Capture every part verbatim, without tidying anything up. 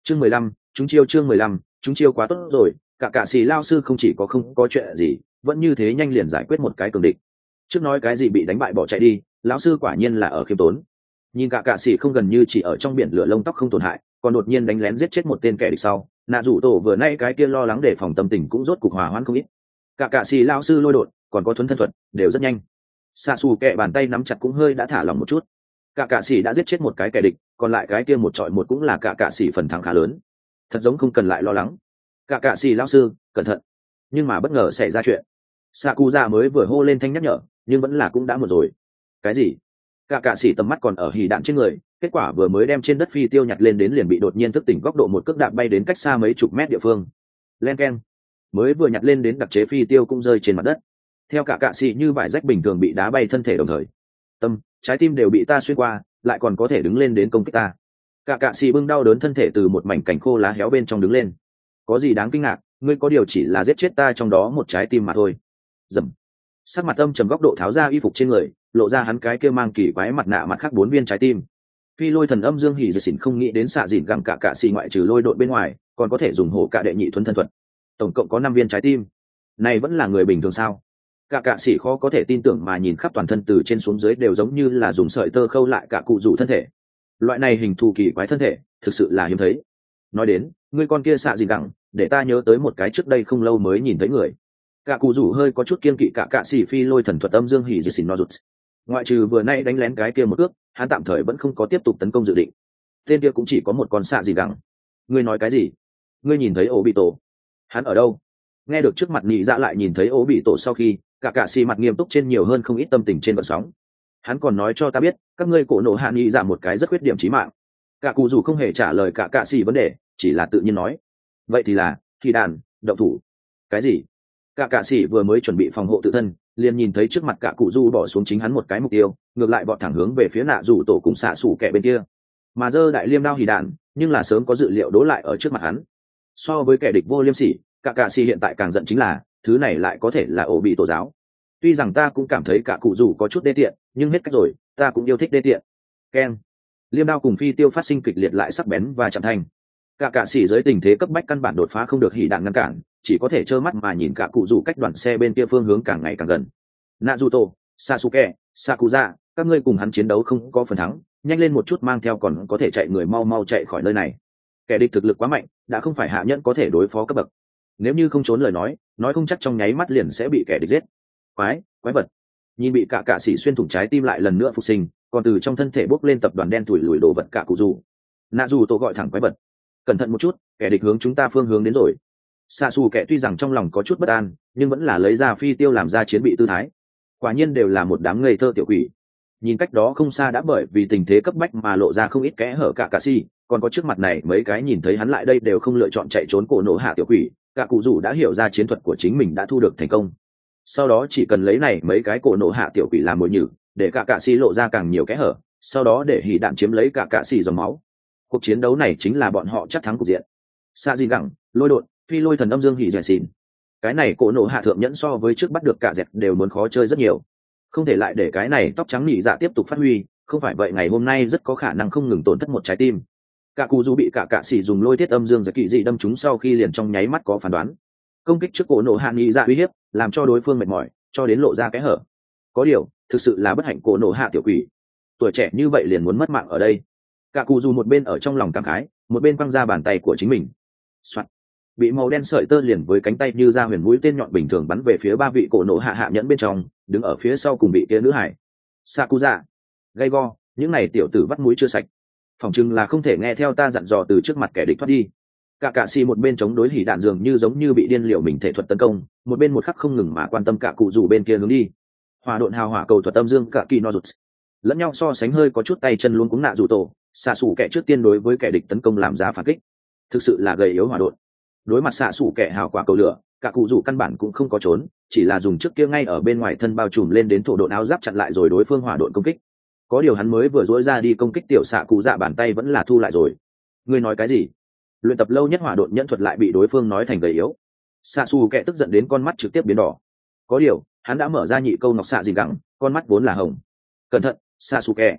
chương mười lăm chúng chiêu chương mười lăm chúng chiêu quá tốt rồi, cả cả xì lao sư không chỉ có không có chuyện gì, vẫn như thế nhanh liền giải quyết một cái cường địch. Trước nói cái gì bị đánh bại bỏ chạy đi, lão sư quả nhiên là ở khiêm tốn. Nhìn cả cả xì không gần như chỉ ở trong biển lửa lông tóc không tổn hại, còn đột nhiên đánh lén giết chết một tên kẻ địch sau, nạ rủ tổ vừa nay cái kia lo lắng để phòng tâm tình cũng rốt cục hòa hoãn không ít. Cả cả xì lao sư lôi đột, còn có thuấn thân thuật, đều rất nhanh. Xạ xù kẹ bàn tay nắm chặt cũng hơi đã thả lỏng một chút. Cả cả xì đã giết chết một cái kẻ địch, còn lại cái kia một trọi một cũng là cả cả xì phần thắng khá lớn. Thật giống không cần lại lo lắng. Cả cả xì lao sư, cẩn thận. Nhưng mà bất ngờ xảy ra chuyện. Sakuza mới vừa hô lên thanh nhắc nhở, nhưng vẫn là cũng đã một rồi. Cái gì? Cả cả xì tầm mắt còn ở hỉ đạn trên người, kết quả vừa mới đem trên đất phi tiêu nhặt lên đến liền bị đột nhiên thức tỉnh góc độ một cước đạp bay đến cách xa mấy chục mét địa phương. Len keng. Mới vừa nhặt lên đến đặc chế phi tiêu cũng rơi trên mặt đất. Theo cả cạ xì như vải rách bình thường bị đá bay thân thể đồng thời, tâm trái tim đều bị ta xuyên qua, lại còn có thể đứng lên đến công kích ta. Cả cạ xì bưng đau đớn thân thể từ một mảnh cành khô lá héo bên trong đứng lên. Có gì đáng kinh ngạc, ngươi có điều chỉ là giết chết ta trong đó một trái tim mà thôi. Dầm. Sắc mặt âm trầm góc độ tháo ra y phục trên người, lộ ra hắn cái kia mang kỳ quái mặt nạ mặt khác bốn viên trái tim. Phi lôi thần âm dương hỉ dệt xỉn không nghĩ đến xạ dịn gặng cả cạ xì ngoại trừ lôi đội bên ngoài, còn có thể dùng hổ cả đệ nhị thuần thân thuật. Tổng cộng có năm viên trái tim. Này vẫn là người bình thường sao? Cả cạ sĩ khó có thể tin tưởng mà nhìn khắp toàn thân từ trên xuống dưới đều giống như là dùng sợi tơ khâu lại cả cụ rủ thân thể. Loại này hình thù kỳ quái thân thể thực sự là hiếm thấy. Nói đến người con kia xạ gì đẳng, để ta nhớ tới một cái trước đây không lâu mới nhìn thấy người. Cả cụ rủ hơi có chút kiên kỵ cả cạ sĩ phi lôi thần thuật âm dương hỉ dì xỉn no rụt. Ngoại trừ vừa nay đánh lén cái kia một ước, hắn tạm thời vẫn không có tiếp tục tấn công dự định. Tên kia cũng chỉ có một con xạ gì đẳng. Ngươi nói cái gì? Ngươi nhìn thấy ổ bị tổ? Hắn ở đâu? Nghe được trước mặt nhị dạ lại nhìn thấy ố bị tổ sau khi cả cạ xì mặt nghiêm túc trên nhiều hơn không ít tâm tình trên vận sóng. Hắn còn nói cho ta biết các ngươi cổ nổ hạ nhị dạ một cái rất khuyết điểm chí mạng. Cả cụ dù không hề trả lời cả cạ xì vấn đề, chỉ là tự nhiên nói vậy thì là thì đàn động thủ. Cái gì? Cả cạ xì vừa mới chuẩn bị phòng hộ tự thân liền nhìn thấy trước mặt cả cụ du bỏ xuống chính hắn một cái mục tiêu, ngược lại bọn thẳng hướng về phía nạ rủ tổ cùng xạ xủ kẻ bên kia, mà dơ đại liêm đao hỉ đạn nhưng là sớm có dự liệu đố lại ở trước mặt hắn. So với kẻ địch vô liêm sỉ, cả cạ xì hiện tại càng giận chính là thứ này lại có thể là ổ bị tổ giáo. Tuy rằng ta cũng cảm thấy cả cụ dù có chút đê tiện, nhưng hết cách rồi, ta cũng yêu thích đê tiện. Keng. Liêm đao cùng phi tiêu phát sinh kịch liệt lại sắc bén và chạm thanh. Cả cạ xì dưới tình thế cấp bách căn bản đột phá không được hỉ đạn ngăn cản, chỉ có thể trơ mắt mà nhìn cả cụ dù cách đoàn xe bên kia phương hướng càng ngày càng gần. Naruto, Sasuke, Sakuza, các ngươi cùng hắn chiến đấu không có phần thắng, nhanh lên một chút mang theo còn có thể chạy người mau mau chạy khỏi nơi này. Kẻ địch thực lực quá mạnh, đã không phải hạ nhẫn có thể đối phó cấp bậc. Nếu như không trốn lời nói, nói không chắc trong nháy mắt liền sẽ bị kẻ địch giết. Quái, quái vật. Nhìn bị cả cạ sĩ xuyên thủng trái tim lại lần nữa phục sinh, còn từ trong thân thể bốc lên tập đoàn đen thủi lùi đồ vật cả cụ dù. Nạ dù tổ gọi thẳng quái vật. Cẩn thận một chút, kẻ địch hướng chúng ta phương hướng đến rồi. Xạ xù kẻ tuy rằng trong lòng có chút bất an, nhưng vẫn là lấy ra phi tiêu làm ra chiến bị tư thái. Quả nhiên đều là một đám ngây thơ tiểu quỷ. Nhìn cách đó không xa đã bởi vì tình thế cấp bách mà lộ ra không ít kẽ hở cả cạ sĩ, còn có trước mặt này mấy cái nhìn thấy hắn lại đây đều không lựa chọn chạy trốn cổ nổ hạ tiểu quỷ. Cả cụ rủ đã hiểu ra chiến thuật của chính mình đã thu được thành công, sau đó chỉ cần lấy này mấy cái cổ nổ hạ tiểu quỷ làm mồi nhử, để cả cạ xì lộ ra càng nhiều kẽ hở, sau đó để hỉ đạn chiếm lấy cả cạ xì dòng máu. Cuộc chiến đấu này chính là bọn họ chắc thắng cục diện. Sa di gẳng, lôi đột, phi lôi thần âm dương hỉ dẻ xìn, cái này cổ nổ hạ thượng nhẫn so với trước bắt được cả dẹt đều muốn khó chơi rất nhiều, không thể lại để cái này tóc trắng nhị dạ tiếp tục phát huy, không phải vậy ngày hôm nay rất có khả năng không ngừng tổn thất một trái tim. Cả cụ dù bị cả cạ xỉ dùng lôi thiết âm dương giải kỵ dị đâm trúng sau khi liền trong nháy mắt có phán đoán, công kích trước cổ nổ hạ nhị dạ uy hiếp, làm cho đối phương mệt mỏi, cho đến lộ ra cái hở. Có điều thực sự là bất hạnh cổ nổ hạ tiểu quỷ, tuổi trẻ như vậy liền muốn mất mạng ở đây. Cả cụ dù một bên ở trong lòng cảm khái, một bên quăng ra bàn tay của chính mình. Soạn. Bị màu đen sợi tơ liền với cánh tay như ra huyền mũi tên nhọn bình thường bắn về phía ba vị cổ nổ hạ hạ nhẫn bên trong, đứng ở phía sau cùng bị kia nữ hải. Sakuza, gay go, những này tiểu tử vắt mũi chưa sạch, phòng chừng là không thể nghe theo ta dặn dò từ trước mặt kẻ địch thoát đi. Cả cạ xì một bên chống đối hỉ đạn dường như giống như bị điên liệu mình thể thuật tấn công, một bên một khắc không ngừng mà quan tâm cả cụ rủ bên kia hướng đi. Hỏa độn hào hỏa cầu thuật âm dương cả kỳ no rụt, lẫn nhau so sánh hơi có chút tay chân luôn cuống nạ rủ tổ, xạ xủ kẻ trước tiên đối với kẻ địch tấn công làm ra phản kích, thực sự là gầy yếu hỏa độn. Đối mặt xạ xủ kẻ hào quả cầu lửa, cả cụ rủ căn bản cũng không có trốn, chỉ là dùng trước kia ngay ở bên ngoài thân bao trùm lên đến thổ độn áo giáp chặn lại rồi đối phương hỏa độn công kích. Có điều hắn mới vừa dỗi ra đi công kích tiểu xạ cụ dạ bàn tay vẫn là thu lại rồi. Ngươi nói cái gì? Luyện tập lâu nhất hỏa độn nhẫn thuật lại bị đối phương nói thành gầy yếu. Xạ xù kẻ tức giận đến con mắt trực tiếp biến đỏ. Có điều hắn đã mở ra nhị câu ngọc xạ gì gắng, con mắt vốn là hồng. Cẩn thận, xạ xù kẻ.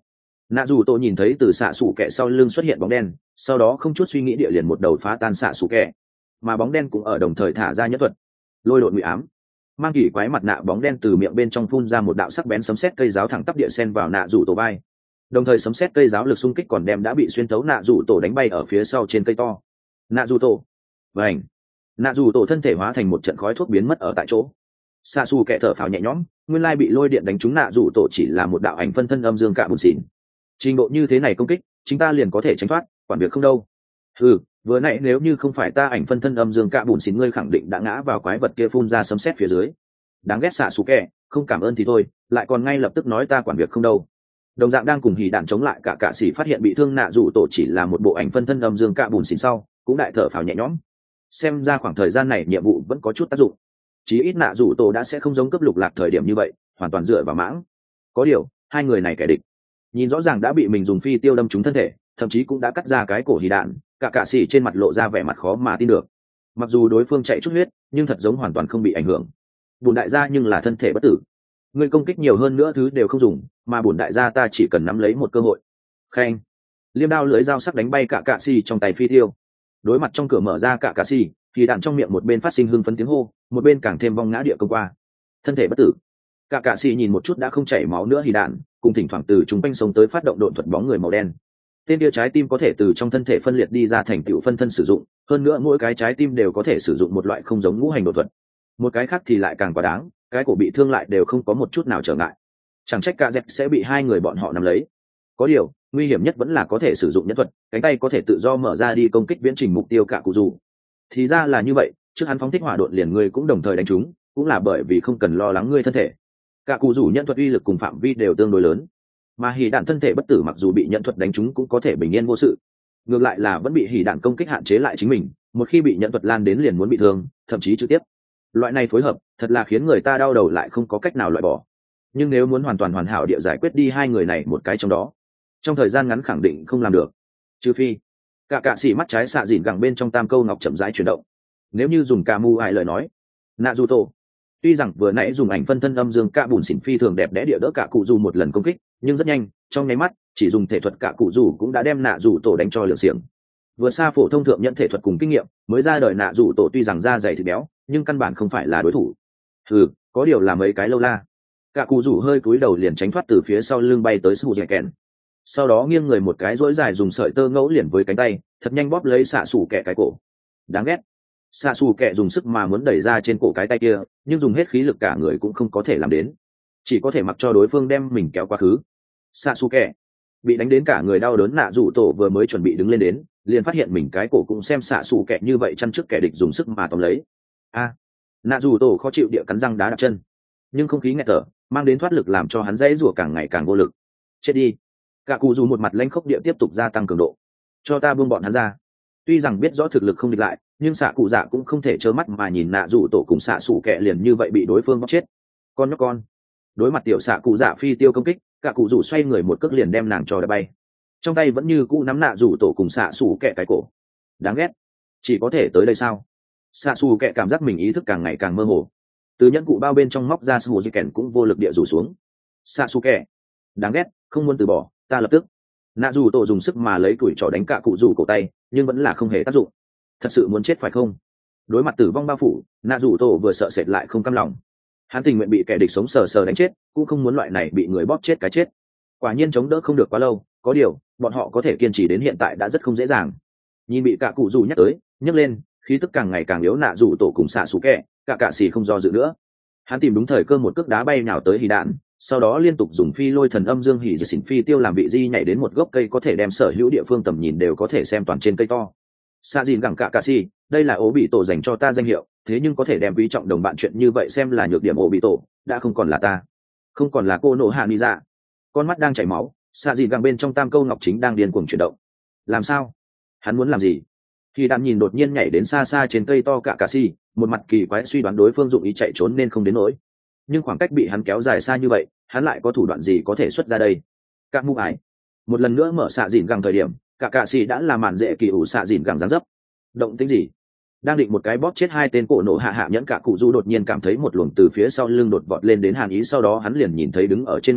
nạ dù tổ nhìn thấy từ xạ xù kẹ sau lưng xuất hiện bóng đen, sau đó không chút suy nghĩ địa liền một đầu phá tan xạ xù kẹ, mà bóng đen cũng ở đồng thời thả ra nhất thuật lôi đột ngụy ám. Mang kỳ quái mặt nạ bóng đen từ miệng bên trong phun ra một đạo sắc bén sấm sét cây giáo thẳng tắp địa sen vào nạ rủ tổ vai, đồng thời sấm sét cây giáo lực xung kích còn đem đã bị xuyên thấu nạ rủ tổ đánh bay ở phía sau trên cây to. Nạ rủ tổ vảnh, nạ rủ tổ thân thể hóa thành một trận khói thuốc biến mất ở tại chỗ. Sa su kẻ thở phào nhẹ nhõm, nguyên lai bị lôi điện đánh trúng nạ rủ tổ chỉ là một đạo ảnh phân thân âm dương cạ bùn xỉn. Trình độ như thế này công kích chúng ta liền có thể tránh thoát, quản việc không đâu. Ừ, vừa nãy nếu như không phải ta ảnh phân thân âm dương cạ bùn xỉn, ngươi khẳng định đã ngã vào quái vật kia phun ra sấm sét phía dưới. Đáng ghét xạ xù kẹ, không cảm ơn thì thôi, lại còn ngay lập tức nói ta quản việc không đâu. Đồng dạng đang cùng hỉ đạn chống lại cả cạ sĩ phát hiện bị thương nạ rủ tổ chỉ là một bộ ảnh phân thân âm dương cạ bùn xỉn sau cũng đại thở phào nhẹ nhõm. Xem ra khoảng thời gian này nhiệm vụ vẫn có chút tác dụng, chí ít nạ rủ tổ đã sẽ không giống cấp lục lạc thời điểm như vậy hoàn toàn dựa vào mãng. Có điều hai người này kẻ địch nhìn rõ ràng đã bị mình dùng phi tiêu đâm trúng thân thể, thậm chí cũng đã cắt ra cái cổ hỉ đạn, cả cạ sĩ trên mặt lộ ra vẻ mặt khó mà tin được. Mặc dù đối phương chạy chút huyết nhưng thật giống hoàn toàn không bị ảnh hưởng. Bùn đại gia nhưng là thân thể bất tử, người công kích nhiều hơn nữa thứ đều không dùng, mà bùn đại gia ta chỉ cần nắm lấy một cơ hội. Khen, liêm đao lưới dao sắc đánh bay cả cạ xì trong tay phi tiêu. Đối mặt trong cửa mở ra cả cạ xì, thì đạn trong miệng một bên phát sinh hưng phấn tiếng hô, một bên càng thêm vong ngã địa công qua. Thân thể bất tử, cả cạ xì nhìn một chút đã không chảy máu nữa thì đạn, cùng thỉnh thoảng từ chúng quanh sống tới phát động độn thuật bóng người màu đen. Tên kia trái tim có thể từ trong thân thể phân liệt đi ra thành tựu phân thân sử dụng, hơn nữa mỗi cái trái tim đều có thể sử dụng một loại không giống ngũ hành độn thuật. Một cái khác thì lại càng quá đáng, cái cổ bị thương lại đều không có một chút nào trở ngại. Chẳng trách cả dẹp sẽ bị hai người bọn họ nắm lấy. Có điều nguy hiểm nhất vẫn là có thể sử dụng nhân thuật, cánh tay có thể tự do mở ra đi công kích viễn trình mục tiêu cả cụ dù. Thì ra là như vậy, trước hắn phóng thích hỏa độn liền ngươi cũng đồng thời đánh chúng, cũng là bởi vì không cần lo lắng ngươi thân thể. Cả cụ dù nhân thuật uy lực cùng phạm vi đều tương đối lớn, mà hỉ đạn thân thể bất tử mặc dù bị nhân thuật đánh chúng cũng có thể bình yên vô sự. Ngược lại là vẫn bị hỉ đạn công kích hạn chế lại chính mình, một khi bị nhân thuật lan đến liền muốn bị thương, thậm chí trực tiếp. Loại này phối hợp thật là khiến người ta đau đầu lại không có cách nào loại bỏ. Nhưng nếu muốn hoàn toàn hoàn hảo địa giải quyết đi hai người này một cái trong đó, trong thời gian ngắn khẳng định không làm được. Trừ phi cả cạ xỉ mắt trái xạ dịn gẳng bên trong tam câu ngọc chậm rãi chuyển động. Nếu như dùng ca mu ai lời nói, nạ dù tổ tuy rằng vừa nãy dùng ảnh phân thân âm dương cạ bùn xỉn phi thường đẹp đẽ địa đỡ cả cụ dù một lần công kích, nhưng rất nhanh trong nháy mắt chỉ dùng thể thuật cả cụ dù cũng đã đem nạ dù tổ đánh cho liều xiềng. Vừa xa phổ thông thượng nhận thể thuật cùng kinh nghiệm mới ra đời nạ dù tổ tuy rằng da dày thịt béo nhưng căn bản không phải là đối thủ. Ừ, có điều là mấy cái lâu la. Cả cụ rủ hơi cúi đầu liền tránh thoát từ phía sau lưng bay tới sù dẻ kèn, sau đó nghiêng người một cái rỗi dài dùng sợi tơ ngẫu liền với cánh tay thật nhanh bóp lấy xạ xù kẹ cái cổ. Đáng ghét, xạ xù kẹ dùng sức mà muốn đẩy ra trên cổ cái tay kia nhưng dùng hết khí lực cả người cũng không có thể làm đến, chỉ có thể mặc cho đối phương đem mình kéo quá khứ. Xạ xù kẹ bị đánh đến cả người đau đớn, nạ rủ tổ vừa mới chuẩn bị đứng lên đến liền phát hiện mình cái cổ cũng xem xạ xù kẹ như vậy chăn trước kẻ địch dùng sức mà tóm lấy. A, à, nạ rủ tổ khó chịu địa cắn răng đá đặt chân, nhưng không khí nghẹt thở mang đến thoát lực làm cho hắn dãy rủa càng ngày càng vô lực. Chết đi. Cả cụ dù một mặt lanh khốc địa tiếp tục gia tăng cường độ. Cho ta buông bọn hắn ra. Tuy rằng biết rõ thực lực không địch lại nhưng xạ cụ dạ cũng không thể trơ mắt mà nhìn nạ rủ tổ cùng xạ xù kẹ liền như vậy bị đối phương bóc chết. Con nhóc con. Đối mặt tiểu xạ cụ dạ phi tiêu công kích, cả cụ rủ xoay người một cước liền đem nàng cho đã bay, trong tay vẫn như cũ nắm nạ rủ tổ cùng xạ xù kẹ cái cổ. Đáng ghét, chỉ có thể tới đây sao? Xạ xù kẹ cảm giác mình ý thức càng ngày càng mơ hồ, từ nhẫn cụ bao bên trong móc ra sù di kèn cũng vô lực địa rủ xuống. Xạ xù kẹ, đáng ghét, không muốn từ bỏ, ta lập tức. Nạ rủ tổ dùng sức mà lấy tuổi trỏ đánh cả cụ rủ cổ tay nhưng vẫn là không hề tác dụng. Thật sự muốn chết phải không? Đối mặt tử vong bao phủ, nạ rủ tổ vừa sợ sệt lại không cam lòng. Hắn tình nguyện bị kẻ địch sống sờ sờ đánh chết cũng không muốn loại này bị người bóp chết cái chết. Quả nhiên chống đỡ không được quá lâu, có điều bọn họ có thể kiên trì đến hiện tại đã rất không dễ dàng. Nhìn bị cả cụ rủ nhắc tới nhấc lên, khí tức càng ngày càng yếu nạ rủ tổ cùng xạ xù kẹ, cả cạ xì không do dự nữa. Hắn tìm đúng thời cơ một cước đá bay nhào tới hỉ đạn, sau đó liên tục dùng phi lôi thần âm dương hỉ diệt xỉn phi tiêu làm vị di nhảy đến một gốc cây có thể đem sở hữu địa phương tầm nhìn đều có thể xem toàn trên cây to. Xạ dìn gẳng cả cạ xì, đây là ố bị tổ dành cho ta danh hiệu, thế nhưng có thể đem quý trọng đồng bạn chuyện như vậy xem là nhược điểm ố bị tổ, đã không còn là ta, không còn là cô nộ hạ ni dạ. Con mắt đang chảy máu, xạ dìn gẳng bên trong tam câu ngọc chính đang điên cuồng chuyển động. Làm sao? Hắn muốn làm gì? Khi đạn nhìn đột nhiên nhảy đến xa xa trên cây to cả cạ xì, một mặt kỳ quái suy đoán đối phương dụng ý chạy trốn nên không đến nỗi, nhưng khoảng cách bị hắn kéo dài xa như vậy hắn lại có thủ đoạn gì có thể xuất ra đây? Các mũ ái một lần nữa mở xạ dìn gẳng thời điểm cả cạ xì đã là màn dễ kỳ ủ xạ dìn gẳng dáng dấp. Động tĩnh gì? Đang định một cái bóp chết hai tên cổ nổ hạ hạ nhẫn cả cụ du đột nhiên cảm thấy một luồng từ phía sau lưng đột vọt lên đến hàn ý, sau đó hắn liền nhìn thấy đứng ở trên ngọn cây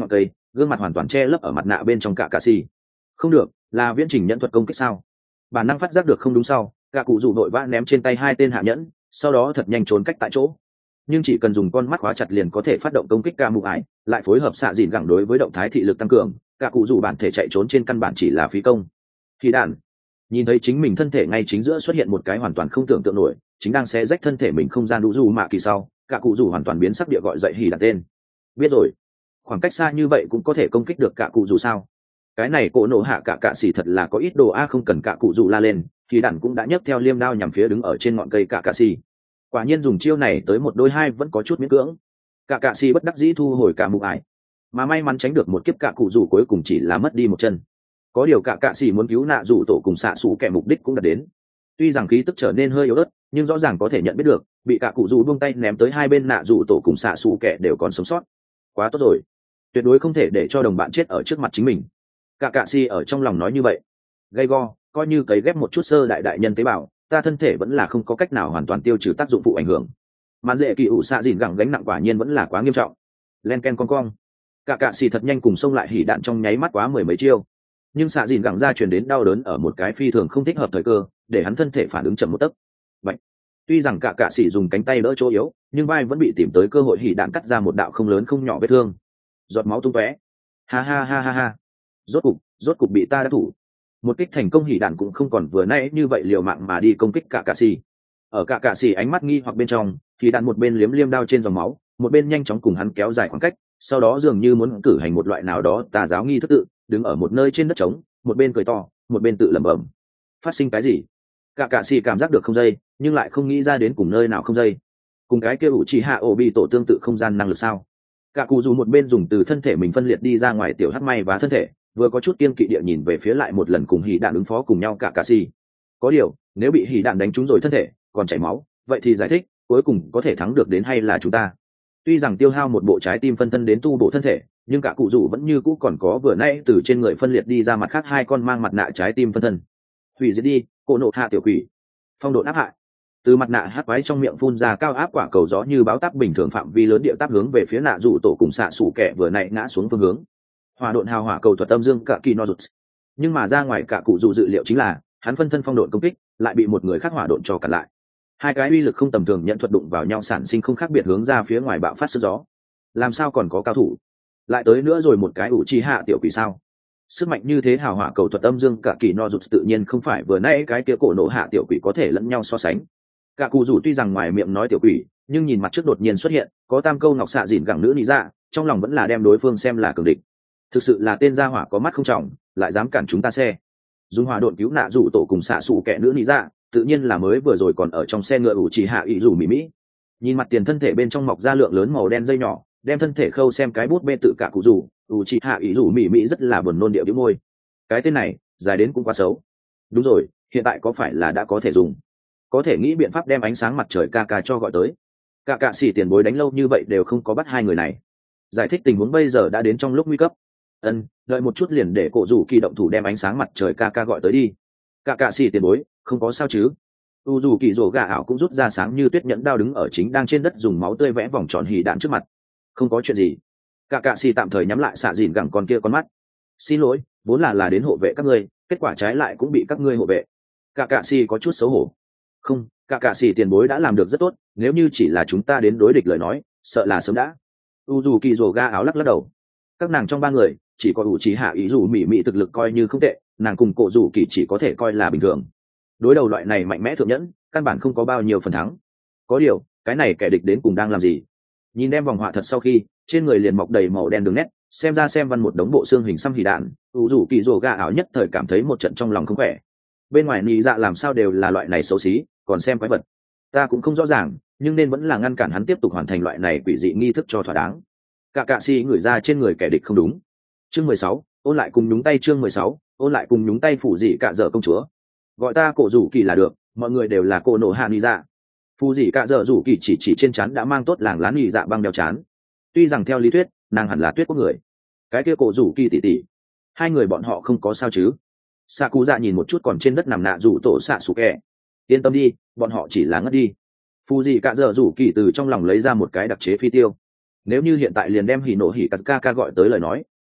gương mặt hoàn toàn che lấp ở mặt nạ bên trong cả cạ xì. Không được, là viễn trình nhận thuật công kích sao? Bản năng phát giác được không đúng sau, cả cụ rủ đội vã ném trên tay hai tên hạ nhẫn, sau đó thật nhanh trốn cách tại chỗ. Nhưng chỉ cần dùng con mắt khóa chặt liền có thể phát động công kích ca mụ ải, lại phối hợp xạ dìn gẳng đối với động thái thị lực tăng cường, cả cụ rủ bản thể chạy trốn trên căn bản chỉ là phí công. Khi đạn nhìn thấy chính mình thân thể ngay chính giữa xuất hiện một cái hoàn toàn không tưởng tượng nổi, chính đang xé rách thân thể mình không gian đủ dù mạ kỳ sau, cả cụ rủ hoàn toàn biến sắc địa gọi dậy hỉ đạn tên. Biết rồi, khoảng cách xa như vậy cũng có thể công kích được cả cụ rủ sao? Cái này cổ nổ hạ cả cạ xỉ thật là có ít đồ a, không cần cả cụ rủ la lên, thì đạn cũng đã nhấc theo liêm đao nhằm phía đứng ở trên ngọn cây cả cạ xỉ. Quả nhiên dùng chiêu này tới một đôi hai vẫn có chút miễn cưỡng. Cả cạ xỉ bất đắc dĩ thu hồi cả mụ ải, mà may mắn tránh được một kiếp cả cụ rủ cuối cùng chỉ là mất đi một chân. Có điều cả cạ xỉ muốn cứu nạ rủ tổ cùng xạ xù kẻ mục đích cũng đã đến. Tuy rằng khí tức trở nên hơi yếu ớt, nhưng rõ ràng có thể nhận biết được bị cả cụ rủ buông tay ném tới hai bên nạ rủ tổ cùng xạ xù kẻ đều còn sống sót. Quá tốt rồi, tuyệt đối không thể để cho đồng bạn chết ở trước mặt chính mình. Cả cạ xỉ ở trong lòng nói như vậy. Gay go, coi như cấy ghép một chút sơ đại đại nhân tế bào, ta thân thể vẫn là không có cách nào hoàn toàn tiêu trừ tác dụng phụ ảnh hưởng. Màn dễ kỳ ủ xạ dìn gẳng gánh nặng quả nhiên vẫn là quá nghiêm trọng. Len ken con cong, cả cạ xỉ thật nhanh cùng xông lại hỉ đạn trong nháy mắt quá mười mấy chiêu, nhưng xạ dìn gẳng ra truyền đến đau đớn ở một cái phi thường không thích hợp thời cơ, để hắn thân thể phản ứng chậm một tấc. Vậy, tuy rằng cả cạ xỉ dùng cánh tay đỡ chỗ yếu, nhưng vai vẫn bị tìm tới cơ hội hỉ đạn cắt ra một đạo không lớn không nhỏ vết thương, giọt máu tung tóe. Ha ha ha ha ha, rốt cục, rốt cục bị ta đã thủ. Một kích thành công hỉ đạn cũng không còn vừa nãy như vậy liều mạng mà đi công kích cả cạ xỉ. Ở cả cạ xỉ ánh mắt nghi hoặc bên trong, thì đạn một bên liếm liêm đao trên dòng máu, một bên nhanh chóng cùng hắn kéo dài khoảng cách, sau đó dường như muốn cử hành một loại nào đó tà giáo nghi thức tự, đứng ở một nơi trên đất trống, một bên cười to, một bên tự lẩm bẩm. Phát sinh cái gì? Cả cạ xỉ cảm giác được không dây, nhưng lại không nghĩ ra đến cùng nơi nào không dây. Cùng cái kia ủ chỉ hạ ổ bị tổ tương tự không gian năng lực sao? Cả cụ dù một bên dùng từ thân thể mình phân liệt đi ra ngoài tiểu hắc may và thân thể, vừa có chút kiên kỵ địa nhìn về phía lại một lần cùng hỉ đạn ứng phó cùng nhau cả cạ xỉ. Có điều, nếu bị hỉ đạn đánh trúng rồi thân thể còn chảy máu, vậy thì giải thích cuối cùng có thể thắng được đến hay là chúng ta? Tuy rằng tiêu hao một bộ trái tim phân thân đến tu bổ thân thể, nhưng cả cụ rủ vẫn như cũ còn có vừa nãy từ trên người phân liệt đi ra mặt khác hai con mang mặt nạ trái tim phân thân. Hủy diệt đi, cổ nộ hạ tiểu quỷ. Phong độ áp hại. Từ mặt nạ hát quái trong miệng phun ra cao áp quả cầu gió như báo táp bình thường phạm vi lớn địa táp hướng về phía nạ rủ tổ cùng xạ sủ kẻ vừa nãy ngã xuống phương hướng. Hỏa độn hào hỏa cầu thuật âm dương cả kỳ no rụt. Nhưng mà ra ngoài cả cụ rủ dự liệu chính là hắn phân thân phong độn công kích lại bị một người khác hỏa độn cho cản lại. Hai cái uy lực không tầm thường nhận thuật đụng vào nhau sản sinh không khác biệt hướng ra phía ngoài bạo phát sức gió. Làm sao còn có cao thủ? Lại tới nữa rồi một cái ủ chi hạ tiểu quỷ sao? Sức mạnh như thế hào hỏa cầu thuật âm dương cả kỳ no rụt tự nhiên không phải vừa nãy cái kia cổ nổ hạ tiểu quỷ có thể lẫn nhau so sánh. Cả cụ rủ tuy rằng ngoài miệng nói tiểu quỷ, nhưng nhìn mặt trước đột nhiên xuất hiện có tam câu ngọc xạ dìn gẳng nữ lý ra, trong lòng vẫn là đem đối phương xem là cường địch. Thực sự là tên gia hỏa có mắt không trọng, lại dám cản chúng ta xe. Dùng hỏa độn cứu nạ rủ tổ cùng xạ sụ kẻ nữ lý ra, tự nhiên là mới vừa rồi còn ở trong xe ngựa ủ chỉ hạ ý rủ mỹ mỹ. Nhìn mặt tiền thân thể bên trong mọc ra lượng lớn màu đen dây nhỏ, đem thân thể khâu xem cái bút bê tự cả cụ rủ, ủ chỉ hạ ý rủ mỹ mỹ rất là buồn nôn điệu đĩu môi. Cái tên này dài đến cũng quá xấu. Đúng rồi, hiện tại có phải là đã có thể dùng, có thể nghĩ biện pháp đem ánh sáng mặt trời ca ca cho gọi tới. Cả cạ xỉ tiền bối đánh lâu như vậy đều không có bắt hai người này, giải thích tình huống bây giờ đã đến trong lúc nguy cấp. Ân, đợi một chút liền để cổ rủ kỳ động thủ đem ánh sáng mặt trời ca ca gọi tới đi. Cả cạ xỉ tiền bối không có sao chứ? U dù kỳ rổ gà ảo cũng rút ra sáng như tuyết nhẫn đao đứng ở chính đang trên đất dùng máu tươi vẽ vòng tròn hỉ đạn trước mặt. Không có chuyện gì. Cả cạ xỉ tạm thời nhắm lại xạ dìn gẳng con kia con mắt. Xin lỗi, vốn là là đến hộ vệ các ngươi, kết quả trái lại cũng bị các ngươi hộ vệ. Cả cạ xỉ có chút xấu hổ. Không, cả cạ xỉ tiền bối đã làm được rất tốt, nếu như chỉ là chúng ta đến đối địch lời nói, sợ là sớm đã. U dù kỳ rổ ga áo lắc lắc đầu. Các nàng trong ba người chỉ có ủ trí hạ ý dù mỹ mỹ thực lực coi như không tệ, nàng cùng cổ dù kỳ chỉ có thể coi là bình thường. Đối đầu loại này mạnh mẽ thượng nhẫn, căn bản không có bao nhiêu phần thắng. Có điều, cái này kẻ địch đến cùng đang làm gì? Nhìn đem vòng họa thật sau khi trên người liền mọc đầy màu đen đường nét, xem ra xem văn một đống bộ xương hình xăm hỉ đạn, u dù kỳ rổ ga áo nhất thời cảm thấy một trận trong lòng không khỏe. Bên ngoài nị dạ làm sao đều là loại này xấu xí, còn xem quái vật. Ta cũng không rõ ràng, nhưng nên vẫn là ngăn cản hắn tiếp tục hoàn thành loại này quỷ dị nghi thức cho thỏa đáng. Cả cạ xì ngửi ra trên người kẻ địch không đúng. Chương mười sáu, ôn lại cùng nhúng tay chương mười sáu, ôn lại cùng nhúng tay phủ dị cạ dở công chúa. Gọi ta cổ rủ kỳ là được, mọi người đều là cô nổ hạ nị dạ. Phù dị cạ dở rủ kỳ chỉ chỉ trên trán đã mang tốt làng lá nị dạ băng đeo chán. Tuy rằng theo lý thuyết, nàng hẳn là tuyết quốc người. Cái kia cổ rủ kỳ tỷ tỷ, hai người bọn họ không có sao chứ? Sa cú dạ nhìn một chút còn trên đất nằm nạ rủ tổ xạ sủ kẹ. Yên tâm đi, bọn họ chỉ là ngất đi. Phù dị cạ dở rủ kỳ từ trong lòng lấy ra một cái đặc chế phi tiêu. Nếu như hiện tại liền đem hỉ nổ hỉ ca ca gọi tới lời nói,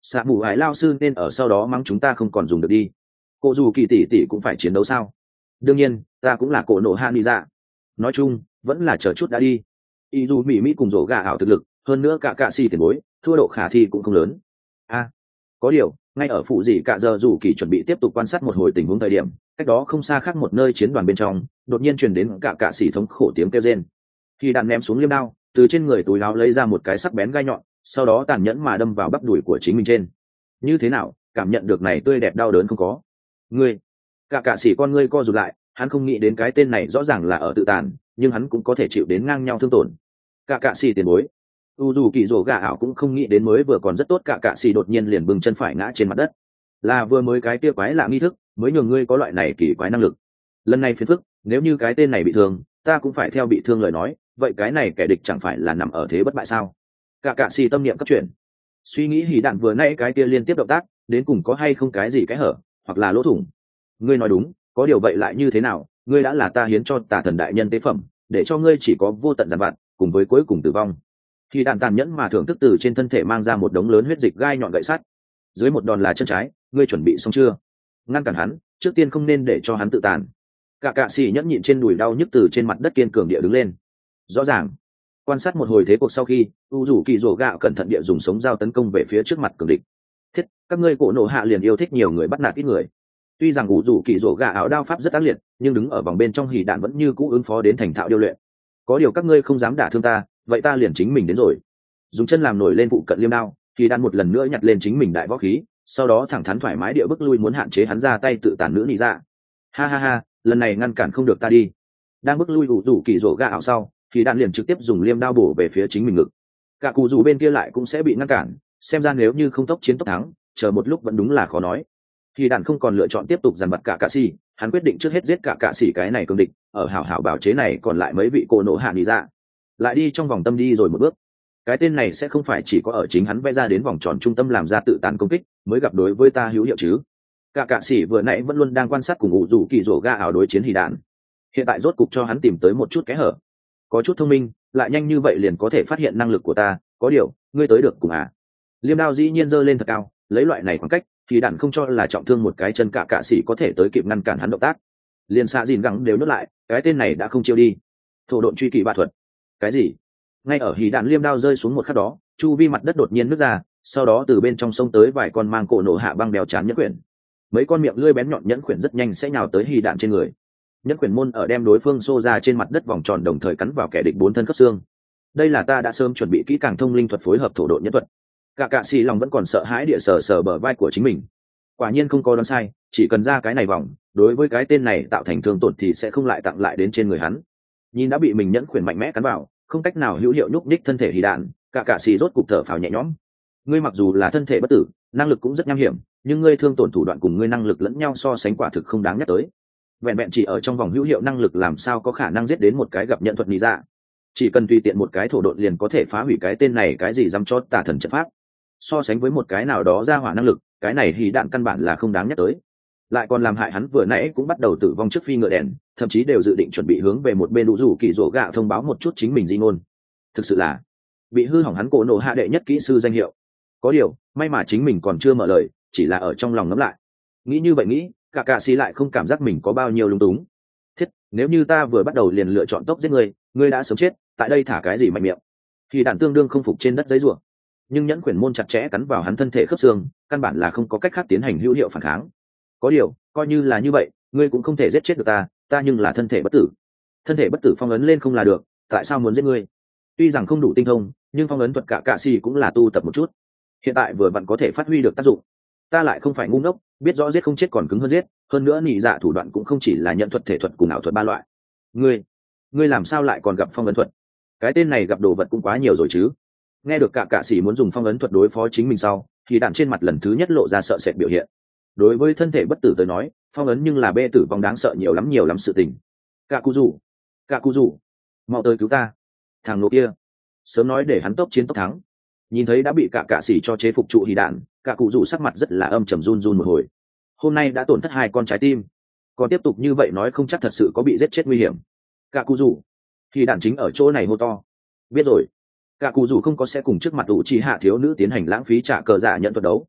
xạ mù ải lao sư nên ở sau đó mắng chúng ta không còn dùng được đi. Cô dù kỳ tỷ tỷ cũng phải chiến đấu sao? Đương nhiên ta cũng là cổ nộ hạ đi ra. Nói chung vẫn là chờ chút đã đi. Y dù mỹ mỹ cùng rổ gà ảo thực lực, hơn nữa cả cạ xì tiền bối, thua độ khả thi cũng không lớn. A, có điều ngay ở phụ dị cả giờ dù kỳ chuẩn bị tiếp tục quan sát một hồi tình huống thời điểm, cách đó không xa khác một nơi chiến đoàn bên trong đột nhiên truyền đến cả cạ xì thống khổ tiếng kêu rên. Khi đạn ném xuống liêm đao, từ trên người túi áo lấy ra một cái sắc bén gai nhọn, sau đó tàn nhẫn mà đâm vào bắp đùi của chính mình trên. Như thế nào, cảm nhận được này tươi đẹp đau đớn không có? Ngươi, cả cạ xì con ngươi co rụt lại, hắn không nghĩ đến cái tên này rõ ràng là ở tự tàn, nhưng hắn cũng có thể chịu đến ngang nhau thương tổn. Cả cạ xì tiền bối, u dù kỳ rổ gà ảo cũng không nghĩ đến mới vừa còn rất tốt cả cạ xì đột nhiên liền bưng chân phải ngã trên mặt đất. Là vừa mới cái kia quái lạ nghi thức mới nhường ngươi có loại này kỳ quái năng lực. Lần này phiền phức, nếu như cái tên này bị thương, ta cũng phải theo bị thương lời nói, vậy cái này kẻ địch chẳng phải là nằm ở thế bất bại sao? Cả cạ xì tâm niệm cấp chuyển, suy nghĩ hỉ đạn vừa nãy cái kia liên tiếp động tác đến cùng có hay không cái gì cái hở hoặc là lỗ thủng. Ngươi nói đúng, có điều vậy lại như thế nào? Ngươi đã là ta hiến cho tà thần đại nhân tế phẩm, để cho ngươi chỉ có vô tận giàn vặt cùng với cuối cùng tử vong. Khi đạn tàn nhẫn mà thưởng thức từ trên thân thể mang ra một đống lớn huyết dịch gai nhọn gậy sắt, dưới một đòn là chân trái, ngươi chuẩn bị xong chưa? Ngăn cản hắn, trước tiên không nên để cho hắn tự tàn. Cả cạ xì nhẫn nhịn trên đùi đau nhức từ trên mặt đất kiên cường địa đứng lên. Rõ ràng, quan sát một hồi thế cuộc sau khi, u rủ kỳ rổ gạo cẩn thận địa dùng sống dao tấn công về phía trước mặt cường địch. Thiết, các ngươi cổ nổ hạ liền yêu thích nhiều người bắt nạt ít người. Tuy rằng u rủ kỳ rổ gạo áo đao pháp rất ác liệt, nhưng đứng ở vòng bên trong hỉ đạn vẫn như cũ ứng phó đến thành thạo điêu luyện. Có điều các ngươi không dám đả thương ta, vậy ta liền chính mình đến rồi. Dùng chân làm nổi lên phụ cận liêm đao, thì đạn một lần nữa nhặt lên chính mình đại võ khí, sau đó thẳng thắn thoải mái địa bước lui muốn hạn chế hắn ra tay tự tàn nữ nị ra. Ha ha ha, lần này ngăn cản không được ta đi. Đang bước lui u rủ kỳ rổ gạo sau, thì đạn liền trực tiếp dùng liêm đao bổ về phía chính mình ngực. Cả cụ rủ bên kia lại cũng sẽ bị ngăn cản, xem ra nếu như không tốc chiến tốc thắng, chờ một lúc vẫn đúng là khó nói. Thì đạn không còn lựa chọn tiếp tục giàn mặt cả cạ xì, hắn quyết định trước hết giết cả cạ xì cái này cường địch, ở hảo hảo bảo chế này còn lại mấy vị cô nộ hạ nị ra. Lại đi trong vòng tâm đi rồi một bước. Cái tên này sẽ không phải chỉ có ở chính hắn vẽ ra đến vòng tròn trung tâm làm ra tự tàn công kích mới gặp đối với ta hữu hiệu chứ. Cả cạ xì vừa nãy vẫn luôn đang quan sát cùng ủ rủ kỳ rổ ga ảo đối chiến hỉ đạn, hiện tại rốt cục cho hắn tìm tới một chút kẽ hở. Có chút thông minh, lại nhanh như vậy liền có thể phát hiện năng lực của ta, có điều ngươi tới được cùng à? Liêm đao dĩ nhiên giơ lên thật cao, lấy loại này khoảng cách thì đạn không cho là trọng thương một cái chân cả cạ xì có thể tới kịp ngăn cản hắn động tác. Liền xạ dìn gắng đều nuốt lại, cái tên này đã không chiêu đi. Thổ độn truy kỳ bạ thuật. Cái gì? Ngay ở hỉ đạn liêm đao rơi xuống một khắc đó, chu vi mặt đất đột nhiên nứt ra, sau đó từ bên trong sông tới vài con mang cổ nổ hạ băng đèo chán nhẫn quyển. Mấy con miệng lưỡi bén nhọn nhẫn quyển rất nhanh sẽ nhào tới hỉ đạn trên người. Nhẫn quyển môn ở đem đối phương xô ra trên mặt đất vòng tròn đồng thời cắn vào kẻ địch bốn thân khớp xương. Đây là ta đã sớm chuẩn bị kỹ càng thông linh thuật phối hợp thổ độn nhẫn thuật. Cả cạ xì lòng vẫn còn sợ hãi địa sờ sờ bờ vai của chính mình. Quả nhiên không có đoán sai, chỉ cần ra cái này vòng, đối với cái tên này tạo thành thương tổn thì sẽ không lại tặng lại đến trên người hắn. Nhìn đã bị mình nhẫn quyển mạnh mẽ cắn vào, không cách nào hữu hiệu nhúc nhích thân thể hỉ đạn, cả cạ xì rốt cục thở phào nhẹ nhõm. Ngươi mặc dù là thân thể bất tử, năng lực cũng rất nham hiểm, nhưng ngươi thương tổn thủ đoạn cùng ngươi năng lực lẫn nhau so sánh quả thực không đáng nhắc tới. Vẹn vẹn chỉ ở trong vòng hữu hiệu năng lực làm sao có khả năng giết đến một cái gặp nhận thuật nhị dạ. Chỉ cần tùy tiện một cái thổ độn liền có thể phá hủy cái tên này cái gì dám cho tà thần trận pháp. So sánh với một cái nào đó ra hỏa năng lực, cái này hỉ đạn căn bản là không đáng nhắc tới. Lại còn làm hại hắn vừa nãy cũng bắt đầu tử vong trước phi ngựa đèn, thậm chí đều dự định chuẩn bị hướng về một bên lũ rủ kỳ rổ gạo thông báo một chút chính mình di ngôn. Thực sự là bị hư hỏng hắn cổ nổ hạ đệ nhất kỹ sư danh hiệu. Có điều may mà chính mình còn chưa mở lời, chỉ là ở trong lòng ngẫm lại. Nghĩ như vậy nghĩ, cả cạ xì lại không cảm giác mình có bao nhiêu lung túng. Thiết, nếu như ta vừa bắt đầu liền lựa chọn tốc giết ngươi, ngươi đã sớm chết, tại đây thả cái gì mạnh miệng? Thì đạn tương đương không phục trên đất giấy rùa, nhưng nhẫn quyển môn chặt chẽ cắn vào hắn thân thể khớp xương, căn bản là không có cách khác tiến hành hữu hiệu phản kháng. Có điều coi như là như vậy, ngươi cũng không thể giết chết được ta, ta nhưng là thân thể bất tử. Thân thể bất tử phong ấn lên không là được, tại sao muốn giết ngươi? Tuy rằng không đủ tinh thông, nhưng phong ấn thuật cả cạ xì cũng là tu tập một chút, hiện tại vừa vặn có thể phát huy được tác dụng. Ta lại không phải ngu ngốc, biết rõ giết không chết còn cứng hơn giết, hơn nữa nhị dạ thủ đoạn cũng không chỉ là nhận thuật thể thuật cùng ảo thuật ba loại. Ngươi, ngươi làm sao lại còn gặp phong ấn thuật? Cái tên này gặp đồ vật cũng quá nhiều rồi chứ. Nghe được cả cạ sĩ muốn dùng phong ấn thuật đối phó chính mình sau, thì đạn trên mặt lần thứ nhất lộ ra sợ sệt biểu hiện. Đối với thân thể bất tử tới nói, phong ấn nhưng là bê tử vong đáng sợ nhiều lắm nhiều lắm sự tình. Cả cụ rủ, cả cụ rủ, mau tới cứu ta. Thằng nô kia, sớm nói để hắn tốc chiến tốc thắng. Nhìn thấy đã bị cả cạ sĩ cho chế phục trụ hỉ đạn, cả cụ rủ sắc mặt rất là âm trầm run run một hồi. Hôm nay đã tổn thất hai con trái tim, còn tiếp tục như vậy nói không chắc thật sự có bị giết chết nguy hiểm. Cả cụ rủ, hỉ đạn chính ở chỗ này hô to. Biết rồi. Cả cụ rủ không có sẽ cùng trước mặt ủ trì hạ thiếu nữ tiến hành lãng phí trả cờ giả nhận thuật đấu,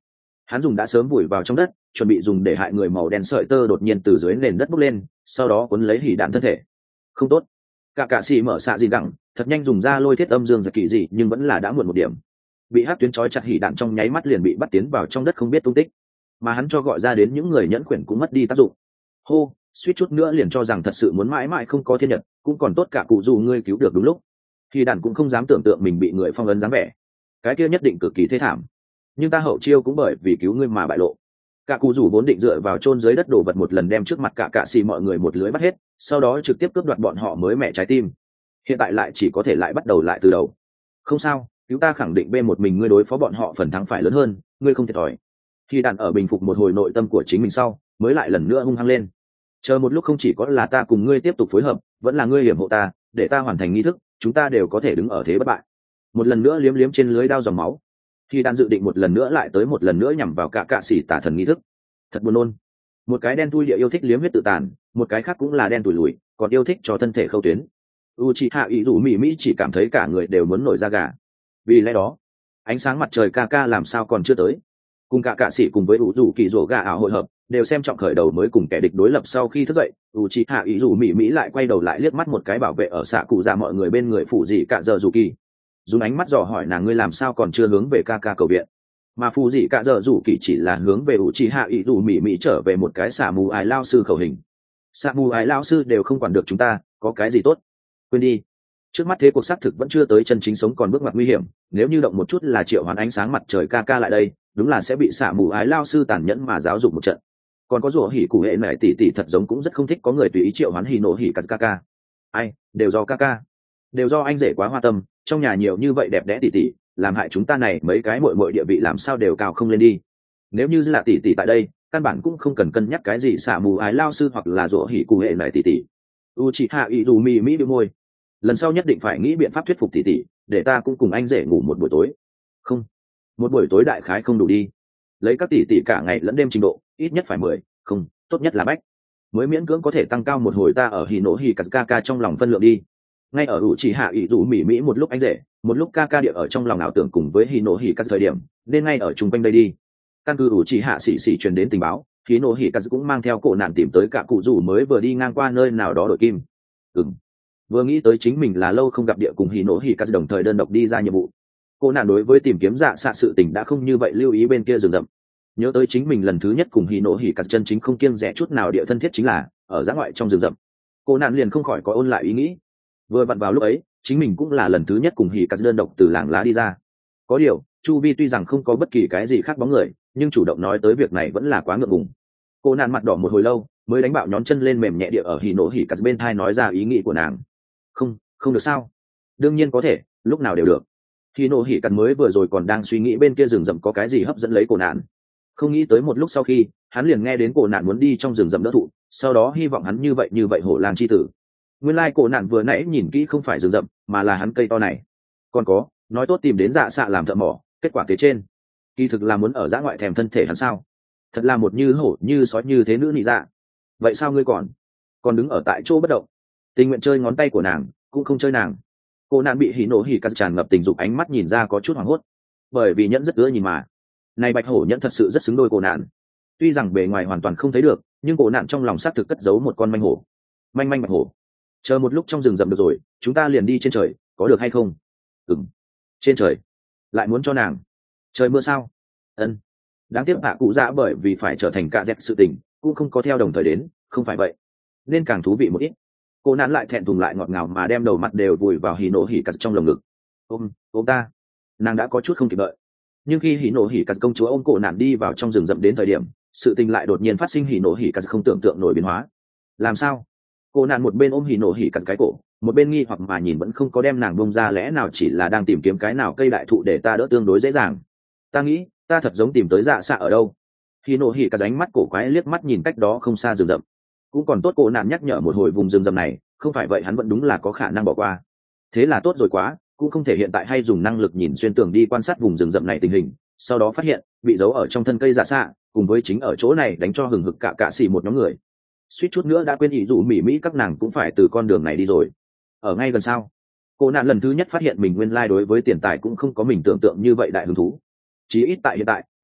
Hắn dùng đã sớm vùi vào trong đất, chuẩn bị dùng để hại người màu đen sợi tơ đột nhiên từ dưới nền đất bốc lên, sau đó cuốn lấy hỉ đạn thân thể. Không tốt. Cả cạ sĩ mở xạ gì đẳng, thật nhanh dùng ra lôi thiết âm dương giật kỳ dị, nhưng vẫn là đã muộn một điểm. Bị hắc tuyến trói chặt hỉ đạn trong nháy mắt liền bị bắt tiến vào trong đất không biết tung tích. Mà hắn cho gọi ra đến những người nhẫn quyển cũng mất đi tác dụng. Hô, suýt chút nữa liền cho rằng thật sự muốn mãi mãi không có thiên nhật, cũng còn tốt cả cụ dù ngươi cứu được đúng lúc. Hỉ đạn cũng không dám tưởng tượng mình bị người phong ấn dáng vẻ. Cái kia nhất định cực kỳ thê thảm. Nhưng ta hậu chiêu cũng bởi vì cứu ngươi mà bại lộ. Cả cụ rủ vốn định dựa vào chôn dưới đất đổ vật một lần đem trước mặt cả cạ xì mọi người một lưới bắt hết, sau đó trực tiếp cướp đoạt bọn họ mới mẹ trái tim. Hiện tại lại chỉ có thể lại bắt đầu lại từ đầu. Không sao, cứu ta khẳng định bên một mình ngươi đối phó bọn họ phần thắng phải lớn hơn, ngươi không thiệt thòi. Khi đàn ở bình phục một hồi nội tâm của chính mình sau, mới lại lần nữa hung hăng lên. Chờ một lúc không chỉ có là ta cùng ngươi tiếp tục phối hợp, vẫn là ngươi hiểm hộ ta, để ta hoàn thành nghi thức, chúng ta đều có thể đứng ở thế bất bại. Một lần nữa liếm liếm trên lưới đao dòng máu. Khi đàn dự định một lần nữa lại tới một lần nữa nhằm vào cả cạ xỉ tả thần nghi thức. Thật buồn nôn. Một cái đen thui địa yêu thích liếm huyết tự tàn, một cái khác cũng là đen tủi lùi, còn yêu thích cho thân thể khâu tuyến. Uchiha Inu Mỹ Mỹ chỉ cảm thấy cả người đều muốn nổi da gà. Vì lẽ đó, ánh sáng mặt trời ca ca làm sao còn chưa tới. Cùng cả cạ sĩ cùng với ủ rủ kỳ rổ gà ảo hội hợp, đều xem trọng khởi đầu mới cùng kẻ địch đối lập sau khi thức dậy. Uchiha Inu Mỹ Mỹ lại quay đầu lại liếc mắt một cái bảo vệ ở xạ cụ ra mọi người bên người phụ dị cả giờ dù kỳ. Dùng ánh mắt dò hỏi nàng ngươi làm sao còn chưa hướng về ca ca cầu viện. Mà phụ dị cả giờ dù kỳ chỉ là hướng về Uchiha Inu Mỹ Mỹ trở về một cái xả mù ái lao sư khẩu hình. Xả mù ái lao sư đều không quản được chúng ta, có cái gì tốt? Quên đi. Trước mắt thế cuộc xác thực vẫn chưa tới chân chính sống còn bước ngoặt nguy hiểm, nếu như động một chút là triệu hoán ánh sáng mặt trời ca ca lại đây, đúng là sẽ bị xả mù ái lao sư tàn nhẫn mà giáo dục một trận. Còn có rủa hỉ cụ hệ mẹ tỷ tỷ thật giống cũng rất không thích có người tùy ý triệu hoán hỉ nổ hỉ ca ca. Ai, đều do ca ca, đều do anh rể quá hoa tâm, trong nhà nhiều như vậy đẹp đẽ tỷ tỷ, làm hại chúng ta này mấy cái muội muội địa vị làm sao đều cao không lên đi. Nếu như là tỷ tỷ tại đây, căn bản cũng không cần cân nhắc cái gì xả mù ái lao sư hoặc là rủa hỉ cụ hệ mẹ tỷ tỷ. Uchiha Izumi mỹ bĩu môi, lần sau nhất định phải nghĩ biện pháp thuyết phục tỷ tỷ, để ta cũng cùng anh rể ngủ một buổi tối. Không, một buổi tối đại khái không đủ đi, lấy các tỷ tỷ cả ngày lẫn đêm trình độ, ít nhất phải mười, không, tốt nhất là bách, mới miễn cưỡng có thể tăng cao một hồi ta ở hỉ nổ hỉ ca ca trong lòng phân lượng đi. Ngay ở Uchiha Izumi mỹ một lúc anh rể, một lúc ca ca địa ở trong lòng ảo tưởng cùng với hỉ nổ hỉ ca thời điểm, nên ngay ở chung quanh đây đi. Căn cứ Uchiha xỉ xỉ truyền đến tình báo, hỉ nổ hỉ ca cũng mang theo cổ nạn tìm tới cả cụ rủ mới vừa đi ngang qua nơi nào đó đổi kim. Ừm. Vừa nghĩ tới chính mình là lâu không gặp địa cùng hỉ nổ hỉ cắt đồng thời đơn độc đi ra nhiệm vụ, cô nạn đối với tìm kiếm dạ xạ sự tình đã không như vậy lưu ý bên kia rừng rậm. Nhớ tới chính mình lần thứ nhất cùng hỉ nổ hỉ cắt chân chính không kiêng rẻ chút nào địa thân thiết chính là ở giã ngoại trong rừng rậm, cô nạn liền không khỏi có ôn lại ý nghĩ. Vừa vặn vào lúc ấy chính mình cũng là lần thứ nhất cùng hỉ cắt đơn độc từ làng lá đi ra. Có điều chu vi tuy rằng không có bất kỳ cái gì khác bóng người, nhưng chủ động nói tới việc này vẫn là quá ngượng ngùng. Cô nạn mặt đỏ một hồi lâu mới đánh bạo nhón chân lên mềm nhẹ địa ở hỉ nổ hỉ cắt bên thai nói ra ý nghĩ của nàng. Không, không được sao? Đương nhiên có thể, lúc nào đều được. Hỉ nổ hỉ cắt mới vừa rồi còn đang suy nghĩ bên kia rừng rậm có cái gì hấp dẫn lấy cổ nạn, không nghĩ tới một lúc sau khi hắn liền nghe đến cổ nạn muốn đi trong rừng rậm đỡ thụ, sau đó hy vọng hắn như vậy như vậy hổ lang chi tử. Nguyên lai cổ nạn vừa nãy nhìn kỹ không phải rừng rậm mà là hắn cây to này. Còn có nói tốt tìm đến dạ xạ làm thợ mỏ, kết quả kế trên kỳ thực là muốn ở dã ngoại thèm thân thể hắn sao? Thật là một như hổ như sói như thế nữ nị dạ. Vậy sao ngươi còn còn đứng ở tại chỗ bất động, tình nguyện chơi ngón tay của nàng cũng không chơi nàng? Cô nạn bị hỉ nổ hỉ cắt tràn ngập tình dục ánh mắt nhìn ra có chút hoảng hốt, bởi vì nhẫn rất ưa nhìn mà. Này bạch hổ nhẫn thật sự rất xứng đôi cô nạn. Tuy rằng bề ngoài hoàn toàn không thấy được, nhưng cô nạn trong lòng xác thực cất giấu một con manh hổ. Manh manh bạch hổ. Chờ một lúc trong rừng rậm được rồi, chúng ta liền đi trên trời, có được hay không? Ừm. Trên trời lại muốn cho nàng trời mưa sao? Ân. Đáng tiếc hạ cụ dạ bởi vì phải trở thành cạ dẹp sự tình cũng không có theo đồng thời đến, không phải vậy nên càng thú vị một ít. Cô nạn lại thẹn thùng lại ngọt ngào mà đem đầu mặt đều vùi vào hỉ nổ hỉ cắt trong lồng ngực. Ôm, ôm ta. Nàng đã có chút không kịp đợi. Nhưng khi hỉ nổ hỉ cắt công chúa ôm cổ nạn đi vào trong rừng rậm đến thời điểm, sự tình lại đột nhiên phát sinh, hỉ nổ hỉ cắt không tưởng tượng nổi biến hóa. Làm sao? Cô nạn một bên ôm hỉ nổ hỉ cắt cái cổ, một bên nghi hoặc mà nhìn vẫn không có đem nàng bông ra, lẽ nào chỉ là đang tìm kiếm cái nào cây đại thụ để ta đỡ tương đối dễ dàng? Ta nghĩ ta thật giống tìm tới dạ xạ ở đâu. Hỉ nổ hỉ cắt ánh mắt cổ quái liếc mắt nhìn cách đó không xa rừng rậm. Cũng còn tốt cô nạn nhắc nhở một hồi vùng rừng rậm này, không phải vậy hắn vẫn đúng là có khả năng bỏ qua. Thế là tốt rồi quá, cũng không thể hiện tại hay dùng năng lực nhìn xuyên tường đi quan sát vùng rừng rậm này tình hình, sau đó phát hiện bị giấu ở trong thân cây dạ xạ cùng với chính ở chỗ này đánh cho hừng hực cả cạ xì một nhóm người. Suýt chút nữa đã quên ý dụ mỹ mỹ các nàng cũng phải từ con đường này đi rồi. Ở ngay gần sao? Cô nạn lần thứ nhất phát hiện mình nguyên lai đối với tiền tài cũng không có mình tưởng tượng như vậy đại hứng thú. Chí ít tại hiện tại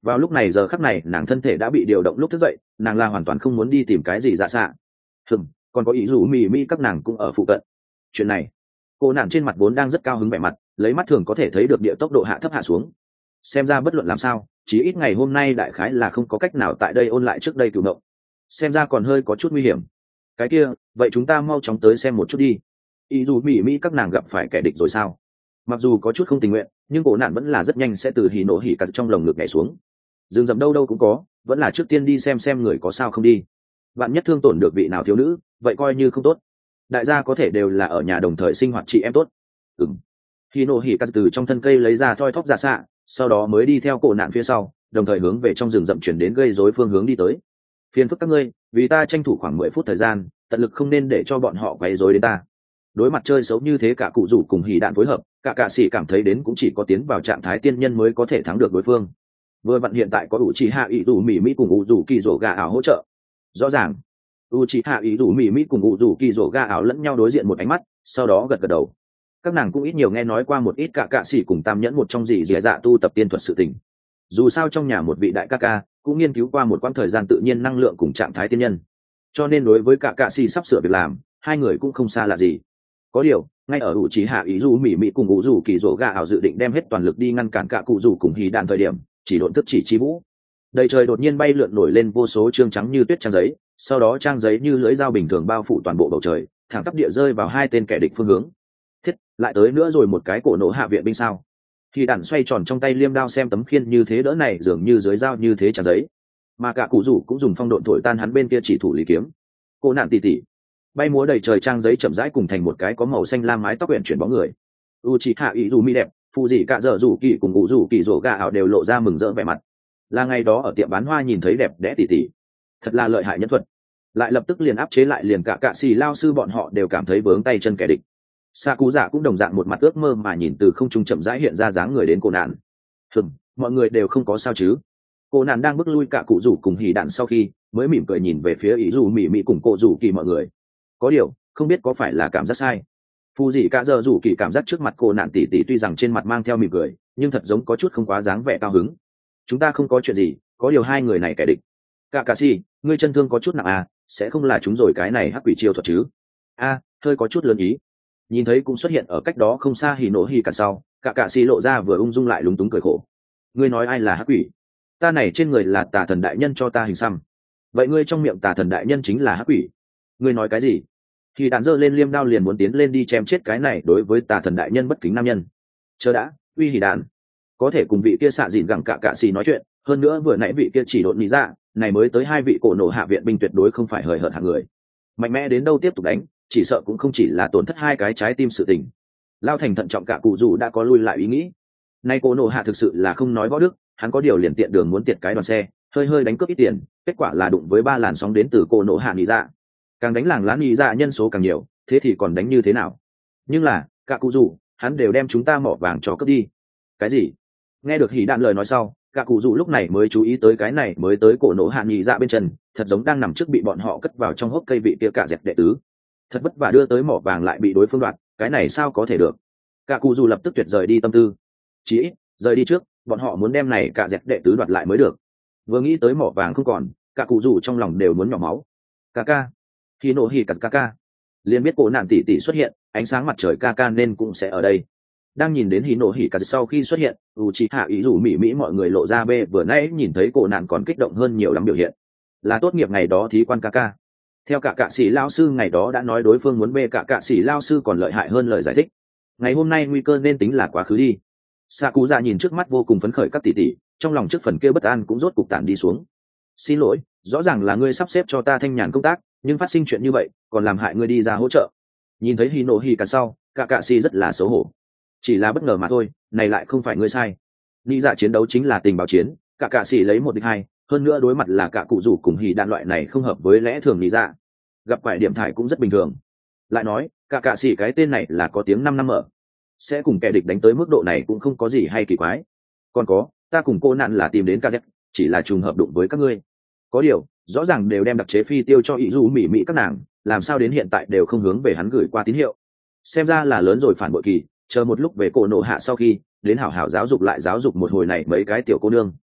Vào lúc này giờ khắc này nàng thân thể đã bị điều động lúc thức dậy, nàng là hoàn toàn không muốn đi tìm cái gì dạ xạ. Hừm, còn có ý dù mì mì các nàng cũng ở phụ cận. Chuyện này, cô nàng trên mặt vốn đang rất cao hứng vẻ mặt, lấy mắt thường có thể thấy được địa tốc độ hạ thấp hạ xuống. Xem ra bất luận làm sao, chỉ ít ngày hôm nay đại khái là không có cách nào tại đây ôn lại trước đây cựu mộng. Xem ra còn hơi có chút nguy hiểm. Cái kia, vậy chúng ta mau chóng tới xem một chút đi. Ý dù mì mì các nàng gặp phải kẻ địch rồi sao? Mặc dù có chút không tình nguyện, nhưng cổ nạn vẫn là rất nhanh sẽ từ hỉ nổ hỉ cắt trong lồng ngực nhảy xuống. Rừng rậm đâu đâu cũng có, vẫn là trước tiên đi xem xem người có sao không đi. Bạn nhất thương tổn được vị nào thiếu nữ, vậy coi như không tốt. Đại gia có thể đều là ở nhà đồng thời sinh hoạt chị em tốt. Ừm. Hỉ nổ hỉ cắt từ trong thân cây lấy ra thoi thóp ra xạ, sau đó mới đi theo cổ nạn phía sau, đồng thời hướng về trong rừng rậm chuyển đến gây rối phương hướng đi tới. Phiền phức các ngươi, vì ta tranh thủ khoảng mười phút thời gian, tận lực không nên để cho bọn họ quấy rối đến ta. Đối mặt chơi xấu như thế cả cụ rủ cùng hỉ đạn phối hợp, cả cạ sĩ cảm thấy đến cũng chỉ có tiến vào trạng thái tiên nhân mới có thể thắng được đối phương. Vừa vặn hiện tại có u chi hạ ý rủ mỹ mỹ cùng u rủ kỳ rổ gà ảo hỗ trợ. Rõ ràng u chi hạ ý rủ mỹ mỹ cùng u rủ kỳ rổ gà ảo lẫn nhau đối diện một ánh mắt, sau đó gật gật đầu. Các nàng cũng ít nhiều nghe nói qua một ít cả cạ sĩ cùng tam nhẫn một trong gì dẻ dạ tu tập tiên thuật sự tình. Dù sao trong nhà một vị đại ca ca cũng nghiên cứu qua một quãng thời gian tự nhiên năng lượng cùng trạng thái tiên nhân, cho nên đối với cả cạ sĩ sắp sửa việc làm, hai người cũng không xa lạ gì. Có điều ngay ở ủ trí hạ ý dù mỹ mỹ cùng ủ dù kỳ rỗ gà ảo dự định đem hết toàn lực đi ngăn cản cả cụ dù cùng hì đạn thời điểm, chỉ độn thức chỉ chi vũ đầy trời đột nhiên bay lượn nổi lên vô số trương trắng như tuyết trang giấy, sau đó trang giấy như lưỡi dao bình thường bao phủ toàn bộ bầu trời, thẳng tắp địa rơi vào hai tên kẻ địch phương hướng. Thiết, lại tới nữa rồi, một cái cổ nổ hạ viện binh sao? Hì đạn xoay tròn trong tay liêm đao xem tấm khiên như thế đỡ này dường như dưới dao như thế trang giấy, mà cả cụ dù cũng dùng phong độn thổi tan hắn bên kia chỉ thủ lý kiếm. Cô nạn tỉ tỉ bay múa đầy trời trang giấy chậm rãi cùng thành một cái có màu xanh lam mái tóc quyển chuyển bóng người. U chị hạ ý dù mi đẹp, phụ gì cả giờ rủ kỳ cùng ngủ rủ kỳ rổ gà ảo đều lộ ra mừng rỡ vẻ mặt. Là ngày đó ở tiệm bán hoa nhìn thấy đẹp đẽ tỉ tỉ, thật là lợi hại nhân thuật. Lại lập tức liền áp chế lại, liền cả cạ xì lao sư bọn họ đều cảm thấy vướng tay chân kẻ địch. Sa cú giả cũng đồng dạng một mặt ước mơ mà nhìn từ không trung chậm rãi hiện ra dáng người đến cô nạn. Hừm, mọi người đều không có sao chứ? Cô nạn đang bước lui cả cụ rủ cùng hỉ đạn sau khi mới mỉm cười nhìn về phía ý dù mỉ mỉ cùng cô rủ kỳ mọi người. Có điều không biết có phải là cảm giác sai, phù dị cả giờ rủ kỳ cảm giác trước mặt cô nạn tỉ tỉ tuy rằng trên mặt mang theo mỉm cười, nhưng thật giống có chút không quá dáng vẻ cao hứng. Chúng ta không có chuyện gì, có điều hai người này kẻ địch. Cả cà si, ngươi chân thương có chút nặng à, sẽ không là chúng rồi cái này hắc quỷ chiêu thuật chứ? A, hơi có chút lớn ý. Nhìn thấy cũng xuất hiện ở cách đó không xa hỉ nổ hỉ cả sau, cả cà si lộ ra vừa ung dung lại lúng túng cười khổ. Ngươi nói ai là hắc quỷ? Ta này trên người là tà thần đại nhân cho ta hình xăm. Vậy ngươi trong miệng tà thần đại nhân chính là hắc quỷ? Ngươi nói cái gì? Thì đạn giơ lên liêm đao liền muốn tiến lên đi chém chết cái này đối với tà thần đại nhân bất kính nam nhân. Chờ đã, uy hỉ đạn, có thể cùng vị kia xạ dịn gẳng cả cạ xì nói chuyện, hơn nữa vừa nãy vị kia chỉ độn lý ra, này mới tới hai vị cổ nổ hạ viện binh tuyệt đối không phải hời hợt hạng người. Mạnh mẽ đến đâu tiếp tục đánh, chỉ sợ cũng không chỉ là tổn thất hai cái trái tim sự tình. Lao thành thận trọng cả cụ dù đã có lui lại ý nghĩ. Nay cổ nổ hạ thực sự là không nói võ đức, hắn có điều liền tiện đường muốn tiệt cái đoàn xe, hơi hơi đánh cướp ít tiền, kết quả là đụng với ba làn sóng đến từ cổ nổ hạ lý ra. Càng đánh làng lán lý ra nhân số càng nhiều, thế thì còn đánh như thế nào? Nhưng là cả cụ dù hắn đều đem chúng ta mỏ vàng cho cướp đi. Cái gì? Nghe được hỉ đạn lời nói sau, cả cụ dù lúc này mới chú ý tới cái này mới tới cổ nổ hạ nhị dạ bên chân, thật giống đang nằm trước bị bọn họ cất vào trong hốc cây vị kia cả dẹp đệ tứ. Thật vất vả đưa tới mỏ vàng lại bị đối phương đoạt, cái này sao có thể được? Cả cụ dù lập tức tuyệt rời đi tâm tư. Chỉ ít, rời đi trước, bọn họ muốn đem này cả dẹp đệ tứ đoạt lại mới được. Vừa nghĩ tới mỏ vàng không còn, cả cụ dù trong lòng đều muốn nhỏ máu. Kaka, khi nổ hỉ cả Kaka, liền biết cổ nạn tỷ tỷ xuất hiện, ánh sáng mặt trời Kaka nên cũng sẽ ở đây. Đang nhìn đến hỉ nổ hỉ cả sau khi xuất hiện, Uchiha ý rủ mỹ mỹ mọi người lộ ra bê vừa nãy nhìn thấy cổ nạn còn kích động hơn nhiều lắm biểu hiện. Là tốt nghiệp ngày đó thí quan Kaka. Theo cả cạ sĩ lao sư ngày đó đã nói đối phương muốn bê cả cạ sĩ lao sư còn lợi hại hơn lời giải thích. Ngày hôm nay nguy cơ nên tính là quá khứ đi. Sakuza nhìn trước mắt vô cùng phấn khởi các tỷ tỷ, trong lòng trước phần kia bất an cũng rốt cục tản đi xuống. Xin lỗi, rõ ràng là ngươi sắp xếp cho ta thanh nhàn công tác, nhưng phát sinh chuyện như vậy còn làm hại ngươi đi ra hỗ trợ. Nhìn thấy hỉ nổ hỉ cả sau, cả cạ sĩ rất là xấu hổ. Chỉ là bất ngờ mà thôi, này lại không phải ngươi sai. Nghĩ dạ chiến đấu chính là tình báo chiến, cả cạ sĩ lấy một địch hai, hơn nữa đối mặt là cả cụ rủ cùng hỉ đạn loại này không hợp với lẽ thường nghĩ dạ. Gặp quại điểm thải cũng rất bình thường. Lại nói, cả cạ sĩ cái tên này là có tiếng năm năm ở, sẽ cùng kẻ địch đánh tới mức độ này cũng không có gì hay kỳ quái. Còn có, ta cùng cô nạn là tìm đến ca dép, chỉ là trùng hợp đụng với các ngươi. Có điều, rõ ràng đều đem đặc chế phi tiêu cho ý du mỹ mỹ các nàng, làm sao đến hiện tại đều không hướng về hắn gửi qua tín hiệu. Xem ra là lớn rồi phản bội kỳ, chờ một lúc về cổ nổ hạ sau khi đến hảo hảo giáo dục lại giáo dục một hồi này mấy cái tiểu cô nương.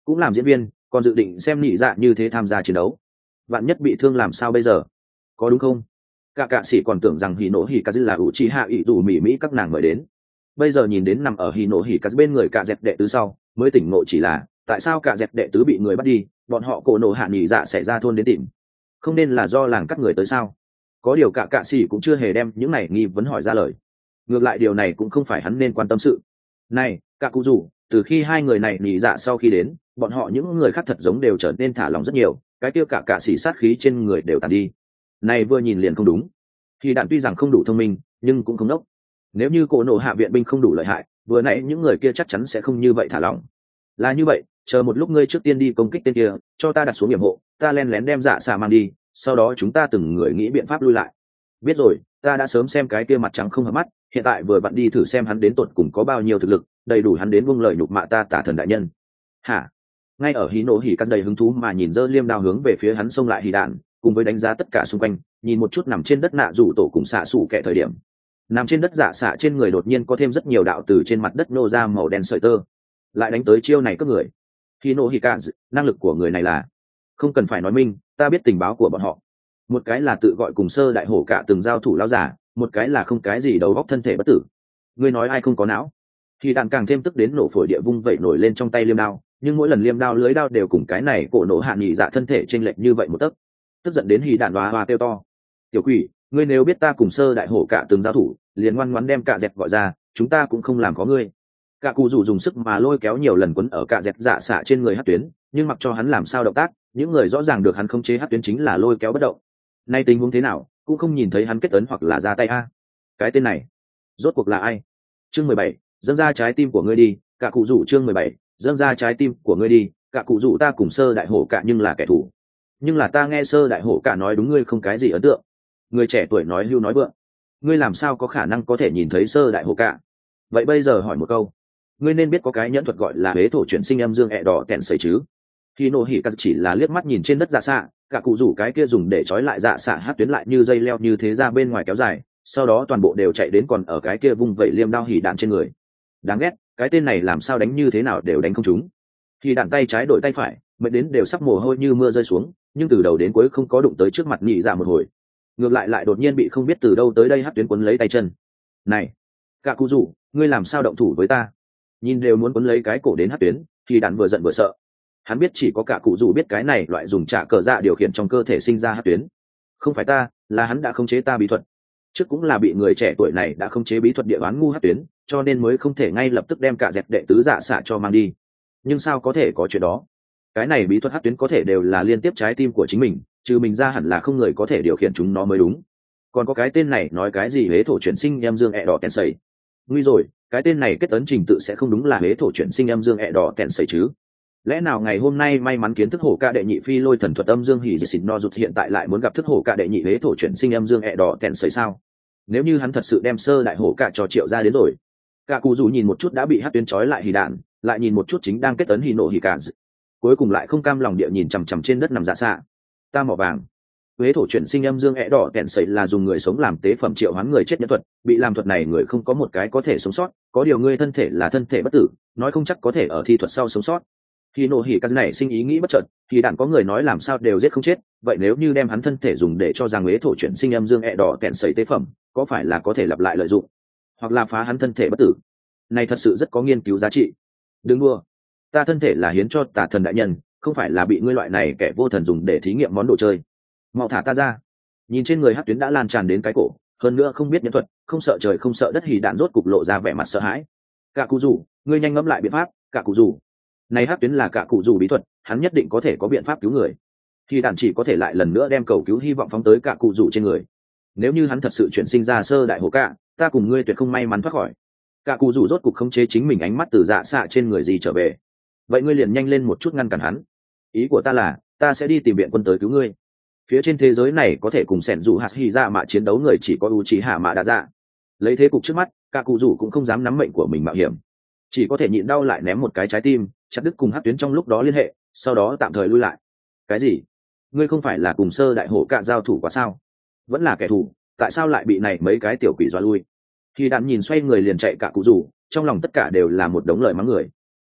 cũng làm diễn viên, còn dự định xem nhị dạ như thế tham gia chiến đấu. Vạn nhất bị thương làm sao bây giờ, có đúng không? Cả cạ sĩ còn tưởng rằng hì nổ hỉ cà là ủ trí hạ ỷ dù mỹ mỹ các nàng mời đến, bây giờ nhìn đến nằm ở hì nổ hỉ cà bên người cạ dẹt đệ tứ sau mới tỉnh ngộ, chỉ là tại sao cạ dẹt đệ tứ bị người bắt đi, bọn họ cổ nổ hạ nhị dạ sẽ ra thôn đến tìm, không nên là do làng cắt người tới sao? Có điều cả cạ sĩ cũng chưa hề đem những này nghi vấn hỏi ra lời, ngược lại điều này cũng không phải hắn nên quan tâm sự. Này cả cụ rủ, từ khi hai người này nhị dạ sau khi đến, bọn họ những người khác thật giống đều trở nên thả lòng rất nhiều, cái tiêu cả cạ sĩ sát khí trên người đều tàn đi. Này vừa nhìn liền không đúng. Thì đạn tuy rằng không đủ thông minh nhưng cũng không đốc, nếu như cổ nổ hạ viện binh không đủ lợi hại, vừa nãy những người kia chắc chắn sẽ không như vậy thả lỏng. Là như vậy, chờ một lúc ngươi trước tiên đi công kích tên kia, cho ta đặt xuống hiểm hộ, ta len lén đem dạ xà mang đi, sau đó chúng ta từng người nghĩ biện pháp lui lại. Biết rồi, ta đã sớm xem cái kia mặt trắng không hợp mắt, hiện tại vừa vặn đi thử xem hắn đến tột cùng có bao nhiêu thực lực, đầy đủ hắn đến buông lời nhục mạ ta tả thần đại nhân. Hả? Ngay ở hí nổ hỉ cắt đầy hứng thú mà nhìn dơ liêm đao hướng về phía hắn xông lại hỉ đạn, cùng với đánh giá tất cả xung quanh, nhìn một chút nằm trên đất nạ rủ tổ cùng xạ sủ kẻ thời điểm, nằm trên đất dạ xạ trên người đột nhiên có thêm rất nhiều đạo từ trên mặt đất nô ra màu đen sợi tơ, lại đánh tới chiêu này cướp người. Hỉ nổ hỉ cắt, năng lực của người này là không cần phải nói minh, ta biết tình báo của bọn họ. Một cái là tự gọi cùng sơ đại hổ cả từng giao thủ lão giả, một cái là không cái gì đầu góc thân thể bất tử. Ngươi nói ai không có não? Thì đạn càng thêm tức đến nổ phổi địa vung vẩy nổi lên trong tay liêm đao, nhưng mỗi lần liêm đao lưới đao đều cùng cái này cổ nổ hạ nhị dạ thân thể chênh lệch như vậy một tấc. Tức giận đến hì đạn hoa hoa kêu to, tiểu quỷ, ngươi nếu biết ta cùng sơ đại hổ cả từng giao thủ, liền ngoan ngoãn đem cả dẹp gọi ra, chúng ta cũng không làm có ngươi. Cả cụ rủ dùng sức mà lôi kéo nhiều lần quấn ở cả dẹp dạ xạ trên người hát tuyến, nhưng mặc cho hắn làm sao động tác, những người rõ ràng được hắn khống chế hát tuyến chính là lôi kéo bất động. Nay tình huống thế nào cũng không nhìn thấy hắn kết ấn hoặc là ra tay a. Cái tên này rốt cuộc là ai? Chương mười bảy, dâng ra trái tim của ngươi đi. Cả cụ rủ chương mười bảy, dâng ra trái tim của ngươi đi. Cả cụ rủ, ta cùng sơ đại hổ cả nhưng là kẻ thù, nhưng là ta nghe sơ đại hổ cả nói đúng ngươi không cái gì ấn tượng. Người trẻ tuổi nói hưu nói vượng, ngươi làm sao có khả năng có thể nhìn thấy sơ đại hổ cả? Vậy bây giờ hỏi một câu, ngươi nên biết có cái nhẫn thuật gọi là huế thổ chuyển sinh âm dương ẹ đỏ kẹn sấy chứ? Khi nổ hỉ cắt chỉ là liếc mắt nhìn trên đất dạ xạ, cả cụ rủ cái kia dùng để trói lại dạ xạ hát tuyến lại như dây leo như thế ra bên ngoài kéo dài, sau đó toàn bộ đều chạy đến còn ở cái kia vung vẩy liêm đao hỉ đạn trên người. Đáng ghét, cái tên này làm sao đánh như thế nào đều đánh không trúng. Khi đạn tay trái đổi tay phải, mệt đến đều sắp mồ hôi như mưa rơi xuống, nhưng từ đầu đến cuối không có đụng tới trước mặt nhị dạ một hồi, ngược lại lại đột nhiên bị không biết từ đâu tới đây hát tuyến quấn lấy tay chân. Này cả cụ rủ, ngươi làm sao động thủ với ta? Nhìn đều muốn quấn lấy cái cổ đến hát tuyến, thì đạn vừa giận vừa sợ. Hắn biết chỉ có cả cụ rủ biết cái này loại dùng trả cờ dạ điều khiển trong cơ thể sinh ra hát tuyến, không phải ta, là hắn đã khống chế ta bí thuật. Trước cũng là bị người trẻ tuổi này đã khống chế bí thuật địa đoán ngu hát tuyến, cho nên mới không thể ngay lập tức đem cả dẹp đệ tứ dạ xạ cho mang đi. Nhưng sao có thể có chuyện đó? Cái này bí thuật hát tuyến có thể đều là liên tiếp trái tim của chính mình, trừ mình ra hẳn là không người có thể điều khiển chúng nó mới đúng. Còn có cái tên này nói cái gì huế thổ chuyển sinh em dương ẹ đỏ kèn sầy? Nguy rồi, cái tên này kết ấn trình tự sẽ không đúng là huế thổ chuyển sinh em dương ẹ đỏ kèn sầy chứ? Lẽ nào ngày hôm nay may mắn kiến thức hổ ca đệ nhị phi lôi thần thuật âm dương hỉ xịt no rụt hiện tại lại muốn gặp thức hổ ca đệ nhị huế thổ chuyển sinh âm dương ẹ đỏ kèn sấy sao? Nếu như hắn thật sự đem sơ đại hổ ca cho triệu ra đến rồi. Cả cụ dù nhìn một chút đã bị hát tuyến trói lại hỉ đạn, lại nhìn một chút chính đang kết ấn hỉ nổ hỉ cả, cuối cùng lại không cam lòng địa nhìn chằm chằm trên đất nằm dạ xạ. Ta mỏ vàng, huế thổ chuyển sinh âm dương ẹ đỏ kèn sấy là dùng người sống làm tế phẩm triệu hoán người chết nhân thuật, bị làm thuật này người không có một cái có thể sống sót, có điều ngươi thân thể là thân thể bất tử, nói không chắc có thể ở thi thuật sau sống sót. Khi nổ hỉ cắt này sinh ý nghĩ bất chợt, thì đạn có người nói làm sao đều giết không chết, vậy nếu như đem hắn thân thể dùng để cho rằng huế thổ chuyển sinh âm dương ẹ đỏ kẹn sấy tế phẩm, có phải là có thể lặp lại lợi dụng, hoặc là phá hắn thân thể bất tử? Này thật sự rất có nghiên cứu giá trị. Đừng đua, ta thân thể là hiến cho tà thần đại nhân, không phải là bị ngươi loại này kẻ vô thần dùng để thí nghiệm món đồ chơi. Mau thả ta ra! Nhìn trên người hắc tuyến đã lan tràn đến cái cổ, hơn nữa không biết nhẫn thuật, không sợ trời không sợ đất, hỉ đạn rốt cục lộ ra vẻ mặt sợ hãi. Cả cụ rủ, ngươi nhanh ngẫm lại biện pháp, cả cụ rủ. Này hắc tuyến là cả cụ rủ bí thuật, hắn nhất định có thể có biện pháp cứu người. Thì đạn chỉ có thể lại lần nữa đem cầu cứu hy vọng phóng tới cả cụ rủ trên người. Nếu như hắn thật sự chuyển sinh ra sơ đại hổ cả, ta cùng ngươi tuyệt không may mắn thoát khỏi. Cả cụ rủ rốt cục khống chế chính mình ánh mắt từ dạ xạ trên người gì trở về. Vậy ngươi liền nhanh lên một chút ngăn cản hắn. Ý của ta là, ta sẽ đi tìm viện quân tới cứu ngươi. Phía trên thế giới này có thể cùng sẻn dù hạt hy ra mạ chiến đấu người chỉ có Uchiha Mạ Đa Dạ. Lấy thế cục trước mắt, cả cụ rủ cũng không dám nắm mệnh của mình mạo hiểm, chỉ có thể nhịn đau lại ném một cái trái tim, chặt đứt cùng hắc tuyến trong lúc đó liên hệ, sau đó tạm thời lui lại. Cái gì? Ngươi không phải là cùng sơ đại hổ cạ giao thủ quá sao? Vẫn là kẻ thù, tại sao lại bị này mấy cái tiểu quỷ dọa lui? Khi đạn nhìn xoay người liền chạy cả cụ rủ, trong lòng tất cả đều là một đống lời mắng người.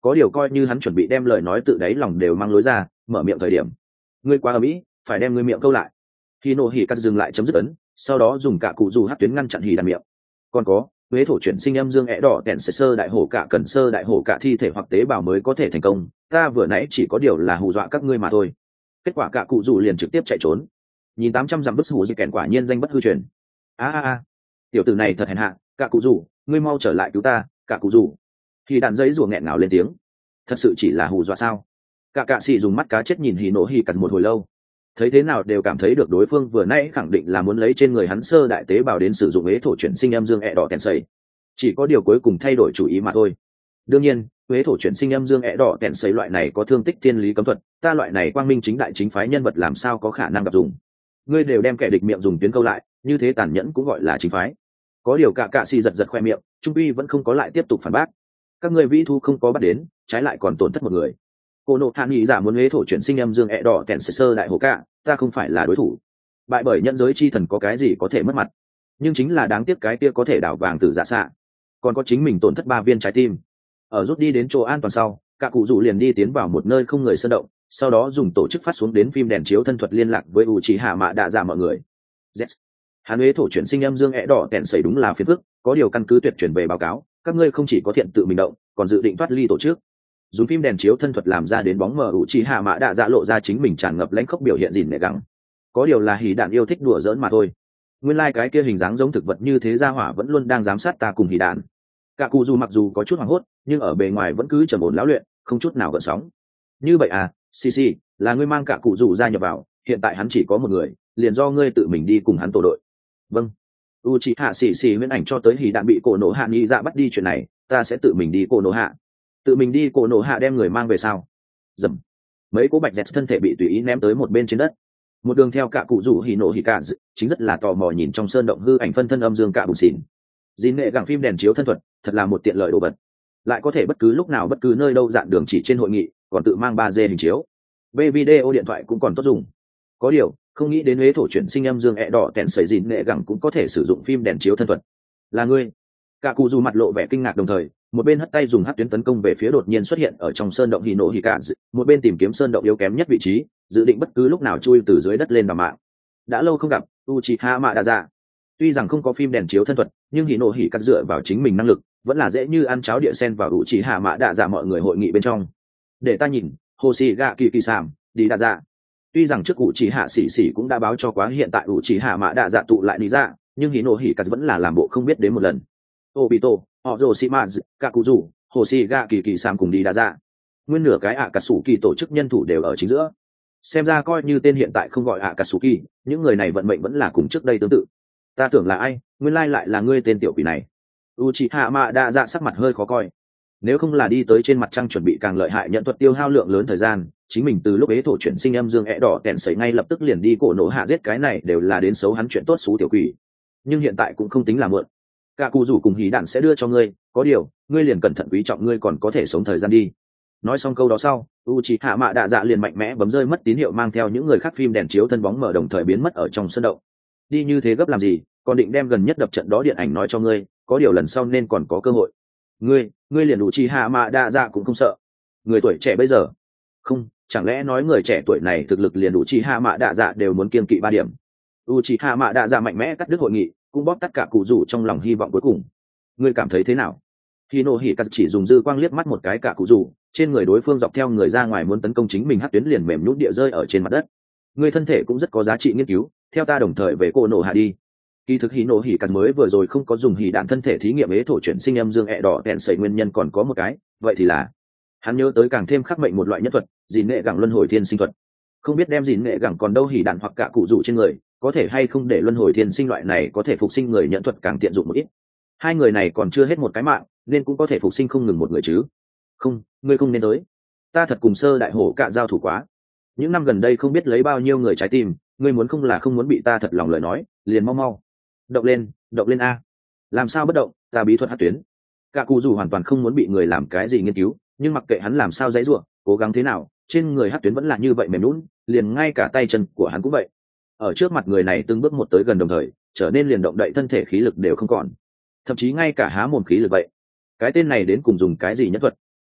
có điều coi như hắn chuẩn bị đem lời nói tự đáy lòng đều mang lối ra, mở miệng thời điểm ngươi quá ở mỹ, phải đem ngươi miệng câu lại. Khi nổ hỉ cắt dừng lại chấm dứt ấn, sau đó dùng cả cụ dù hát tuyến ngăn chặn hỉ đàn miệng. Còn có huế thổ chuyển sinh âm dương ẻ đỏ tẹn sơ sơ đại hổ cả cần sơ đại hổ cả thi thể hoặc tế bào mới có thể thành công, ta vừa nãy chỉ có điều là hù dọa các ngươi mà thôi. Kết quả cả cụ dù liền trực tiếp chạy trốn. Nhìn tám trăm dặm bức hù di kèn quả nhiên danh bất hư truyền. A a a, tiểu tử này thật hèn hạ, cả cụ dù, ngươi mau trở lại cứu ta, cả cụ dù. Thì đàn giấy rùa nghẹn ngào lên tiếng. Thật sự chỉ là hù dọa sao? Cả cạ sĩ dùng mắt cá chết nhìn hỉ nổ hỉ cắt một hồi lâu, thấy thế nào đều cảm thấy được đối phương vừa nãy khẳng định là muốn lấy trên người hắn sơ đại tế bào đến sử dụng ế thổ chuyển sinh âm dương ẹ đỏ tèn sầy, chỉ có điều cuối cùng thay đổi chủ ý mà thôi. Đương nhiên ế thổ chuyển sinh âm dương ẹ đỏ tèn sầy loại này có thương tích thiên lý cấm thuật, ta loại này quang minh chính đại chính phái nhân vật làm sao có khả năng gặp dùng. Ngươi đều đem kẻ địch miệng dùng tuyến câu lại, như thế tàn nhẫn cũng gọi là chính phái. Có điều cả cạ sĩ giật giật khoe miệng, trung uy vẫn không có lại tiếp tục phản bác. Các ngươi vĩ thu không có bắt đến, trái lại còn tổn thất một người. Cô nộ hạ nghĩ giả muốn huế thổ chuyển sinh âm dương ẹ đỏ kèn sơ sơ đại hồ cả, ta không phải là đối thủ. Bại bởi nhân giới chi thần có cái gì có thể mất mặt, nhưng chính là đáng tiếc cái kia có thể đảo vàng từ giả xạ, còn có chính mình tổn thất ba viên trái tim. Ở rút đi đến chỗ an toàn sau, cả cụ rủ liền đi tiến vào một nơi không người sơn động, sau đó dùng tổ chức phát xuống đến phim đèn chiếu thân thuật liên lạc với Uchiha Mạ Đạ Dạ mọi người. Yes. Hắn huế thổ chuyển sinh âm dương ẹ đỏ kèn sẩy đúng là phiền phức, có điều căn cứ tuyệt chuyển về báo cáo, các ngươi không chỉ có thiện tự mình động, còn dự định thoát ly tổ chức. Dùng phim đèn chiếu thân thuật làm ra đến bóng mờ Uchiha Mạ Đạ Dạ lộ ra chính mình tràn ngập lãnh khốc biểu hiện gìn nệ gắng. Có điều là hỉ đạn yêu thích đùa giỡn mà thôi. Nguyên lai like cái kia hình dáng giống thực vật như thế gia hỏa vẫn luôn đang giám sát ta cùng hỉ đạn. Cả cụ dù mặc dù có chút hoảng hốt, nhưng ở bề ngoài vẫn cứ trầm ổn lão luyện, không chút nào gợn sóng. Như vậy à, xì xì, là ngươi mang cả cụ dù gia nhập vào, hiện tại hắn chỉ có một người, liền do ngươi tự mình đi cùng hắn tổ đội. Vâng. Uchiha xì xì huyễn ảnh cho tới hỉ đạn bị cổ nổ hạ nghĩ dạ bắt đi chuyện này, ta sẽ tự mình đi cổ nổ hạ. Tự mình đi cổ nổ hạ đem người mang về sao? Dầm. Mấy cố bạch dẹt thân thể bị tùy ý ném tới một bên trên đất. Một đường theo cả cụ rủ hỉ nổ hỉ cả chính rất là tò mò nhìn trong sơn động hư ảnh phân thân âm dương cả bùn xỉn. Dìn nghệ gẳng phim đèn chiếu thân thuật thật là một tiện lợi đồ vật, lại có thể bất cứ lúc nào bất cứ nơi đâu dạn đường chỉ trên hội nghị, còn tự mang ba D hình chiếu, về video điện thoại cũng còn tốt dùng. Có điều không nghĩ đến huế thổ chuyển sinh âm dương ẹ đỏ tẹn sẩy dìn nghệ gẳng cũng có thể sử dụng phim đèn chiếu thân thuật. Là ngươi? Cả cụ dù mặt lộ vẻ kinh ngạc, đồng thời một bên hất tay dùng hắc tuyến tấn công về phía đột nhiên xuất hiện ở trong sơn động hỉ nổ hỉ cả, một bên tìm kiếm sơn động yếu kém nhất vị trí, dự định bất cứ lúc nào chui từ dưới đất lên đào mạng. Đã lâu không gặp, Uchiha Mạ Đạ Dạ. Tuy rằng không có phim đèn chiếu thân thuật, nhưng hỉ nổ hỉ cắt dựa vào chính mình năng lực, vẫn là dễ như ăn cháo địa sen vào Uchiha Mạ Đạ Dạ mọi người hội nghị bên trong. Để ta nhìn, Hoshiga Kỳ Kỳ Sàm, đi Đạ Dạ. Tuy rằng trước Uchiha Sĩ Sĩ cũng đã báo cho quá hiện tại Uchiha Mạ Đạ Dạ tụ lại đi ra, nhưng hỉ nổ hỉ cắt vẫn là làm bộ không biết đến một lần. Obito, Orochimaru, Kakuzu, Hoshiga Kỳ Kỳ Sàm cùng đi Đạ Dạ. Nguyên nửa cái Akatsuki tổ chức nhân thủ đều ở chính giữa. Xem ra coi như tên hiện tại không gọi Akatsuki, những người này vận mệnh vẫn là cùng trước đây tương tự. Ta tưởng là ai, nguyên lai lại là ngươi tên tiểu quỷ này. Uchiha Mạ Đạ Dạ sắc mặt hơi khó coi. Nếu không là đi tới trên mặt trăng chuẩn bị càng lợi hại nhận thuật tiêu hao lượng lớn thời gian, chính mình từ lúc ấy thổ chuyển sinh âm dương ẻ đỏ tẹn sẩy ngay lập tức liền đi cổ nổ hạ giết cái này đều là đến xấu hắn chuyện tốt xú tiểu quỷ. Nhưng hiện tại cũng không tính là mượn. Cả cụ rủ cùng hí đạn sẽ đưa cho ngươi, có điều ngươi liền cẩn thận quý trọng, ngươi còn có thể sống thời gian đi. Nói xong câu đó sau, Uchiha Mạ Đạ Dạ liền mạnh mẽ bấm rơi mất tín hiệu, mang theo những người khác phim đèn chiếu thân bóng mở đồng thời biến mất ở trong sân động. Đi như thế gấp làm gì, còn định đem gần nhất đập trận đó điện ảnh nói cho ngươi, có điều lần sau nên còn có cơ hội. Ngươi, ngươi liền Uchiha Mạ Đạ Dạ cũng không sợ. Người tuổi trẻ bây giờ, không, chẳng lẽ nói người trẻ tuổi này thực lực liền Uchiha Mạ Đạ Dạ đều muốn kiêng kỵ ba điểm. Uchiha Mạ Đạ Dạ mạnh mẽ cắt đứt hội nghị, cũng bóp tất cả cụ rủ trong lòng hy vọng cuối cùng. Ngươi cảm thấy thế nào? Hino Hikazu chỉ dùng dư quang liếc mắt một cái cả cụ rủ, trên người đối phương dọc theo người ra ngoài muốn tấn công chính mình, hất tuyến liền mềm nhũn địa rơi ở trên mặt đất. Ngươi thân thể cũng rất có giá trị nghiên cứu, theo ta đồng thời về cô nổ hạ đi. Kỳ thực Hino Hikazu mới vừa rồi không có dùng hỉ đạn thân thể thí nghiệm ế thổ chuyển sinh âm dương ẹ đỏ tẹn sẩy nguyên nhân còn có một cái, vậy thì là hắn nhớ tới càng thêm khắc mệnh một loại nhất thuật, dìn nghệ gẳng luân hồi thiên sinh thuật. Không biết đem dìn nghệ gẳng còn đâu hỉ đạn hoặc cả cụ rủ trên người, có thể hay không để luân hồi thiên sinh loại này có thể phục sinh người nhận thuật càng tiện dụng một ít. Hai người này còn chưa hết một cái mạng, nên cũng có thể phục sinh không ngừng một người chứ. Không, ngươi không nên tới. Ta thật cùng sơ đại hổ cạ giao thủ quá. Những năm gần đây không biết lấy bao nhiêu người trái tim, ngươi muốn không là không muốn bị ta thật lòng lời nói, liền mau mau động lên, động lên a. Làm sao bất động, ta bí thuật hát tuyến. Cả cụ dù hoàn toàn không muốn bị người làm cái gì nghiên cứu, nhưng mặc kệ hắn làm sao dãy rủa, cố gắng thế nào, trên người hát tuyến vẫn là như vậy mềm nhũn, liền ngay cả tay chân của hắn cũng vậy. Ở trước mặt người này từng bước một tới gần, đồng thời trở nên liền động đậy thân thể khí lực đều không còn, thậm chí ngay cả há mồm khí lực vậy. Cái tên này đến cùng dùng cái gì nhất thuật?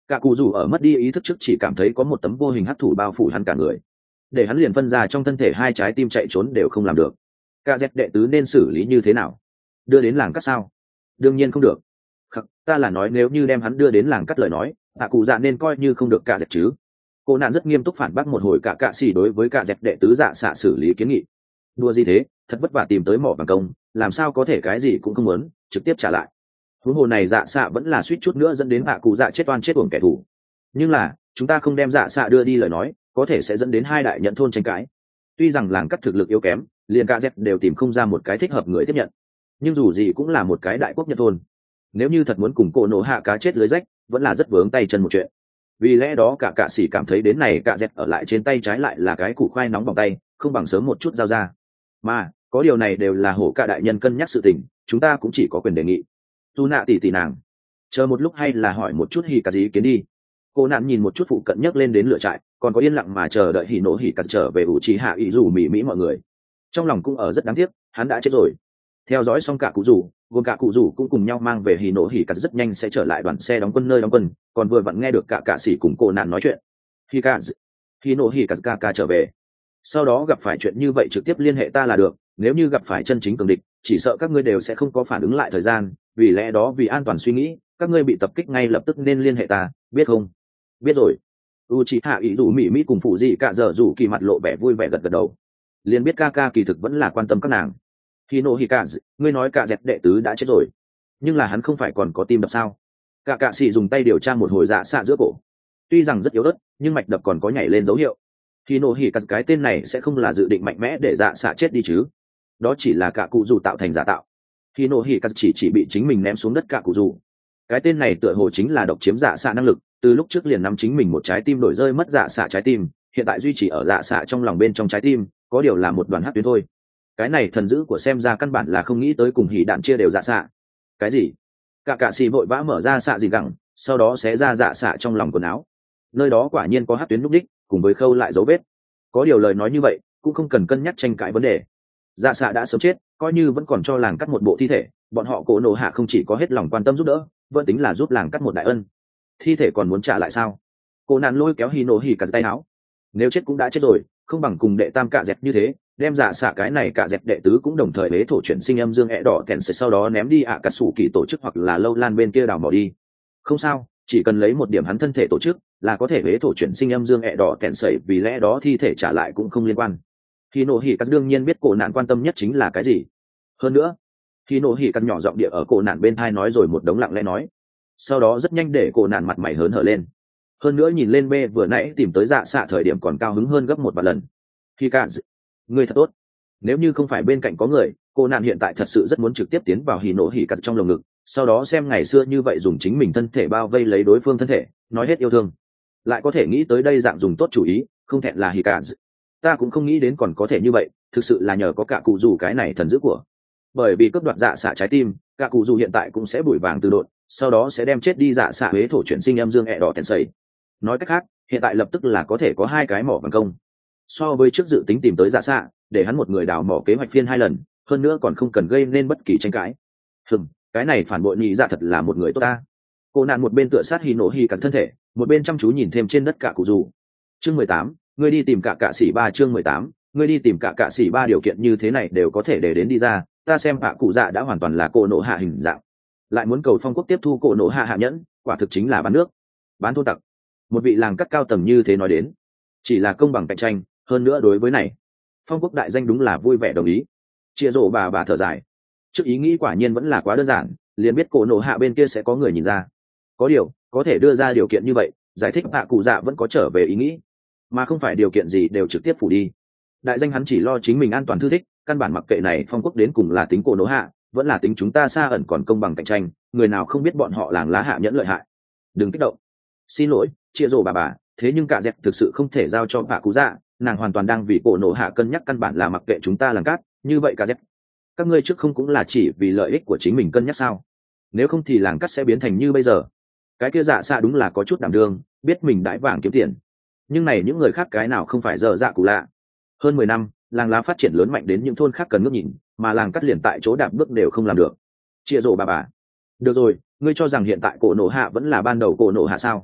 cả cụ rủ ở mất đi ý thức trước chỉ cảm thấy có một tấm vô hình hắc thủ bao phủ hắn cả người, để hắn liền phân ra trong thân thể hai trái tim chạy trốn đều không làm được. Cả dẹp đệ tứ nên xử lý như thế nào? Đưa đến làng cắt sao? Đương nhiên không được. Khắc, ta là nói nếu như đem hắn đưa đến làng cắt lời nói, tạ cụ dạ nên coi như không được cả dẹp chứ. Cô nạn rất nghiêm túc phản bác một hồi cả cạ xì đối với cả dẹp đệ tứ dạ xạ xử lý kiến nghị. Đua gì thế, thật vất vả tìm tới mỏ bằng công, làm sao có thể cái gì cũng không muốn trực tiếp trả lại. Huống hồ này dạ xạ vẫn là suýt chút nữa dẫn đến hạ cụ dạ chết oan chết uổng kẻ thù. Nhưng là chúng ta không đem dạ xạ đưa đi lời nói, có thể sẽ dẫn đến hai đại nhận thôn tranh cãi. Tuy rằng làng cắt thực lực yếu kém, liền cả dẹp đều tìm không ra một cái thích hợp người tiếp nhận, nhưng dù gì cũng là một cái đại quốc nhận thôn. Nếu như thật muốn cùng cổ nổ hạ cá chết lưới rách, vẫn là rất vướng tay chân một chuyện. Vì lẽ đó cả cạ sĩ cảm thấy đến này cả dẹp ở lại trên tay trái lại là cái củ khoai nóng bỏng tay, không bằng sớm một chút giao ra. Mà có điều này đều là hổ cả đại nhân cân nhắc sự tình, chúng ta cũng chỉ có quyền đề nghị. Dù nạ tỷ tỷ nàng, chờ một lúc hay là hỏi một chút hỉ cả gì ý kiến đi. Cô nạn nhìn một chút phụ cận nhấc lên đến lửa trại, còn có yên lặng mà chờ đợi hỉ nổ hỉ cả trở về ủ trì hạ ý rủ mỹ mỹ mọi người. Trong lòng cũng ở rất đáng tiếc, hắn đã chết rồi. Theo dõi xong cả cụ rủ, gồm cả cụ rủ cũng cùng nhau mang về hỉ nổ hỉ cả rất nhanh sẽ trở lại đoàn xe đóng quân nơi đóng quân, còn vừa vặn nghe được cả cả sĩ cùng cô nạn nói chuyện. Hỉ cả, hỉ nổ hỉ cả ca ca trở về. Sau đó gặp phải chuyện như vậy trực tiếp liên hệ ta là được, nếu như gặp phải chân chính cường địch, chỉ sợ các ngươi đều sẽ không có phản ứng lại thời gian, vì lẽ đó vì an toàn suy nghĩ, các ngươi bị tập kích ngay lập tức nên liên hệ ta, biết không? Biết rồi. Uchiha ý rủ mỹ mỹ cùng phụ gì cả giờ rủ kỳ mặt lộ vẻ vui vẻ gật gật đầu, liền biết ca ca kỳ thực vẫn là quan tâm các nàng. Hino Hikaze, ngươi nói cả dẹp đệ tứ đã chết rồi, nhưng là hắn không phải còn có tim đập sao? Cả cạ sĩ dùng tay điều tra một hồi dạ xạ giữa cổ, tuy rằng rất yếu ớt, nhưng mạch đập còn có nhảy lên dấu hiệu. Hino Hikaze cái tên này sẽ không là dự định mạnh mẽ để dạ xạ chết đi chứ? Đó chỉ là cả cụ dù tạo thành giả tạo. Hino Hikaze chỉ chỉ bị chính mình ném xuống đất cả cụ dù. Cái tên này tựa hồ chính là độc chiếm dạ xạ năng lực, từ lúc trước liền nắm chính mình một trái tim đổi rơi mất dạ xạ trái tim, hiện tại duy trì ở dạ xạ trong lòng bên trong trái tim, có điều là một đoàn hắc tuyến thôi. Cái này thần dữ của xem ra căn bản là không nghĩ tới cùng hỉ đạn chia đều dạ xạ. Cái gì? Cả cạ xì vội vã mở ra xạ gì gẳng, sau đó xé ra dạ xạ trong lòng quần áo. Nơi đó quả nhiên có hắc tuyến lúc đích, cùng với khâu lại dấu vết. Có điều lời nói như vậy, cũng không cần cân nhắc tranh cãi vấn đề. Dạ xạ đã sớm chết, coi như vẫn còn cho làng cắt một bộ thi thể, bọn họ cổ nổ hạ không chỉ có hết lòng quan tâm giúp đỡ, vẫn tính là giúp làng cắt một đại ân. Thi thể còn muốn trả lại sao? Cô nạn lôi kéo Hino hỉ cả tay áo. Nếu chết cũng đã chết rồi, không bằng cùng đệ tam cạ dẹt như thế, đem dạ xạ cái này cạ dẹt đệ tứ cũng đồng thời bế thổ chuyển sinh âm dương ẹ đỏ kèn sẽ sau đó ném đi ạ cả sủ kỳ tổ chức hoặc là lâu lan bên kia đào mỏ đi. Không sao, chỉ cần lấy một điểm hắn thân thể tổ chức là có thể bế thổ chuyển sinh âm dương ẹ đỏ kèn sẩy, vì lẽ đó thi thể trả lại cũng không liên quan. Hino hỉ cả đương nhiên biết cổ nạn quan tâm nhất chính là cái gì. Hơn nữa, Hino hỉ cả nhỏ giọng địa ở cổ nạn bên tai nói rồi một đống lặng lẽ nói. Sau đó rất nhanh để cổ nạn mặt mày hớn hở lên, hơn nữa nhìn lên bê vừa nãy tìm tới dạ xạ thời điểm còn cao hứng hơn gấp một vài lần. Khi cả người thật tốt, nếu như không phải bên cạnh có người, cô nạn hiện tại thật sự rất muốn trực tiếp tiến vào hỉ nổ hỉ cặt trong lồng ngực, sau đó xem ngày xưa như vậy dùng chính mình thân thể bao vây lấy đối phương thân thể, nói hết yêu thương. Lại có thể nghĩ tới đây dạng dùng tốt chủ ý, không thẹn là hỉ cả. Ta cũng không nghĩ đến còn có thể như vậy, thực sự là nhờ có cả cụ dù cái này thần dữ của. Bởi vì cướp đoạt dạ xạ trái tim, cả cụ dù hiện tại cũng sẽ bụi vàng từ độn, sau đó sẽ đem chết đi dạ xạ huế thổ chuyển sinh âm dương ẹ đỏ kèn sầy. Nói cách khác, hiện tại lập tức là có thể có hai cái mỏ bằng công. So với trước dự tính tìm tới dạ xạ, để hắn một người đào mỏ kế hoạch phiên hai lần, hơn nữa còn không cần gây nên bất kỳ tranh cãi. Hừm, cái này phản bội nhị dạ thật là một người tốt ta. Cô nạn một bên tựa sát Hino Hi cả thân thể, một bên chăm chú nhìn thêm trên đất cả cụ dù. Chương mười tám, ngươi đi tìm cả cạ sĩ ba chương mười tám, ngươi đi tìm cả cạ sĩ ba điều kiện như thế này đều có thể để đến đi ra, ta xem hạ cụ dạ đã hoàn toàn là cô nộ hạ hình dạng. Lại muốn cầu phong quốc tiếp thu cô nộ hạ hạ nhẫn, quả thực chính là bán nước, bán thôn tặc. Một vị làng cắt cao tầng như thế nói đến, chỉ là công bằng cạnh tranh, hơn nữa đối với này, phong quốc đại danh đúng là vui vẻ đồng ý. Chia rổ bà bà thở dài, trước ý nghĩ quả nhiên vẫn là quá đơn giản, liền biết cô nộ hạ bên kia sẽ có người nhìn ra. Có điều, có thể đưa ra điều kiện như vậy, giải thích hạ cụ dạ vẫn có trở về ý nghĩ, mà không phải điều kiện gì đều trực tiếp phủ đi. Đại danh hắn chỉ lo chính mình an toàn thư thích, căn bản mặc kệ này phong quốc đến cùng là tính cô nộ hạ, vẫn là tính chúng ta xa ẩn còn công bằng cạnh tranh, người nào không biết bọn họ làng lá hạ nhẫn lợi hại. Đừng kích động. Xin lỗi, chia rổ bà bà, thế nhưng cả dẹp thực sự không thể giao cho hạ cụ dạ, nàng hoàn toàn đang vì cổ nổ hạ cân nhắc, căn bản là mặc kệ chúng ta làng cát, như vậy cả dẹp. Các ngươi trước không cũng là chỉ vì lợi ích của chính mình cân nhắc sao? Nếu không thì làng cát sẽ biến thành như bây giờ. Cái kia dạ xạ đúng là có chút đảm đương, biết mình đãi vàng kiếm tiền. Nhưng này những người khác cái nào không phải dở dạ cụ lạ. Hơn mười năm, làng lá phát triển lớn mạnh đến những thôn khác cần ngước nhìn, mà làng cắt liền tại chỗ đạp bước đều không làm được. Chia rổ bà bà. Được rồi, ngươi cho rằng hiện tại cổ nổ hạ vẫn là ban đầu cổ nổ hạ sao?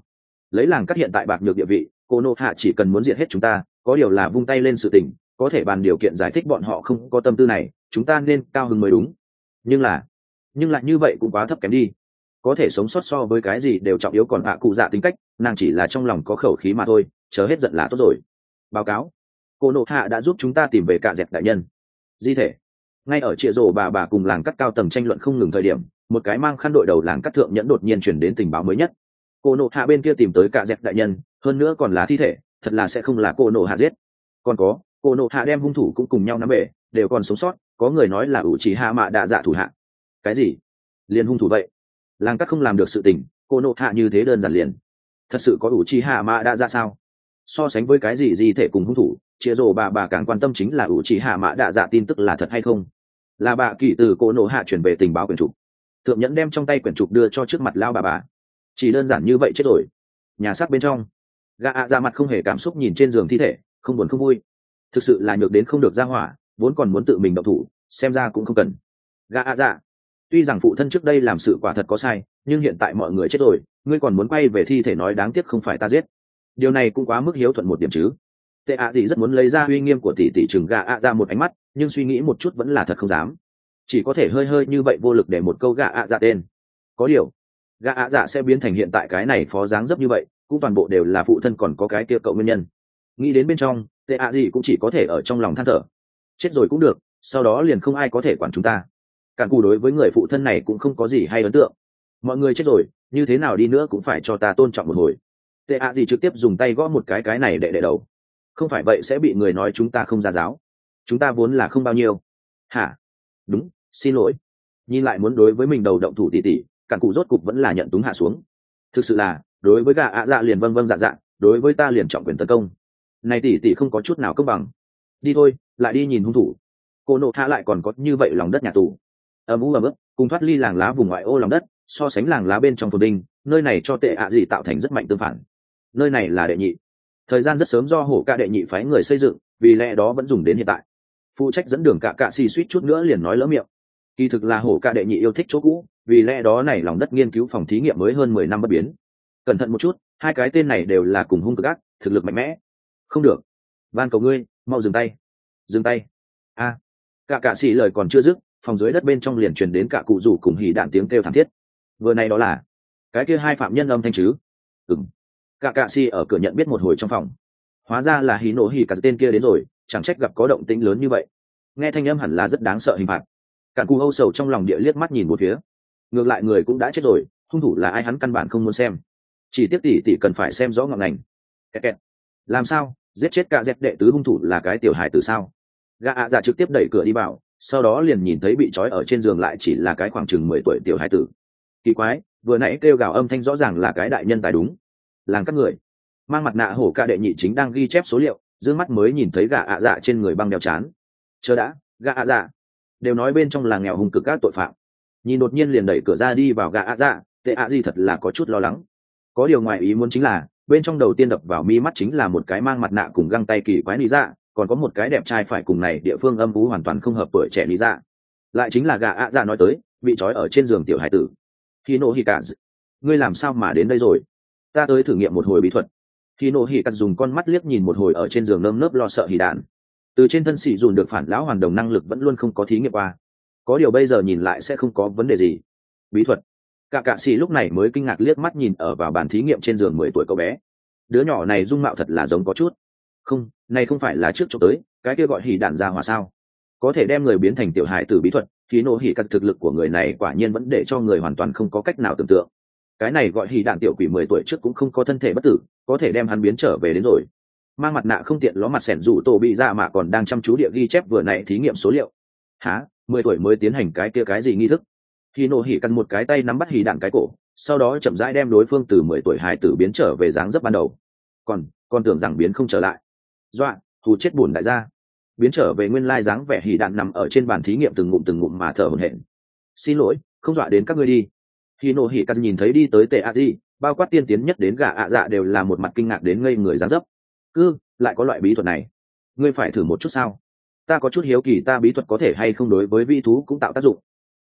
lấy làng cắt hiện tại bạc nhược địa vị, cô nộ hạ chỉ cần muốn diệt hết chúng ta, có điều là vung tay lên sự tình, có thể bàn điều kiện giải thích bọn họ không có tâm tư này, chúng ta nên cao hứng mới đúng. Nhưng là nhưng lại như vậy cũng quá thấp kém đi. Có thể sống sót so với cái gì đều trọng yếu, còn hạ cụ dạ tính cách, nàng chỉ là trong lòng có khẩu khí mà thôi, chờ hết giận là tốt rồi. Báo cáo, cô nộ hạ đã giúp chúng ta tìm về cả dẹp đại nhân di thể. Ngay ở trịa rổ bà bà cùng làng cắt cao tầng tranh luận không ngừng thời điểm, một cái mang khăn đội đầu làng cắt thượng nhẫn đột nhiên chuyển đến tình báo mới nhất. Cô nộ hạ bên kia tìm tới cả dẹp đại nhân, hơn nữa còn là thi thể, thật là sẽ không là cô nộ hạ giết. Còn có, cô nộ hạ đem hung thủ cũng cùng nhau nắm về, đều còn sống sót, có người nói là ủ trì hạ mạ đạ dạ thủ hạ. Cái gì? Liền hung thủ vậy? Làng cắt không làm được sự tình, cô nộ hạ như thế đơn giản liền. Thật sự có ủ trì hạ mạ đạ dạ sao? So sánh với cái gì di thể cùng hung thủ, chia rồ bà bà càng quan tâm chính là ủ trì hạ mạ đạ dạ tin tức là thật hay không. Là bà kỳ từ cô nộ hạ chuyển về tình báo quyển trục. Thượng nhẫn đem trong tay quyển trục đưa cho trước mặt lao bà bà. Chỉ đơn giản như vậy chết rồi. Nhà xác bên trong, gã ạ ra mặt không hề cảm xúc nhìn trên giường thi thể, không buồn không vui. Thực sự là nhược đến không được ra hỏa, vốn còn muốn tự mình động thủ, xem ra cũng không cần. Gã ạ dạ, tuy rằng phụ thân trước đây làm sự quả thật có sai, nhưng hiện tại mọi người chết rồi, ngươi còn muốn quay về thi thể nói đáng tiếc không phải ta giết. Điều này cũng quá mức hiếu thuận một điểm chứ. Tệ ạ gì rất muốn lấy ra uy nghiêm của tỷ tỷ chừng gã ạ ra một ánh mắt, nhưng suy nghĩ một chút vẫn là thật không dám, chỉ có thể hơi hơi như vậy vô lực để một câu gã ạ dạ tên. Có điều gã ạ dạ sẽ biến thành hiện tại cái này phó dáng dấp như vậy, cũng toàn bộ đều là phụ thân còn có cái kia cậu nguyên nhân. Nghĩ đến bên trong, tệ ạ gì cũng chỉ có thể ở trong lòng than thở. Chết rồi cũng được, sau đó liền không ai có thể quản chúng ta. Cản cù đối với người phụ thân này cũng không có gì hay ấn tượng. Mọi người chết rồi, như thế nào đi nữa cũng phải cho ta tôn trọng một hồi. Tệ ạ gì trực tiếp dùng tay gõ một cái cái này để để đầu. Không phải vậy sẽ bị người nói chúng ta không ra giáo. Chúng ta vốn là không bao nhiêu. Hả? Đúng, xin lỗi. Nhìn lại muốn đối với mình đầu động thủ tỉ tỉ, cản cụ rốt cục vẫn là nhận túng hạ xuống. Thực sự là, đối với gà ạ dạ liền vâng vâng dạ dạ, đối với ta liền trọng quyền tấn công. Này tỉ tỉ không có chút nào công bằng. Đi thôi, lại đi nhìn hung thủ. Cô nộ hạ lại còn có như vậy lòng đất nhà tù. Ầm ú ầm ức, cùng thoát ly làng lá vùng ngoại ô lòng đất, so sánh làng lá bên trong phồn đinh, nơi này cho tệ ạ gì tạo thành rất mạnh tương phản. Nơi này là đệ nhị. Thời gian rất sớm do hổ ca đệ nhị phái người xây dựng, vì lẽ đó vẫn dùng đến hiện tại. Phụ trách dẫn đường cả cạ xì suýt chút nữa liền nói lỡ miệng. Kỳ thực là hổ ca đệ nhị yêu thích chỗ cũ, vì lẽ đó này lòng đất nghiên cứu phòng thí nghiệm mới hơn mười năm bất biến. Cẩn thận một chút, hai cái tên này đều là cùng hung cực ác, thực lực mạnh mẽ. Không được, van cầu ngươi, mau dừng tay. Dừng tay. A. À, cả cạ xì lời còn chưa dứt, phòng dưới đất bên trong liền truyền đến cả cụ rủ cùng hỉ đạn tiếng kêu thảm thiết. Vừa này đó là cái kia hai phạm nhân âm thanh chứ? Ừm. Cả cạ xì ở cửa nhận biết một hồi trong phòng. Hóa ra là hỉ nổ hỉ cả tên kia đến rồi, chẳng trách gặp có động tĩnh lớn như vậy. Nghe thanh âm hẳn là rất đáng sợ hình phạt. Cản cù âu sầu trong lòng địa liếc mắt nhìn một phía. Ngược lại người cũng đã chết rồi, hung thủ là ai hắn căn bản không muốn xem. Chỉ tiếc tỷ tỷ cần phải xem rõ ngọn ngành. Kẹt kẹt. Làm sao? Giết chết cả dẹp đệ tứ hung thủ là cái tiểu hài tử sao? Gã ạ dạ trực tiếp đẩy cửa đi vào, sau đó liền nhìn thấy bị trói ở trên giường lại chỉ là cái khoảng chừng mười tuổi tiểu hài tử. Kỳ quái, vừa nãy kêu gào âm thanh rõ ràng là cái đại nhân tài đúng. Làng các người mang mặt nạ hổ ca đệ nhị chính đang ghi chép số liệu, dương mắt mới nhìn thấy gã ạ dạ trên người băng đeo chán. Chờ đã, gã ạ dạ đều nói bên trong là nghèo hung cực các tội phạm, nhìn đột nhiên liền đẩy cửa ra đi vào gã ạ dạ, tệ ạ gì thật là có chút lo lắng. Có điều ngoài ý muốn chính là bên trong đầu tiên đập vào mi mắt chính là một cái mang mặt nạ cùng găng tay kỳ quái lý dạ, còn có một cái đẹp trai phải cùng này địa phương âm u hoàn toàn không hợp tuổi trẻ lý dạ. Lại chính là gã ạ dạ nói tới bị trói ở trên giường tiểu hải tử. Hino Hikazu, ngươi làm sao mà đến đây rồi? Ta tới thử nghiệm một hồi bí thuật. Hino Hikazu dùng con mắt liếc nhìn một hồi ở trên giường nơm nớp lo sợ hỉ đạn. Từ trên thân sĩ dùn được phản lão hoàn đồng năng lực vẫn luôn không có thí nghiệm qua, có điều bây giờ nhìn lại sẽ không có vấn đề gì. Bí thuật. Cả cạ sĩ lúc này mới kinh ngạc liếc mắt nhìn ở vào bàn thí nghiệm trên giường mười tuổi cậu bé. Đứa nhỏ này dung mạo thật là giống có chút. Không, này không phải là trước chỗ tới cái kia gọi hỉ đạn ra hỏa sao? Có thể đem người biến thành tiểu hài tử bí thuật, khí nổ hỉ cắt thực lực của người này quả nhiên vẫn để cho người hoàn toàn không có cách nào tưởng tượng. Cái này gọi hỉ đạn tiểu quỷ mười tuổi trước cũng không có thân thể bất tử, có thể đem hắn biến trở về đến rồi. Mang mặt nạ không tiện ló mặt sẻn rủ tổ bị ra mà còn đang chăm chú địa ghi chép vừa nãy thí nghiệm số liệu. Hả? Mười tuổi mới tiến hành cái kia cái gì nghi thức? Khi nổ hỉ cắt một cái tay nắm bắt hỉ đạn cái cổ, sau đó chậm rãi đem đối phương từ mười tuổi hài tử biến trở về dáng dấp ban đầu. Còn, còn tưởng rằng biến không trở lại. Dọa, hù chết buồn đại gia. Biến trở về nguyên lai dáng vẻ hỉ đạn nằm ở trên bàn thí nghiệm từng ngụm từng ngụm mà thở hổn hển. Xin lỗi, không dọa đến các ngươi đi. Khi nổ hỉ cắt nhìn thấy đi tới tệ a di, bao quát tiên tiến nhất đến gà ạ dạ đều là một mặt kinh ngạc đến ngây người dáng dấp. Cứ, lại có loại bí thuật này, ngươi phải thử một chút sao? Ta có chút hiếu kỳ ta bí thuật có thể hay không đối với vi thú cũng tạo tác dụng.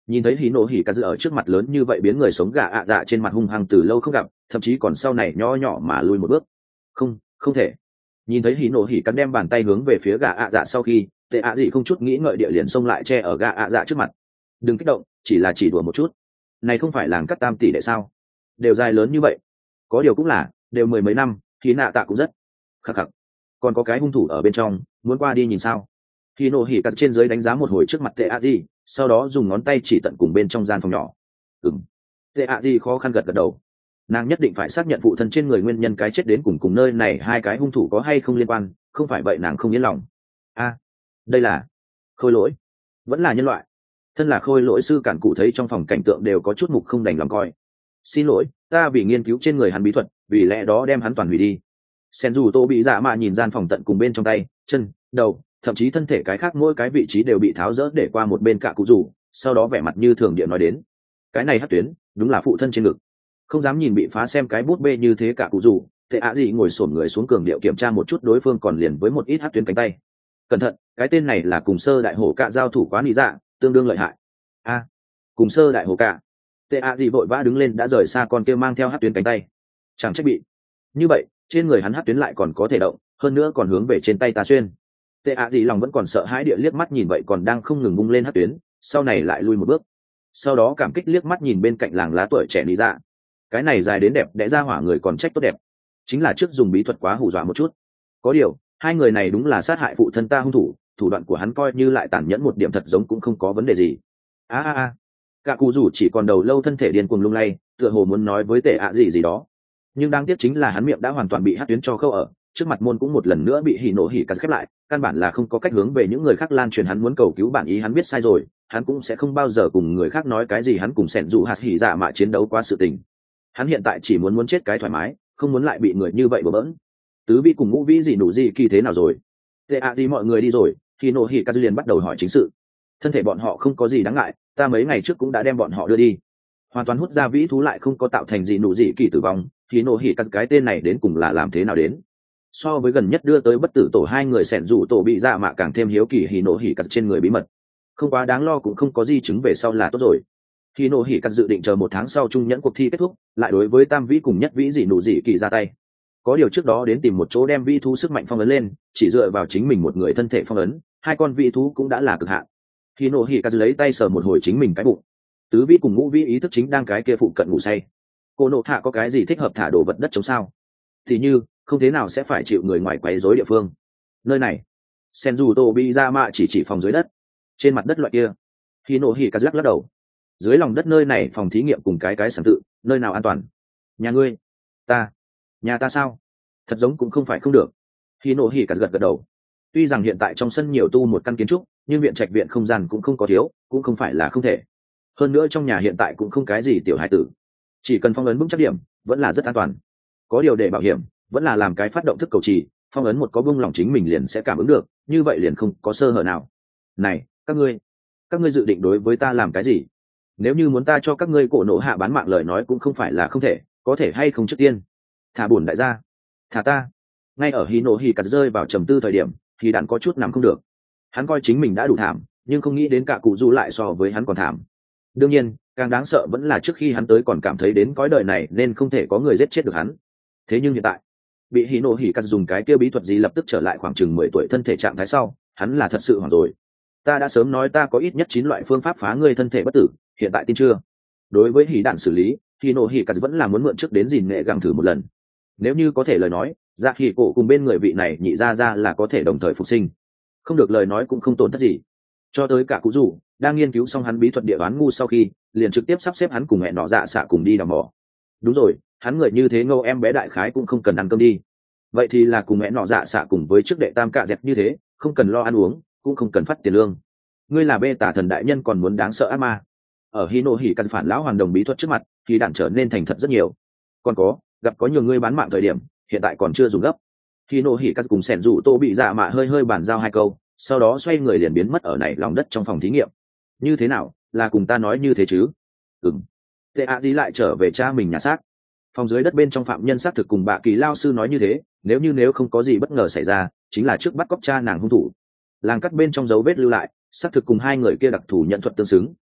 Nhìn thấy hí nổ hỉ cả dự ở trước mặt lớn như vậy biến người sống gà ạ dạ trên mặt hung hăng từ lâu không gặp, thậm chí còn sau này nho nhỏ mà lùi một bước. Không, không thể. Nhìn thấy hí nổ hỉ cả đem bàn tay hướng về phía gà ạ dạ sau khi, tệ ạ gì không chút nghĩ ngợi địa liền xông lại che ở gà ạ dạ trước mặt. Đừng kích động, chỉ là chỉ đùa một chút. Này không phải làng cắt tam tỷ đệ sao? Đều dài lớn như vậy. Có điều cũng là, đều mười mấy năm, thì nạ tạ cũng rất khắc khắc. Còn có cái hung thủ ở bên trong, muốn qua đi nhìn sao? Hí nổ hỉ cả trên dưới đánh giá một hồi trước mặt tệ ạ gì, sau đó dùng ngón tay chỉ tận cùng bên trong gian phòng nhỏ. Ừm. Tệ ạ gì khó khăn gật gật đầu. Nàng nhất định phải xác nhận phụ thân trên người nguyên nhân cái chết đến cùng cùng nơi này hai cái hung thủ có hay không liên quan, không phải vậy nàng không yên lòng. A, đây là khôi lỗi, vẫn là nhân loại. Thân là khôi lỗi sư cản cụ thấy trong phòng cảnh tượng đều có chút mục không đành lòng coi. Xin lỗi, ta vì nghiên cứu trên người hắn bí thuật, vì lẽ đó đem hắn toàn hủy đi. Sen dù tô bị dạ mạ nhìn gian phòng tận cùng bên trong tay, chân, đầu, thậm chí thân thể cái khác mỗi cái vị trí đều bị tháo rỡ để qua một bên cả cụ rủ, sau đó vẻ mặt như thường địa nói đến, cái này hất tuyến đúng là phụ thân trên ngực. Không dám nhìn bị phá xem cái bút bê như thế cả cụ rủ, tệ ạ gì ngồi xổm người xuống cường điệu kiểm tra một chút đối phương còn liền với một ít hất tuyến cánh tay. Cẩn thận, cái tên này là cùng sơ đại hổ cạ giao thủ quá lý dạ, tương đương lợi hại. A, cùng sơ đại hổ cạ. Tệ ạ gì vội vã đứng lên đã rời xa con kia mang theo hất tuyến cánh tay. Chẳng trách bị như vậy, trên người hắn hất tuyến lại còn có thể động, hơn nữa còn hướng về trên tay ta xuyên. Tệ ạ gì lòng vẫn còn sợ hãi địa liếc mắt nhìn vậy còn đang không ngừng bung lên hất tuyến, sau này lại lui một bước, sau đó cảm kích liếc mắt nhìn bên cạnh làng lá tuổi trẻ lý dạ. Cái này dài đến đẹp đẽ ra hỏa người còn trách tốt đẹp, chính là trước dùng bí thuật quá hù dọa một chút. Có điều hai người này đúng là sát hại phụ thân ta hung thủ, thủ đoạn của hắn coi như lại tàn nhẫn một điểm thật giống cũng không có vấn đề gì. A a a, cả cụ rủ chỉ còn đầu lâu thân thể điên cuồng lung lay, tựa hồ muốn nói với tệ ạ gì gì đó, nhưng đáng tiếc chính là hắn miệng đã hoàn toàn bị hất tuyến cho khâu ở, trước mặt môn cũng một lần nữa bị hỉ nổ hỉ cắt khép lại, căn bản là không có cách hướng về những người khác lan truyền hắn muốn cầu cứu bản ý. Hắn biết sai rồi, hắn cũng sẽ không bao giờ cùng người khác nói cái gì hắn cùng sẻn dù hạt hỉ dạ mạ chiến đấu qua sự tình. Hắn hiện tại chỉ muốn muốn chết cái thoải mái, không muốn lại bị người như vậy bừa bỡn. Tứ vị cùng ngũ vĩ gì nụ gì kỳ thế nào rồi? Tệ ạ đi mọi người đi rồi, hỉ nổ hỉ cắt liền bắt đầu hỏi chính sự. Thân thể bọn họ không có gì đáng ngại, ta mấy ngày trước cũng đã đem bọn họ đưa đi, hoàn toàn hút ra vĩ thú lại không có tạo thành gì nụ gì kỳ tử vong. Hỉ nổ hỉ cắt cái tên này đến cùng là làm thế nào đến? So với gần nhất đưa tới bất tử tổ hai người sẻn dù tổ bị dạ mạ càng thêm hiếu kỳ hỉ nổ hỉ cắt trên người bí mật. Không quá đáng lo cũng không có di chứng về sau là tốt rồi. Hỉ nổ hỉ cắt dự định chờ một tháng sau trung nhẫn cuộc thi kết thúc lại đối với tam vĩ cùng nhất vĩ dị nụ dị kỳ ra tay. Có điều trước đó đến tìm một chỗ đem vĩ thú sức mạnh phong ấn lên, chỉ dựa vào chính mình một người thân thể phong ấn hai con vĩ thú cũng đã là cực hạn. Hỉ nổ hỉ cắt lấy tay sờ một hồi chính mình cái bụng. Tứ vĩ cùng ngũ vĩ ý thức chính đang cái kia phụ cận ngủ say. Cô nộ hạ có cái gì thích hợp thả đồ vật đất chống sao? Thì như không thế nào sẽ phải chịu người ngoài quấy rối địa phương. Nơi này sen dù tô bị ra mạ chỉ chỉ phòng dưới đất, trên mặt đất loại kia. Khi nổ hỉ cắt lắc lắc đầu, dưới lòng đất nơi này phòng thí nghiệm cùng cái cái sản tự, nơi nào an toàn? Nhà ngươi? Ta? Nhà ta sao? Thật giống cũng không phải không được. Khi nổ hỉ cắt gật gật đầu. Tuy rằng hiện tại trong sân nhiều tu một căn kiến trúc, nhưng viện trạch viện không gian cũng không có thiếu, cũng không phải là không thể. Hơn nữa trong nhà hiện tại cũng không cái gì tiểu hải tử, chỉ cần phong ấn vững chắc điểm vẫn là rất an toàn. Có điều để bảo hiểm vẫn là làm cái phát động thức cầu trì, phong ấn một có bung lòng chính mình liền sẽ cảm ứng được, như vậy liền không có sơ hở nào. Này các ngươi các ngươi dự định đối với ta làm cái gì? Nếu như muốn ta cho các ngươi cổ nộ hạ bán mạng lời nói cũng không phải là không thể, có thể hay không trước tiên thả bổn đại gia, thả ta. Ngay ở hí nổ hỉ cắt rơi vào trầm tư thời điểm thì đạn có chút nằm không được. Hắn coi chính mình đã đủ thảm, nhưng không nghĩ đến cả cụ du lại so với hắn còn thảm. Đương nhiên càng đáng sợ vẫn là trước khi hắn tới còn cảm thấy đến cõi đời này nên không thể có người giết chết được hắn. Thế nhưng hiện tại bị hỉ nổ hỉ cắt dùng cái kia bí thuật gì lập tức trở lại khoảng chừng mười tuổi thân thể trạng thái sau, hắn là thật sự hoảng rồi. Ta đã sớm nói ta có ít nhất chín loại phương pháp phá ngươi thân thể bất tử, hiện tại tin chưa? Đối với hỉ đạn xử lý, hỉ nổ hỉ cắt vẫn là muốn mượn trước đến gìn nghệ gặng thử một lần. Nếu như có thể lời nói, dạ hỉ cổ cùng bên người vị này nhị ra ra là có thể đồng thời phục sinh. Không được lời nói cũng không tổn thất gì. Cho tới cả cụ rủ đang nghiên cứu xong hắn bí thuật địa đoán ngu sau khi, liền trực tiếp sắp xếp hắn cùng mẹ nọ dạ xạ cùng đi đào mỏ. Đúng rồi, hắn người như thế ngâu em bé đại khái cũng không cần ăn cơm đi. Vậy thì là cùng mẹ nọ dạ xạ cùng với trước đệ tam cạ dẹt như thế, không cần lo ăn uống, cũng không cần phát tiền lương. Ngươi là bê tả thần đại nhân còn muốn đáng sợ ác ma. Ở hino hỉ cắt phản lão hoàn đồng bí thuật trước mặt thì đạn trở nên thành thật rất nhiều. Còn có gặp có nhiều người bán mạng thời điểm hiện tại còn chưa dùng gấp. Hino hỉ cắt cùng sẻn rủ tô bị dạ mạ hơi hơi bàn giao hai câu, sau đó xoay người liền biến mất ở này lòng đất trong phòng thí nghiệm. Như thế nào, là cùng ta nói như thế chứ? Ừm. Tệ ạ đi lại trở về cha mình nhà xác. Phòng dưới đất bên trong phạm nhân xác thực cùng bà kỳ lao sư nói như thế, nếu như nếu không có gì bất ngờ xảy ra chính là trước bắt cóc cha nàng hung thủ. Làng cắt bên trong dấu vết lưu lại xác thực cùng hai người kia đặc thù nhận thuật tương xứng.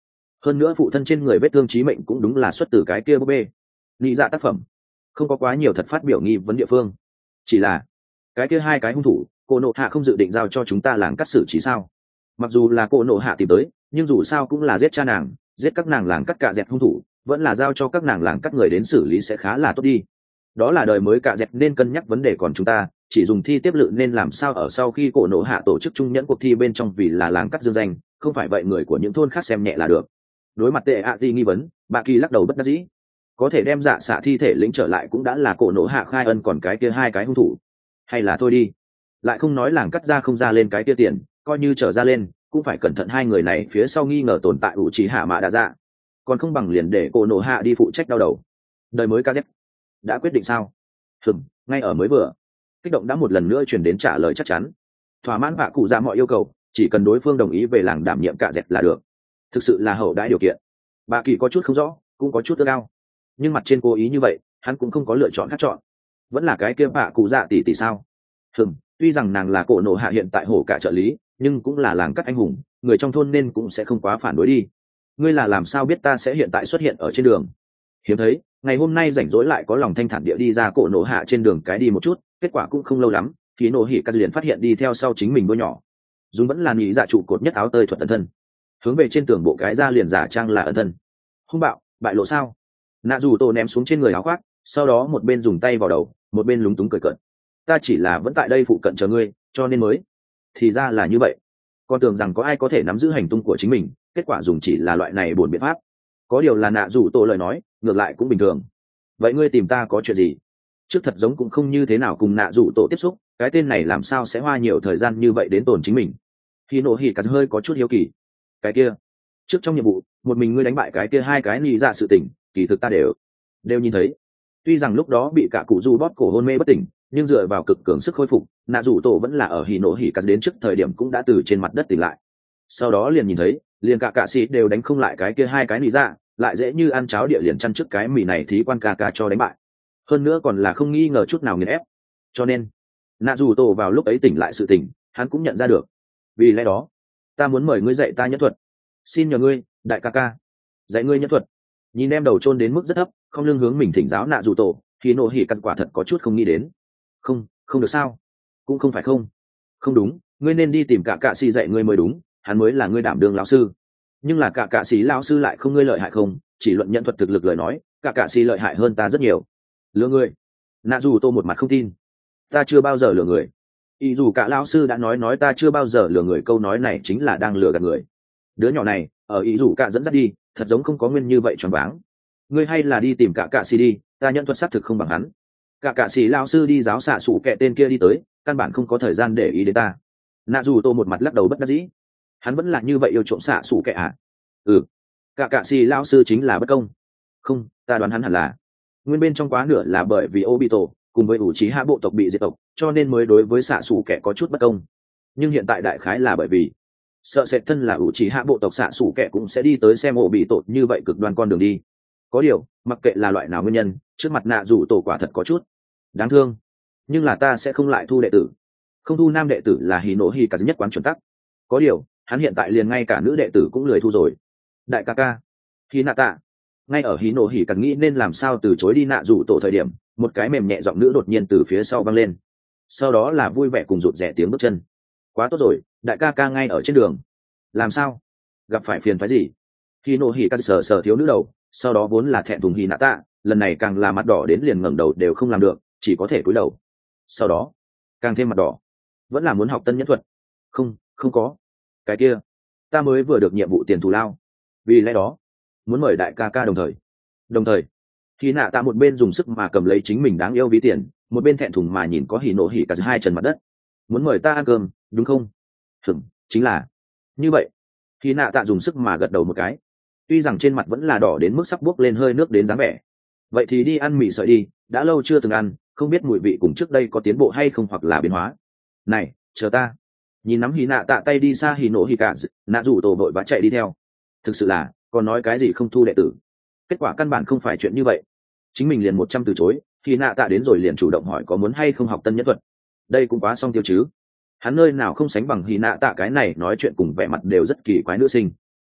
hơn nữa phụ thân trên người vết thương chí mệnh cũng đúng là xuất từ cái kia búp bê. Nghĩ dạ tác phẩm không có quá nhiều thật phát biểu nghi vấn địa phương, chỉ là cái kia hai cái hung thủ cô nộ hạ không dự định giao cho chúng ta làng cắt xử trí sao? Mặc dù là cô nộ hạ tìm tới, nhưng dù sao cũng là giết cha nàng, giết các nàng làng cắt cạ dẹt hung thủ, vẫn là giao cho các nàng làng cắt người đến xử lý sẽ khá là tốt đi. Đó là đời mới cạ dẹt nên cân nhắc vấn đề, còn chúng ta chỉ dùng thi tiếp lự nên làm sao ở sau khi cổ nộ hạ tổ chức trung nhẫn cuộc thi bên trong, vì là làng cắt dương danh, không phải vậy người của những thôn khác xem nhẹ là được. Đối mặt tệ ạ gì nghi vấn, bà kỳ lắc đầu bất đắc dĩ. Có thể đem dạ xạ thi thể lĩnh trở lại cũng đã là cổ nộ hạ khai ân, còn cái kia hai cái hung thủ hay là thôi đi. Lại không nói làng cắt ra không ra lên cái kia tiền, coi như trở ra lên cũng phải cẩn thận hai người này phía sau nghi ngờ tồn tại ủ trí hạ mạ đã ra, còn không bằng liền để cổ nộ hạ đi phụ trách đau đầu. Đời mới kz đã quyết định sao? Hừm, ngay ở mới vừa kích động đã một lần nữa chuyển đến trả lời chắc chắn, thỏa mãn bạ cụ ra mọi yêu cầu, chỉ cần đối phương đồng ý về làng đảm nhiệm cạ dẹt là được. Thực sự là hậu đãi điều kiện. Bà kỳ có chút không rõ, cũng có chút ước ao, nhưng mặt trên cố ý như vậy hắn cũng không có lựa chọn khác chọn. Vẫn là cái kia bạ cụ dạ tỷ tỷ sao? Hừm, tuy rằng nàng là cổ nộ hạ hiện tại hổ cả trợ lý, nhưng cũng là làng cắt anh hùng, người trong thôn nên cũng sẽ không quá phản đối đi. Ngươi là làm sao biết ta sẽ hiện tại xuất hiện ở trên đường? Hiếm thấy ngày hôm nay rảnh rỗi lại có lòng thanh thản địa đi ra cổ nộ hạ trên đường cái đi một chút, kết quả cũng không lâu lắm thì nổ hỉ cắt liền phát hiện đi theo sau chính mình đôi nhỏ, dùng vẫn là nghĩ dạ trụ cột nhất áo tơi thuật ẩn thân, hướng về trên tường bộ cái ra liền giả trang là ẩn thân. Hung bạo bại lộ sao? Nạ dù tô ném xuống trên người áo khoác, sau đó một bên dùng tay vào đầu, một bên lúng túng cười cợt. Ta chỉ là vẫn tại đây phụ cận chờ ngươi, cho nên mới. Thì ra là như vậy. Con tưởng rằng có ai có thể nắm giữ hành tung của chính mình, kết quả dùng chỉ là loại này buồn biện pháp. Có điều là nạ dù tô lời nói ngược lại cũng bình thường. Vậy ngươi tìm ta có chuyện gì? Trước thật giống cũng không như thế nào cùng nạ dù tổ tiếp xúc, cái tên này làm sao sẽ hoa nhiều thời gian như vậy đến tổn chính mình? Khi nổ hỉ cắt hơi có chút hiếu kỳ. Cái kia trước trong nhiệm vụ một mình ngươi đánh bại cái kia hai cái nhị dạ sự tình, kỳ thực ta đều đều nhìn thấy. Tuy rằng lúc đó bị cả cụ du bóp cổ hôn mê bất tỉnh, nhưng dựa vào cực cường sức khôi phục, nạ dù tổ vẫn là ở hỉ nổ hỉ cắt đến trước thời điểm cũng đã từ trên mặt đất tỉnh lại. Sau đó liền nhìn thấy liền cả cạ sĩ đều đánh không lại cái kia hai cái nhị dạ, lại dễ như ăn cháo địa liền chăn trước cái mì này thì quan ca ca cho đánh bại, hơn nữa còn là không nghi ngờ chút nào nghiền ép. Cho nên nạ dù tổ vào lúc ấy tỉnh lại sự tỉnh, hắn cũng nhận ra được. Vì lẽ đó ta muốn mời ngươi dạy ta nhẫn thuật. Xin nhờ ngươi đại ca ca dạy ngươi nhẫn thuật. Nhìn em đầu chôn đến mức rất thấp, không lưng hướng mình thỉnh giáo nạ dù tổ, khi nổ hỉ cắt quả thật có chút không nghĩ đến. Không không được sao? Cũng không phải không không đúng, ngươi nên đi tìm cả cạ xì dạy ngươi mới đúng, hắn mới là ngươi đảm đương lão sư. Nhưng là cả cạ xì lão sư lại không ngươi lợi hại không, chỉ luận nhận thuật thực lực lời nói cả cạ xì lợi hại hơn ta rất nhiều. Lừa người? Nạ dù tô một mặt không tin. Ta chưa bao giờ lừa người. Ý dù cả lão sư đã nói nói ta chưa bao giờ lừa người, câu nói này chính là đang lừa gạt người. Đứa nhỏ này ở ý dù cả dẫn dắt đi, thật giống không có nguyên như vậy choáng váng. Ngươi hay là đi tìm cả cạ xì đi, ta nhận thuật xác thực không bằng hắn. Cả cạ xì lão sư đi giáo xạ sủ kệ tên kia đi tới, căn bản không có thời gian để ý đến ta. Nạ dù tô một mặt lắc đầu bất đắc dĩ. Hắn vẫn là như vậy yêu trộm xạ sủ kệ à? Ừ, cả cạ xì lão sư chính là bất công. Không, ta đoán hắn hẳn là nguyên bên trong quá nửa là bởi vì Obito cùng với ủ trí hạ bộ tộc bị diệt tộc, cho nên mới đối với xạ xủ kẻ có chút bất công. Nhưng hiện tại đại khái là bởi vì sợ sệt thân là ủ trí hạ bộ tộc xạ xủ kẻ cũng sẽ đi tới xem Obito như vậy cực đoan con đường đi. Có điều mặc kệ là loại nào nguyên nhân, trước mặt nạ rủ tổ quả thật có chút đáng thương. Nhưng là ta sẽ không lại thu đệ tử. Không thu nam đệ tử là hỉ nổ hỉ cả nhất quán chuẩn tắc. Có điều hắn hiện tại liền ngay cả nữ đệ tử cũng lười thu rồi. Đại ca ca khi nạ tạ. Ngay ở hí nổ hỉ cắt nghĩ nên làm sao từ chối đi nạ rủ tổ thời điểm, một cái mềm nhẹ giọng nữ đột nhiên từ phía sau vang lên, sau đó là vui vẻ cùng rụt rè tiếng bước chân. Quá tốt rồi, đại ca ca ngay ở trên đường. Làm sao? Gặp phải phiền phái gì? Hí nổ hỉ cắt sờ sờ thiếu nữ đầu, sau đó vốn là thẹn thùng hỉ nạ tạ, lần này càng là mặt đỏ đến liền ngẩng đầu đều không làm được, chỉ có thể cúi đầu. Sau đó càng thêm mặt đỏ. Vẫn là muốn học tân nhẫn thuật? Không, không có. Cái kia, ta mới vừa được nhiệm vụ tiền thù lao, vì lẽ đó muốn mời đại ca ca đồng thời đồng thời khi nạ tạ một bên dùng sức mà cầm lấy chính mình đáng yêu ví tiền, một bên thẹn thùng mà nhìn có hỉ nổ hỉ cả hai chân mặt đất. Muốn mời ta ăn cơm đúng không? Hừm, chính là như vậy. Khi nạ tạ dùng sức mà gật đầu một cái, tuy rằng trên mặt vẫn là đỏ đến mức sắp buốc lên hơi nước đến dáng vẻ. Vậy thì đi ăn mì sợi đi, đã lâu chưa từng ăn, không biết mùi vị cùng trước đây có tiến bộ hay không hoặc là biến hóa. Này chờ ta. Nhìn nắm hỉ nạ tạ tay đi xa hỉ nổ hỉ cả, nạ rủ tổ vội vã chạy đi theo. Thực sự là còn nói cái gì không thu đệ tử, kết quả căn bản không phải chuyện như vậy. Chính mình liền một trăm từ chối, khi nạ tạ đến rồi liền chủ động hỏi có muốn hay không học tân nhẫn thuật. Đây cũng quá song tiêu chứ. Hắn nơi nào không sánh bằng hì nạ tạ cái này nói chuyện cùng vẻ mặt đều rất kỳ quái nữ sinh.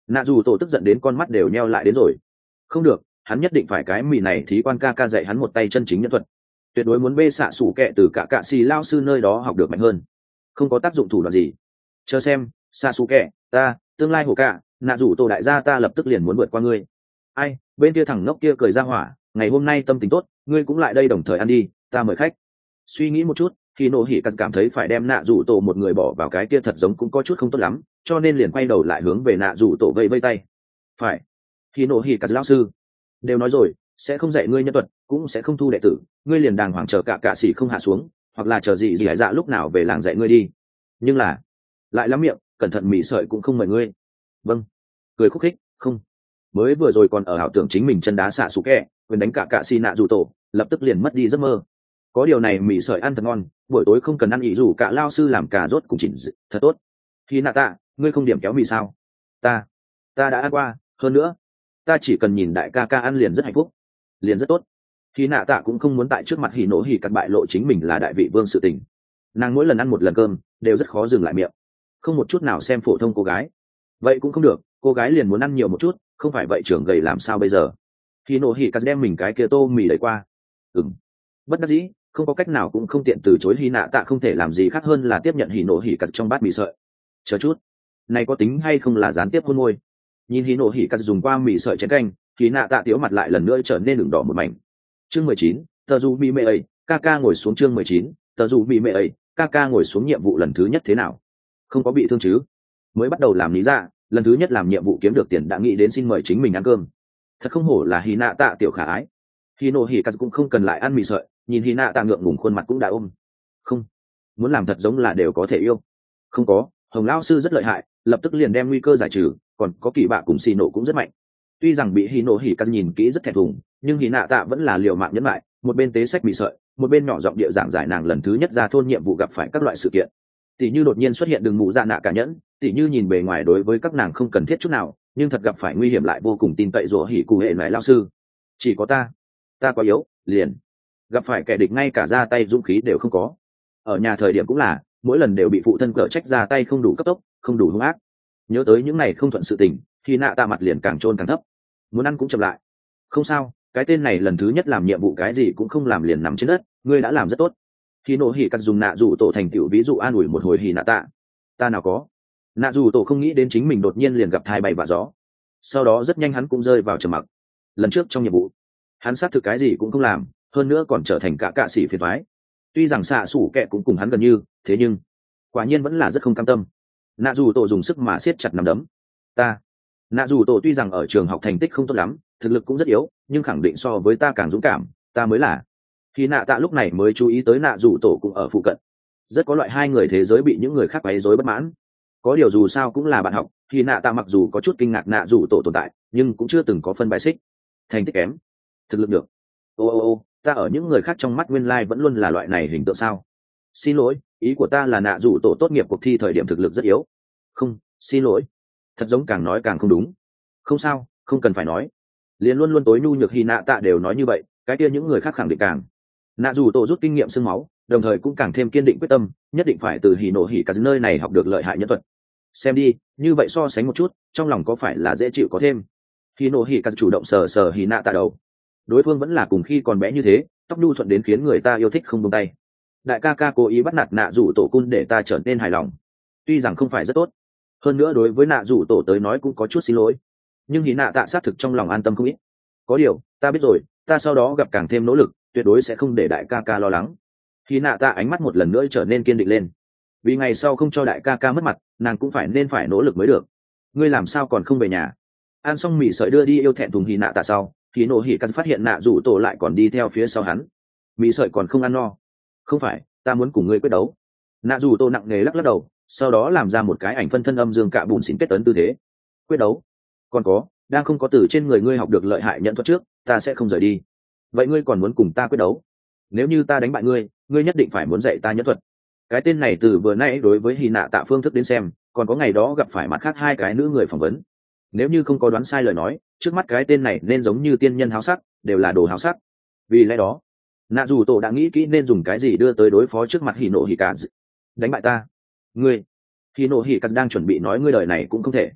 nạ dù tổ tức giận đến con mắt đều nheo lại đến rồi. Không được, hắn nhất định phải cái mì này thí quan ca ca dạy hắn một tay chân chính nhân thuật, tuyệt đối muốn bê xạ sủ kẹ từ cả cạ xì lao sư nơi đó học được mạnh hơn. Không có tác dụng thủ đoạn gì, chờ xem xạ sủ kẹ, ta tương lai hồ cạ nạ dù tổ đại gia ta lập tức liền muốn vượt qua ngươi. Ai, bên kia thằng ngốc kia cười ra hỏa, ngày hôm nay tâm tình tốt, ngươi cũng lại đây đồng thời ăn đi, ta mời khách. Suy nghĩ một chút, khi nổ hỉ cắt cảm thấy phải đem nạ rủ tổ một người bỏ vào cái kia thật giống cũng có chút không tốt lắm, cho nên liền quay đầu lại hướng về nạ rủ tổ vây vây tay. Phải, khi nổ hỉ cắt lão sư đều nói rồi, sẽ không dạy ngươi nhân thuật, cũng sẽ không thu đệ tử, ngươi liền đàng hoàng chờ cả cạ sĩ không hạ xuống, hoặc là chờ gì gì hải dạ lúc nào về làng dạy ngươi đi. Nhưng là lại lắm miệng, cẩn thận mỉ sợi cũng không mời ngươi. Vâng, cười khúc khích, không, mới vừa rồi còn ở ảo tưởng chính mình chân đá xạ xú kẹ quyền đánh cả cạ xì nạ rủ tổ, lập tức liền mất đi giấc mơ. Có điều này mì sợi ăn thật ngon, buổi tối không cần ăn ý rủ cả lao sư làm cà rốt cùng chỉnh thật tốt. Khi nạ tạ, ngươi không điểm kéo mì sao? Ta, ta đã ăn qua, hơn nữa, ta chỉ cần nhìn đại ca ca ăn liền rất hạnh phúc, liền rất tốt. Khi nạ tạ cũng không muốn tại trước mặt hỉ nổ hỉ cắt bại lộ chính mình là đại vị vương sự tình. Nàng mỗi lần ăn một lần cơm đều rất khó dừng lại miệng, không một chút nào xem phổ thông cô gái. Vậy cũng không được, cô gái liền muốn ăn nhiều một chút, không phải vậy trưởng gầy làm sao bây giờ? Khi nổ hỉ cắt đem mình cái kia tô mì đẩy qua. Ừm, bất đắc dĩ, không có cách nào cũng không tiện từ chối. Hy nạ tạ không thể làm gì khác hơn là tiếp nhận hỉ nổ hỉ cắt trong bát mì sợi. Chờ chút, này có tính hay không là gián tiếp hôn môi? Nhìn hỉ nổ hỉ cắt dùng qua mì sợi chén canh, hỉ nạ tạ tiếu mặt lại lần nữa trở nên ửng đỏ một mảnh. Chương mười chín, tờ dù bị mẹ ấy, ca ca ngồi xuống. Chương mười chín, tờ dù bị mẹ ấy, ca ca ngồi xuống. Nhiệm vụ lần thứ nhất thế nào? Không có bị thương chứ? Mới bắt đầu làm lý ra, lần thứ nhất làm nhiệm vụ kiếm được tiền đã nghĩ đến xin mời chính mình ăn cơm. Thật không hổ là hỉ nạ tạ tiểu khả ái. Hỉ nổ hỉ cắt cũng không cần lại ăn mì sợi, nhìn hỉ nạ tạ ngượng ngùng khuôn mặt cũng đã ôm. Không, muốn làm thật giống là đều có thể yêu. Không có, hồng lão sư rất lợi hại, lập tức liền đem nguy cơ giải trừ, còn có kỳ bạ cùng xì nổ cũng rất mạnh. Tuy rằng bị hỉ nổ hỉ cắt nhìn kỹ rất thẹn thùng, nhưng hỉ nạ tạ vẫn là liều mạng nhẫn lại, một bên tế sách mì sợi, một bên nhỏ giọng địa giảng giải nàng lần thứ nhất ra thôn nhiệm vụ gặp phải các loại sự kiện. Tỷ như đột nhiên xuất hiện đường mụ dạ nạ cả nhẫn, tỷ như nhìn bề ngoài đối với các nàng không cần thiết chút nào, nhưng thật gặp phải nguy hiểm lại vô cùng tin cậy rủa hỉ cụ hệ lại lao sư. Chỉ có ta, ta quá yếu, liền gặp phải kẻ địch ngay cả ra tay dũng khí đều không có. Ở nhà thời điểm cũng là, mỗi lần đều bị phụ thân cở trách ra tay không đủ cấp tốc, không đủ hung ác. Nhớ tới những này không thuận sự tình, thì nạ tạ mặt liền càng trôn càng thấp. Muốn ăn cũng chậm lại. Không sao, cái tên này lần thứ nhất làm nhiệm vụ cái gì cũng không làm liền nằm trên đất, ngươi đã làm rất tốt. Khi nổ hỉ cắt dùng nạ rủ tổ thành tựu ví dụ an ủi một hồi hỉ nạ tạ. Ta nào có. Nạ rủ tổ không nghĩ đến chính mình đột nhiên liền gặp thai bay vạ gió. Sau đó rất nhanh hắn cũng rơi vào trầm mặc. Lần trước trong nhiệm vụ, hắn xác thực cái gì cũng không làm, hơn nữa còn trở thành cả cạ sĩ phiền toái. Tuy rằng xạ sủ kẹ cũng cùng hắn gần như, thế nhưng quả nhiên vẫn là rất không cam tâm. Nạ dù tổ dùng sức mà siết chặt nắm đấm. Ta, nạ dù tổ tuy rằng ở trường học thành tích không tốt lắm, thực lực cũng rất yếu, nhưng khẳng định so với ta càng dũng cảm, ta mới là. Khi nạ tạ lúc này mới chú ý tới nạ dù tổ cũng ở phụ cận. Rất có loại hai người thế giới bị những người khác quấy rối bất mãn. Có điều dù sao cũng là bạn học, khi nạ tạ mặc dù có chút kinh ngạc nạ dù tổ tồn tại, nhưng cũng chưa từng có phân bài xích. Thành tích kém, thực lực được. Ô ô ô, ta ở những người khác trong mắt nguyên lai vẫn luôn là loại này hình tượng sao? Xin lỗi, ý của ta là nạ dù tổ tốt nghiệp cuộc thi thời điểm thực lực rất yếu. Không, xin lỗi, thật giống càng nói càng không đúng. Không sao, không cần phải nói. Liền luôn luôn tối nhu nhược hy nạ tạ đều nói như vậy, cái kia những người khác khẳng định càng. Nạ dù tổ rút kinh nghiệm xương máu, đồng thời cũng càng thêm kiên định quyết tâm, nhất định phải từ hỉ nổ hỉ cả nơi này học được lợi hại nhân thuật. Xem đi, như vậy so sánh một chút, trong lòng có phải là dễ chịu có thêm. Hỉ nổ hỉ cả chủ động sờ sờ hỉ nạ tạ đầu. Đối phương vẫn là cùng khi còn bé như thế, tóc nhu thuận đến khiến người ta yêu thích không buông tay. Đại ca ca cố ý bắt nạt nạ rủ tổ cun để ta trở nên hài lòng, tuy rằng không phải rất tốt, hơn nữa đối với nạ rủ tổ tới nói cũng có chút xin lỗi, nhưng hí nạ tạ xác thực trong lòng an tâm không ít. Có điều ta biết rồi, ta sau đó gặp càng thêm nỗ lực, tuyệt đối sẽ không để đại ca ca lo lắng. Hí nạ tạ ánh mắt một lần nữa trở nên kiên định lên, vì ngày sau không cho đại ca ca mất mặt, nàng cũng phải nên phải nỗ lực mới được. Ngươi làm sao còn không về nhà? Ăn xong mì sợi đưa đi yêu thẹn thùng hí nạ tạ sau, hí nổ hỉ cắt phát hiện nạ rủ tổ lại còn đi theo phía sau hắn. Mì sợi còn không ăn no. Không phải, ta muốn cùng ngươi quyết đấu. Nạ rủ tổ nặng nề lắc lắc đầu, sau đó làm ra một cái ảnh phân thân âm dương cạ bùn xỉn kết tấn tư thế. Quyết đấu? Còn có, đang không có từ trên người ngươi học được lợi hại nhận thuật trước, ta sẽ không rời đi. Vậy ngươi còn muốn cùng ta quyết đấu? Nếu như ta đánh bại ngươi, ngươi nhất định phải muốn dạy ta nhẫn thuật. Cái tên này từ vừa nãy đối với Hy Nạ Tạ phương thức đến xem, còn có ngày đó gặp phải mặt khác hai cái nữ người phỏng vấn. Nếu như không có đoán sai lời nói, trước mắt cái tên này nên giống như tiên nhân háo sắc, đều là đồ háo sắc. Vì lẽ đó, nạ dù tổ đã nghĩ kỹ nên dùng cái gì đưa tới đối phó trước mặt Hỉ Nộ Hỉ Cà. Đánh bại ta? Ngươi? Hỉ Nộ Hỉ Cà đang chuẩn bị nói ngươi đời này cũng không thể.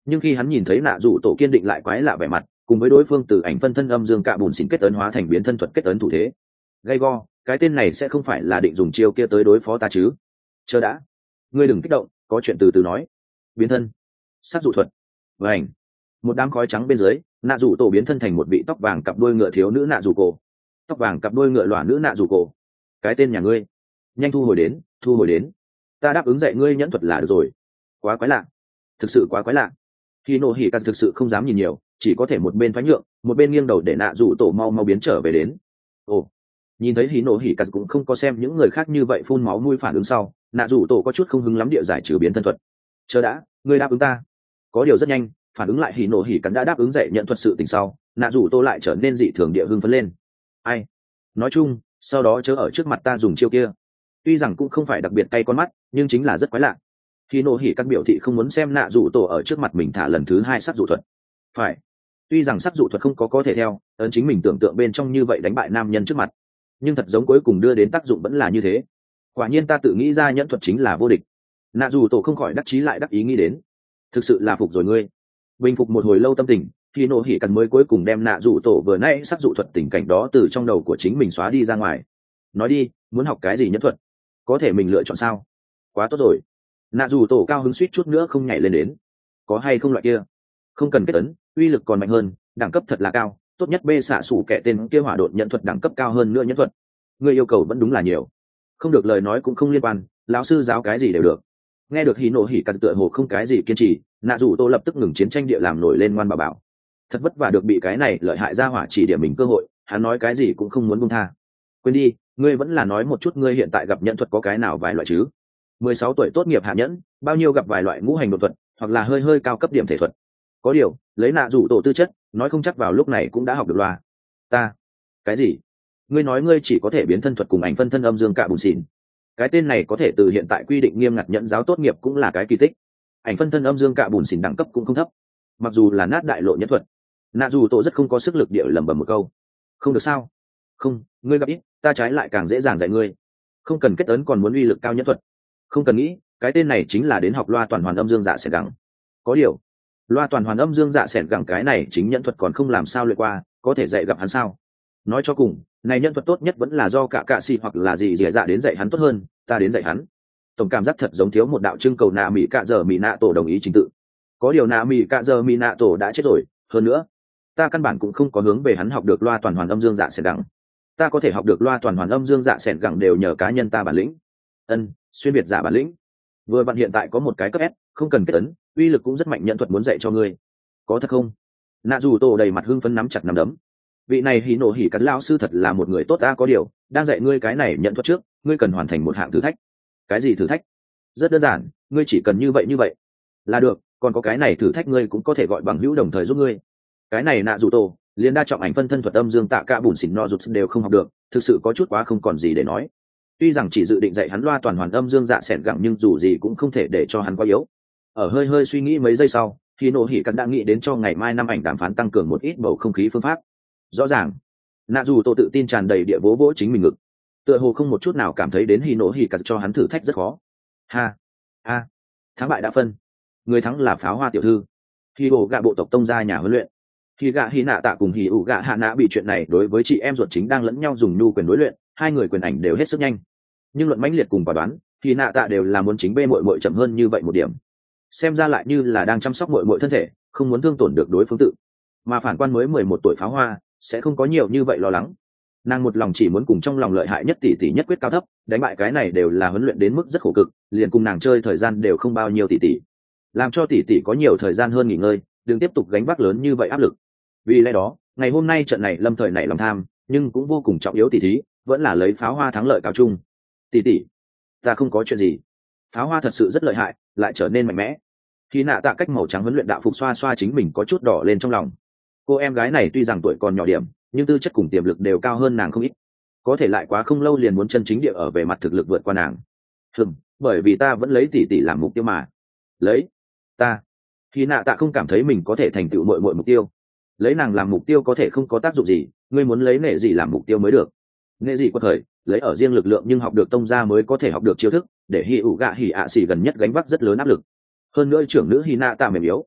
Nhưng khi hắn nhìn thấy nạ rủ tổ kiên định lại quái lạ vẻ mặt, cùng với đối phương từ ảnh phân thân âm dương cạ bùn xỉn kết ấn hóa thành biến thân thuật kết ấn thủ thế, gay go, cái tên này sẽ không phải là định dùng chiêu kia tới đối phó ta chứ? Chờ đã, ngươi đừng kích động, có chuyện từ từ nói. Biến thân, sát dụ thuật, và ảnh. Một đám khói trắng bên dưới, nạ rủ tổ biến thân thành một vị tóc vàng cặp đôi ngựa thiếu nữ nạ rủ cổ. Tóc vàng cặp đôi ngựa lỏa nữ nạ rủ cổ. Cái tên nhà ngươi, nhanh thu hồi đến, thu hồi đến. Ta đáp ứng dạy ngươi nhẫn thuật là được rồi. Quá quái lạ, thực sự quá quái lạ. Khi nổ hỉ cắt thực sự không dám nhìn nhiều, chỉ có thể một bên thoái nhượng, một bên nghiêng đầu để nạ rủ tổ mau mau biến trở về đến. Ồ, nhìn thấy hí nổ hỉ cắt cũng không có xem những người khác như vậy phun máu nuôi phản ứng sau, nạ rủ tổ có chút không hứng lắm địa giải trừ biến thân thuật. Chờ đã, ngươi đáp ứng ta. Có điều rất nhanh, phản ứng lại hí nổ hỉ cắt đã đáp ứng dạy nhận thuật sự tình sau, nạ rủ tổ lại trở nên dị thường địa hưng phấn lên. Ai? Nói chung, sau đó chớ ở trước mặt ta dùng chiêu kia. Tuy rằng cũng không phải đặc biệt cay con mắt, nhưng chính là rất quái lạ. Hí nổ hỉ cắt biểu thị không muốn xem nạ rủ tổ ở trước mặt mình thả lần thứ hai sắc dụ thuật. Phải. Tuy rằng sắc dụ thuật không có có thể theo ấn chính mình tưởng tượng bên trong như vậy đánh bại nam nhân trước mặt, nhưng thật giống cuối cùng đưa đến tác dụng vẫn là như thế. Quả nhiên ta tự nghĩ ra nhẫn thuật chính là vô địch. Nạ dù tổ không khỏi đắc chí lại đắc ý nghĩ đến, thực sự là phục rồi ngươi. Bình phục một hồi lâu tâm tình, khi nổ hỉ cắt mới cuối cùng đem nạ dù tổ vừa nãy sắc dụ thuật tình cảnh đó từ trong đầu của chính mình xóa đi ra ngoài. Nói đi, muốn học cái gì nhẫn thuật, có thể mình lựa chọn sao? Quá tốt rồi. Nạ dù tổ cao hứng suýt chút nữa không nhảy lên đến. Có hay không loại kia? Không cần kết ấn, uy lực còn mạnh hơn, đẳng cấp thật là cao, tốt nhất bê xạ sủ kẻ tên kia hỏa độn nhận thuật đẳng cấp cao hơn nữa nhẫn thuật. Người yêu cầu vẫn đúng là nhiều. Không được lời nói cũng không liên quan, lão sư giáo cái gì đều được. Nghe được hí nổ hỉ cắt tựa hồ không cái gì kiên trì, nạ dù tô lập tức ngừng chiến tranh địa làm nổi lên ngoan bà bảo. Thật vất vả được bị cái này lợi hại ra hỏa chỉ điểm mình cơ hội, hắn nói cái gì cũng không muốn buông tha. Quên đi, ngươi vẫn là nói một chút ngươi hiện tại gặp nhận thuật có cái nào vài loại chứ? mười sáu tuổi tốt nghiệp hạ nhẫn, bao nhiêu gặp vài loại ngũ hành đột thuật, hoặc là hơi hơi cao cấp điểm thể thuật. Có điều, lấy nạ rủ tổ tư chất, nói không chắc vào lúc này cũng đã học được loa. Ta, cái gì? Ngươi nói ngươi chỉ có thể biến thân thuật cùng ảnh phân thân âm dương cạ bùn xỉn. Cái tên này có thể từ hiện tại quy định nghiêm ngặt nhận giáo tốt nghiệp cũng là cái kỳ tích. Ảnh phân thân âm dương cạ bùn xỉn đẳng cấp cũng không thấp, mặc dù là nát đại lộ nhất thuật. Nạ rủ tổ rất không có sức lực địa lẩm bẩm một câu. Không được sao? Không, ngươi gặp ít, ta trái lại càng dễ dàng dạy ngươi. Không cần kết ấn còn muốn uy lực cao nhất thuật. Không cần nghĩ, cái tên này chính là đến học loa toàn hoàn âm dương dạ sẽ gắng. Có điều, loa toàn hoàn âm dương dạ sẻn gẳng cái này chính nhận thuật còn không làm sao luyện qua, có thể dạy gặp hắn sao? Nói cho cùng, này nhân thuật tốt nhất vẫn là do cả cạ xì hoặc là gì dì dạ đến dạy hắn tốt hơn, ta đến dạy hắn. Tổng cảm giác thật giống thiếu một đạo trưng cầu nạ mỹ cạ giờ mỹ nạ tổ đồng ý trình tự. Có điều nạ mỹ cạ giờ mỹ nạ tổ đã chết rồi, hơn nữa, ta căn bản cũng không có hướng về hắn học được loa toàn hoàn âm dương dạ sẻn gẳng. Ta có thể học được loa toàn hoàn âm dương dạ sẻn gẳng đều nhờ cá nhân ta bản lĩnh. Ân, xuyên biệt giả bản lĩnh. Vừa bạn hiện tại có một cái cấp S, không cần kết ấn, uy lực cũng rất mạnh, nhận thuật muốn dạy cho ngươi. Có thật không? Nạ dù tổ đầy mặt hưng phấn nắm chặt nắm đấm. Vị này hí nổ hỉ cắt lão sư thật là một người tốt, ta có điều đang dạy ngươi cái này nhận thuật trước, ngươi cần hoàn thành một hạng thử thách. Cái gì thử thách? Rất đơn giản, ngươi chỉ cần như vậy như vậy là được, còn có cái này thử thách ngươi cũng có thể gọi bằng hữu đồng thời giúp ngươi. Cái này nạ dù tổ liền đa trọng ảnh phân thân thuật âm dương tạ cả bùn xỉn no rụt đều không học được, thực sự có chút quá không còn gì để nói. Tuy rằng chỉ dự định dạy hắn loa toàn hoàn âm dương dạ sẻn gẳng, nhưng dù gì cũng không thể để cho hắn quá yếu. Ở hơi hơi suy nghĩ mấy giây sau, khi nổ hỉ cắt đã nghĩ đến cho ngày mai năm ảnh đàm phán tăng cường một ít bầu không khí phương pháp. Rõ ràng, nạ dù tổ tự tin tràn đầy địa vỗ vỗ chính mình ngực, tựa hồ không một chút nào cảm thấy đến hỉ nổ hỉ cắt cho hắn thử thách rất khó. Ha ha, thắng bại đã phân, người thắng là pháo hoa tiểu thư. Khi bộ gạ bộ tộc tông ra nhà huấn luyện, khi gạ hỉ nạ tạ cùng hỉ ủ gạ hạ nạ bị chuyện này đối với chị em ruột chính đang lẫn nhau dùng nhu quyền đối luyện, hai người quyền ảnh đều hết sức nhanh, nhưng luận mãnh liệt cùng quả đoán thì nạ tạ đều là muốn chính bê mội mội chậm hơn như vậy một điểm. Xem ra lại như là đang chăm sóc mội mội thân thể, không muốn thương tổn được đối phương tự. Mà phản quan mới mười một tuổi pháo hoa sẽ không có nhiều như vậy lo lắng, nàng một lòng chỉ muốn cùng trong lòng lợi hại nhất tỷ tỷ nhất quyết cao thấp, đánh bại cái này đều là huấn luyện đến mức rất khổ cực, liền cùng nàng chơi thời gian đều không bao nhiêu tỷ tỷ, làm cho tỷ tỷ có nhiều thời gian hơn nghỉ ngơi, đừng tiếp tục gánh vác lớn như vậy áp lực. Vì lẽ đó ngày hôm nay trận này lâm thời này lòng tham nhưng cũng vô cùng trọng yếu tỷ thí, vẫn là lấy pháo hoa thắng lợi cao chung. Tỷ tỷ, ta không có chuyện gì. Pháo hoa thật sự rất lợi hại, lại trở nên mạnh mẽ. Khi nạ tạ cách màu trắng huấn luyện đạo phục xoa xoa chính mình có chút đỏ lên trong lòng. Cô em gái này tuy rằng tuổi còn nhỏ điểm, nhưng tư chất cùng tiềm lực đều cao hơn nàng không ít, có thể lại quá không lâu liền muốn chân chính địa ở về mặt thực lực vượt qua nàng. Hừm, bởi vì ta vẫn lấy tỷ tỷ làm mục tiêu mà. Lấy ta. Khi nạ tạ không cảm thấy mình có thể thành tựu mọi mọi mục tiêu. Lấy nàng làm mục tiêu có thể không có tác dụng gì, ngươi muốn lấy nệ gì làm mục tiêu mới được. Nệ gì có thời lấy ở riêng lực lượng nhưng học được tông gia mới có thể học được chiêu thức, để hỉ ủ gạ hỉ ạ xỉ gần nhất gánh vác rất lớn áp lực. Hơn nữa trưởng nữ Hina tạ mềm yếu,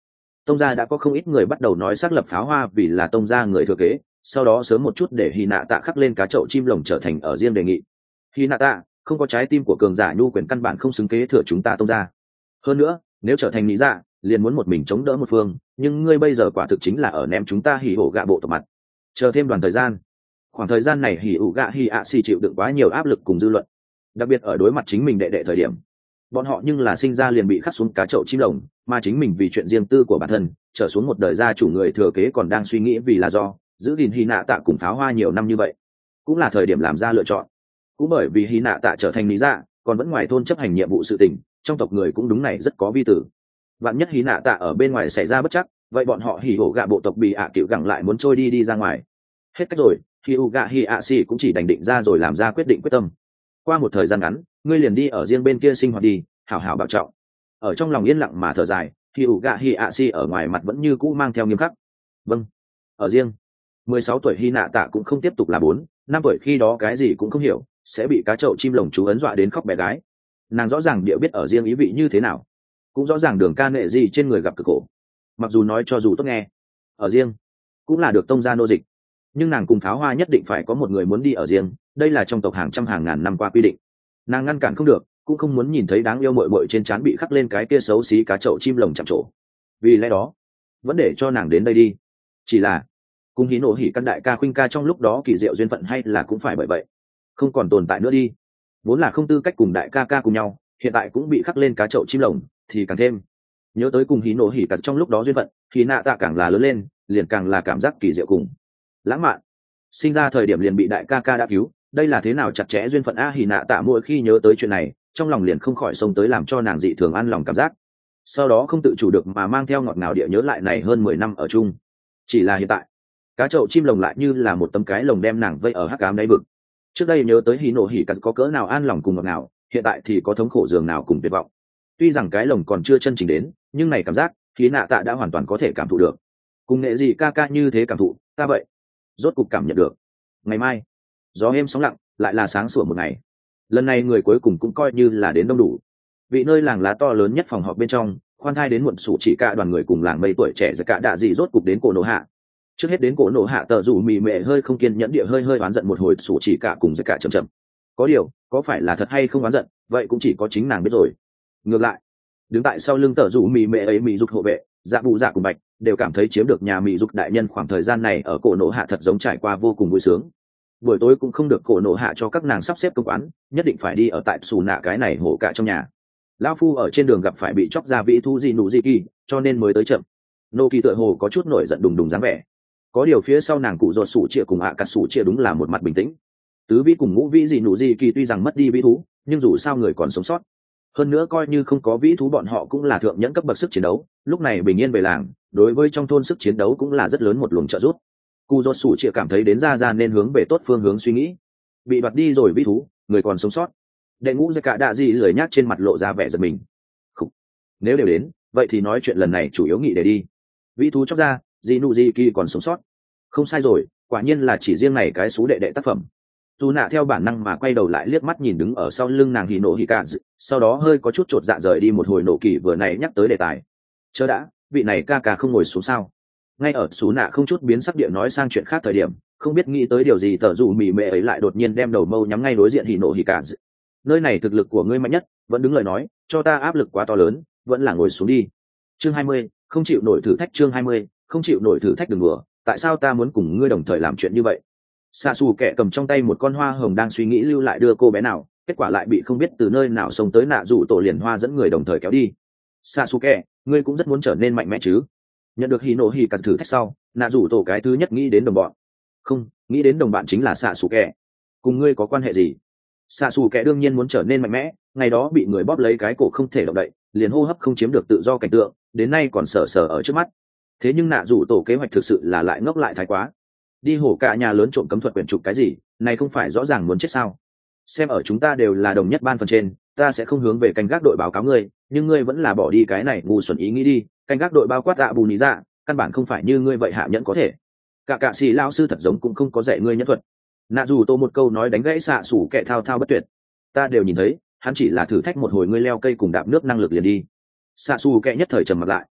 Tông gia đã có không ít người bắt đầu nói xác lập pháo hoa vì là tông gia người thừa kế, sau đó sớm một chút để Hy Nạ Tạ khắc lên cá chậu chim lồng trở thành ở riêng đề nghị. Hy Nạ Tạ, không có trái tim của cường giả nhu quyền căn bản không xứng kế thừa chúng ta tông gia. Hơn nữa, nếu trở thành lý dạ, liền muốn một mình chống đỡ một phương, nhưng ngươi bây giờ quả thực chính là ở ném chúng ta hỉ hổ gạ bộ tộc mặt. Chờ thêm đoàn thời gian. Khoảng thời gian này hỉ ủ gạ hỉ ạ xì chịu đựng quá nhiều áp lực cùng dư luận, đặc biệt ở đối mặt chính mình đệ đệ thời điểm. Bọn họ nhưng là sinh ra liền bị khắc xuống cá chậu chim lồng, mà chính mình vì chuyện riêng tư của bản thân, trở xuống một đời gia chủ người thừa kế còn đang suy nghĩ vì là do giữ gìn Hy Nạ Tạ cùng pháo hoa nhiều năm như vậy, cũng là thời điểm làm ra lựa chọn. Cũng bởi vì Hy Nạ Tạ trở thành lý dạ, còn vẫn ngoài thôn chấp hành nhiệm vụ sự tình, trong tộc người cũng đúng này rất có vi tử. Vạn nhất Hy Nạ Tạ ở bên ngoài xảy ra bất chắc, vậy bọn họ hỉ hổ gạ bộ tộc bị ạ à cựu gẳng lại muốn trôi đi đi ra ngoài. Hết cách rồi, Hy u gạ Hy ạ xì cũng chỉ đành định ra rồi làm ra quyết định quyết tâm. Qua một thời gian ngắn, ngươi liền đi ở riêng bên kia sinh hoạt đi, hảo hảo bảo trọng. Ở trong lòng yên lặng mà thở dài, Hy u gạ Hy ạ xì ở ngoài mặt vẫn như cũ mang theo nghiêm khắc. Vâng. Ở riêng mười sáu tuổi Hy Nạ Tạ cũng không tiếp tục là bốn năm tuổi khi đó cái gì cũng không hiểu, sẽ bị cá chậu chim lồng chú ấn dọa đến khóc bé gái. Nàng rõ ràng địa biết ở riêng ý vị như thế nào, cũng rõ ràng đường ca nệ gì trên người gặp cực khổ. Mặc dù nói cho dù tốt nghe, ở riêng cũng là được tông gia nô dịch, nhưng nàng cùng pháo hoa nhất định phải có một người muốn đi ở riêng, đây là trong tộc hàng trăm hàng ngàn năm qua quy định. Nàng ngăn cản không được, cũng không muốn nhìn thấy đáng yêu muội muội trên trán bị khắc lên cái kia xấu xí cá chậu chim lồng chạm trổ. Vì lẽ đó, vẫn để cho nàng đến đây đi. Chỉ là cùng hí nổ hỉ căn đại ca khuynh ca trong lúc đó kỳ diệu duyên phận hay là cũng phải bởi vậy không còn tồn tại nữa đi. Vốn là không tư cách cùng đại ca ca cùng nhau, hiện tại cũng bị khắc lên cá chậu chim lồng, thì càng thêm nhớ tới cùng hí nổ hỉ cắt trong lúc đó duyên phận, thì nạ tạ càng là lớn lên, liền càng là cảm giác kỳ diệu cùng lãng mạn. Sinh ra thời điểm liền bị đại ca ca đã cứu, đây là thế nào chặt chẽ duyên phận a. Hỉ nạ tạ mỗi khi nhớ tới chuyện này, trong lòng liền không khỏi xông tới làm cho nàng dị thường an lòng cảm giác, sau đó không tự chủ được mà mang theo ngọt ngào địa nhớ lại này hơn mười năm ở chung. Chỉ là hiện tại, cá chậu chim lồng lại như là một tấm cái lồng đem nàng vây ở hắc ám đáy vực. Trước đây nhớ tới hỉ nổ hỉ cắt có cỡ nào an lòng cùng ngọt ngào, hiện tại thì có thống khổ giường nào cùng tuyệt vọng. Tuy rằng cái lồng còn chưa chân chính đến, nhưng này cảm giác Hỉ nạ tạ đã hoàn toàn có thể cảm thụ được. Cùng nghệ gì ca ca như thế cảm thụ, ta vậy rốt cục cảm nhận được. Ngày mai gió êm sóng lặng, lại là sáng sủa một ngày. Lần này người cuối cùng cũng coi như là đến đông đủ. Vị nơi làng lá to lớn nhất phòng họp bên trong, khoan thai đến muộn sủ chỉ cả đoàn người cùng làng mây tuổi trẻ giật cả đạ gì rốt cục đến cổ nổ hạ. Trước hết đến cổ nổ hạ tờ rủ mì mệ hơi không kiên nhẫn địa hơi hơi oán giận một hồi sủ chỉ cả cùng giật cả chậm chậm. Có điều, có phải là thật hay không oán giận, vậy cũng chỉ có chính nàng biết rồi. Ngược lại, đứng tại sau lưng tờ rủ mì mệ ấy mì dục hộ vệ, dạ bụ dạ cùng bạch đều cảm thấy chiếm được nhà mì dục đại nhân khoảng thời gian này ở cổ nổ hạ thật giống trải qua vô cùng vui sướng. Buổi tối cũng không được cổ nổ hạ cho các nàng sắp xếp công quán, nhất định phải đi ở tại xù nạ cái này hổ cả trong nhà. Lão phu ở trên đường gặp phải bị chóc ra vĩ thu gì nụ gì kỳ, cho nên mới tới chậm. Nô kỳ tựa hồ có chút nổi giận đùng đùng dáng vẻ. Có điều phía sau nàng cụ ruột sủ chia cùng ạ à cà sủ chia đúng là một mặt bình tĩnh. Tứ vĩ cùng ngũ vĩ gì nụ gì kỳ tuy rằng mất đi vĩ thú, nhưng dù sao người còn sống sót. Hơn nữa coi như không có vĩ thú bọn họ cũng là thượng nhẫn cấp bậc sức chiến đấu, lúc này bình yên về làng, đối với trong thôn sức chiến đấu cũng là rất lớn một luồng trợ giúp. Cụ ruột sủ chia cảm thấy đến ra ra nên hướng về tốt phương hướng suy nghĩ. Bị đoạt đi rồi vĩ thú, người còn sống sót. Đệ ngũ ra cả đạ gì lười nhác trên mặt lộ ra vẻ giật mình. Khủ. Nếu đều đến, vậy thì nói chuyện lần này chủ yếu nghị để đi. Vĩ thú chóc ra, gì nụ gì kỳ còn sống sót. Không sai rồi, quả nhiên là chỉ riêng này cái xú đệ đệ tác phẩm. Dù nạ theo bản năng mà quay đầu lại liếc mắt nhìn đứng ở sau lưng nàng hỉ nổ hỉ cả, sau đó hơi có chút chột dạ rời đi một hồi. Nổ kỳ vừa nãy nhắc tới đề tài. Chớ đã, vị này ca ca không ngồi xuống sao? Ngay ở xú nạ không chút biến sắc địa nói sang chuyện khác thời điểm, không biết nghĩ tới điều gì tờ dù mỉ mệ ấy lại đột nhiên đem đầu mâu nhắm ngay đối diện hỉ nổ hỉ cả. Nơi này thực lực của ngươi mạnh nhất, vẫn đứng lời nói, cho ta áp lực quá to lớn, vẫn là ngồi xuống đi. Chương hai mươi, không chịu nổi thử thách. Chương hai mươi, không chịu nổi thử thách. Đừng đùa, tại sao ta muốn cùng ngươi đồng thời làm chuyện như vậy? Xạ xù kẻ cầm trong tay một con hoa hồng đang suy nghĩ lưu lại đưa cô bé nào, kết quả lại bị không biết từ nơi nào xông tới nạ rủ tổ liền hoa dẫn người đồng thời kéo đi. Xạ xù kẻ, ngươi cũng rất muốn trở nên mạnh mẽ chứ? Nhận được hỉ nổ hỉ cắt thử thách sau, nạ rủ tổ cái thứ nhất nghĩ đến đồng bọn. Không, nghĩ đến đồng bạn chính là xạ xù kẻ. Cùng ngươi có quan hệ gì? Xạ xù kẻ đương nhiên muốn trở nên mạnh mẽ, ngày đó bị người bóp lấy cái cổ không thể động đậy, liền hô hấp không chiếm được tự do cảnh tượng, đến nay còn sờ sờ ở trước mắt. Thế nhưng nạ rủ tổ kế hoạch thực sự là lại ngốc lại thái quá. Đi hổ cả nhà lớn trộm cấm thuật quyển trục cái gì, này không phải rõ ràng muốn chết sao? Xem ở chúng ta đều là đồng nhất ban phần trên, ta sẽ không hướng về canh gác đội báo cáo ngươi, nhưng ngươi vẫn là bỏ đi cái này ngu xuẩn ý nghĩ đi. Canh gác đội bao quát ạ bù ní dạ, căn bản không phải như ngươi vậy hạ nhẫn có thể. Cả cạ sĩ lao sư thật giống cũng không có dạy ngươi nhẫn thuật. Nạ dù tô một câu nói đánh gãy xạ sủ kẻ thao thao bất tuyệt. Ta đều nhìn thấy, hắn chỉ là thử thách một hồi ngươi leo cây cùng đạp nước năng lực liền đi. Xạ sủ kẻ nhất thời trầm mặt lại.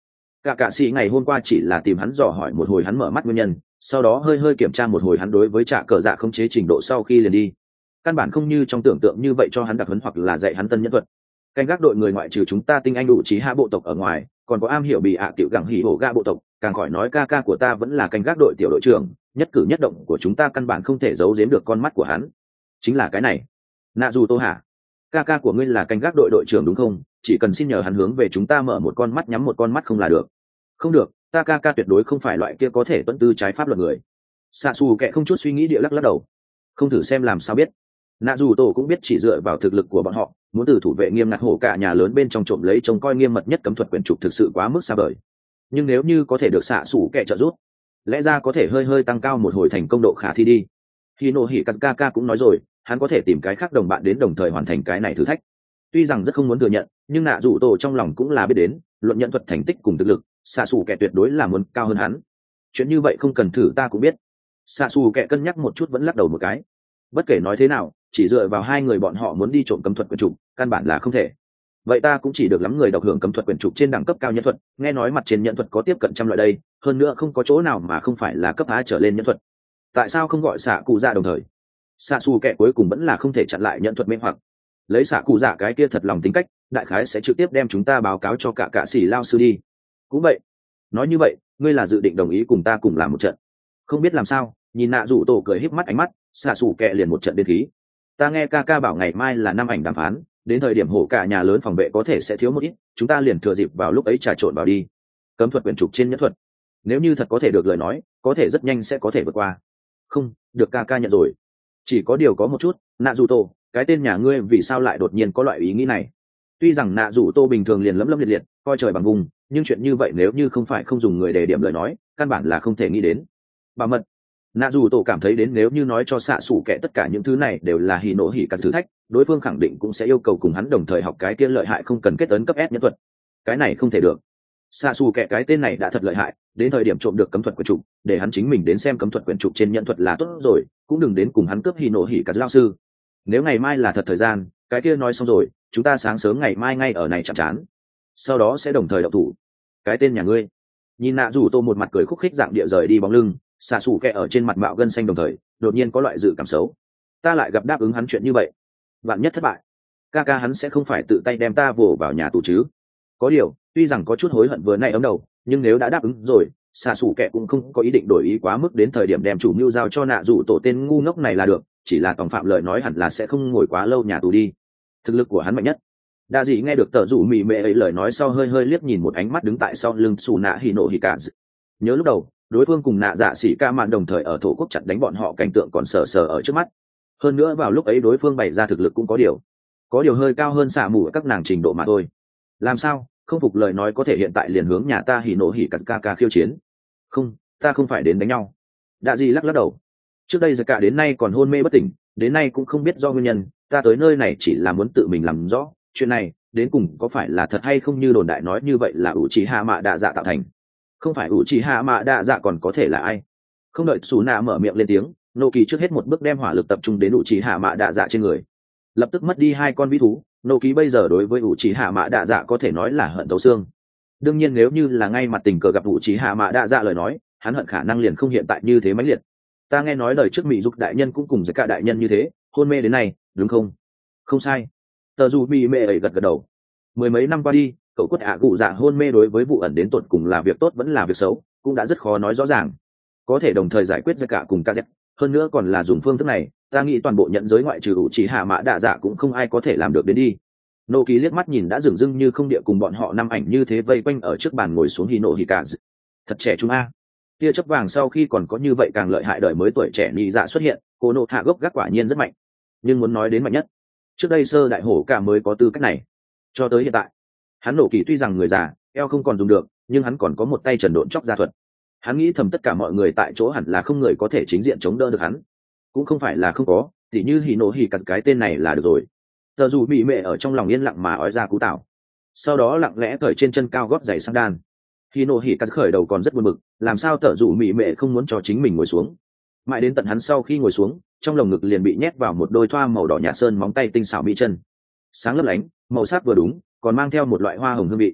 cả cạ sĩ ngày hôm qua chỉ là tìm hắn dò hỏi một hồi hắn mở mắt nguyên nhân, sau đó hơi hơi kiểm tra một hồi hắn đối với trả cờ dạ không chế trình độ sau khi liền đi. Căn bản không như trong tưởng tượng như vậy cho hắn đặc huấn hoặc là dạy hắn tân nhẫn thuật. Canh gác đội người ngoại trừ chúng ta tinh anh đủ trí hạ bộ tộc ở ngoài, còn có am hiểu bị ạ tiểu gẳng hỉ hổ ga bộ tộc, càng khỏi nói ca ca của ta vẫn là canh gác đội tiểu đội trưởng, nhất cử nhất động của chúng ta căn bản không thể giấu giếm được con mắt của hắn. Chính là cái này. Nạ dù tô hả? Ca ca của ngươi là canh gác đội đội trưởng đúng không? Chỉ cần xin nhờ hắn hướng về chúng ta mở một con mắt nhắm một con mắt không là được. Không được, ta ca ca tuyệt đối không phải loại kia có thể tuân tư trái pháp luật người. Xạ xù kệ không chút suy nghĩ địa lắc lắc đầu. Không thử xem làm sao biết. Nạ dù tổ cũng biết chỉ dựa vào thực lực của bọn họ, muốn từ thủ vệ nghiêm ngặt hổ cả nhà lớn bên trong trộm lấy trông coi nghiêm mật nhất cấm thuật quyển trục thực sự quá mức xa vời. Nhưng nếu như có thể được xạ xù kệ trợ giúp, lẽ ra có thể hơi hơi tăng cao một hồi thành công độ khả thi đi. Hino Hikaka cũng nói rồi, hắn có thể tìm cái khác đồng bạn đến đồng thời hoàn thành cái này thử thách. Tuy rằng rất không muốn thừa nhận, nhưng nạ dù tổ trong lòng cũng là biết đến, luận nhận thuật thành tích cùng thực lực, xạ xù kệ tuyệt đối là muốn cao hơn hắn. Chuyện như vậy không cần thử ta cũng biết. Xạ xù kệ cân nhắc một chút vẫn lắc đầu một cái. Bất kể nói thế nào, chỉ dựa vào hai người bọn họ muốn đi trộm cấm thuật quyển trục, căn bản là không thể. Vậy ta cũng chỉ được lắm người đọc hưởng cấm thuật quyển trục trên đẳng cấp cao nhân thuật, nghe nói mặt trên nhân thuật có tiếp cận trăm loại đây, hơn nữa không có chỗ nào mà không phải là cấp á trở lên nhân thuật. Tại sao không gọi xạ cụ dạ đồng thời? Xạ xù kệ cuối cùng vẫn là không thể chặn lại nhân thuật mê hoặc. Lấy xạ cụ dạ cái kia thật lòng tính cách, đại khái sẽ trực tiếp đem chúng ta báo cáo cho cả cạ sĩ lao sư đi. Cũng vậy. Nói như vậy, ngươi là dự định đồng ý cùng ta cùng làm một trận? Không biết làm sao, nhìn nạ rủ tổ cười híp mắt ánh mắt, xạ xù kệ liền một trận điên khí. Ta nghe ca ca bảo ngày mai là năm ảnh đàm phán, đến thời điểm hổ cả nhà lớn phòng vệ có thể sẽ thiếu một ít, chúng ta liền thừa dịp vào lúc ấy trà trộn vào đi. Cấm thuật quyển trục trên nhẫn thuật, nếu như thật có thể được lời nói, có thể rất nhanh sẽ có thể vượt qua. Không được, ca ca nhận rồi. Chỉ có điều có một chút, nạ rủ tổ, cái tên nhà ngươi vì sao lại đột nhiên có loại ý nghĩ này? Tuy rằng nạ rủ tô bình thường liền lấm lấm liệt liệt, coi trời bằng vùng, nhưng chuyện như vậy nếu như không phải không dùng người đề điểm lời nói, căn bản là không thể nghĩ đến. Bảo mật. Nạ dù tổ cảm thấy đến nếu như nói cho xạ xủ kệ tất cả những thứ này đều là hỉ nổ hỉ cả thử thách, đối phương khẳng định cũng sẽ yêu cầu cùng hắn đồng thời học cái kia lợi hại không cần kết ấn cấp S nhân thuật. Cái này không thể được. Xạ xù kệ cái tên này đã thật lợi hại, đến thời điểm trộm được cấm thuật quyển trục, để hắn chính mình đến xem cấm thuật quyển trục trên nhận thuật là tốt rồi, cũng đừng đến cùng hắn cướp hỉ nổ hỉ cả lao sư. Nếu ngày mai là thật thời gian, cái kia nói xong rồi, chúng ta sáng sớm ngày mai ngay ở này chạm chán, sau đó sẽ đồng thời động thủ. Cái tên nhà ngươi. Nhìn nạ rủ tô một mặt cười khúc khích dạng địa rời đi bóng lưng, xạ xù kệ ở trên mặt mạo gân xanh đồng thời đột nhiên có loại dự cảm xấu. Ta lại gặp đáp ứng hắn chuyện như vậy, vạn nhất thất bại, ca ca hắn sẽ không phải tự tay đem ta vồ vào nhà tù chứ? Có điều tuy rằng có chút hối hận vừa nay ấm đầu, nhưng nếu đã đáp ứng rồi, xạ xù kệ cũng không có ý định đổi ý quá mức đến thời điểm đem chủ mưu giao cho nạ rủ tổ tên ngu ngốc này là được. Chỉ là tòng phạm lời nói hẳn là sẽ không ngồi quá lâu nhà tù đi. Thực lực của hắn mạnh nhất. Đa dị nghe được tờ rủ mì mệ ấy lời nói sau hơi hơi liếc nhìn một ánh mắt đứng tại sau lưng xù nạ hì nổ hì cả. Nhớ lúc đầu đối phương cùng nạ dạ xỉ ca mạn đồng thời ở thổ quốc chặt đánh bọn họ, cảnh tượng còn sờ sờ ở trước mắt. Hơn nữa vào lúc ấy đối phương bày ra thực lực cũng có điều có điều hơi cao hơn xạ mù ở các nàng trình độ mà thôi. Làm sao không phục lời nói có thể hiện tại liền hướng nhà ta hì nổ hì cả ca ca khiêu chiến? Không, ta không phải đến đánh nhau. Đa dị lắc lắc đầu. Trước đây giờ cả đến nay còn hôn mê bất tỉnh, đến nay cũng không biết do nguyên nhân, ta tới nơi này chỉ là muốn tự mình làm rõ chuyện này đến cùng có phải là thật hay không như đồn đại nói như vậy là ủ trì hạ mạ đạ dạ tạo thành. Không phải ủ trì hạ mạ đạ dạ còn có thể là ai? Không đợi xù nạ mở miệng lên tiếng, nô kỳ trước hết một bước đem hỏa lực tập trung đến ủ trì hạ mạ đạ dạ trên người, lập tức mất đi hai con vĩ thú. Nô kỳ bây giờ đối với ủ trì hạ mạ đạ dạ có thể nói là hận tấu xương. Đương nhiên nếu như là ngay mặt tình cờ gặp ủ trì hạ mạ đạ dạ lời nói, hắn hận khả năng liền không hiện tại như thế mãnh liệt. Ta nghe nói lời trước mỹ dục đại nhân cũng cùng với cả đại nhân như thế, hôn mê đến nay đúng không? Không sai. Tờ dù bị mẹ ấy gật gật đầu. Mười mấy năm qua đi, cậu cốt ạ cụ dạ hôn mê đối với vụ ẩn đến tột cùng là việc tốt vẫn là việc xấu, cũng đã rất khó nói rõ ràng. Có thể đồng thời giải quyết ra cả cùng kz, hơn nữa còn là dùng phương thức này, ta nghĩ toàn bộ nhận giới ngoại trừ ủ chỉ hạ mã đạ dạ cũng không ai có thể làm được đến đi. Nô kỳ liếc mắt nhìn đã dửng dưng như không địa cùng bọn họ năm ảnh như thế vây quanh ở trước bàn ngồi xuống Hino Hikaze. Thật trẻ trung a. Tia chớp vàng sau khi còn có như vậy càng lợi hại đời mới tuổi trẻ nhị dạ xuất hiện, cô nộ hạ gốc gác quả nhiên rất mạnh. Nhưng muốn nói đến mạnh nhất, trước đây sơ đại hổ cả mới có tư cách này. Cho tới hiện tại, hắn nổ kỳ tuy rằng người già, eo không còn dùng được, nhưng hắn còn có một tay trần độn chóc gia thuật. Hắn nghĩ thầm tất cả mọi người tại chỗ hẳn là không người có thể chính diện chống đỡ được hắn. Cũng không phải là không có, tỉ như Hino Hikaze cái tên này là được rồi. Tờ dù bị mẹ ở trong lòng yên lặng mà ói ra cú tạo. Sau đó lặng lẽ cởi trên chân cao gót giày sang đan. Hino Hikaze khởi đầu còn rất buồn bực, làm sao tờ dù mị mẹ không muốn cho chính mình ngồi xuống. Mãi đến tận hắn sau khi ngồi xuống, trong lồng ngực liền bị nhét vào một đôi thoa màu đỏ nhạt sơn móng tay tinh xảo mỹ chân. Sáng lấp lánh, màu sắc vừa đúng, còn mang theo một loại hoa hồng hương vị.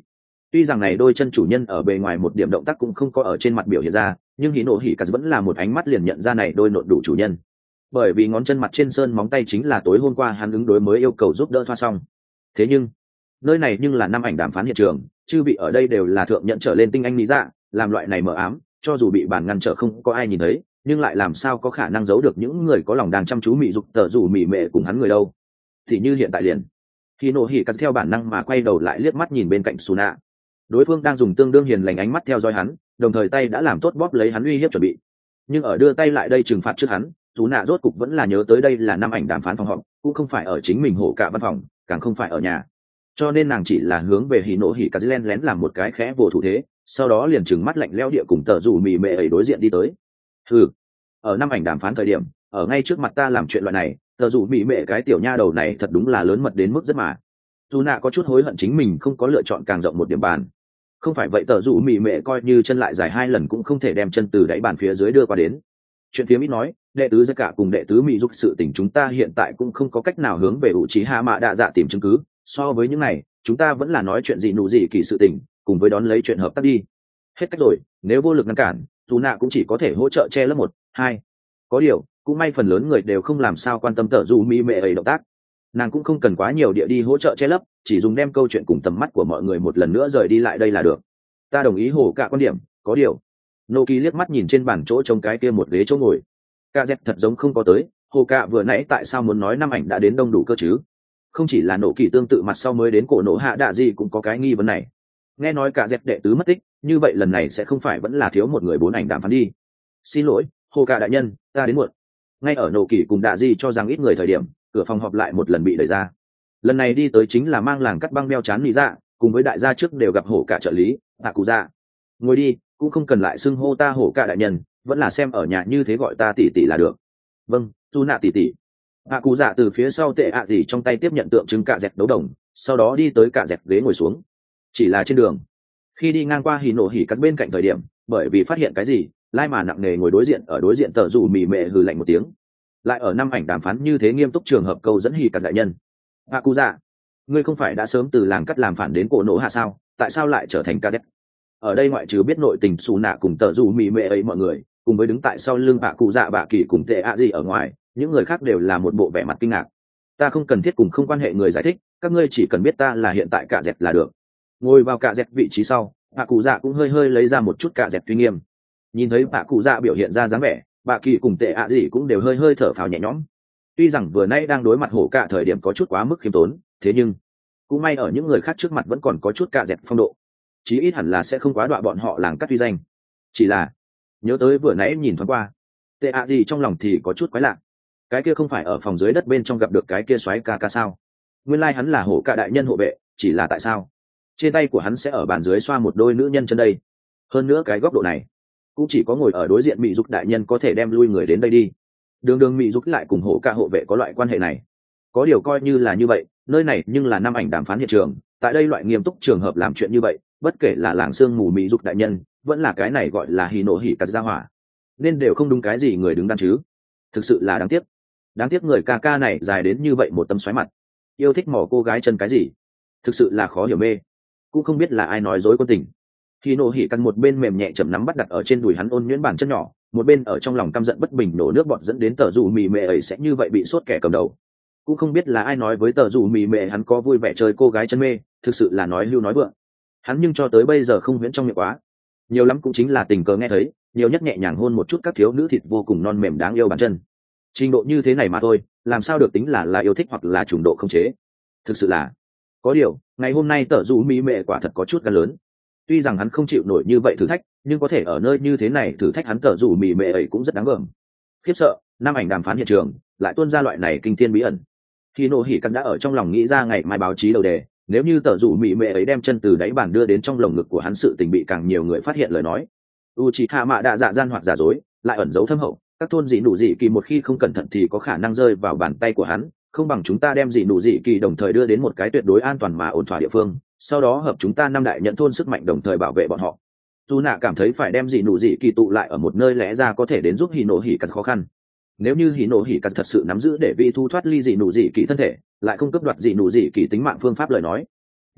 Tuy rằng này đôi chân chủ nhân ở bề ngoài một điểm động tác cũng không có ở trên mặt biểu hiện ra, nhưng hỉ nộ hỉ cả vẫn là một ánh mắt liền nhận ra này đôi nộn đủ chủ nhân, bởi vì ngón chân mặt trên sơn móng tay chính là tối hôm qua hắn ứng đối mới yêu cầu giúp đỡ thoa xong. Thế nhưng nơi này nhưng là năm ảnh đàm phán hiện trường, chư vị ở đây đều là thượng nhận trở lên tinh anh lý dạ, làm loại này mờ ám, cho dù bị bản ngăn trở không có ai nhìn thấy, nhưng lại làm sao có khả năng giấu được những người có lòng đang chăm chú mị dục tờ rủ mị mệ cùng hắn người đâu. Thì như hiện tại liền khi nổ hỉ cắt theo bản năng mà quay đầu lại liếc mắt nhìn bên cạnh Suna, đối phương đang dùng tương đương hiền lành ánh mắt theo dõi hắn, đồng thời tay đã làm tốt bóp lấy hắn uy hiếp chuẩn bị. Nhưng ở đưa tay lại đây trừng phạt trước hắn, Suna rốt cục vẫn là nhớ tới đây là năm ảnh đàm phán phòng họp, cũng không phải ở chính mình hổ cả văn phòng, càng không phải ở nhà, cho nên nàng chỉ là hướng về hỉ nổ hỉ cắt len lén làm một cái khẽ vồ thủ thế, sau đó liền trừng mắt lạnh lẽo địa cùng tờ rủ mị mệ ấy đối diện đi tới. Ừ, ở năm ảnh đàm phán thời điểm, ở ngay trước mặt ta làm chuyện loại này, tờ rủ mị mệ cái tiểu nha đầu này thật đúng là lớn mật đến mức rất mà. Dù nạ có chút hối hận chính mình không có lựa chọn càng rộng một điểm bàn, không phải vậy tờ rủ mị mệ coi như chân lại dài hai lần cũng không thể đem chân từ đáy bàn phía dưới đưa qua đến. Chuyện phía mỹ nói, đệ tứ tất cả cùng đệ tứ mỹ giúp sự tình chúng ta hiện tại cũng không có cách nào hướng về ủ trí hạ mạ đa dạ tìm chứng cứ, so với những này chúng ta vẫn là nói chuyện gì nụ gì kỳ sự tình, cùng với đón lấy chuyện hợp tác đi. Hết cách rồi, nếu vô lực ngăn cản, dù nạ cũng chỉ có thể hỗ trợ che lớp một hai. Có điều cũng may phần lớn người đều không làm sao quan tâm tờ dù mỹ mệ ấy động tác, nàng cũng không cần quá nhiều địa đi hỗ trợ che lấp, chỉ dùng đem câu chuyện cùng tầm mắt của mọi người một lần nữa rời đi lại đây là được. Ta đồng ý hổ cả quan điểm, có điều Noki liếc mắt nhìn trên bàn chỗ trông cái kia một ghế chỗ ngồi, ca dép thật giống không có tới, hồ cả vừa nãy tại sao muốn nói năm ảnh đã đến đông đủ cơ chứ? Không chỉ là nổ kỳ tương tự mặt sau mới đến cổ nổ hạ đạ gì cũng có cái nghi vấn này. Nghe nói cả dép đệ tứ mất tích, như vậy lần này sẽ không phải vẫn là thiếu một người bốn ảnh đàm phán đi. Xin lỗi hồ cả đại nhân, ta đến muộn. Ngay ở nổ kỳ cùng đạ gì cho rằng ít người thời điểm, cửa phòng họp lại một lần bị đẩy ra. Lần này đi tới chính là mang làng cắt băng beo chán nị dạ, cùng với đại gia trước đều gặp hổ cả trợ lý tạ cụ dạ. Ngồi đi, cũng không cần lại xưng hô ta hổ cả đại nhân, vẫn là xem ở nhà như thế gọi ta tỷ tỷ là được. Vâng, tu nạ tỷ tỷ. Tạ cụ dạ từ phía sau tệ ạ gì trong tay tiếp nhận tượng trưng cạ dẹt đấu đồng, sau đó đi tới cạ dẹt ghế ngồi xuống. Chỉ là trên đường, khi đi ngang qua hỉ nổ hỉ cắt bên cạnh thời điểm, bởi vì phát hiện cái gì, lai mà nặng nề ngồi đối diện ở đối diện tờ rủ mì mệ hừ lạnh một tiếng. Lại ở năm ảnh đàm phán như thế nghiêm túc trường hợp câu dẫn hỉ cắt đại nhân. Tạ cụ dạ, ngươi không phải đã sớm từ làng cắt làm phản đến cổ nổ hạ sao, tại sao lại trở thành ca dép? Ở đây ngoại trừ biết nội tình xù nạ cùng tờ rủ mì mệ ấy mọi người, cùng với đứng tại sau lưng bạ cụ dạ bạ kỳ cùng tệ ạ gì ở ngoài, những người khác đều là một bộ vẻ mặt kinh ngạc. Ta không cần thiết cùng không quan hệ người giải thích, các ngươi chỉ cần biết ta là hiện tại cạ dẹt là được. Ngồi vào cạ dẹt vị trí sau, bạ cụ dạ cũng hơi hơi lấy ra một chút cạ dẹt uy nghiêm. Nhìn thấy bạ cụ dạ biểu hiện ra dáng vẻ, bạ kỳ cùng tệ ạ gì cũng đều hơi hơi thở phào nhẹ nhõm. Tuy rằng vừa nay đang đối mặt hổ cả thời điểm có chút quá mức khiêm tốn, thế nhưng cũng may ở những người khác trước mặt vẫn còn có chút cạ dẹt phong độ, chí ít hẳn là sẽ không quá đọa bọn họ làng cắt uy danh. Chỉ là nhớ tới vừa nãy nhìn thoáng qua, tệ ạ gì trong lòng thì có chút quái lạ. Cái kia không phải ở phòng dưới đất bên trong gặp được cái kia xoáy ca ca sao? Nguyên lai hắn là hổ cả đại nhân hộ vệ, chỉ là tại sao trên tay của hắn sẽ ở bàn dưới xoa một đôi nữ nhân chân đây? Hơn nữa cái góc độ này cũng chỉ có ngồi ở đối diện mỹ dục đại nhân có thể đem lui người đến đây đi. Đường đường mỹ dục lại cùng hổ cả hộ vệ có loại quan hệ này. Có điều coi như là như vậy, nơi này nhưng là năm ảnh đàm phán hiện trường, tại đây loại nghiêm túc trường hợp làm chuyện như vậy, bất kể là làng sương mù mỹ dục đại nhân vẫn là cái này gọi là hỉ nổ hỉ cắt ra hỏa, nên đều không đúng cái gì người đứng đắn chứ. Thực sự là đáng tiếc, đáng tiếc người ca ca này dài đến như vậy một tấm xoáy mặt, yêu thích mỏ cô gái chân cái gì, thực sự là khó hiểu mê, cũng không biết là ai nói dối quân tình. Hỉ nổ hỉ cắt một bên mềm nhẹ chầm nắm bắt đặt ở trên đùi hắn ôn nhuyễn bàn chân nhỏ, một bên ở trong lòng căm giận bất bình nổ nước bọt dẫn đến tờ rủ mì mệ ấy sẽ như vậy bị sốt kẻ cầm đầu. Cũng không biết là ai nói với tờ rủ mì mệ hắn có vui vẻ chơi cô gái chân mê, thực sự là nói hưu nói vượng. Hắn nhưng cho tới bây giờ không huyễn trong miệng quá, nhiều lắm cũng chính là tình cờ nghe thấy, nhiều nhất nhẹ nhàng hôn một chút các thiếu nữ thịt vô cùng non mềm đáng yêu bàn chân. Trình độ như thế này mà thôi, làm sao được tính là là yêu thích hoặc là trùng độ không chế. Thực sự là có điều ngày hôm nay tờ rủ mì mệ quả thật có chút gan lớn. Tuy rằng hắn không chịu nổi như vậy thử thách, nhưng có thể ở nơi như thế này thử thách hắn tờ rủ mì mệ ấy cũng rất đáng gờm. Khiếp sợ, năm ảnh đàm phán hiện trường lại tuôn ra loại này kinh thiên bí ẩn. Khi nổ hỉ cắt đã ở trong lòng nghĩ ra ngày mai báo chí đầu đề, nếu như tờ rủ mị mệ ấy đem chân từ đáy bàn đưa đến trong lồng ngực của hắn, sự tình bị càng nhiều người phát hiện lời nói, Uchiha Mạ Đa Dạ gian hoặc giả dối lại ẩn giấu thâm hậu, các thôn dị nụ dị kỳ một khi không cẩn thận thì có khả năng rơi vào bàn tay của hắn, không bằng chúng ta đem dị nụ dị kỳ đồng thời đưa đến một cái tuyệt đối an toàn mà ổn thỏa địa phương, sau đó hợp chúng ta năm đại nhận thôn sức mạnh đồng thời bảo vệ bọn họ. Tu nạ cảm thấy phải đem dị nụ dị kỳ tụ lại ở một nơi lẽ ra có thể đến giúp hỉ nổ hỉ cắt khó khăn. Nếu như hỉ nổ hỉ cắt thật sự nắm giữ để vi thu thoát ly dị nụ dị kỳ thân thể, lại không cướp đoạt dị nụ dị kỳ tính mạng phương pháp lời nói,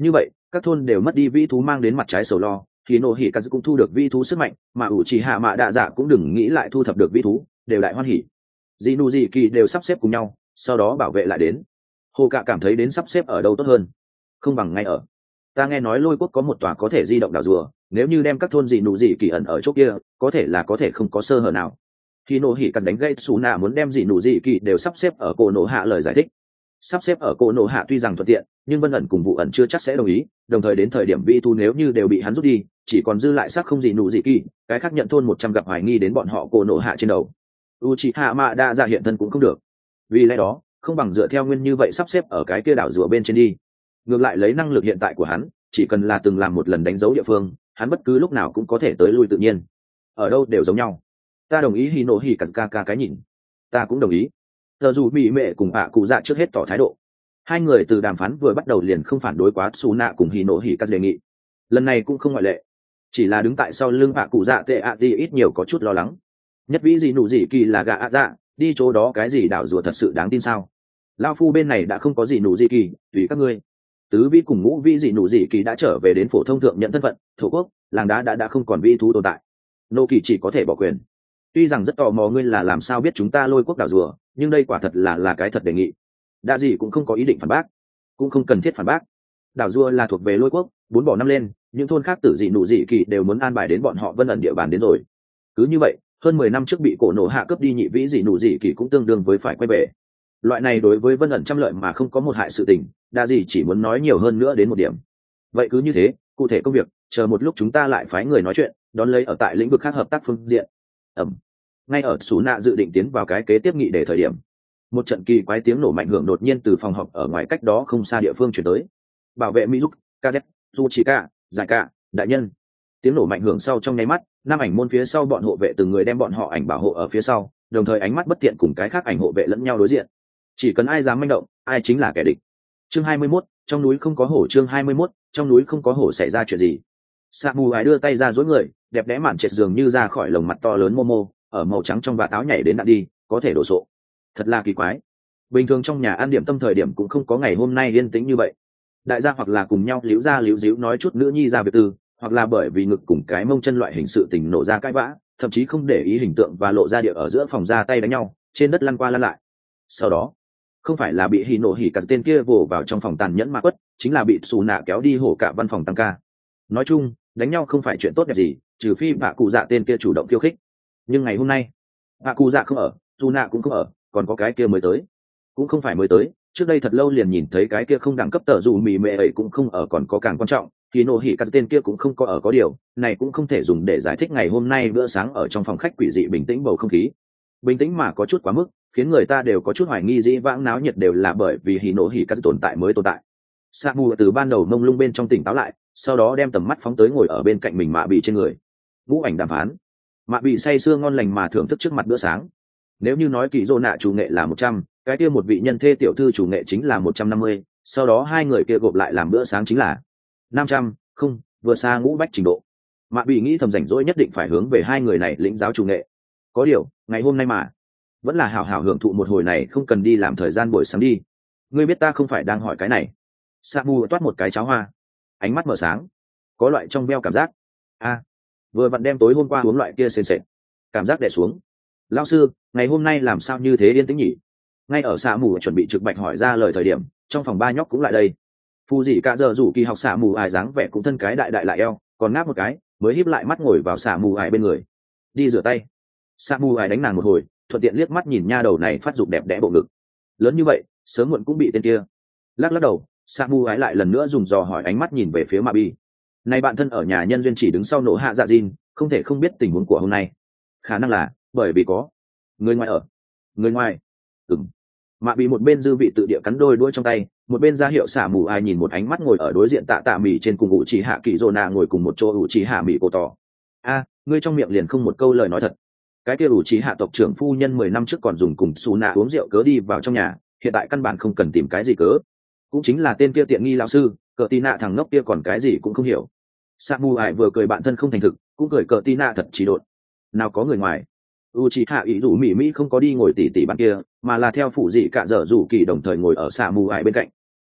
Như vậy các thôn đều mất đi vĩ thú mang đến mặt trái sầu lo, thì nổ hỉ cắt cũng thu được vĩ thú sức mạnh, mà ủ trì hạ mạ đạ dạ cũng đừng nghĩ lại thu thập được vĩ thú, đều đại hoan hỉ. Dị nụ dị kỳ đều sắp xếp cùng nhau, sau đó bảo vệ lại đến. Hồ Cạ cảm thấy đến sắp xếp ở đâu tốt hơn, không bằng ngay ở. Ta nghe nói Lôi Quốc có một tòa có thể di động đảo rùa, nếu như đem các thôn dị nụ dị kỳ ẩn ở chỗ kia, có thể là có thể không có sơ hở nào. Khi nổ hỉ cắt đánh gây xù nạ muốn đem dị nụ dị kỳ đều sắp xếp ở cổ nổ hạ lời giải thích. Sắp xếp ở cổ nổ hạ tuy rằng thuận tiện, nhưng Vân ẩn cùng vụ ẩn chưa chắc sẽ đồng ý, đồng thời đến thời điểm vi tu nếu như đều bị hắn rút đi, chỉ còn dư lại xác không dị nụ dị kỳ, cái khác nhận thôn một trăm gặp hoài nghi đến bọn họ cổ nổ hạ trên đầu. Uchiha Mada ra hiện thân cũng không được. Vì lẽ đó, không bằng dựa theo nguyên như vậy sắp xếp ở cái kia đảo rùa bên trên đi. Ngược lại lấy năng lực hiện tại của hắn, chỉ cần là từng làm một lần đánh dấu địa phương, hắn bất cứ lúc nào cũng có thể tới lui tự nhiên. Ở đâu đều giống nhau. Ta đồng ý Hino Hikazaka cái nhìn. Ta cũng đồng ý. Giờ dù bị mẹ cùng ạ cụ dạ trước hết tỏ thái độ. Hai người từ đàm phán vừa bắt đầu liền không phản đối quá Suna cùng Hino Hikaz đề nghị. Lần này cũng không ngoại lệ. Chỉ là đứng tại sau lưng ạ cụ dạ tệ ạ đi ít nhiều có chút lo lắng. Nhất vĩ gì nụ gì kỳ là gà ạ dạ, đi chỗ đó cái gì đảo rùa thật sự đáng tin sao? Lao phu bên này đã không có gì nụ gì kỳ, tùy các ngươi. Tứ vĩ cùng ngũ vĩ gì nụ gì kỳ đã trở về đến phổ thông thượng nhận thân phận, thổ quốc, làng đá đã đã không còn vĩ thú tồn tại. Nô kỳ chỉ có thể bỏ quyền. Tuy rằng rất tò mò ngươi là làm sao biết chúng ta Lôi Quốc đảo rùa, nhưng đây quả thật là là cái thật đề nghị. Đa gì cũng không có ý định phản bác, cũng không cần thiết phản bác. Đảo rùa là thuộc về Lôi Quốc, bốn bỏ năm lên, những thôn khác tử dị nụ dị kỳ đều muốn an bài đến bọn họ Vân ẩn địa bàn đến rồi. Cứ như vậy, hơn mười năm trước bị cổ nổ hạ cướp đi nhị vĩ dị nụ dị kỳ cũng tương đương với phải quay về. Loại này đối với Vân ẩn trăm lợi mà không có một hại sự tình, Đa gì chỉ muốn nói nhiều hơn nữa đến một điểm. Vậy cứ như thế, cụ thể công việc, chờ một lúc chúng ta lại phái người nói chuyện, đón lấy ở tại lĩnh vực khác hợp tác phương diện. Ẩm. Ngay ở Sú Nạ dự định tiến vào cái kế tiếp nghị để thời điểm, một trận kỳ quái tiếng nổ mạnh hưởng đột nhiên từ phòng họp ở ngoài cách đó không xa địa phương chuyển tới. Bảo vệ Mizuki, Kaze, Tsuchika, Giải Cả, đại nhân. Tiếng nổ mạnh hưởng sau trong nháy mắt, năm ảnh môn phía sau bọn hộ vệ từng người đem bọn họ ảnh bảo hộ ở phía sau, đồng thời ánh mắt bất tiện cùng cái khác ảnh hộ vệ lẫn nhau đối diện. Chỉ cần ai dám manh động, ai chính là kẻ địch. Chương hai mươi mốt, trong núi không có hổ. Chương hai mươi mốt, trong núi không có hổ. Xảy ra chuyện gì? Samurai đưa tay ra dối người, đẹp đẽ mản trệt dường như ra khỏi lồng mặt to lớn Momo, ở màu trắng trong vạt áo nhảy đến đạn đi, có thể đổ sộ. Thật là kỳ quái. Bình thường trong nhà ăn điểm tâm thời điểm cũng không có ngày hôm nay yên tĩnh như vậy. Đại gia hoặc là cùng nhau liễu ra liễu díu nói chút nữ nhi ra việc tư, hoặc là bởi vì ngực cùng cái mông chân loại hình sự tình nổ ra cãi vã, thậm chí không để ý hình tượng và lộ ra địa ở giữa phòng ra tay đánh nhau, trên đất lăn qua lăn lại. Sau đó, không phải là bị hỉ nổ hỉ cả tên kia vồ vào trong phòng tàn nhẫn mà quất, chính là bị xù nạ kéo đi hổ cả văn phòng tăng ca. Nói chung, đánh nhau không phải chuyện tốt đẹp gì, trừ phi bà cụ dạ tên kia chủ động khiêu khích. Nhưng ngày hôm nay, bà cụ dạ không ở, xù nạ cũng không ở, còn có cái kia mới tới. Cũng không phải mới tới, trước đây thật lâu liền nhìn thấy cái kia không đẳng cấp tờ dù mì mệ ấy cũng không ở, còn có càng quan trọng, hỉ nổ hỉ cả tên kia cũng không có ở. Có điều này cũng không thể dùng để giải thích ngày hôm nay bữa sáng ở trong phòng khách quỷ dị bình tĩnh bầu không khí. Bình tĩnh mà có chút quá mức, khiến người ta đều có chút hoài nghi dĩ vãng náo nhiệt đều là bởi vì hỉ nổ hỉ cả tồn tại mới tồn tại. Samu từ ban đầu mông lung bên trong tỉnh táo lại, sau đó đem tầm mắt phóng tới ngồi ở bên cạnh mình Mạ Bị trên người. Ngũ ảnh đàm phán. Mạ Bị say sưa ngon lành mà thưởng thức trước mặt bữa sáng. Nếu như nói kỳ dô nạ chủ nghệ là một trăm, cái kia một vị nhân thê tiểu thư chủ nghệ chính là một trăm năm mươi, sau đó hai người kia gộp lại làm bữa sáng chính là năm trăm, không, vừa xa ngũ bách trình độ. Mạ Bị nghĩ thầm rảnh rỗi nhất định phải hướng về hai người này lĩnh giáo chủ nghệ. Có điều, ngày hôm nay mà vẫn là hảo hảo hưởng thụ một hồi này, không cần đi làm thời gian buổi sáng đi. Ngươi biết ta không phải đang hỏi cái này. Samu toát một cái cháo hoa, ánh mắt mở sáng, có loại trong veo cảm giác. A, vừa vặn đem tối hôm qua uống loại kia sền sệt, cảm giác đè xuống. Lão sư, ngày hôm nay làm sao như thế yên tĩnh nhỉ? Ngay ở Samu chuẩn bị trực bạch hỏi ra lời thời điểm, trong phòng ba nhóc cũng lại đây. Phu dị cả giờ rủ kỳ học Samu ải dáng vẻ cũng thân cái đại đại lại eo, còn ngáp một cái, mới híp lại mắt ngồi vào Samu ải bên người. Đi rửa tay. Samu ải đánh nàng một hồi, thuận tiện liếc mắt nhìn nha đầu này phát dục đẹp đẽ bộ ngực lớn như vậy, sớm muộn cũng bị tên kia. Lắc lắc đầu, Samu ái lại lần nữa dùng dò hỏi ánh mắt nhìn về phía Mạ Bị. Này bạn thân ở nhà nhân duyên chỉ đứng sau nổ hạ dạ Jin, không thể không biết tình huống của hôm nay. Khả năng là bởi vì có người ngoài ở. Người ngoài? Ừm. Mạ Bị một bên dư vị tự địa cắn đôi đuôi trong tay, một bên ra hiệu Samu ái nhìn một ánh mắt ngồi ở đối diện Tạ Tạ Mỉ trên cùng ủ chỉ hạ kỳ Zona ngồi cùng một chỗ ủ chỉ hạ Mỉ cổ tỏ. A, ngươi trong miệng liền không một câu lời nói thật. Cái kia ủ trí hạ tộc trưởng phu nhân mười năm trước còn dùng cùng xù nạ uống rượu cớ đi vào trong nhà, hiện tại căn bản không cần tìm cái gì cớ, cũng chính là tên kia tiện nghi lão sư cờ tì nạ thằng ngốc kia còn cái gì cũng không hiểu. Samu ải vừa cười bạn thân không thành thực, cũng cười cờ tì nạ thật chỉ độn. Nào có người ngoài. U trí hạ ý rủ mỹ mỹ không có đi ngồi tỉ tỉ bạn kia, mà là theo phụ dị cả dở rủ kỳ đồng thời ngồi ở Samu ải bên cạnh.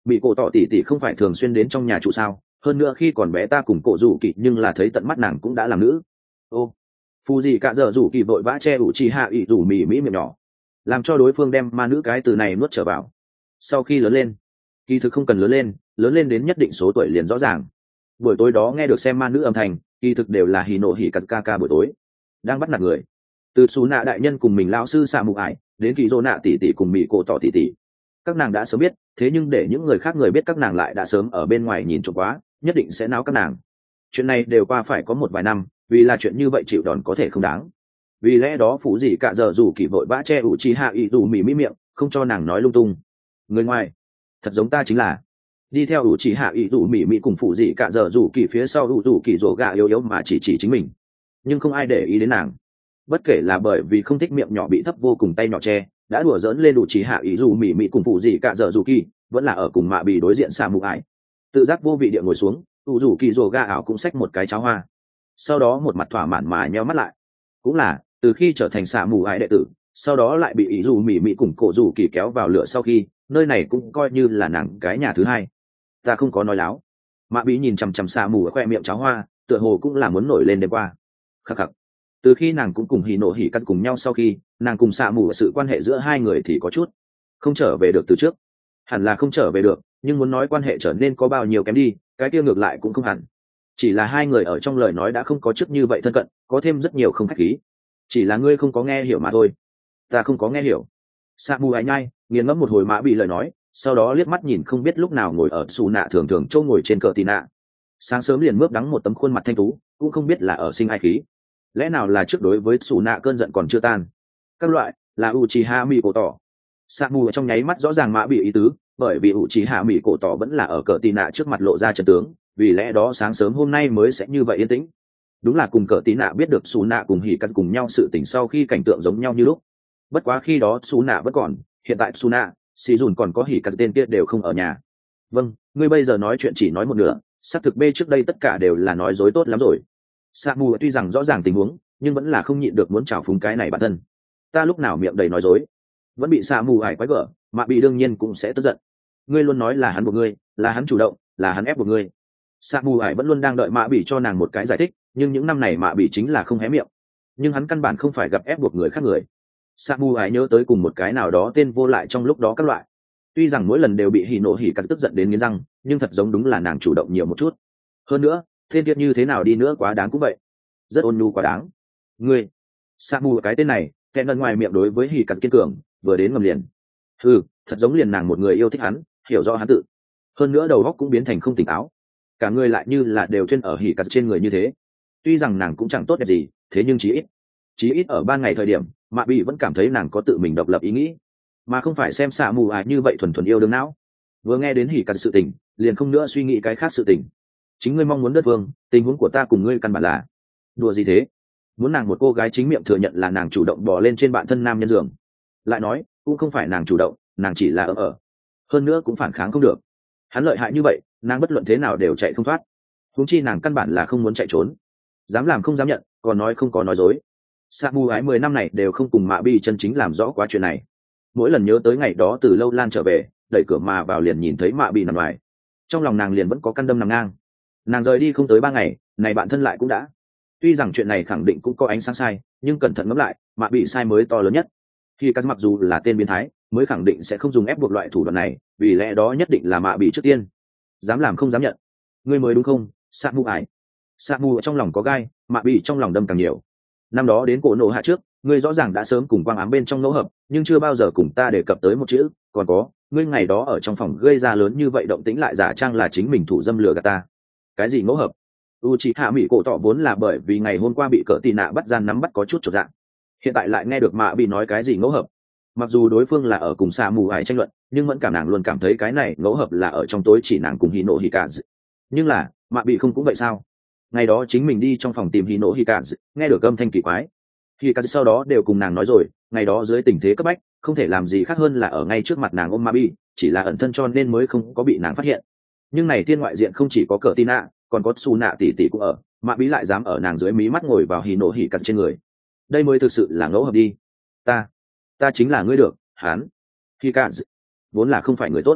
bị cổ tỏ tỉ tỉ không phải thường xuyên đến trong nhà trụ sao? Hơn nữa khi còn bé ta cùng cổ rủ kỳ nhưng là thấy tận mắt nàng cũng đã làm nữ. Ô, phù gì cả giờ rủ kỳ vội vã che ủ chi hạ ỷ rủ mì mỹ miệng nhỏ, làm cho đối phương đem ma nữ cái từ này nuốt trở vào. Sau khi lớn lên, kỳ thực không cần lớn lên, lớn lên đến nhất định số tuổi liền rõ ràng. Buổi tối đó nghe được xem ma nữ âm thanh, kỳ thực đều là hì nộ hì cắt ca ca buổi tối đang bắt nạt người. Từ xù nạ đại nhân cùng mình lão sư xạ mù ải đến kỳ dô nạ tỷ tỷ cùng mỹ cổ tỏ tỷ tỷ, các nàng đã sớm biết, thế nhưng để những người khác người biết các nàng lại đã sớm ở bên ngoài nhìn trộm quá, nhất định sẽ náo các nàng. Chuyện này đều qua phải có một vài năm, vì là chuyện như vậy chịu đòn có thể không đáng. Vì lẽ đó phụ gì cả giờ rủ kỳ vội vã che ủ chi hạ ỷ rủ mì mỹ miệng, không cho nàng nói lung tung. Người ngoài thật giống ta chính là đi theo ủ chỉ hạ ỷ rủ mì mỹ cùng phụ gì cả giờ rủ kỳ phía sau ủ rủ kỳ rổ gà yếu yếu mà chỉ chỉ chính mình, nhưng không ai để ý đến nàng. Bất kể là bởi vì không thích miệng nhỏ bị thấp vô cùng tay nhỏ che đã đùa dỡn lên ủ chỉ hạ ỷ rủ mì mỹ cùng phụ gì cả giờ rủ kỳ, vẫn là ở cùng mạ bị đối diện xà mù ải, tự giác vô vị địa ngồi xuống, ủ rủ kỳ rổ gà ảo cũng xách một cái cháo hoa, sau đó một mặt thỏa mãn mà nheo mắt lại. Cũng là từ khi trở thành xà mù ải đệ tử, sau đó lại bị ỷ rủ mì mỹ cùng cổ rủ kỳ kéo vào lửa, sau khi nơi này cũng coi như là nàng cái nhà thứ hai. Ta không có nói láo. Mạ bí nhìn chằm chằm xà mù ở khoe miệng cháo hoa, tựa hồ cũng là muốn nổi lên đêm qua. Khắc khắc. Từ khi nàng cũng cùng hì nộ hỉ cắt cùng nhau, sau khi nàng cùng xà mù sự quan hệ giữa hai người thì có chút không trở về được từ trước. Hẳn là không trở về được, nhưng muốn nói quan hệ trở nên có bao nhiêu kém đi, cái kia ngược lại cũng không hẳn. Chỉ là hai người ở trong lời nói đã không có trước như vậy thân cận, có thêm rất nhiều không khách khí. Chỉ là ngươi không có nghe hiểu mà thôi. Ta không có nghe hiểu. Xà mù ái nhai nghiền ngẫm một hồi mã bị lời nói, sau đó liếc mắt nhìn không biết lúc nào ngồi ở xù nạ thường thường châu ngồi trên cờ tì nạ, sáng sớm liền mướp đắng một tấm khuôn mặt thanh tú, cũng không biết là ở sinh ai khí, lẽ nào là trước đối với xù nạ cơn giận còn chưa tan. Các loại là u chi ha mi cổ tỏ. Sa mù ở trong nháy mắt rõ ràng mã bị ý tứ, bởi vì u chi ha mi cổ tỏ vẫn là ở cờ tì nạ trước mặt lộ ra trận tướng, vì lẽ đó sáng sớm hôm nay mới sẽ như vậy yên tĩnh. Đúng là cùng cờ tì nạ biết được xù nạ cùng hỉ cắt cùng nhau sự tình sau khi cảnh tượng giống nhau như lúc. Bất quá khi đó xù nạ vẫn còn, hiện tại xù nạ xì dùn còn có hỉ cắt tên kia đều không ở nhà. Vâng, ngươi bây giờ nói chuyện chỉ nói một nửa, xác thực b trước đây tất cả đều là nói dối tốt lắm rồi. Sa mù tuy rằng rõ ràng tình huống, nhưng vẫn là không nhịn được muốn trào phúng cái này bản thân. Ta lúc nào miệng đầy nói dối, vẫn bị Sa mù ải quái gở, mà bị đương nhiên cũng sẽ tức giận. Ngươi luôn nói là hắn buộc ngươi, là hắn chủ động, là hắn ép buộc ngươi. Sa mù ải vẫn luôn đang đợi mạ bị cho nàng một cái giải thích, nhưng những năm này mạ bị chính là không hé miệng. Nhưng hắn căn bản không phải gặp ép buộc người khác người. Sa mù ải nhớ tới cùng một cái nào đó tên vô lại trong lúc đó các loại. Tuy rằng mỗi lần đều bị hỉ nộ hỉ cắt tức giận đến nghiến răng, nhưng thật giống đúng là nàng chủ động nhiều một chút. Hơn nữa, tên kia như thế nào đi nữa quá đáng cũng vậy, rất ôn nhu quá đáng. Ngươi, Sa mù cái tên này, kẻ ngân ngoài miệng đối với hỉ cắt kiên cường, vừa đến ngầm liền. Ừ, thật giống liền nàng một người yêu thích hắn, hiểu rõ hắn tự. Hơn nữa đầu óc cũng biến thành không tỉnh táo, cả người lại như là đều thuyên ở hỉ cắt trên người như thế. Tuy rằng nàng cũng chẳng tốt đẹp gì, thế nhưng chí ít, chí ít ở ban ngày thời điểm, mạ bị vẫn cảm thấy nàng có tự mình độc lập ý nghĩ, mà không phải xem xạ mù ải như vậy thuần thuần yêu đương não. Vừa nghe đến hỉ cắt sự tình, liền không nữa suy nghĩ cái khác sự tình. Chính ngươi mong muốn đất vương, tình huống của ta cùng ngươi căn bản là đùa gì thế? Muốn nàng một cô gái chính miệng thừa nhận là nàng chủ động bò lên trên bạn thân nam nhân giường, lại nói cũng không phải nàng chủ động, nàng chỉ là ở ở, hơn nữa cũng phản kháng không được. Hắn lợi hại như vậy, nàng bất luận thế nào đều chạy không thoát. Huống chi nàng căn bản là không muốn chạy trốn, dám làm không dám nhận, còn nói không có nói dối. Sa mù ái mười năm này đều không cùng mạ bi chân chính làm rõ quá chuyện này. Mỗi lần nhớ tới ngày đó từ lâu lan trở về, đẩy cửa mà vào liền nhìn thấy mạ bị nằm ngoài, trong lòng nàng liền vẫn có căn đâm nằm ngang. Nàng rời đi không tới ba ngày, này bạn thân lại cũng đã. Tuy rằng chuyện này khẳng định cũng có ánh sáng sai, nhưng cẩn thận ngẫm lại, mạ bị sai mới to lớn nhất. Khi các mặc dù là tên biến thái, mới khẳng định sẽ không dùng ép buộc loại thủ đoạn này, vì lẽ đó nhất định là mạ bị trước tiên. Dám làm không dám nhận, ngươi mới đúng không? Sa mù ải. Sa mù ở trong lòng có gai, mạ bị trong lòng đâm càng nhiều. Năm đó đến cổ nổ hạ trước, ngươi rõ ràng đã sớm cùng quang ám bên trong ngẫu hợp, nhưng chưa bao giờ cùng ta đề cập tới một chữ. Còn có, ngươi ngày đó ở trong phòng gây ra lớn như vậy động tĩnh lại giả trang là chính mình thủ dâm lừa gạt ta. Cái gì ngẫu hợp? u chị hạ mỹ cổ tỏ vốn là bởi vì ngày hôm qua bị cỡ tì nạ bắt gian nắm bắt có chút trọn dạng, hiện tại lại nghe được mạ bị nói cái gì ngẫu hợp. Mặc dù đối phương là ở cùng xa mù ải tranh luận, nhưng vẫn cảm nàng luôn cảm thấy cái này ngẫu hợp là ở trong tối chỉ nàng cùng hì nộ hì cả. Nhưng là mạ bị không cũng vậy sao? Ngày đó chính mình đi trong phòng tìm hì nộ hì cả, nghe được âm thanh kỳ quái, hì cả sau đó đều cùng nàng nói rồi, ngày đó dưới tình thế cấp bách không thể làm gì khác hơn là ở ngay trước mặt nàng ôm mạ bị, chỉ là ẩn thân cho nên mới không có bị nàng phát hiện. Nhưng này thiên ngoại diện không chỉ có cỡ tì nạ, còn có xù nạ tỷ tỷ cũng ở, mạ bí lại dám ở nàng dưới mí mắt ngồi vào hì nộ hì cắt trên người, đây mới thực sự là ngẫu hợp đi. Ta, ta chính là ngươi được, hắn, hì cắt vốn là không phải người tốt.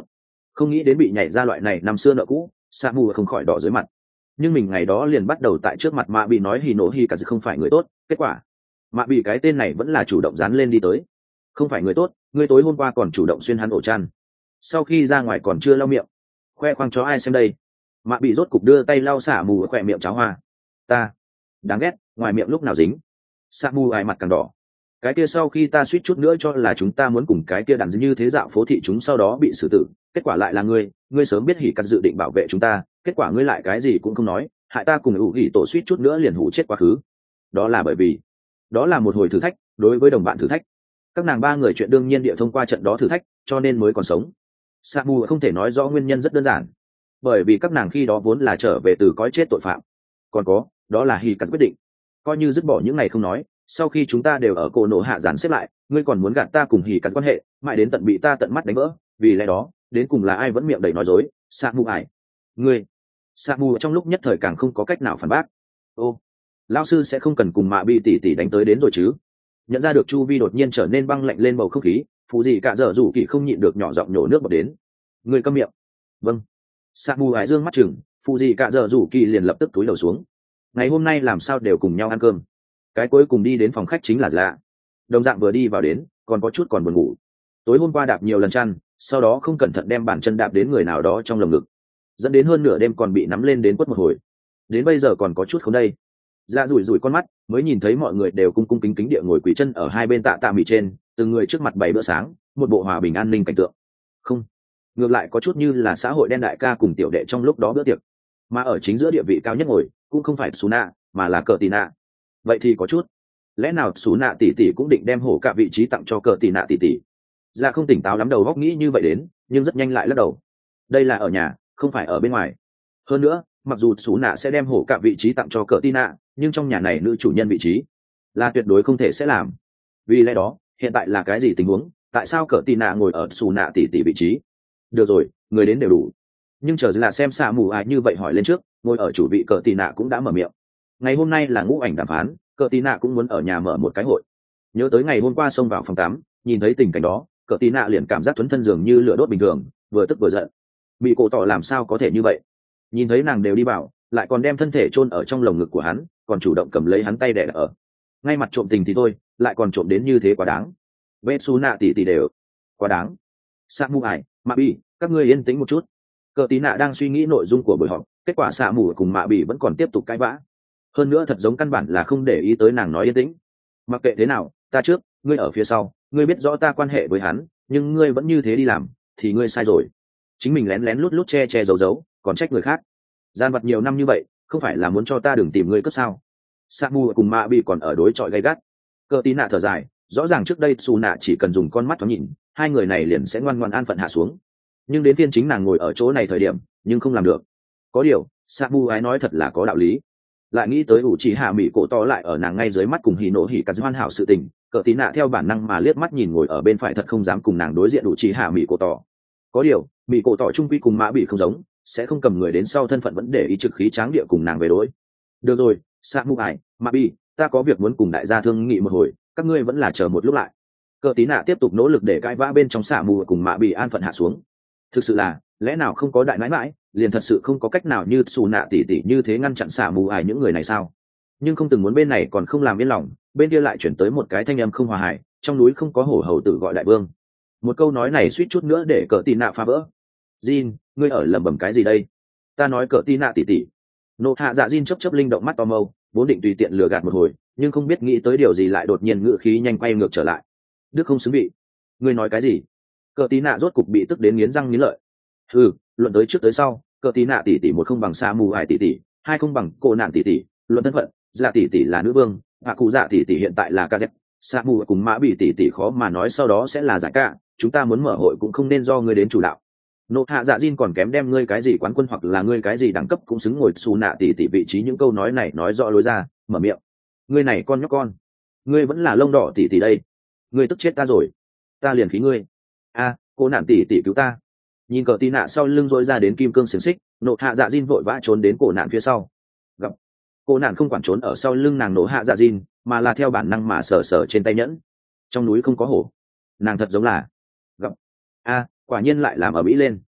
Không nghĩ đến bị nhảy ra loại này năm xưa nợ cũ, sa mù không khỏi đỏ dưới mặt. Nhưng mình ngày đó liền bắt đầu tại trước mặt mạ bị nói hì nổ hì cả dự không phải người tốt, kết quả mạ bị cái tên này vẫn là chủ động dán lên đi tới. Không phải người tốt, người tối hôm qua còn chủ động xuyên hắn ổ chăn, sau khi ra ngoài còn chưa lau miệng, khoe khoang cho ai xem đây. Mạ bị rốt cục đưa tay lau xả mù ở khỏe miệng cháo hoa. Ta đáng ghét, ngoài miệng lúc nào dính. Sa mù ai mặt càng đỏ. Cái kia sau khi ta suýt chút nữa cho là chúng ta muốn cùng cái kia đàn như thế dạo phố thị chúng sau đó bị xử tử, kết quả lại là ngươi ngươi sớm biết hỉ cắt dự định bảo vệ chúng ta, kết quả ngươi lại cái gì cũng không nói, hại ta cùng ủ hỉ tổ suýt chút nữa liền hủ chết quá khứ. Đó là bởi vì đó là một hồi thử thách, đối với đồng bạn thử thách. Các nàng ba người chuyện đương nhiên địa thông qua trận đó thử thách, cho nên mới còn sống. Sa mù không thể nói rõ nguyên nhân rất đơn giản, bởi vì các nàng khi đó vốn là trở về từ cõi chết tội phạm. Còn có, đó là hỉ cắt quyết định. Coi như dứt bỏ những ngày không nói, sau khi chúng ta đều ở cổ nổ hạ dàn xếp lại, ngươi còn muốn gạt ta cùng hỉ cắt quan hệ, mãi đến tận bị ta tận mắt đánh vỡ, vì lẽ đó đến cùng là ai vẫn miệng đầy nói dối. Sa mù ải ngươi. Sa mù trong lúc nhất thời càng không có cách nào phản bác. Ô, lão sư sẽ không cần cùng mạ bị tỷ tỷ đánh tới đến rồi chứ? Nhận ra được chu vi đột nhiên trở nên băng lạnh lên bầu không khí, phụ gì cả giờ rủ kỳ không nhịn được nhỏ giọng nhổ nước bọt đến. Ngươi câm miệng. Vâng. Sa mù ải dương mắt chừng, phụ gì cả giờ rủ kỳ liền lập tức túi đầu xuống. Ngày hôm nay làm sao đều cùng nhau ăn cơm. Cái cuối cùng đi đến phòng khách chính là Dạ. Đồng dạng vừa đi vào đến, còn có chút còn buồn ngủ. Tối hôm qua đạp nhiều lần chăn, sau đó không cẩn thận đem bàn chân đạp đến người nào đó trong lồng ngực, dẫn đến hơn nửa đêm còn bị nắm lên đến quất một hồi. Đến bây giờ còn có chút không đây. Dạ rủi rủi con mắt, mới nhìn thấy mọi người đều cung cung kính kính địa ngồi quỳ chân ở hai bên tạ tạ mì trên, từng người trước mặt bày bữa sáng, một bộ hòa bình an ninh cảnh tượng. Không, ngược lại có chút như là xã hội đen đại ca cùng tiểu đệ trong lúc đó bữa tiệc, mà ở chính giữa địa vị cao nhất ngồi cũng không phải Suna, mà là Cờ Tì Nạ. Vậy thì có chút, lẽ nào Suna tỷ tỷ cũng định đem hổ cả vị trí tặng cho Cờ Tì Nạ tỷ tỷ? Dạ không tỉnh táo lắm đầu góc nghĩ như vậy đến, nhưng rất nhanh lại lắc đầu. Đây là ở nhà, không phải ở bên ngoài. Hơn nữa, mặc dù Suna sẽ đem hổ cả vị trí tặng cho Cờ Tì Nạ, nhưng trong nhà này nữ chủ nhân vị trí là tuyệt đối không thể sẽ làm. Vì lẽ đó, hiện tại là cái gì tình huống? Tại sao Cờ Tì Nạ ngồi ở Suna tỷ tỷ vị trí? Được rồi, người đến đều đủ. Nhưng chờ là xem xạ mù ai như vậy hỏi lên trước, ngồi ở chủ vị Cờ Tì Nạ cũng đã mở miệng. Ngày hôm nay là ngũ ảnh đàm phán, Cờ Tì Nạ cũng muốn ở nhà mở một cái hội. Nhớ tới ngày hôm qua xông vào phòng tắm, nhìn thấy tình cảnh đó, Cờ Tì Nạ liền cảm giác thuấn thân dường như lửa đốt bình thường, vừa tức vừa giận. Bị cổ tỏ làm sao có thể như vậy? Nhìn thấy nàng đều đi vào, lại còn đem thân thể chôn ở trong lồng ngực của hắn, còn chủ động cầm lấy hắn tay đè ở. Ngay mặt trộm tình thì thôi, lại còn trộm đến như thế quá đáng. Vê su nạ tỷ tỷ đều quá đáng. Sa mù ải, mạ bị, các ngươi yên tĩnh một chút. Cờ Tí Nạ đang suy nghĩ nội dung của buổi họp, kết quả xạ mù cùng mạ bị vẫn còn tiếp tục cãi vã. Hơn nữa thật giống căn bản là không để ý tới nàng nói yên tĩnh. Mặc kệ thế nào, ta trước, ngươi ở phía sau, ngươi biết rõ ta quan hệ với hắn, nhưng ngươi vẫn như thế đi làm, thì ngươi sai rồi. Chính mình lén lén lút lút che che giấu giấu, còn trách người khác. Gian vật nhiều năm như vậy, không phải là muốn cho ta đừng tìm ngươi cấp sao? Xạ mù cùng mạ bị còn ở đối chọi gay gắt. Cờ Tí Nạ thở dài, rõ ràng trước đây Su Nạ chỉ cần dùng con mắt thoáng nhìn, hai người này liền sẽ ngoan ngoãn an phận hạ xuống. Nhưng đến phiên chính nàng ngồi ở chỗ này thời điểm, nhưng không làm được. Có điều, Sabu ái nói thật là có đạo lý. Lại nghĩ tới ủ chỉ hạ mỹ cổ to lại ở nàng ngay dưới mắt cùng hỉ nổ hỉ cả hoàn hảo sự tình, Cờ Tí Nạ theo bản năng mà liếc mắt nhìn ngồi ở bên phải thật không dám cùng nàng đối diện ủ chỉ hạ mỹ cổ to. Có điều, mỹ cổ to trung quy cùng mã bị không giống, sẽ không cầm người đến sau thân phận vẫn để ý trực khí tráng địa cùng nàng về đối. Được rồi, Sabu ái, mã bị, ta có việc muốn cùng đại gia thương nghị một hồi, các ngươi vẫn là chờ một lúc lại. Cờ Tí Nạ tiếp tục nỗ lực để cãi vã bên trong xạ mù cùng mạ bị an phận hạ xuống. Thực sự là, lẽ nào không có đại nãi mãi, liền thật sự không có cách nào như xù nạ tỉ tỉ như thế ngăn chặn xạ mù ải những người này sao? Nhưng không từng muốn bên này còn không làm yên lòng, bên kia lại chuyển tới một cái thanh âm không hòa hài, trong núi không có hổ hầu tử gọi đại vương. Một câu nói này suýt chút nữa để Cờ Tí Nạ phá vỡ. Jin, ngươi ở lẩm bẩm cái gì đây? Ta nói Cờ Tí Nạ tỉ tỉ. Nộ hạ dạ Jin chớp chớp linh động mắt to mâu, vốn định tùy tiện lừa gạt một hồi, nhưng không biết nghĩ tới điều gì lại đột nhiên ngựa khí nhanh quay ngược trở lại. Đức không xứng bị. Ngươi nói cái gì? Cờ Tí Nạ rốt cục bị tức đến nghiến răng nghiến lợi. Ừ, luận tới trước tới sau, Cờ Tí Nạ tỷ tỷ một không bằng Sa mù ải tỷ tỷ, hai không bằng cô nạn tỷ tỷ, luận thân phận, Dạ tỷ tỷ là nữ vương, hạ cụ Dạ tỷ tỷ hiện tại là ca dép, Sa mù cùng mã bị tỷ tỷ khó mà nói sau đó sẽ là giải ca, chúng ta muốn mở hội cũng không nên do ngươi đến chủ đạo. Nộ hạ dạ Jin còn kém đem ngươi cái gì quán quân hoặc là ngươi cái gì đẳng cấp cũng xứng ngồi xù nạ tỷ tỷ vị trí, những câu nói này nói rõ lối ra, mở miệng. Ngươi này con nhóc con, ngươi vẫn là lông đỏ tỷ tỷ đây. Ngươi tức chết ta rồi, ta liền khí ngươi. A, cô nạn tỷ tỷ cứu ta. Nhìn Cờ Tí Nạ sau lưng dội ra đến kim cương xiềng xích, nộ hạ dạ Jin vội vã trốn đến cổ nạn phía sau. Gặp cô nạn không quản trốn ở sau lưng nàng nộ hạ dạ Jin, mà là theo bản năng mà sờ sờ trên tay nhẫn. Trong núi không có hổ, nàng thật giống là gặp. A, quả nhiên lại làm ở mỹ lên.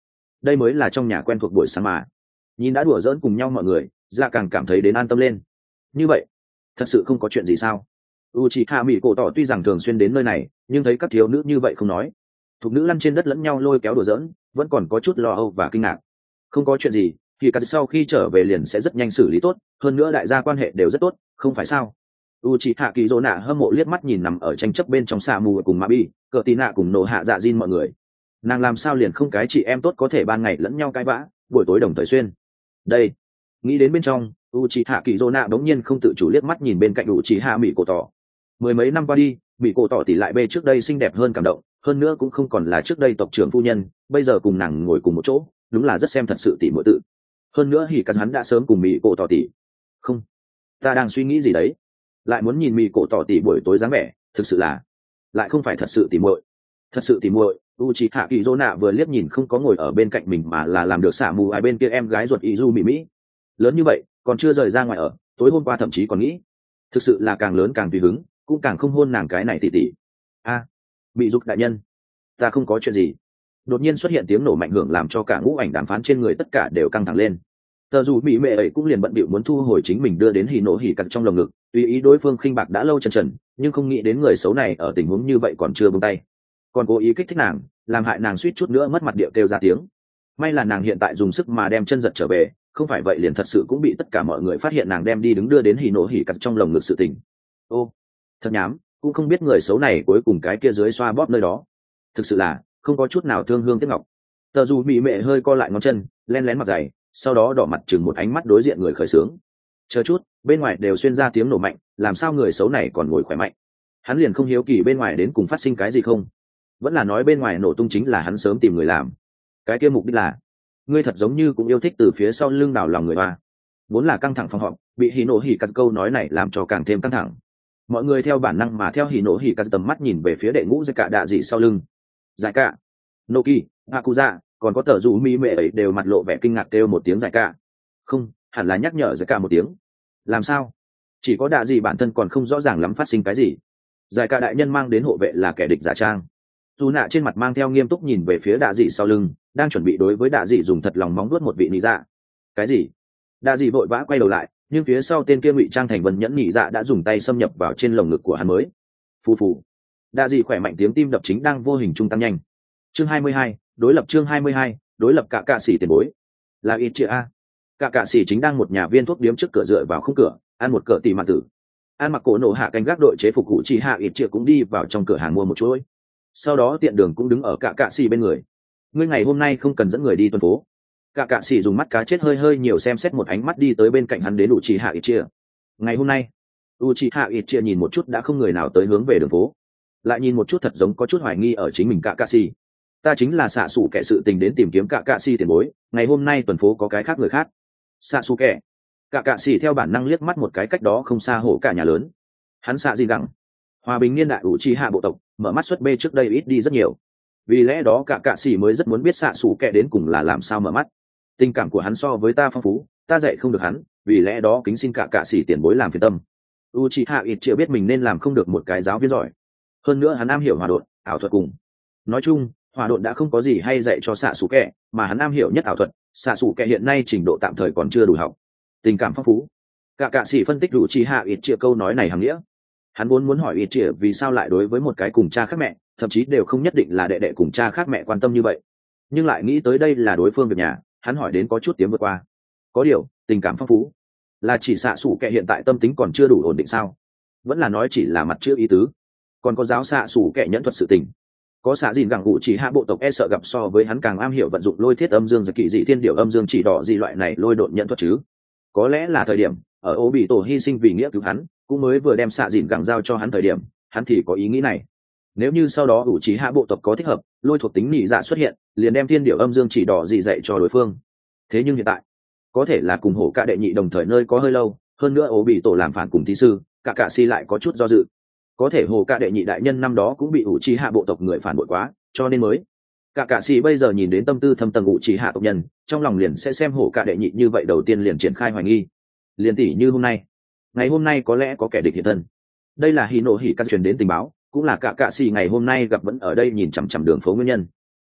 đây mới là trong nhà quen thuộc buổi sáng mà. Nhìn đã đùa giỡn cùng nhau mọi người, dạ càng cảm thấy đến an tâm lên. Như vậy thật sự không có chuyện gì sao? Uchiha Mỹ cổ tỏ tuy rằng thường xuyên đến nơi này, nhưng thấy các thiếu nữ như vậy không nói, thục nữ lăn trên đất lẫn nhau lôi kéo đùa giỡn, vẫn còn có chút lo âu và kinh ngạc. Không có chuyện gì, thì cả sau khi trở về liền sẽ rất nhanh xử lý tốt, hơn nữa đại gia quan hệ đều rất tốt, không phải sao? Uchiha Kizona hâm mộ liếc mắt nhìn nằm ở tranh chấp bên trong xà mù cùng Mabi, cờ tí nạ cùng nổ hạ dạ Jin mọi người. Nàng làm sao liền không cái chị em tốt có thể ban ngày lẫn nhau cãi vã, buổi tối đồng thời xuyên. Đây, nghĩ đến bên trong, Uchiha Kizona đống nhiên không tự chủ liếc mắt nhìn bên cạnh Uchiha Mỹ cổ tỏ. Mười mấy năm qua đi, Mỹ cổ tỏ tỷ lại bê trước đây xinh đẹp hơn cảm động, hơn nữa cũng không còn là trước đây tộc trưởng phu nhân, bây giờ cùng nàng ngồi cùng một chỗ, đúng là rất xem thật sự tỷ muội tự. Hơn nữa hỉ cắt hắn đã sớm cùng Mỹ cổ tỏ tỷ. Không, ta đang suy nghĩ gì đấy? Lại muốn nhìn Mỹ cổ tỏ tỷ buổi tối dáng vẻ, thực sự là lại không phải thật sự tỷ muội. Thật sự tỷ muội, Uchiha Kizona vừa liếc nhìn không có ngồi ở bên cạnh mình mà là làm được xả mù ai bên kia em gái ruột Izu Mỹ Mỹ. Lớn như vậy, còn chưa rời ra ngoài ở, tối hôm qua thậm chí còn nghĩ, thực sự là càng lớn càng tùy hứng, cũng càng không hôn nàng cái này tỷ tỷ. A, bị dục đại nhân, ta không có chuyện gì. Đột nhiên xuất hiện tiếng nổ mạnh hưởng làm cho cả ngũ ảnh đàm phán trên người tất cả đều căng thẳng lên. Tờ dù mỹ mệ ấy cũng liền bận bịu muốn thu hồi chính mình đưa đến hỉ nổ hỉ cắt trong lồng ngực, tùy ý đối phương khinh bạc đã lâu chân trần, nhưng không nghĩ đến người xấu này ở tình huống như vậy còn chưa buông tay, còn cố ý kích thích nàng, làm hại nàng suýt chút nữa mất mặt điệu kêu ra tiếng. May là nàng hiện tại dùng sức mà đem chân giật trở về, không phải vậy liền thật sự cũng bị tất cả mọi người phát hiện nàng đem đi đứng đưa đến hỉ nổ hỉ cắt trong lồng ngực sự tình. Ô, thật nhám, cũng không biết người xấu này cuối cùng cái kia dưới xoa bóp nơi đó, thực sự là không có chút nào thương hương tiếc ngọc. Tờ dù mỹ mệ hơi co lại ngón chân, len lén mặt dày, sau đó đỏ mặt chừng một ánh mắt đối diện người khởi sướng. Chờ chút, bên ngoài đều xuyên ra tiếng nổ mạnh, làm sao người xấu này còn ngồi khỏe mạnh? Hắn liền không hiếu kỳ bên ngoài đến cùng phát sinh cái gì không? Vẫn là nói bên ngoài nổ tung chính là hắn sớm tìm người làm? Cái kia mục đích là, ngươi thật giống như cũng yêu thích từ phía sau lưng đảo lòng người ba. Vốn là căng thẳng phòng họp, bị hỉ nổ hỉ cắt câu nói này làm cho càng thêm căng thẳng. Mọi người theo bản năng mà theo hỉ nổ hỉ cắt tầm mắt nhìn về phía đệ ngũ giải cả đạ dị sau lưng. Giải cả, Noki, Akuza, còn có tờ dù mi mệ ấy đều mặt lộ vẻ kinh ngạc kêu một tiếng giải cả. Không, hẳn là nhắc nhở giải cả một tiếng. Làm sao? Chỉ có đạ dị bản thân còn không rõ ràng lắm phát sinh cái gì. Giải cả đại nhân mang đến hộ vệ là kẻ địch giả trang. Dù nạ trên mặt mang theo nghiêm túc nhìn về phía đạ dị sau lưng, đang chuẩn bị đối với đạ dị dùng thật lòng móng nuốt một vị nị dạ. Cái gì? Đạ dị vội vã quay đầu lại, nhưng phía sau tên kia ngụy trang thành vân nhẫn nị dạ đã dùng tay xâm nhập vào trên lồng ngực của hắn mới. Phù phù. Đạ dị khỏe mạnh tiếng tim đập chính đang vô hình trung tăng nhanh. Chương hai mươi hai, đối lập chương hai mươi hai, đối lập cả cạ sĩ tiền bối. Là ít chia a. Cả cạ sĩ chính đang một nhà viên thuốc điếm trước cửa dựa vào khung cửa, ăn một cỡ tỷ mạn tử. An mặc cổ nổ hạ canh gác đội chế phục cụ chỉ hạ ít chia cũng đi vào trong cửa hàng mua một chuỗi. Sau đó tiện đường cũng đứng ở cả cạ sĩ bên người. Ngươi ngày hôm nay không cần dẫn người đi tuần phố. Cả cạ sĩ dùng mắt cá chết hơi hơi nhiều xem xét một ánh mắt đi tới bên cạnh hắn đến đủ chỉ hạ ít chia. Ngày hôm nay, Uchiha Itchia nhìn một chút đã không người nào tới hướng về đường phố, lại nhìn một chút thật giống có chút hoài nghi ở chính mình Kakashi. Ta chính là xạ xù kẻ sự tình đến tìm kiếm Kakashi tiền bối, ngày hôm nay tuần phố có cái khác người khác. Xạ xù kẻ. Kakashi theo bản năng liếc mắt một cái cách đó không xa hổ cả nhà lớn. Hắn xạ gì gặng. Hòa bình niên đại Uchiha bộ tộc, mở mắt xuất bê trước đây ít đi rất nhiều. Vì lẽ đó Kakashi mới rất muốn biết xạ xù kẻ đến cùng là làm sao mở mắt. Tình cảm của hắn so với ta phong phú, ta dạy không được hắn, vì lẽ đó kính xin Kakashi tiền bối làm phiền tâm. Uchiha Itchia biết mình nên làm không được một cái giáo viên giỏi. Hơn nữa hắn am hiểu hòa độn, ảo thuật cùng. Nói chung, hòa độn đã không có gì hay dạy cho xạ xù kẻ, mà hắn am hiểu nhất ảo thuật, xạ xù kẻ hiện nay trình độ tạm thời còn chưa đủ học. Tình cảm phong phú. Cả cạ sĩ phân tích Uchiha Itchia câu nói này hàng nghĩa. Hắn vốn muốn hỏi Itchia vì sao lại đối với một cái cùng cha khác mẹ, thậm chí đều không nhất định là đệ đệ cùng cha khác mẹ quan tâm như vậy. Nhưng lại nghĩ tới đây là đối phương việc nhà, hắn hỏi đến có chút tiếng vượt qua. Có điều, tình cảm phong phú là chỉ xạ xù kẻ hiện tại tâm tính còn chưa đủ ổn định sao? Vẫn là nói chỉ là mặt chưa ý tứ. Còn có giáo xạ xù kẻ nhẫn thuật sự tình, có xạ dìn gẳng cụ chỉ hạ bộ tộc e sợ gặp so với hắn càng am hiểu vận dụng lôi thiết âm dương và kỳ dị thiên điệu âm dương chỉ đỏ gì loại này lôi độn nhẫn thuật chứ? Có lẽ là thời điểm ở ô bị tổ hy sinh vì nghĩa cứu hắn, cũng mới vừa đem xạ dìn gẳng giao cho hắn thời điểm, hắn thì có ý nghĩ này. Nếu như sau đó ủ chỉ hạ bộ tộc có thích hợp, lôi thuộc tính nhị dạ xuất hiện, liền đem thiên điệu âm dương chỉ đỏ gì dạy cho đối phương. Thế nhưng hiện tại, có thể là cùng hổ cả đệ nhị đồng thời nơi có hơi lâu, hơn nữa ố bị tổ làm phản cùng thí sư, cả cạ si lại có chút do dự. Có thể hồ cả đệ nhị đại nhân năm đó cũng bị ủ trì hạ bộ tộc người phản bội quá, cho nên mới cả cạ si bây giờ nhìn đến tâm tư thâm tầng ủ trì hạ tộc nhân, trong lòng liền sẽ xem hồ cả đệ nhị như vậy đầu tiên liền triển khai hoài nghi. Liền tỷ như hôm nay, ngày hôm nay có lẽ có kẻ địch hiện thân. Đây là hỉ nổ hỉ cắt truyền đến tình báo, cũng là cả cạ si ngày hôm nay gặp vẫn ở đây nhìn chằm chằm đường phố nguyên nhân.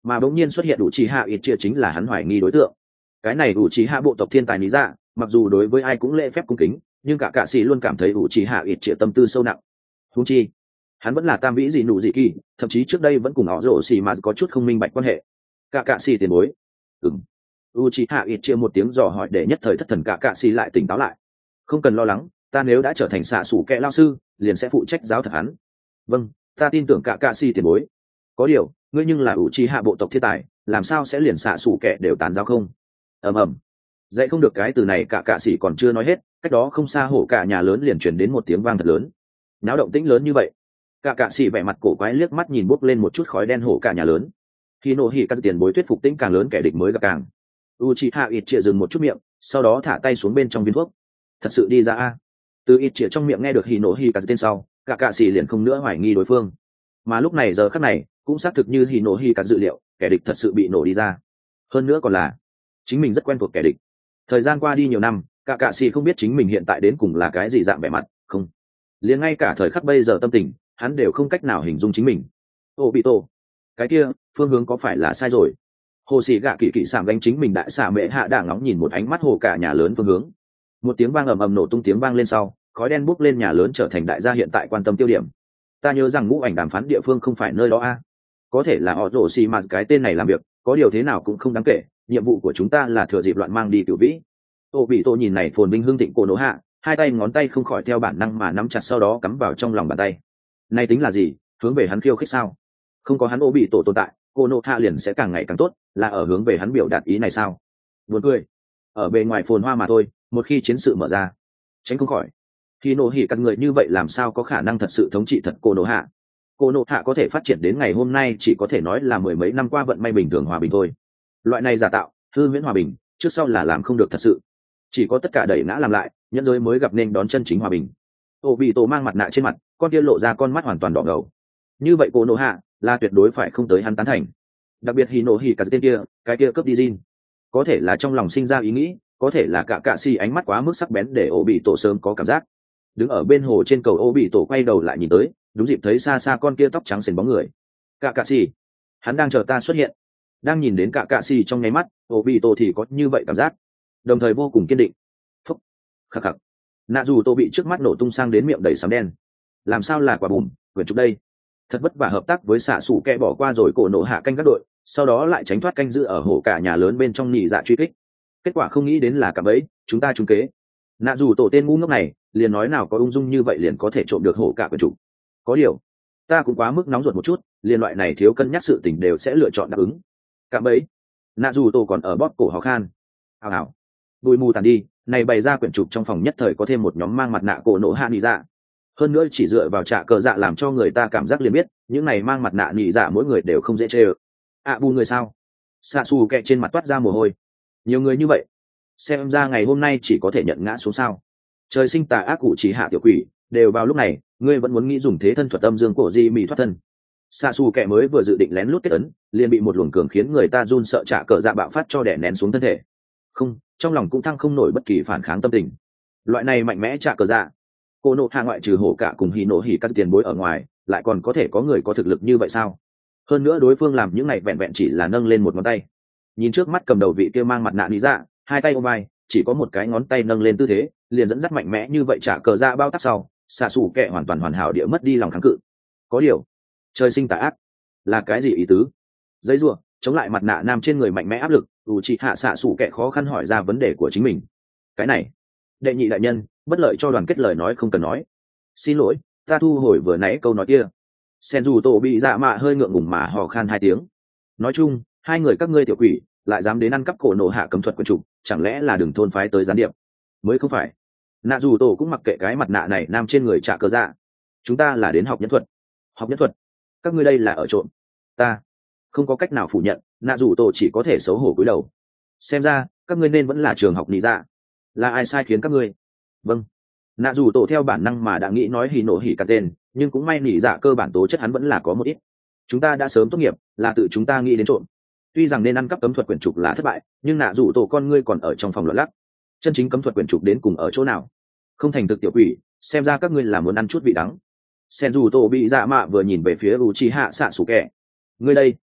mà bỗng nhiên xuất hiện đủ trí hạ ít chia chính là hắn hoài nghi đối tượng. Cái này đủ trí hạ bộ tộc thiên tài lý dạ, mặc dù đối với ai cũng lễ phép cung kính, nhưng cả cạ sĩ luôn cảm thấy đủ trí hạ ít chia tâm tư sâu nặng. Huống chi hắn vẫn là tam vĩ gì nụ dị kỳ, thậm chí trước đây vẫn cùng họ rổ xì mà có chút không minh bạch quan hệ. Cả cạ sĩ tiền bối. Ừm. Uchiha ít chia một tiếng dò hỏi để nhất thời thất thần cả cạ sĩ lại tỉnh táo lại. Không cần lo lắng, ta nếu đã trở thành xạ sủ kẻ lao sư, liền sẽ phụ trách giáo thật hắn. Vâng, ta tin tưởng cả cạ sĩ tiền bối. Có điều, ngươi nhưng là Uchiha bộ tộc thiên tài, làm sao sẽ liền xạ sủ kẻ đều tán giáo không? Ầm ầm. Dạy không được cái từ này cả cạ sĩ còn chưa nói hết, cách đó không xa hổ cả nhà lớn liền truyền đến một tiếng vang thật lớn. Náo động tĩnh lớn như vậy, cả cạ sĩ vẻ mặt cổ quái liếc mắt nhìn bốc lên một chút khói đen hổ cả nhà lớn. Khi nổ hỉ các tiền bối thuyết phục tĩnh càng lớn kẻ địch mới gặp càng. Uchiha ít chia dừng một chút miệng, sau đó thả tay xuống bên trong viên thuốc. Thật sự đi ra a. Từ ít chia trong miệng nghe được hỉ nổ hỉ cả tên sau, cả cạ sĩ liền không nữa hoài nghi đối phương. Mà lúc này giờ khắc này, cũng xác thực như hỉ nổ hỉ cả dự liệu, kẻ địch thật sự bị nổ đi ra. Hơn nữa còn là chính mình rất quen thuộc kẻ địch. Thời gian qua đi nhiều năm, cả cạ sĩ không biết chính mình hiện tại đến cùng là cái gì dạng vẻ mặt, không. Liền ngay cả thời khắc bây giờ tâm tình, hắn đều không cách nào hình dung chính mình. Ô bị tổ, cái kia phương hướng có phải là sai rồi? Hồ sĩ gạ kỳ kỳ sảm gánh chính mình đại xả mẹ hạ đả ngóng nhìn một ánh mắt hồ cả nhà lớn phương hướng. Một tiếng vang ầm ầm nổ tung tiếng vang lên sau, khói đen bốc lên nhà lớn trở thành đại gia hiện tại quan tâm tiêu điểm. Ta nhớ rằng ngũ ảnh đàm phán địa phương không phải nơi đó a. Có thể là họ rổ xì mà cái tên này làm việc, có điều thế nào cũng không đáng kể, nhiệm vụ của chúng ta là thừa dịp loạn mang đi cửu vĩ. Ô bị tổ nhìn này phồn vinh hương thịnh cô nỗ hạ, hai tay ngón tay không khỏi theo bản năng mà nắm chặt sau đó cắm vào trong lòng bàn tay. Này tính là gì, hướng về hắn khiêu khích sao? Không có hắn ô bị tổ tồn tại, cô nô hạ liền sẽ càng ngày càng tốt, là ở hướng về hắn biểu đạt ý này sao? Buồn cười, ở bề ngoài phồn hoa mà thôi, một khi chiến sự mở ra, tránh không khỏi. Khi nô hỉ các người như vậy làm sao có khả năng thật sự thống trị thật cô nô hạ? Cô nô hạ có thể phát triển đến ngày hôm nay chỉ có thể nói là mười mấy năm qua vận may bình thường hòa bình thôi. Loại này giả tạo, hư huyễn hòa bình, trước sau là làm không được thật sự. Chỉ có tất cả đẩy ngã làm lại, nhân giới mới gặp nên đón chân chính hòa bình. Ô bị tổ mang mặt nạ trên mặt, con kia lộ ra con mắt hoàn toàn đỏ ngầu. Như vậy cô nô hạ là tuyệt đối phải không tới hắn tán thành. Đặc biệt hỉ nổ hỉ cả tên kia, cái kia cướp đi Jin, có thể là trong lòng sinh ra ý nghĩ, có thể là cả cạ si ánh mắt quá mức sắc bén để ổ bị tổ sớm có cảm giác. Đứng ở bên hồ trên cầu, ổ bị tổ quay đầu lại nhìn tới, đúng dịp thấy xa xa con kia tóc trắng sền bóng người. Cả cạ si, hắn đang chờ ta xuất hiện. Đang nhìn đến cả cạ si trong nháy mắt, ổ bị tổ thì có như vậy cảm giác, đồng thời vô cùng kiên định. Phúc, khắc khắc. Nạ dù tô bị trước mắt nổ tung sang đến miệng đầy sấm đen. Làm sao là quả bùm, quyển trục đây. Thật vất vả hợp tác với xạ sủ kẹ bỏ qua rồi cổ nổ hạ canh các đội, sau đó lại tránh thoát canh giữ ở hổ cả nhà lớn bên trong nhị dạ truy kích. Kết quả không nghĩ đến là cả bấy, chúng ta trúng kế. Nạ dù tổ tên ngu ngốc này, liền nói nào có ung dung như vậy liền có thể trộm được hổ cả quyển trục. Có điều, ta cũng quá mức nóng ruột một chút, liền loại này thiếu cân nhắc sự tình đều sẽ lựa chọn đáp ứng. Cả bấy, nạ dù tổ còn ở bóp cổ khó khăn. Hào hào, bụi mù tàn đi, này bày ra quyển trục trong phòng nhất thời có thêm một nhóm mang mặt nạ cổ nổ hạ nhị dạ. Hơn nữa chỉ dựa vào trả cờ dạ làm cho người ta cảm giác liền biết những này mang mặt nạ nhị dạ mỗi người đều không dễ chê ơ. À bù người sao? Xạ xù kẹ trên mặt toát ra mồ hôi. Nhiều người như vậy, xem ra ngày hôm nay chỉ có thể nhận ngã xuống sao. Trời sinh tà ác cụ chỉ hạ tiểu quỷ, đều vào lúc này, ngươi vẫn muốn nghĩ dùng thế thân thuật âm dương cổ di mị thoát thân. Xạ xù kẹ mới vừa dự định lén lút kết ấn, liền bị một luồng cường khiến người ta run sợ trả cờ dạ bạo phát cho đè nén xuống thân thể. Không, trong lòng cũng thăng không nổi bất kỳ phản kháng tâm tình. Loại này mạnh mẽ trả cờ dạ, cô nộ hạ ngoại trừ hổ cả cùng hỉ nổ hỉ các tiền bối ở ngoài, lại còn có thể có người có thực lực như vậy sao? Hơn nữa đối phương làm những này vẹn vẹn chỉ là nâng lên một ngón tay. Nhìn trước mắt cầm đầu vị kia mang mặt nạ lý dạ, hai tay ôm vai, chỉ có một cái ngón tay nâng lên tư thế, liền dẫn dắt mạnh mẽ như vậy trả cờ ra bao tác sau, xạ xù kẹ hoàn toàn hoàn hảo địa mất đi lòng kháng cự. Có điều, trời sinh tà ác, là cái gì ý tứ? Giấy rùa, chống lại mặt nạ nam trên người mạnh mẽ áp lực, ủ trị hạ xạ xù kẹ khó khăn hỏi ra vấn đề của chính mình. Cái này, đệ nhị đại nhân, bất lợi cho đoàn kết lời nói không cần nói. Xin lỗi, ta thu hồi vừa nãy câu nói kia. Sen dù tổ bị dạ mạ hơi ngượng ngùng mà hò khan hai tiếng. Nói chung, hai người các ngươi tiểu quỷ lại dám đến ăn cắp cổ nổ hạ cấm thuật quân chủ, chẳng lẽ là đường thôn phái tới gián điệp? Mới không phải. Nạ dù tổ cũng mặc kệ cái mặt nạ này nam trên người trả cờ dạ. Chúng ta là đến học nhân thuật. Học nhân thuật? Các ngươi đây là ở trộm. Ta không có cách nào phủ nhận, nạ dù tổ chỉ có thể xấu hổ cúi đầu. Xem ra các ngươi nên vẫn là trường học nị dạ. Là ai sai khiến các ngươi? Vâng. Nạ dù tổ theo bản năng mà đã nghĩ nói hỉ nổ hỉ cả tên, nhưng cũng may nỉ dạ cơ bản tố chất hắn vẫn là có một ít. Chúng ta đã sớm tốt nghiệp, là tự chúng ta nghĩ đến trộm. Tuy rằng nên ăn cắp cấm thuật quyển trục là thất bại, nhưng nạ dù tổ con ngươi còn ở trong phòng luận lắc. Chân chính cấm thuật quyển trục đến cùng ở chỗ nào? Không thành thực tiểu quỷ, xem ra các ngươi là muốn ăn chút vị đắng. Sen dù tổ bị dạ mạ vừa nhìn về phía Uchiha Sasuke. Ngươi đây,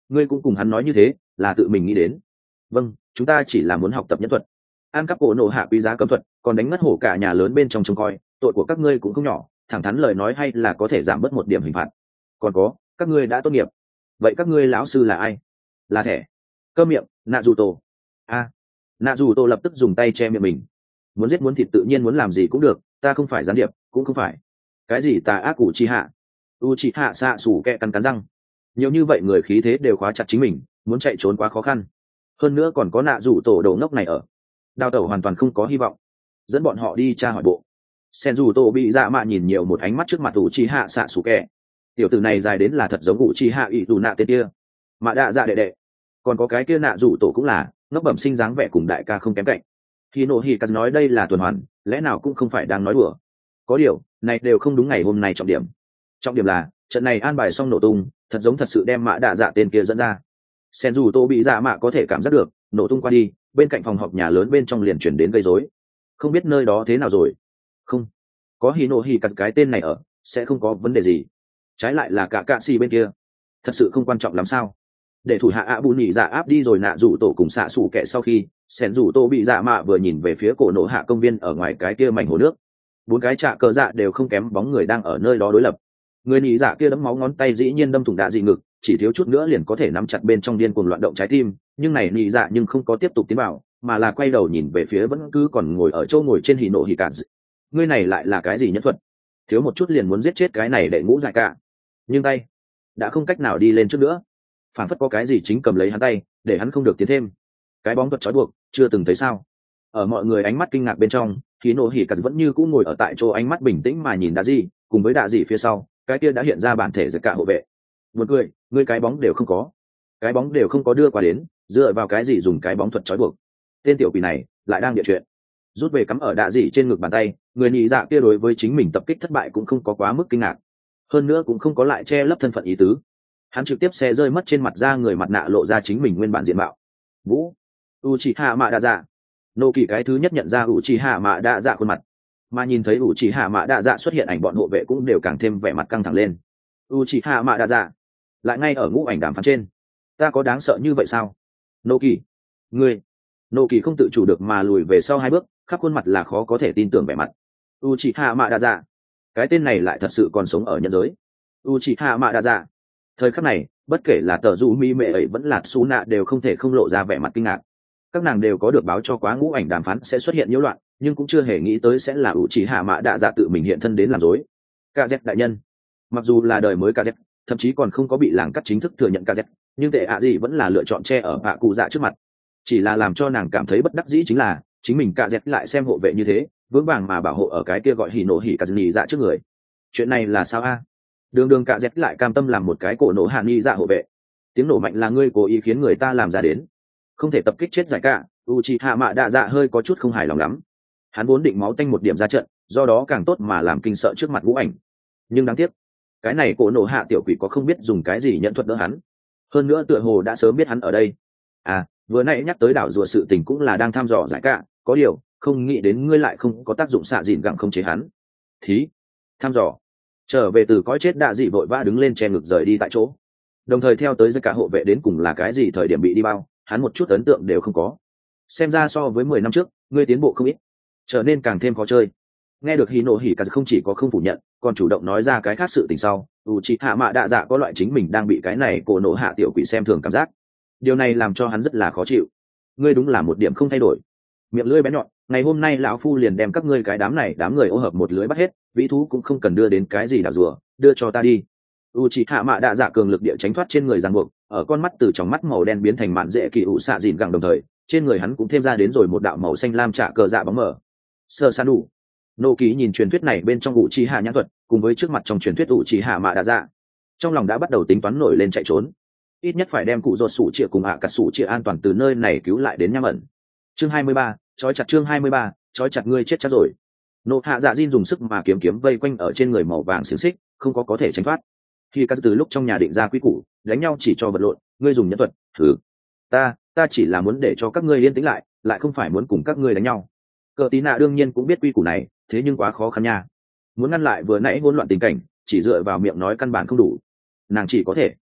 ngươi cũng cùng hắn nói như thế là tự mình nghĩ đến. Vâng, chúng ta chỉ là muốn học tập nhân thuật. An cắp cổ nộ hạ quý giá cấm thuật, còn đánh mất hổ cả nhà lớn bên trong trông coi, tội của các ngươi cũng không nhỏ, thẳng thắn lời nói hay là có thể giảm bớt một điểm hình phạt. Còn có, các ngươi đã tốt nghiệp, vậy các ngươi lão sư là ai? Là thẻ. Cơ miệng, nạ dù tổ. A. Nạ dù tổ lập tức dùng tay che miệng mình. Muốn giết muốn thịt tự nhiên muốn làm gì cũng được, ta không phải gián điệp, cũng không phải cái gì tà ác cụ chi hạ. U chi hạ xạ sủ kẹ cắn cắn răng. Nhiều như vậy người khí thế đều khóa chặt chính mình, muốn chạy trốn quá khó khăn. Hơn nữa còn có nạ dù tổ đồ ngốc này ở, đào tẩu hoàn toàn không có hy vọng. Dẫn bọn họ đi tra hỏi bộ. Sen dù tổ bị dạ mạ nhìn nhiều một ánh mắt trước mặt ủ chi hạ xạ sủ kẹ. Tiểu tử này dài đến là thật giống ủ chi hạ ỷ dù nạ tên kia. Mạ đạ dạ đệ đệ. Còn có cái kia nạ dù tổ cũng là ngốc bẩm sinh dáng vẻ cùng đại ca không kém cạnh. Khi nộ hỉ cắt nói đây là tuần hoàn, lẽ nào cũng không phải đang nói đùa. Có điều này đều không đúng ngày hôm nay trọng điểm. Trọng điểm là trận này an bài xong nổ tung, thật giống thật sự đem mạ đạ dạ tên kia dẫn ra. Sen dù tô bị dạ mạ có thể cảm giác được, nổ tung qua đi, bên cạnh phòng họp nhà lớn bên trong liền chuyển đến gây rối. Không biết nơi đó thế nào rồi. Không có hỉ nộ hỉ cắt cái tên này ở, sẽ không có vấn đề gì. Trái lại là cả cạ xì bên kia, thật sự không quan trọng lắm sao? Để thủ hạ ạ bù nhị dạ áp đi rồi nạ rủ tổ cùng xạ xủ kẻ sau khi sen rủ tô bị dạ mạ vừa nhìn về phía cổ nổ hạ công viên ở ngoài cái kia mảnh hồ nước, bốn cái trạ cờ dạ đều không kém bóng người đang ở nơi đó đối lập. Người nhị dạ kia đấm máu ngón tay dĩ nhiên đâm thủng đạ dị ngực, chỉ thiếu chút nữa liền có thể nắm chặt bên trong điên cuồng loạn động trái tim, nhưng này nhị dạ nhưng không có tiếp tục tiến vào, mà là quay đầu nhìn về phía vẫn cứ còn ngồi ở chỗ ngồi trên hỉ nộ hỉ cả. Ngươi này lại là cái gì nhẫn thuật? Thiếu một chút liền muốn giết chết cái này đệ ngũ dại cả, nhưng tay đã không cách nào đi lên trước nữa, phản phất có cái gì chính cầm lấy hắn tay để hắn không được tiến thêm. Cái bóng thuật trói buộc chưa từng thấy sao? Ở mọi người ánh mắt kinh ngạc bên trong, hỉ nộ hỉ cả vẫn như cũ ngồi ở tại chỗ, ánh mắt bình tĩnh mà nhìn đạ dị, cùng với đạ dị phía sau cái kia đã hiện ra bản thể giật cả hộ vệ. Một người, người cái bóng đều không có, cái bóng đều không có đưa qua đến, dựa vào cái gì dùng cái bóng thuật trói buộc? Tên tiểu quỷ này lại đang địa chuyện. Rút về cắm ở đạ dị trên ngực bàn tay, người nhị dạ kia đối với chính mình tập kích thất bại cũng không có quá mức kinh ngạc, hơn nữa cũng không có lại che lấp thân phận ý tứ. Hắn trực tiếp xe rơi mất trên mặt ra người mặt nạ, lộ ra chính mình nguyên bản diện mạo. Vũ Uchiha Mạ Đa Dạ. Nô kỳ cái thứ nhất nhận ra Uchiha Mạ Đa Dạ khuôn mặt, mà nhìn thấy Uchiha Mạ Đa Dạ xuất hiện, ảnh bọn hộ vệ cũng đều càng thêm vẻ mặt căng thẳng lên. Uchiha Mạ Đa Dạ lại ngay ở ngũ ảnh đàm phán trên, ta có đáng sợ như vậy sao? Nô kỳ, ngươi. Nô kỳ không tự chủ được mà lùi về sau hai bước, khắp khuôn mặt là khó có thể tin tưởng vẻ mặt. Uchiha Mạ Đa Dạ, cái tên này lại thật sự còn sống ở nhân giới. Uchiha Mạ Đa Dạ. Thời khắc này, bất kể là tờ du mi mệ ấy vẫn là su nạ đều không thể không lộ ra vẻ mặt kinh ngạc. Các nàng đều có được báo cho quá ngũ ảnh đàm phán sẽ xuất hiện nhiễu loạn, nhưng cũng chưa hề nghĩ tới sẽ là Uchiha Mạ Đa Dạ tự mình hiện thân đến làm rối. Kz đại nhân, mặc dù là đời mới Kz, thậm chí còn không có bị làng cắt chính thức thừa nhận Kz, nhưng tệ ạ gì vẫn là lựa chọn che ở hạ cụ dạ trước mặt. Chỉ là làm cho nàng cảm thấy bất đắc dĩ chính là chính mình Kz lại xem hộ vệ như thế vững vàng mà bảo hộ ở cái kia gọi hỉ nổ hỉ kazuni dạ trước người. Chuyện này là sao a? Đường đường Kz lại cam tâm làm một cái cổ nổ hạ nghi dạ hộ vệ. Tiếng nổ mạnh là ngươi cố ý khiến người ta làm ra đến, không thể tập kích chết giải cả. Uchiha Mạ Đa Dạ hơi có chút không hài lòng lắm. Hắn vốn định máu tanh một điểm ra trận, do đó càng tốt mà làm kinh sợ trước mặt ngũ ảnh, nhưng đáng tiếc cái này cổ nổ hạ tiểu quỷ có không biết dùng cái gì nhận thuật đỡ hắn, hơn nữa tựa hồ đã sớm biết hắn ở đây. À, vừa nãy nhắc tới đảo rùa sự tình cũng là đang thăm dò giải cả, có điều không nghĩ đến ngươi lại không có tác dụng xạ dìn gặng không chế hắn. Thí thăm dò. Trở về từ cõi chết đạ dị vội vã đứng lên che ngực rời đi tại chỗ, đồng thời theo tới giải cả hộ vệ đến cùng là cái gì thời điểm bị đi bao, hắn một chút ấn tượng đều không có. Xem ra so với mười năm trước ngươi tiến bộ không ít, trở nên càng thêm khó chơi. Nghe được Hino Hikazu không chỉ có không phủ nhận, còn chủ động nói ra cái khác sự tình sau, Uchiha Mạ Đa Dạ có loại chính mình đang bị cái này cổ nổ hạ tiểu quỷ xem thường cảm giác. Điều này làm cho hắn rất là khó chịu. Ngươi đúng là một điểm không thay đổi. Miệng lưỡi bé nhọn, ngày hôm nay lão phu liền đem các ngươi cái đám này đám người ô hợp một lưới bắt hết, vĩ thú cũng không cần đưa đến cái gì đảo rùa, đưa cho ta đi. Uchiha Mạ Đa Dạ cường lực địa tránh thoát trên người giằng buộc, ở con mắt từ trong mắt màu đen biến thành mạn dễ kỳ ủ xạ dìn gẳng, đồng thời trên người hắn cũng thêm ra đến rồi một đạo màu xanh lam trạ cờ dạ bóng mở. Sơ san đủ. Nô ký nhìn truyền thuyết này bên trong Uchiha nhãn thuật, cùng với trước mặt trong truyền thuyết Uchiha Mạ Đa Dạ, trong lòng đã bắt đầu tính toán nổi lên chạy trốn. Ít nhất phải đem cụ ruột sủ chĩa cùng ạ cả sủ chĩa an toàn từ nơi này cứu lại đến nham ẩn. Chương hai mươi ba, trói chặt. Chương hai mươi ba, trói chặt. Ngươi chết chắc rồi. Nộ hạ dạ Jin dùng sức mà kiếm kiếm vây quanh ở trên người màu vàng xiềng xích, không có có thể tránh thoát. Khi các từ lúc trong nhà định ra quy củ, đánh nhau chỉ cho vật lộn, ngươi dùng nhân thuật, thử. Ta, ta chỉ là muốn để cho các ngươi yên tĩnh lại, lại không phải muốn cùng các ngươi đánh nhau. Cờ tí nạ đương nhiên cũng biết quy củ này, thế nhưng quá khó khăn nha. Muốn ngăn lại vừa nãy hỗn loạn tình cảnh, chỉ dựa vào miệng nói căn bản không đủ. Nàng chỉ có thể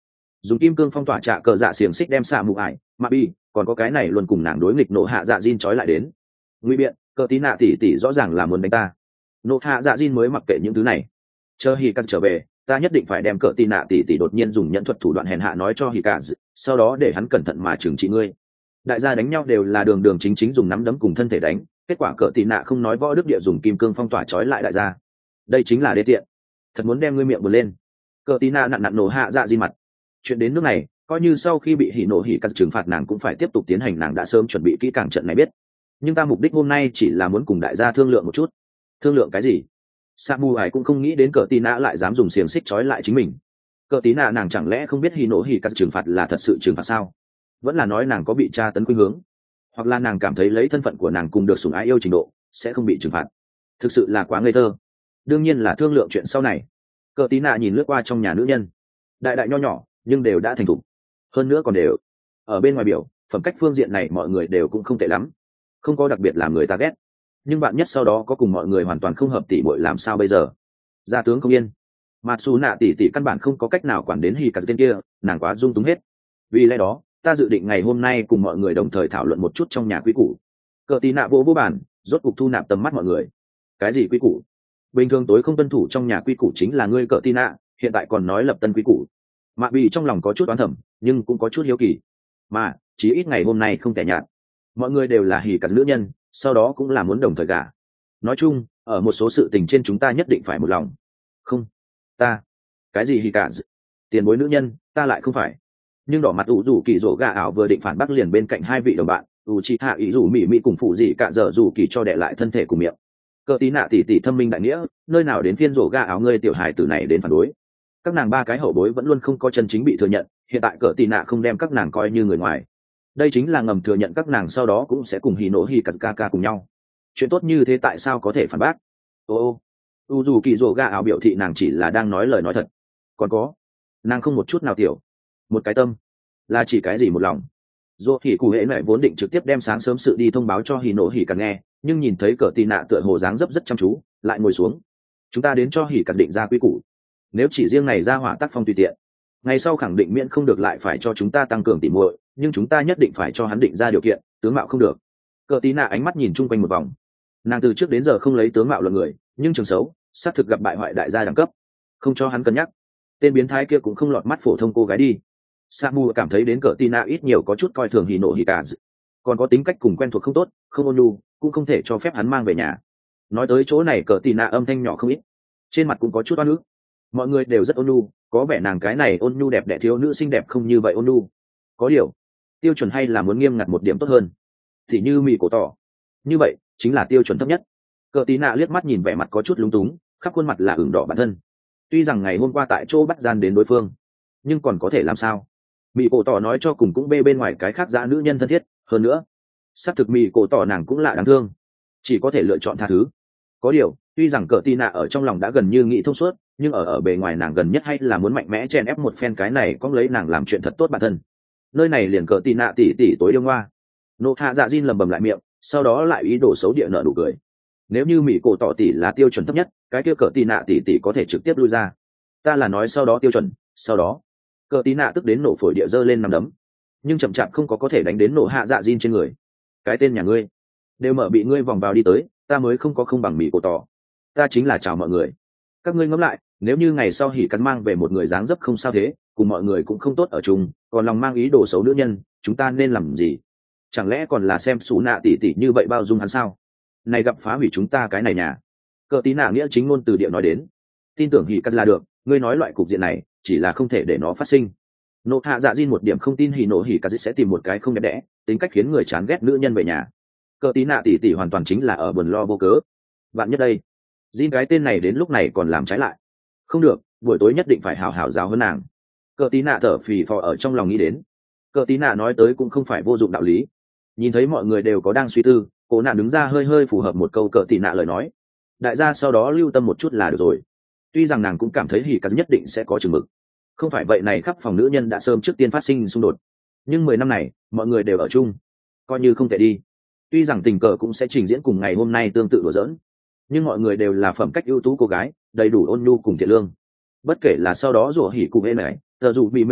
dùng kim cương phong tỏa trạ cờ dạ xiềng xích đem xạ mù ải mà bi còn có cái này luôn cùng nàng đối nghịch nộ hạ dạ diên trói lại đến. Nguy biện, cờ tí nạ tỉ tỉ rõ ràng là muốn đánh ta. Nộ hạ dạ diên mới mặc kệ những thứ này. Chờ hỉ cắt trở về, ta nhất định phải đem cờ tí nạ tỉ tỉ đột nhiên dùng nhẫn thuật thủ đoạn hèn hạ nói cho hỉ cắt, sau đó để hắn cẩn thận mà trừng trị ngươi. Đại gia đánh nhau đều là đường đường chính chính dùng nắm đấm cùng thân thể đánh, kết quả cờ tí nạ không nói võ đức địa dùng kim cương phong tỏa trói lại đại gia. Đây chính là đê tiện. Thật muốn đem ngươi miệng buồn lên. Cờ tí nạ nặn nặn nổ hạ dạ diên mặt. Chuyện đến nước này, coi như sau khi bị hỉ nổ hỉ cắt trừng phạt nàng cũng phải tiếp tục tiến hành, nàng đã sớm chuẩn bị kỹ càng trận này biết. Nhưng ta mục đích hôm nay chỉ là muốn cùng đại gia thương lượng một chút. Thương lượng cái gì? Sa Mu Hải cũng không nghĩ đến cờ tí nạ lại dám dùng xiềng xích trói lại chính mình. Cờ tí nạ nàng chẳng lẽ không biết hỉ nổ hỉ cắt trừng phạt là thật sự trừng phạt sao? Vẫn là nói nàng có bị tra tấn khuynh hướng, hoặc là nàng cảm thấy lấy thân phận của nàng cùng được sủng ái yêu trình độ sẽ không bị trừng phạt? Thực sự là quá ngây thơ. Đương nhiên là thương lượng chuyện sau này. Cờ tí nạ nhìn lướt qua trong nhà nữ nhân, đại đại nho nhỏ nhưng đều đã thành thục, hơn nữa còn đều ở bên ngoài biểu phẩm cách phương diện này mọi người đều cũng không tệ lắm, không có đặc biệt làm người ta ghét. Nhưng bạn nhất sau đó có cùng mọi người hoàn toàn không hợp tỷ muội làm sao bây giờ? Gia tướng không yên, mặc dù nạ tỷ tỷ căn bản không có cách nào quản đến hỉ cắt tên kia, nàng quá dung túng hết. Vì lẽ đó ta dự định ngày hôm nay cùng mọi người đồng thời thảo luận một chút trong nhà quý củ. Cờ tí nạ vô vô bản, rốt cục thu nạp tầm mắt mọi người. Cái gì quý củ? Bình thường tối không tuân thủ trong nhà quy củ chính là ngươi cờ tí nạ, hiện tại còn nói lập tân quy củ. Mạ bị trong lòng có chút oán thầm, nhưng cũng có chút hiếu kỳ. Mà chí ít ngày hôm nay không tẻ nhạt, mọi người đều là hỉ cắt nữ nhân, sau đó cũng là muốn đồng thời gả. Nói chung ở một số sự tình trên chúng ta nhất định phải một lòng. Không, ta cái gì hỉ cắt? Tiền bối nữ nhân ta lại không phải. Nhưng đỏ mặt ủ rủ kỳ rổ gà ảo vừa định phản bác liền bên cạnh hai vị đồng bạn ủ chị hạ ý rủ mỹ mỹ cùng phụ gì cả giờ rủ kỳ cho đệ lại thân thể cùng miệng. Cờ tí nạ tỉ tỉ thâm minh đại nghĩa, nơi nào đến phiên rổ ga áo ngươi tiểu hài tử này đến phản đối. Các nàng ba cái hậu bối vẫn luôn không có chân chính bị thừa nhận, hiện tại cờ tí nạ không đem các nàng coi như người ngoài, đây chính là ngầm thừa nhận các nàng sau đó cũng sẽ cùng hì nổ hì cà ca ca cùng nhau. Chuyện tốt như thế tại sao có thể phản bác? Ô ô u dù kỳ rổ ga áo biểu thị nàng chỉ là đang nói lời nói thật. Còn có, nàng không một chút nào tiểu, một cái tâm, là chỉ cái gì một lòng. Dô hỉ cụ hệ mẹ vốn định trực tiếp đem sáng sớm sự đi thông báo cho hì nổ hì cà nghe, nhưng nhìn thấy cờ tì nạ tựa hồ dáng dấp rất chăm chú, lại ngồi xuống. Chúng ta đến cho hỉ cà định ra quy củ, nếu chỉ riêng này ra hỏa tác phong tùy tiện, ngày sau khẳng định miễn không được lại phải cho chúng ta tăng cường tỉ muội, nhưng chúng ta nhất định phải cho hắn định ra điều kiện, tướng mạo không được. Cờ tí nạ ánh mắt nhìn chung quanh một vòng, nàng từ trước đến giờ không lấy tướng mạo luận người, nhưng trường xấu xác thực gặp bại hoại đại gia đẳng cấp, không cho hắn cân nhắc. Tên biến thái kia cũng không lọt mắt phổ thông cô gái đi. Samu cảm thấy đến cờ tí nạ ít nhiều có chút coi thường hỉ nộ hỉ cả, còn có tính cách cùng quen thuộc không tốt, không ôn nhu, cũng không thể cho phép hắn mang về nhà. Nói tới chỗ này cờ tí nạ âm thanh nhỏ không ít, trên mặt cũng có chút oan ức. Mọi người đều rất ôn nhu, có vẻ nàng cái này ôn nhu đẹp đẽ thiếu nữ xinh đẹp không như vậy ôn nhu. Có điều tiêu chuẩn hay là muốn nghiêm ngặt một điểm tốt hơn, thì như mì cổ tỏ như vậy chính là tiêu chuẩn thấp nhất. Cờ tí nạ liếc mắt nhìn vẻ mặt có chút lúng túng, khắp khuôn mặt là ửng đỏ bản thân. Tuy rằng ngày hôm qua tại chỗ bắt gian đến đối phương, nhưng còn có thể làm sao? Mì cổ tỏ nói cho cùng cũng bê bên ngoài cái khác dã nữ nhân thân thiết hơn nữa, xác thực mì cổ tỏ nàng cũng lạ đáng thương, chỉ có thể lựa chọn tha thứ. Có điều tuy rằng cờ tí nạ ở trong lòng đã gần như nghĩ thông suốt, nhưng ở ở bề ngoài nàng gần nhất hay là muốn mạnh mẽ chen ép một phen cái này có lấy nàng làm chuyện thật tốt bản thân. Nơi này liền cờ tí nạ tỉ tỉ tối yêu ngoa. Nộ hạ dạ diên lầm bầm lại miệng, sau đó lại ý đồ xấu địa nợ nụ cười. Nếu như mỹ cổ tỏ tỉ là tiêu chuẩn thấp nhất, cái kia cờ tí nạ tỉ tỉ có thể trực tiếp lui ra. Ta là nói sau đó tiêu chuẩn, sau đó cờ tí nạ tức đến nổ phổi địa dơ lên nằm đấm, nhưng chậm chạp không có có thể đánh đến nộ hạ dạ diên trên người. Cái tên nhà ngươi đều mở bị ngươi vòng vào đi tới, ta mới không có không bằng mỹ cổ tỏ. Ta chính là chào mọi người. Các ngươi ngẫm lại, nếu như ngày sau hỉ cắn mang về một người dáng dấp không sao thế, cùng mọi người cũng không tốt ở chung, còn lòng mang ý đồ xấu nữ nhân, chúng ta nên làm gì? Chẳng lẽ còn là xem xú nạ tỉ tỉ như vậy bao dung hắn sao? Này gặp phá hủy chúng ta cái này nhà. Cờ tí nạ nghĩa chính ngôn từ địa nói đến, tin tưởng hỉ cắn là được, ngươi nói loại cục diện này chỉ là không thể để nó phát sinh. Nộ hạ dạ diên một điểm không tin hỉ nộ hỉ cắn sẽ tìm một cái không đẹp đẽ, tính cách khiến người chán ghét nữ nhân về nhà. Cờ tí nạ tỉ tỉ hoàn toàn chính là ở buồn lo vô cớ. Bạn nhất đây, Jin cái tên này đến lúc này còn làm trái lại. Không được, buổi tối nhất định phải hào hào giáo hơn nàng. Cờ tí nạ thở phì phò ở trong lòng nghĩ đến. Cờ tí nạ nói tới cũng không phải vô dụng đạo lý. Nhìn thấy mọi người đều có đang suy tư, cô nạn đứng ra hơi hơi phù hợp một câu cờ tí nạ lời nói. Đại gia sau đó lưu tâm một chút là được rồi. Tuy rằng nàng cũng cảm thấy hỉ cắn nhất định sẽ có chừng mực. Không phải vậy này khắp phòng nữ nhân đã sớm trước tiên phát sinh xung đột. Nhưng mười năm này, mọi người đều ở chung, coi như không thể đi. Tuy rằng tình cờ cũng sẽ trình diễn cùng ngày hôm nay tương tự đùa giỡn, nhưng mọi người đều là phẩm cách ưu tú cô gái, đầy đủ ôn nhu cùng thiện lương. Bất kể là sau đó rủa hỉ cùng ê này, tờ dù bị mẹ ấy,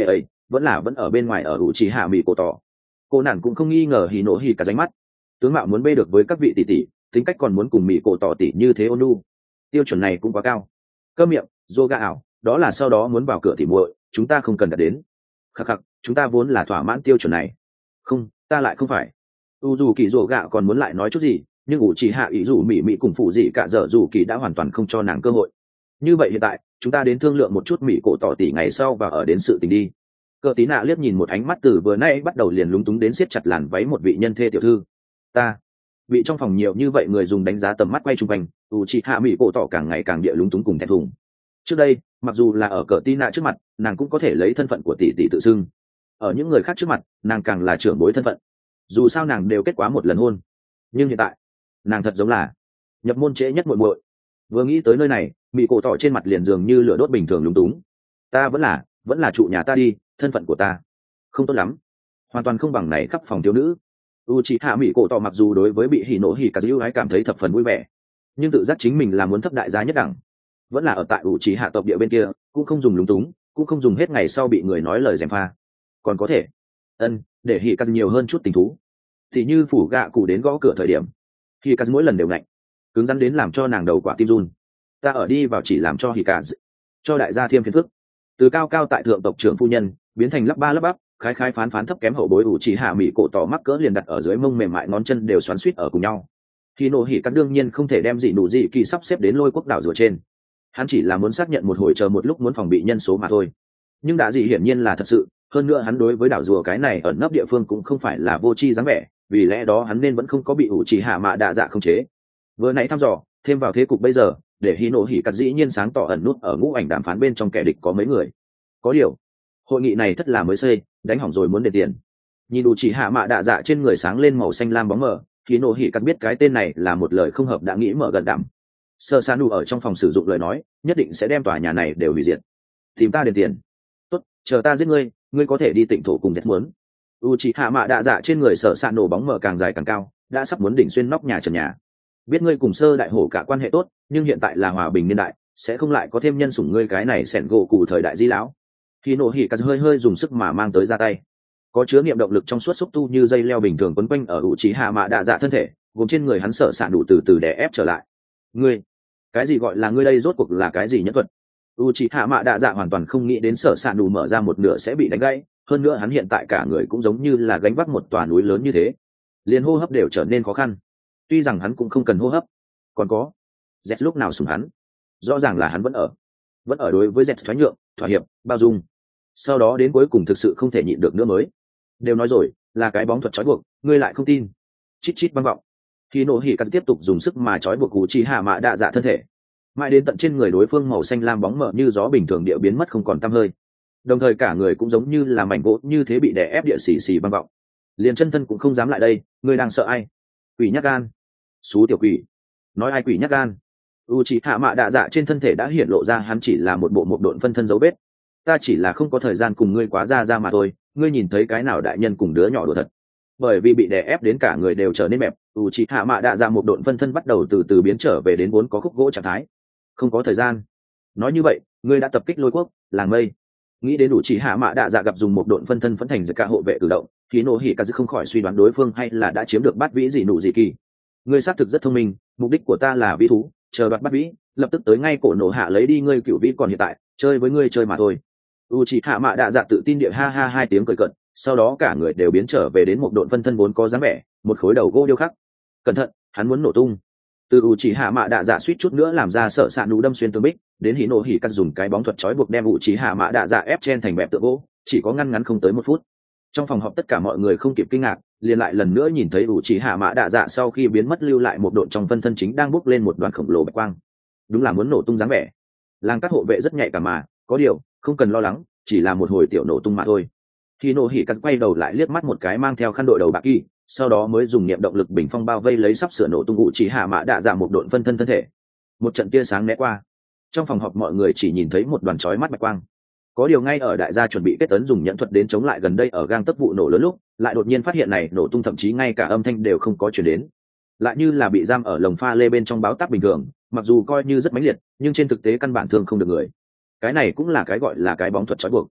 vẫn là vẫn ở bên ngoài ở ủ trì hạ mỹ cổ tỏ. Cô nản cũng không nghi ngờ hì nổ hì cả ránh mắt, tướng mạo muốn bê được với các vị tỷ tỷ, tính cách còn muốn cùng mỹ cổ tỏ tỷ như thế ôn nhu, tiêu chuẩn này cũng quá cao. Câm miệng, dô gà ảo, đó là sau đó muốn vào cửa tỉ muội, chúng ta không cần đạt đến. Khắc khắc, chúng ta vốn là thỏa mãn tiêu chuẩn này. Không, ta lại không phải. U dù kỳ dô gà còn muốn lại nói chút gì, nhưng ủ trì hạ ý dù mỹ mỹ cùng phụ gì cả giờ dù kỳ đã hoàn toàn không cho nàng cơ hội. Như vậy hiện tại chúng ta đến thương lượng một chút mỹ cổ tỏ tỷ ngày sau và ở đến sự tình đi. Cờ tí nạ liếc nhìn một ánh mắt từ vừa nay bắt đầu liền lúng túng đến siết chặt làn váy một vị nhân thê tiểu thư. Ta bị trong phòng nhiều như vậy người dùng đánh giá tầm mắt quay chung quanh, u chị hạ mỹ cổ tỏ càng ngày càng địa lúng túng cùng thẹn thùng. Trước đây mặc dù là ở cờ tí nạ trước mặt nàng cũng có thể lấy thân phận của tỷ tỷ tự xưng, ở những người khác trước mặt nàng càng là trưởng bối thân phận, dù sao nàng đều kết quá một lần hôn. Nhưng hiện tại nàng thật giống là nhập môn trễ nhất muội muội. Vừa nghĩ tới nơi này mỹ cổ tỏ trên mặt liền dường như lửa đốt bình thường lúng túng. Ta vẫn là vẫn là trụ nhà ta đi, thân phận của ta không tốt lắm, hoàn toàn không bằng này khắp phòng thiếu nữ. u chị hạ mỹ cổ tỏ mặc dù đối với bị hỉ nổ hỉ cả dữ ái cảm thấy thập phần vui vẻ, nhưng tự giác chính mình là muốn thấp đại gia nhất đẳng, vẫn là ở tại u chị hạ tộc địa bên kia cũng không dùng lúng túng, cũng không dùng hết ngày sau bị người nói lời gièm pha, còn có thể ân để hỉ cả nhiều hơn chút tình thú, thì như phủ gạ cụ đến gõ cửa thời điểm hỉ cả mỗi lần đều ngạnh cứng rắn đến làm cho nàng đầu quả tim run. Ta ở đi vào chỉ làm cho hỉ cả cho đại gia thêm phiền phức, từ cao cao tại thượng tộc trưởng phu nhân biến thành lắp ba lắp bắp khái khái phán phán thấp kém hậu bối ủ chỉ hạ mỹ cổ tỏ mắc cỡ liền đặt ở dưới mông mềm mại, ngón chân đều xoắn suýt ở cùng nhau. Khi nổ hỉ cắt đương nhiên không thể đem dị nụ dị kỳ sắp xếp đến lôi quốc đảo rùa trên, hắn chỉ là muốn xác nhận một hồi chờ một lúc muốn phòng bị nhân số mà thôi. Nhưng đã dị hiển nhiên là thật sự, hơn nữa hắn đối với đảo rùa cái này ẩn nấp địa phương cũng không phải là vô tri dáng vẻ, vì lẽ đó hắn nên vẫn không có bị ủ chỉ hạ mạ đạ dạ không chế. Vừa nãy thăm dò thêm vào thế cục bây giờ, để hỉ nổ hỉ cắt dĩ nhiên sáng tỏ ẩn nút ở ngũ ảnh đàm phán bên trong kẻ địch có mấy người. Có điều hội nghị này thất là mới xây, đánh hỏng rồi muốn đền tiền. Nhìn đủ chỉ hạ mạ đạ dạ trên người sáng lên màu xanh lam bóng mờ, khi nổ hỉ cắt biết cái tên này là một lời không hợp đã nghĩ mở gần đảm. Sơ Sa Nụ ở trong phòng sử dụng lời nói, nhất định sẽ đem tòa nhà này đều hủy diệt. Tìm ta đền tiền. Tốt, chờ ta giết ngươi, ngươi có thể đi tịnh thổ cùng giết muốn. U chỉ hạ mạ đạ dạ trên người Sở Sa Nổ bóng mờ càng dài càng cao, đã sắp muốn đỉnh xuyên nóc nhà trần nhà. Biết ngươi cùng Sơ đại hổ cả quan hệ tốt, nhưng hiện tại là hòa bình niên đại, sẽ không lại có thêm nhân sủng ngươi cái này sẻn gỗ cụ thời đại di lão. Khi nổ hỉ cắt hơi hơi dùng sức mà mang tới ra tay, có chứa niệm động lực trong suốt xúc tu như dây leo bình thường quấn quanh ở ủ trí hạ mạ đạ dạ thân thể, gồm trên người hắn sợ sạn đủ từ từ đè ép trở lại. Ngươi, cái gì gọi là ngươi đây rốt cuộc là cái gì nhất thuật? U trí hạ mạ đạ dạ hoàn toàn không nghĩ đến sợ sạn đủ mở ra một nửa sẽ bị đánh gãy, hơn nữa hắn hiện tại cả người cũng giống như là gánh vác một tòa núi lớn như thế, liền hô hấp đều trở nên khó khăn. Tuy rằng hắn cũng không cần hô hấp, còn có Z lúc nào sủng hắn, rõ ràng là hắn vẫn ở vẫn ở đối với Z thoái nhượng, thỏa hiệp, bao dung, sau đó đến cuối cùng thực sự không thể nhịn được nữa mới đều nói rồi là cái bóng thuật trói buộc, ngươi lại không tin. Chít chít vang vọng. Khi nổ hỉ cắt tiếp tục dùng sức mà trói buộc cụ chỉ hạ mạ đạ dạ thân thể, mãi đến tận trên người đối phương màu xanh lam bóng mờ như gió bình thường địa biến mất không còn tăm hơi, đồng thời cả người cũng giống như là mảnh gỗ như thế bị đè ép địa xì xì vang vọng, liền chân thân cũng không dám lại đây. Ngươi đang sợ ai? Quỷ nhát gan, xú tiểu quỷ. Nói ai quỷ nhát gan? U chỉ hạ mạ đạ dạ trên thân thể đã hiện lộ ra hắn chỉ là một bộ một độn phân thân dấu vết. Ta chỉ là không có thời gian cùng ngươi quá ra ra mà thôi. Ngươi nhìn thấy cái nào đại nhân cùng đứa nhỏ đùa thật? Bởi vì bị đè ép đến cả người đều trở nên mẹp, u chỉ hạ mạ đạ dạ một độn phân thân bắt đầu từ từ biến trở về đến vốn có khúc gỗ trạng thái. Không có thời gian. Nói như vậy, ngươi đã tập kích lôi quốc, làng mây. Nghĩ đến đủ chỉ hạ mạ đạ dạ gặp dùng một độn phân thân phấn thành giật cả hộ vệ tự động, khí nổ hỉ cả dư không khỏi suy đoán đối phương hay là đã chiếm được bát vĩ dị nụ dị kỳ. Ngươi xác thực rất thông minh, mục đích của ta là vĩ thú, chờ đoạt bát vĩ, lập tức tới ngay cổ nổ hạ lấy đi ngươi cựu vĩ, còn hiện tại chơi với ngươi chơi mà thôi. U chỉ hạ mạ đạ dạ tự tin địa ha ha hai tiếng cười cận, sau đó cả người đều biến trở về đến một độn phân thân vốn có dáng vẻ, một khối đầu gỗ điêu khắc. Cẩn thận, hắn muốn nổ tung. Từ u chỉ hạ mạ đạ dạ suýt chút nữa làm ra sợ sạn nụ đâm xuyên tường bích, đến hỉ nổ hỉ cắt dùng cái bóng thuật trói buộc đem u chỉ hạ mạ đạ dạ ép chen thành bẹp tượng gỗ, chỉ có ngăn ngắn không tới một phút. Trong phòng họp tất cả mọi người không kịp kinh ngạc, liền lại lần nữa nhìn thấy u chỉ hạ mạ đạ dạ sau khi biến mất lưu lại một độn trong phân thân chính đang bốc lên một đoàn khổng lồ bạch quang, đúng là muốn nổ tung dáng vẻ. Làng các hộ vệ rất nhạy cảm mà, có điều không cần lo lắng, chỉ là một hồi tiểu nổ tung mà thôi. Khi nổ hỉ cắt quay đầu lại liếc mắt một cái mang theo khăn đội đầu bạc kỳ, sau đó mới dùng niệm động lực bình phong bao vây lấy sắp sửa nổ tung u chỉ hạ mạ đạ dạ một độn phân thân thân thể. Một trận tia sáng né qua, trong phòng họp mọi người chỉ nhìn thấy một đoàn chói mắt bạch quang. Có điều ngay ở đại gia chuẩn bị kết tấn dùng nhẫn thuật đến chống lại gần đây ở gang tấc vụ nổ lớn lúc, lại đột nhiên phát hiện này nổ tung thậm chí ngay cả âm thanh đều không có truyền đến, lại như là bị giam ở lồng pha lê bên trong báo táp bình thường, mặc dù coi như rất mãnh liệt, nhưng trên thực tế căn bản thương không được người. Cái này cũng là cái gọi là cái bóng thuật trói buộc.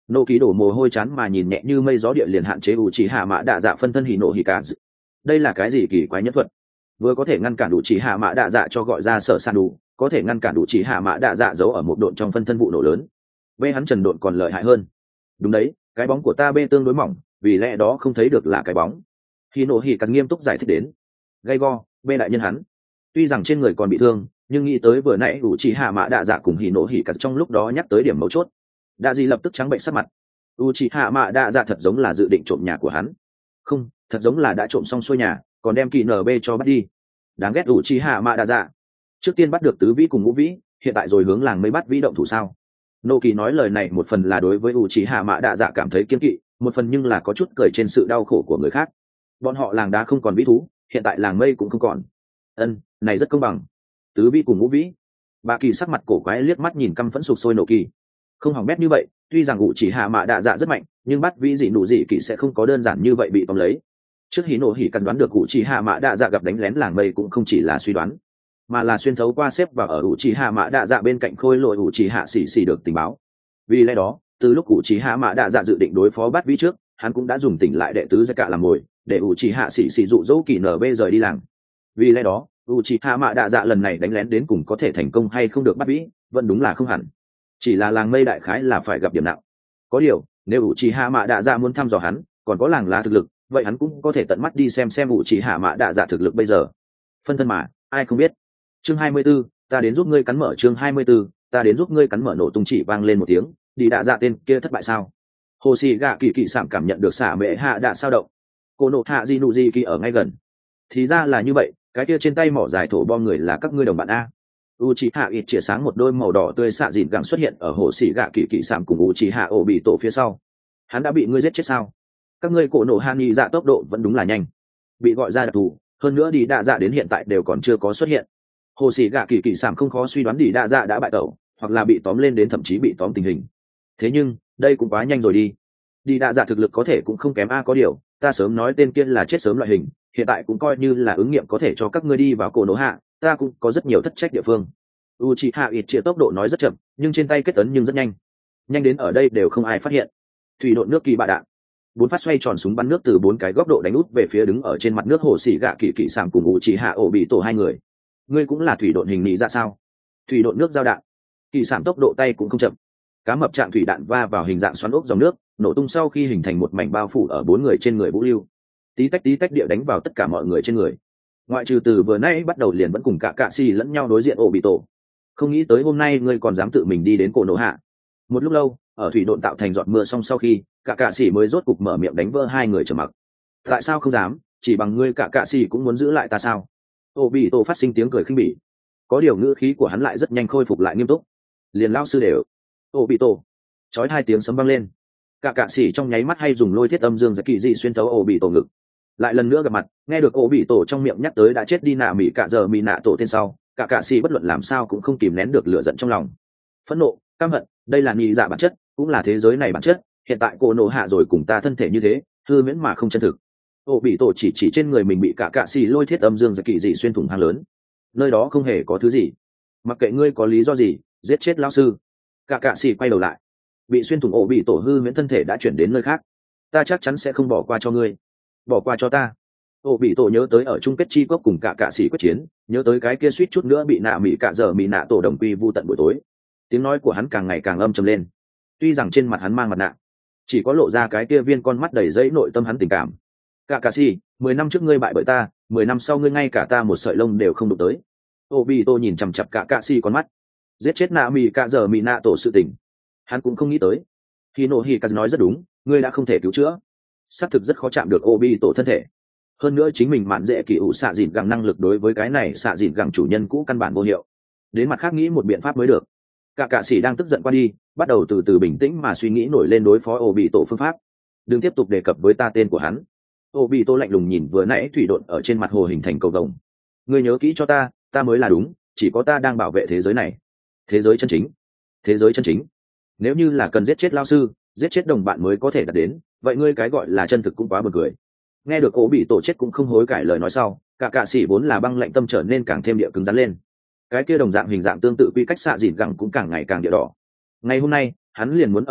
nô ký đổ mồ hôi chán mà nhìn nhẹ như mây gió địa liền hạn chế u trí hạ mã đạ dạ phân thân hỉ nộ hỉ cả. Đây là cái gì kỳ quái nhất thuật? Vừa có thể ngăn cản đủ trí hạ mã đạ dạ cho gọi ra sở san đủ, có thể ngăn cản đủ trí hạ mã đạ dạ giấu ở một độn trong phân thân vụ nổ lớn. B hắn trần độn còn lợi hại hơn. Đúng đấy, cái bóng của ta B tương đối mỏng, vì lẽ đó không thấy được là cái bóng. Hỉ nộ hỉ cả nghiêm túc giải thích đến. Gay go, B đại nhân hắn. Tuy rằng trên người còn bị thương, nhưng nghĩ tới vừa nãy đủ trí hạ mã đạ dạ cùng hỉ nộ hỉ cả trong lúc đó nhắc tới điểm mấu chốt, đạ gì lập tức trắng bệnh sắc mặt. U trí hạ mã đạ dạ thật giống là dự định trộm nhà của hắn. Không, thật giống là đã trộm xong xuôi nhà, còn đem kỳ nb cho bắt đi. Đáng ghét đủ trí hạ mã đạ dạ. Trước tiên bắt được tứ vĩ cùng ngũ vĩ, hiện tại rồi hướng làng mới bắt vĩ động thủ sao? Nô kỳ nói lời này một phần là đối với u trí hạ mã đạ dạ cảm thấy kiên kỵ, một phần nhưng là có chút cười trên sự đau khổ của người khác. Bọn họ làng đá không còn vĩ thú, hiện tại làng mây cũng không còn. Ân, này rất công bằng. Tứ vĩ cùng ngũ vĩ. Bà kỳ sắc mặt cổ quái liếc mắt nhìn căm phẫn sụp sôi nô kỳ. Không hỏng bét như vậy, tuy rằng u trí hạ mã đạ dạ rất mạnh, nhưng bắt vĩ dị nụ dị kỳ sẽ không có đơn giản như vậy bị tóm lấy. Trước hỉ nộ hỉ căn đoán được u trí hạ mã đạ dạ gặp đánh lén làng mây cũng không chỉ là suy đoán, mà là xuyên thấu qua xếp và ở u trí hạ mã đạ dạ bên cạnh khôi lội u trí hạ xỉ xỉ được tình báo. Vì lẽ đó, từ lúc u trí hạ mã đạ dạ dự định đối phó bắt vĩ trước, hắn cũng đã dùng tỉnh lại đệ tứ ra cả làm mồi, để u trí hạ xỉ xỉ dụ dỗ kỳ nb rời đi làng. Vì lẽ đó, u trí hạ mã đạ dạ lần này đánh lén đến cùng có thể thành công hay không được bắt vĩ, vẫn đúng là không hẳn. Chỉ là làng mây đại khái là phải gặp điểm nặng. Có điều, nếu u trí hạ mã đạ dạ muốn thăm dò hắn, còn có làng lá thực lực, vậy hắn cũng có thể tận mắt đi xem xem u trí hạ mã đạ dạ thực lực bây giờ. Phân thân mà, ai không biết. Chương hai mươi 'bốn, ta đến giúp ngươi cắn mở chương hai mươi 'bốn, ta đến giúp ngươi cắn mở nổ tung chỉ vang lên một tiếng, đi đạ dạ tên kia thất bại sao? Hồ Sĩ gạ kỳ kỳ sạm cảm nhận được xả mẹ hạ đã sao động. Cô nộ hạ di nụ di kỳ ở ngay gần. Thì ra là như vậy, cái kia trên tay mỏ dài thổ bom người là các ngươi đồng bạn a. Uchiha ít chĩa sáng một đôi màu đỏ tươi xạ dịn gẳng xuất hiện ở hồ Sĩ gạ kỳ kỳ sạm cùng Uchiha ổ bị tổ phía sau. Hắn đã bị ngươi giết chết sao? Các ngươi cổ nộ hạ nghi dạ tốc độ vẫn đúng là nhanh. Bị gọi ra đặc thù, hơn nữa đi đạ dạ đến hiện tại đều còn chưa có xuất hiện. Hồ Sĩ gạ kỳ kỳ sảm không khó suy đoán đi đạ dạ đã bại tẩu, hoặc là bị tóm lên đến thậm chí bị tóm tình hình. Thế nhưng đây cũng quá nhanh rồi đi. Đi đạ dạ thực lực có thể cũng không kém a, có điều ta sớm nói tên kia là chết sớm loại hình, hiện tại cũng coi như là ứng nghiệm có thể cho các ngươi đi vào cổ nổ hạ, ta cũng có rất nhiều thất trách địa phương. Uchiha ít chia tốc độ nói rất chậm, nhưng trên tay kết tấn nhưng rất nhanh, nhanh đến ở đây đều không ai phát hiện. Thủy độn nước kỳ bạ đạn, bốn phát xoay tròn súng bắn nước từ bốn cái góc độ đánh út về phía đứng ở trên mặt nước hồ Sĩ gạ kỳ kỳ sảm cùng Uchiha ổ bị tổ hai người. Ngươi cũng là thủy độn hình nị ra sao? Thủy độn nước giao đạn. Kỳ sảm tốc độ tay cũng không chậm. Cá mập trạng thủy đạn va vào hình dạng xoắn ốc dòng nước, nổ tung sau khi hình thành một mảnh bao phủ ở bốn người trên người vũ lưu. Tí tách tí tách địa đánh vào tất cả mọi người trên người. Ngoại trừ từ vừa nãy bắt đầu liền vẫn cùng cả cạ xì lẫn nhau đối diện ổ bị tổ. Không nghĩ tới hôm nay ngươi còn dám tự mình đi đến cổ nổ hạ. Một lúc lâu, ở thủy độn tạo thành giọt mưa xong sau khi, cả cạ xì mới rốt cục mở miệng đánh vỡ hai người trầm mặc. Tại sao không dám? Chỉ bằng ngươi cả cạ xì cũng muốn giữ lại ta sao? Ổ bị tổ phát sinh tiếng cười khinh bỉ. Có điều ngữ khí của hắn lại rất nhanh khôi phục lại nghiêm túc. Liền lao sư đều. Ổ bị tổ. Chói hai tiếng sấm vang lên. Cả cạ xỉ trong nháy mắt hay dùng lôi thiết âm dương giật kỳ dị xuyên thấu ổ bị tổ ngực. Lại lần nữa gặp mặt, nghe được ổ bị tổ trong miệng nhắc tới đã chết đi nạ mỹ cả giờ mỹ nạ tổ tên sau, cả cạ xỉ bất luận làm sao cũng không kìm nén được lửa giận trong lòng. Phẫn nộ, căm hận, đây là nhị dạ bản chất, cũng là thế giới này bản chất. Hiện tại cô nổ hạ rồi cùng ta thân thể như thế, hư miễn mà không chân thực. Ổ bị tổ chỉ chỉ trên người mình bị cả cạ xỉ lôi thiết âm dương giật kỳ dị xuyên thủng hang lớn. Nơi đó không hề có thứ gì. Mặc kệ ngươi có lý do gì, giết chết lão sư. Cả cạ xỉ quay đầu lại, bị xuyên thủng ổ bị tổ hư miễn thân thể đã chuyển đến nơi khác. Ta chắc chắn sẽ không bỏ qua cho ngươi, bỏ qua cho ta. Ổ bị tổ nhớ tới ở chung kết chi cốc cùng cả cạ xỉ quyết chiến, nhớ tới cái kia suýt chút nữa bị nạ mỹ cả giờ mỹ nạ tổ đồng quy vu tận buổi tối. Tiếng nói của hắn càng ngày càng âm trầm lên. Tuy rằng trên mặt hắn mang mặt nạ, chỉ có lộ ra cái kia viên con mắt đầy dẫy nội tâm hắn tình cảm. Cả cạ xỉ, mười năm trước ngươi bại bởi ta, mười năm sau ngươi ngay cả ta một sợi lông đều không đụng tới. Ổ bị tổ nhìn chằm chằm cả cạ xỉ con mắt. Giết chết nạ mỹ cả giờ mỹ nạ tổ sự tình, hắn cũng không nghĩ tới. Hino Hikazu nói rất đúng, ngươi đã không thể cứu chữa, xác thực rất khó chạm được Obi tổ thân thể. Hơn nữa chính mình mạn dễ kỳ ủ xạ dịn gẳng năng lực đối với cái này xạ dịn gẳng chủ nhân cũ căn bản vô hiệu. Đến mặt khác nghĩ một biện pháp mới được. Cả cạ sĩ đang tức giận qua đi, bắt đầu từ từ bình tĩnh mà suy nghĩ nổi lên đối phó Obi tổ phương pháp. Đừng tiếp tục đề cập với ta tên của hắn. Obi tổ lạnh lùng nhìn vừa nãy thủy độn ở trên mặt hồ hình thành cầu vồng. Ngươi nhớ kỹ cho ta, ta mới là đúng, chỉ có ta đang bảo vệ thế giới này. Thế giới chân chính. Thế giới chân chính. Nếu như là cần giết chết lao sư, giết chết đồng bạn mới có thể đạt đến, vậy ngươi cái gọi là chân thực cũng quá buồn cười. Nghe được ổ bị tổ chết cũng không hối cải lời nói sau, cả cạ sĩ vốn là băng lạnh tâm trở nên càng thêm địa cứng rắn lên. Cái kia đồng dạng hình dạng tương tự quy cách xạ dịn gẳng cũng càng ngày càng địa đỏ. Ngày hôm nay hắn liền muốn ở đây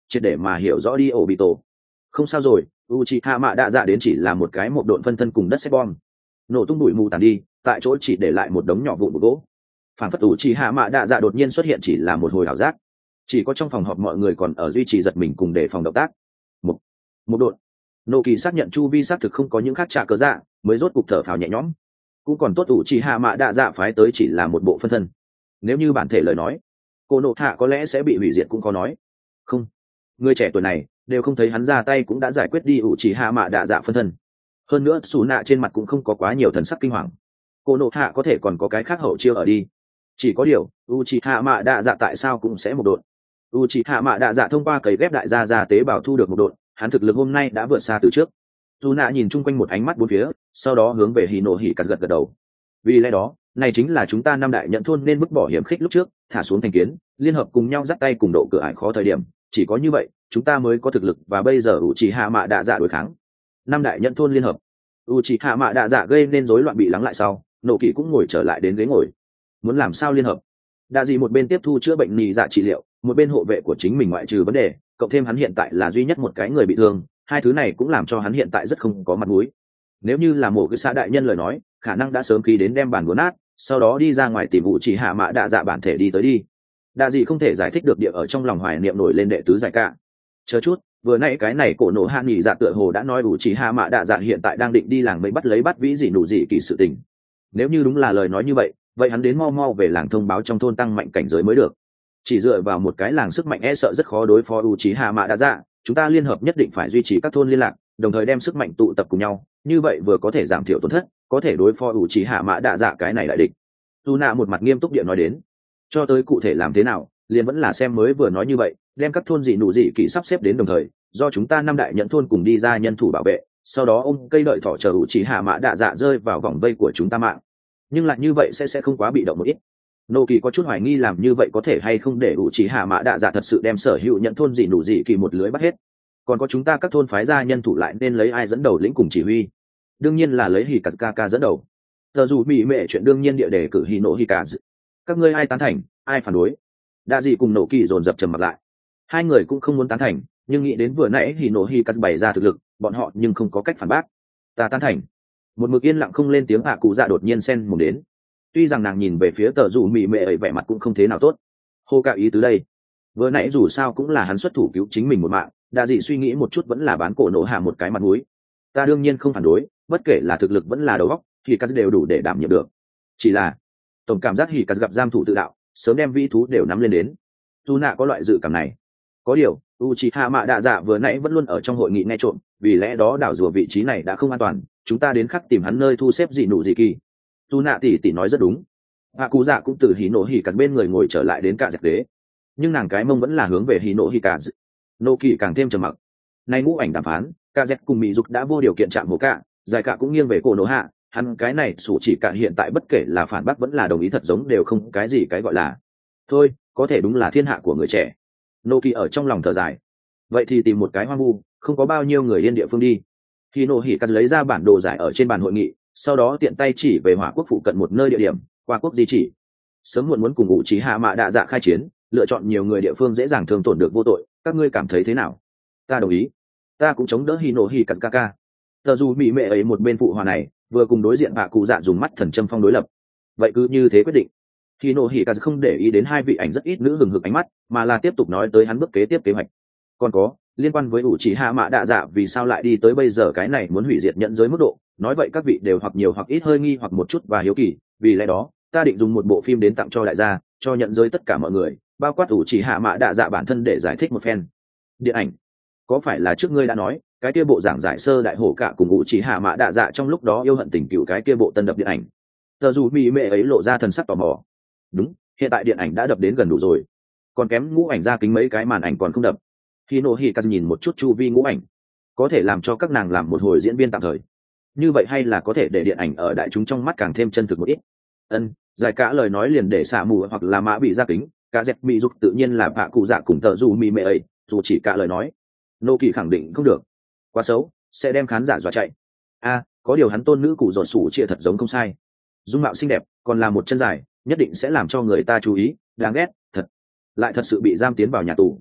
triệt để mà hiểu rõ đi ổ bị tổ. Không sao rồi, Uchiha Mạ Đạ Dạ đến chỉ là một cái một độn phân thân cùng đất sét bom, nổ tung bụi mù tàn đi, tại chỗ chỉ để lại một đống nhỏ vụn gỗ. Phản phất Uchiha Mạ Đạ Dạ đột nhiên xuất hiện chỉ là một hồi ảo giác, chỉ có trong phòng họp mọi người còn ở duy trì giật mình cùng đề phòng động tác. Một, một độn. Nô Kỳ xác nhận chu vi xác thực không có những khác trả cớ dạ, mới rốt cục thở phào nhẹ nhõm. Cũng còn tốt Uchiha Mạ Đạ Dạ phái tới chỉ là một bộ phân thân. Nếu như bản thể lời nói, cô nộ hạ có lẽ sẽ bị hủy diệt cũng có nói. Không, người trẻ tuổi này đều không thấy hắn ra tay cũng đã giải quyết đi Uchiha Mạ Đạ Dạ phân thân. Hơn nữa Sú Nạ trên mặt cũng không có quá nhiều thần sắc kinh hoàng. Cô nộ hạ có thể còn có cái khác hậu chiêu ở đi. Chỉ có điều Uchiha Mạ Đạ Dạ tại sao cũng sẽ một độn. Uchiha Mạ Đạ Dạ thông qua cấy ghép đại gia gia tế bào thu được một độn, hắn thực lực hôm nay đã vượt xa từ trước. Sú Nạ nhìn chung quanh một ánh mắt bốn phía, sau đó hướng về Hino Hika gật gật đầu. Vì lẽ đó, này chính là chúng ta năm đại nhận thôn nên vứt bỏ hiểm khích lúc trước, thả xuống thành kiến, liên hợp cùng nhau dắt tay cùng độ cửa ải khó thời điểm, chỉ có như vậy, chúng ta mới có thực lực và bây giờ Uchiha Mạ Đạ Dạ đối kháng. Năm đại nhận thôn liên hợp. Uchiha Mạ Đạ Dạ gây nên rối loạn bị lắng lại sau, Nộ Kỷ cũng ngồi trở lại đến ghế ngồi. Muốn làm sao liên hợp? Đạ Dị một bên tiếp thu chữa bệnh nì dạ trị liệu, một bên hộ vệ của chính mình ngoại trừ vấn đề, cộng thêm hắn hiện tại là duy nhất một cái người bị thương, hai thứ này cũng làm cho hắn hiện tại rất không có mặt mũi. Nếu như là một cái xã đại nhân lời nói, khả năng đã sớm khí đến đem bàn vốn nát, sau đó đi ra ngoài tìm Uchiha Mạ Đạ Dạ bản thể đi tới đi. Đạ Dị không thể giải thích được địa ở trong lòng hoài niệm nổi lên đệ tứ giải cả. Chờ chút, vừa nãy cái này cổ nổ hạ nghỉ dạ tựa hồ đã nói Uchiha Mạ Đạ Dạ hiện tại đang định đi làng mây bắt lấy bắt vĩ dị nụ dị kỳ sự tình. Nếu như đúng là lời nói như vậy, vậy hắn đến mau mau về làng thông báo trong thôn tăng mạnh cảnh giới mới được. Chỉ dựa vào một cái làng sức mạnh e sợ rất khó đối phó Uchiha Mạ Đạ Dạ, chúng ta liên hợp nhất định phải duy trì các thôn liên lạc, đồng thời đem sức mạnh tụ tập cùng nhau, như vậy vừa có thể giảm thiểu tổn thất, có thể đối phó Uchiha Mạ Đạ Dạ cái này đại địch. Tu Na một mặt nghiêm túc địa nói đến, cho tới cụ thể làm thế nào, liền vẫn là xem mới vừa nói như vậy, đem các thôn dị nụ dị kỳ sắp xếp đến đồng thời, do chúng ta năm đại nhận thôn cùng đi ra nhân thủ bảo vệ, sau đó ôm cây đợi thỏ chờ Uchiha Mạ Đạ Dạ rơi vào vòng vây của chúng ta mạng. Nhưng lại như vậy sẽ sẽ không quá bị động một ít. Nô Kỳ có chút hoài nghi làm như vậy có thể hay không để Uchiha Mạ Đạ Dạ thật sự đem sở hữu nhận thôn dị nụ dị kỳ một lưới bắt hết. Còn có chúng ta các thôn phái ra nhân thủ lại nên lấy ai dẫn đầu lĩnh cùng chỉ huy? Đương nhiên là lấy Hikazaka dẫn đầu. Tờ dù bị mẹ chuyện đương nhiên địa đề cử Hino Hikaz. Các ngươi ai tán thành, ai phản đối? Đạ Dị cùng Nô Kỳ dồn dập trầm mặt lại. Hai người cũng không muốn tán thành, nhưng nghĩ đến vừa nãy Hino Hikaz bày ra thực lực, bọn họ nhưng không có cách phản bác. Ta tán thành. Một mực yên lặng không lên tiếng hạ cụ dạ đột nhiên xen mồm đến. Tuy rằng nàng nhìn về phía tờ dù mị mệ ấy vẻ mặt cũng không thế nào tốt. Hô cả ý tứ đây. Vừa nãy dù sao cũng là hắn xuất thủ cứu chính mình một mạng, Đạ Dị suy nghĩ một chút vẫn là bán cổ nổ hạ một cái mặt mũi. Ta đương nhiên không phản đối, bất kể là thực lực vẫn là đầu óc, thì các đều đủ để đảm nhiệm được. Chỉ là tổng cảm giác hỉ các gặp giam thủ tự đạo, sớm đem vĩ thú đều nắm lên đến. Tu nạ có loại dự cảm này. Có điều, Uchiha Mạ Đạ Dạ vừa nãy vẫn luôn ở trong hội nghị nghe trộm, vì lẽ đó đảo rùa vị trí này đã không an toàn, chúng ta đến khắc tìm hắn nơi thu xếp dị nụ dị kỳ. Tu nạ tỷ tỷ nói rất đúng. Hạ Cú Dạ cũng từ hỉ nổ hỉ cả bên người ngồi trở lại đến cả dẹp đế, nhưng nàng cái mông vẫn là hướng về hỉ nổ hỉ cả. Nô Kỳ càng thêm trầm mặc. Nay ngũ ảnh đàm phán, cả dẹp cùng mỹ dục đã vô điều kiện chạm hồ cả, giải cả cũng nghiêng về cổ nổ hạ, hắn cái này sủ chỉ cả hiện tại bất kể là phản bác vẫn là đồng ý thật giống đều không cái gì cái gọi là. Thôi, có thể đúng là thiên hạ của người trẻ. Nô Kỳ ở trong lòng thở dài. Vậy thì tìm một cái hoang vu, không có bao nhiêu người yên địa phương đi. Hỉ nổ hỉ cả lấy ra bản đồ giải ở trên bàn hội nghị, sau đó tiện tay chỉ về hỏa quốc phụ cận một nơi địa điểm, qua quốc di chỉ. Sớm muộn muốn cùng Uchiha Mạ Đạ Dạ khai chiến, lựa chọn nhiều người địa phương dễ dàng thương tổn được vô tội, các ngươi cảm thấy thế nào? Ta đồng ý. Ta cũng chống đỡ Hino Hikazaka. Tờ dù mỹ mẹ ấy một bên phụ hòa này, vừa cùng đối diện Hạ Cụ Dạ dùng mắt thần châm phong đối lập. Vậy cứ như thế quyết định. Hino Hikaz không để ý đến hai vị ảnh rất ít nữ hừng hực ánh mắt, mà là tiếp tục nói tới hắn bước kế tiếp kế hoạch. Còn có, liên quan với Uchiha Mạ Đạ Dạ vì sao lại đi tới bây giờ cái này muốn hủy diệt nhận giới mức độ, nói vậy các vị đều hoặc nhiều hoặc ít hơi nghi hoặc một chút và hiếu kỳ, vì lẽ đó, ta định dùng một bộ phim đến tặng cho đại gia, cho nhận giới tất cả mọi người, bao quát Uchiha Mạ Đạ Dạ bản thân để giải thích một phen. Điện ảnh, có phải là trước ngươi đã nói, cái kia bộ giảng giải sơ đại hổ cả cùng Uchiha Mạ Đạ Dạ trong lúc đó yêu hận tình cựu cái kia bộ tân đập điện ảnh? Tờ dù mỹ mẹ ấy lộ ra thần sắc tò mò. Đúng, hiện tại điện ảnh đã đập đến gần đủ rồi, còn kém ngũ ảnh ra kính mấy cái màn ảnh còn không đập. Hino Hikaz nhìn một chút chu vi ngũ ảnh, có thể làm cho các nàng làm một hồi diễn viên tạm thời, như vậy hay là có thể để điện ảnh ở đại chúng trong mắt càng thêm chân thực một ít. Ân, giải cả lời nói liền để xả mù hoặc là mã bị ra kính, cả dẹp mỹ dục tự nhiên là bạ cụ dạ cùng tờ dù mỹ mẹ ấy, dù chỉ cả lời nói. Nô Kỳ khẳng định không được, quá xấu, sẽ đem khán giả dọa chạy. A, à, có điều hắn tôn nữ cụ dọn sủ chia thật giống không sai, dung mạo xinh đẹp, còn là một chân dài, nhất định sẽ làm cho người ta chú ý. Đáng ghét, thật, lại thật sự bị giam tiến vào nhà tù.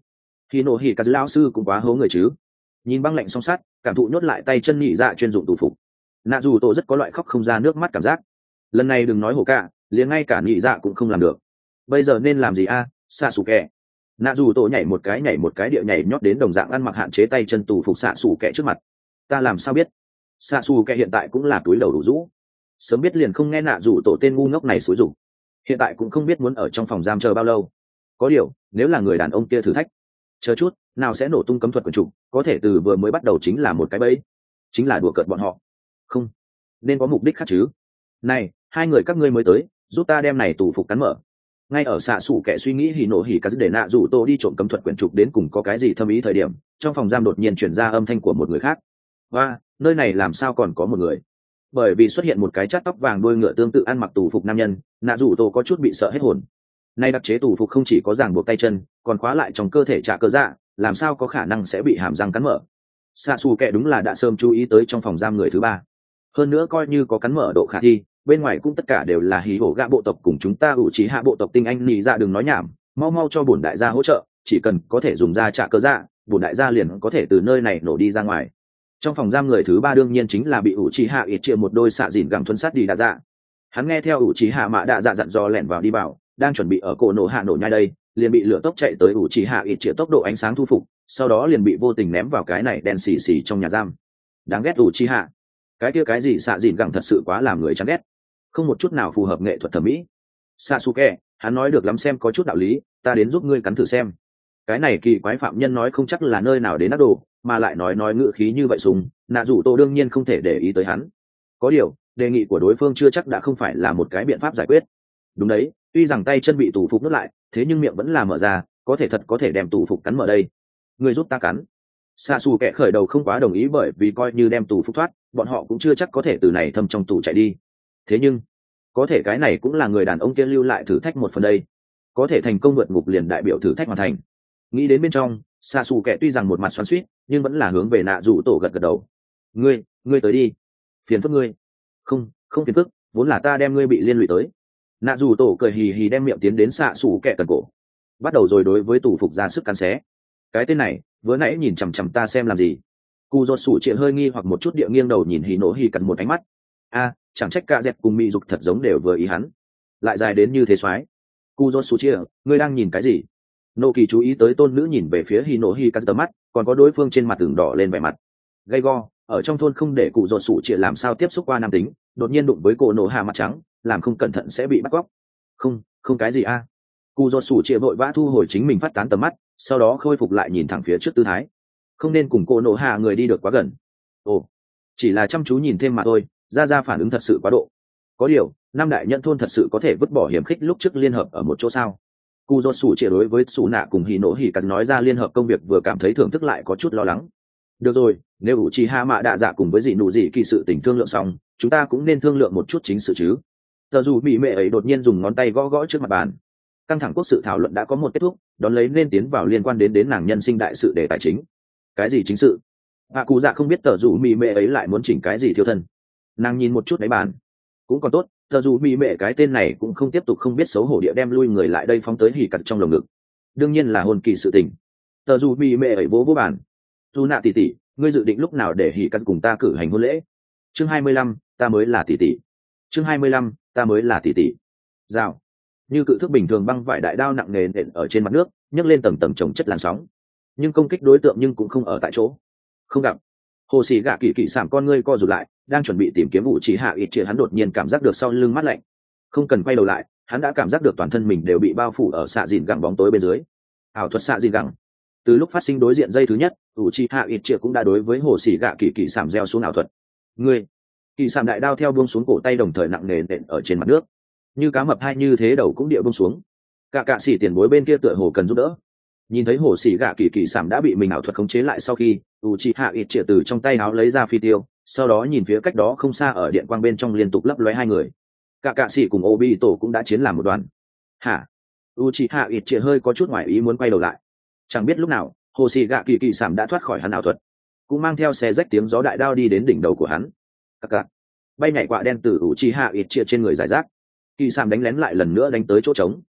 khi nổ hỉ cả lão sư cũng quá hố người chứ. Nhìn băng lạnh song sát, cảm thụ nhốt lại tay chân nhị dạ chuyên dụng tù phục, nạ dù tổ rất có loại khóc không ra nước mắt cảm giác. Lần này đừng nói hổ cả, liền ngay cả nhị dạ cũng không làm được. Bây giờ nên làm gì a? À? Xạ xù kẹ. Nạ dù tổ nhảy một cái nhảy một cái địa nhảy nhót đến đồng dạng ăn mặc hạn chế tay chân tù phục xạ xù kẹ trước mặt. Ta làm sao biết? Xạ xù kẹ hiện tại cũng là túi đầu đủ rũ. Sớm biết liền không nghe nạ dù tổ tên ngu ngốc này xúi rụng. Hiện tại cũng không biết muốn ở trong phòng giam chờ bao lâu. Có điều, nếu là người đàn ông kia thử thách, chờ chút, nào sẽ nổ tung cấm thuật quần trục, có thể từ vừa mới bắt đầu chính là một cái bẫy, chính là đùa cợt bọn họ. Không, nên có mục đích khác chứ. Này, hai người các ngươi mới tới, giúp ta đem này tù phục cắn mở. Ngay ở xạ xủ kẻ suy nghĩ hỉ nổ hỉ cả để nạ rủ tô đi trộm cấm thuật quyển trục đến cùng có cái gì thâm ý thời điểm, trong phòng giam đột nhiên chuyển ra âm thanh của một người khác. Và nơi này làm sao còn có một người? Bởi vì xuất hiện một cái chát tóc vàng đuôi ngựa tương tự ăn mặc tù phục nam nhân, nạ rủ tô có chút bị sợ hết hồn. Nay đặc chế tù phục không chỉ có ràng buộc tay chân, còn khóa lại trong cơ thể trả cơ dạ, làm sao có khả năng sẽ bị hàm răng cắn mở? Xạ xù kẻ đúng là đã sớm chú ý tới trong phòng giam người thứ ba. Hơn nữa coi như có cắn mở độ khả thi, bên ngoài cũng tất cả đều là hí hổ gạ bộ tộc cùng chúng ta ủ trí hạ bộ tộc tinh anh nhị ra đừng nói nhảm, mau mau cho bổn đại gia hỗ trợ, chỉ cần có thể dùng ra trả cơ dạ, bổn đại gia liền có thể từ nơi này nổ đi ra ngoài. Trong phòng giam người thứ ba đương nhiên chính là bị ủ trí hạ ít chia một đôi xạ dìn gẳng thuần sát đi đa dạ. Hắn nghe theo ủ trí hạ mã đa dạ dặn dò lẻn vào đi vào, đang chuẩn bị ở cổ nổ hạ nổ nhai đây, liền bị lửa tốc chạy tới ủ trí hạ ít chia tốc độ ánh sáng thu phục, sau đó liền bị vô tình ném vào cái này đen xì xì trong nhà giam. Đáng ghét ủ trí hạ, cái kia cái gì xạ dìn gẳng thật sự quá làm người chán ghét, không một chút nào phù hợp nghệ thuật thẩm mỹ. Sasuke, hắn nói được lắm, xem có chút đạo lý, ta đến giúp ngươi cắn thử xem. Cái này kỳ quái phạm nhân nói không chắc là nơi nào đến nát đồ, mà lại nói nói ngữ khí như vậy sùng, nạ rủ tô đương nhiên không thể để ý tới hắn. Có điều, đề nghị của đối phương chưa chắc đã không phải là một cái biện pháp giải quyết. Đúng đấy, tuy rằng tay chân bị tù phục nuốt lại, thế nhưng miệng vẫn là mở ra, có thể thật có thể đem tù phục cắn mở đây. Ngươi giúp ta cắn. Sasuke khởi đầu không quá đồng ý, bởi vì coi như đem tù phục thoát, bọn họ cũng chưa chắc có thể từ này thâm trong tù chạy đi. Thế nhưng có thể cái này cũng là người đàn ông kia lưu lại thử thách một phần đây, có thể thành công vượt ngục liền đại biểu thử thách hoàn thành. Nghĩ đến bên trong, Sasuke tuy rằng một mặt xoắn xuýt, nhưng vẫn là hướng về nạ rủ tổ gật gật đầu. Ngươi, ngươi tới đi. Phiền phức ngươi. Không, không phiền phức, vốn là ta đem ngươi bị liên lụy tới. Nạ rủ tổ cười hì hì đem miệng tiến đến Sasuke cần cổ, bắt đầu rồi đối với tù phục ra sức cắn xé. Cái tên này, vừa nãy nhìn chằm chằm ta xem làm gì? Cù Dột Sủ Triệt hơi nghi hoặc một chút địa nghiêng đầu nhìn Hỉ Nổ Hỉ Cẩn một ánh mắt. A, chẳng trách cả dẹt cùng Mị Dục thật giống đều vừa ý hắn, lại dài đến như thế soái. Cù Dột Sủ Triệt, ngươi đang nhìn cái gì? Nô Kỳ chú ý tới tôn nữ nhìn về phía Hỉ Nổ Hỉ Cẩn tầm mắt, còn có đối phương trên mặt tưởng đỏ lên vẻ mặt gay go. Ở trong thôn không để Cù Dột Sủ Triệt làm sao tiếp xúc qua nam tính, đột nhiên đụng với cổ nổ hạ mặt trắng, làm không cẩn thận sẽ bị bắt cóc. Không, không cái gì a. Cù Dột Sủ Triệt vội vã thu hồi chính mình phát tán tầm mắt, sau đó khôi phục lại nhìn thẳng phía trước tư thái. Không nên cùng cô nổ hạ người đi được quá gần. Ồ, chỉ là chăm chú nhìn thêm mà thôi. Ra ra phản ứng thật sự quá độ. Có điều, năm đại nhận thôn thật sự có thể vứt bỏ hiểm khích lúc trước liên hợp ở một chỗ sao? Cù Dột Sủ Triệt đối với Sủ Nạ cùng Hỉ Nổ Hỉ Cẩn nói ra liên hợp công việc vừa cảm thấy thưởng thức lại có chút lo lắng. Được rồi, nếu Uchiha Mạ Đạ Dạ cùng với dị nụ dị kỳ sự tình thương lượng xong, chúng ta cũng nên thương lượng một chút chính sự chứ. Tờ dù bị mẹ ấy đột nhiên dùng ngón tay gõ gõ trước mặt bàn. Căng thẳng quốc sự thảo luận đã có một kết thúc, đón lấy nên tiến vào liên quan đến đến nàng nhân sinh đại sự để tài chính. Cái gì chính sự? Hạ Cụ Dạ không biết tờ dù mì mệ ấy lại muốn chỉnh cái gì thiêu thân. Nàng nhìn một chút đáy bàn, cũng còn tốt, tờ dù mì mệ cái tên này cũng không tiếp tục không biết xấu hổ địa đem lui người lại đây phóng tới Hỉ Cẩn trong lồng ngực. Đương nhiên là hôn kỳ sự tình. Tờ dù mì mệ ấy vỗ vỗ bàn. Dù Nạ tỷ tỷ, ngươi dự định lúc nào để Hỉ Cẩn cùng ta cử hành hôn lễ? Chương hai mươi lăm, ta mới là tỷ tỷ. Chương hai mươi lăm, ta mới là tỷ tỷ. Rào. Như cự thước bình thường băng vải đại đao nặng nề nện ở trên mặt nước, nhấc lên tầng tầng chồng chất làn sóng. Nhưng công kích đối tượng nhưng cũng không ở tại chỗ. Không gặp. Hồ Sĩ Gạ Kỳ Kỳ sạm con ngươi co rụt lại, đang chuẩn bị tìm kiếm vũ trí hạ ít chia, hắn đột nhiên cảm giác được sau lưng mát lạnh. Không cần quay đầu lại, hắn đã cảm giác được toàn thân mình đều bị bao phủ ở xạ dìn gẳng bóng tối bên dưới. Ảo thuật xạ dìn gẳng. Từ lúc phát sinh đối diện dây thứ nhất, vũ trí hạ ít chia cũng đã đối với Hồ Sĩ Gạ Kỳ Kỳ sạm gieo xuống ảo thuật. Ngươi. Kỳ sạm đại đao theo buông xuống cổ tay đồng thời nặng nề nện ở trên mặt nước. Như cá mập hai như thế đầu cũng địa buông xuống. Cả cạ sĩ tiền bối bên kia tựa hồ cần giúp đỡ. Nhìn thấy Hồ Sĩ Gạ Kỳ Kỳ sảm đã bị mình ảo thuật khống chế lại sau khi, Uchiha Itchia từ trong tay áo lấy ra phi tiêu, sau đó nhìn phía cách đó không xa ở điện quang bên trong liên tục lấp lóe hai người. Cả cạ sĩ cùng Obito cũng đã chiến làm một đoàn. Hả? Uchiha Itchia hơi có chút ngoài ý muốn quay đầu lại. Chẳng biết lúc nào, Hồ Sĩ Gạ Kỳ Kỳ sảm đã thoát khỏi hắn ảo thuật, cũng mang theo xe rách tiếng gió đại đao đi đến đỉnh đầu của hắn. Cạc cạc. Bay nhảy quạ đen từ Uchiha Itchia trên người giải rác. Kỳ sảm đánh lén lại lần nữa đánh tới chỗ trống.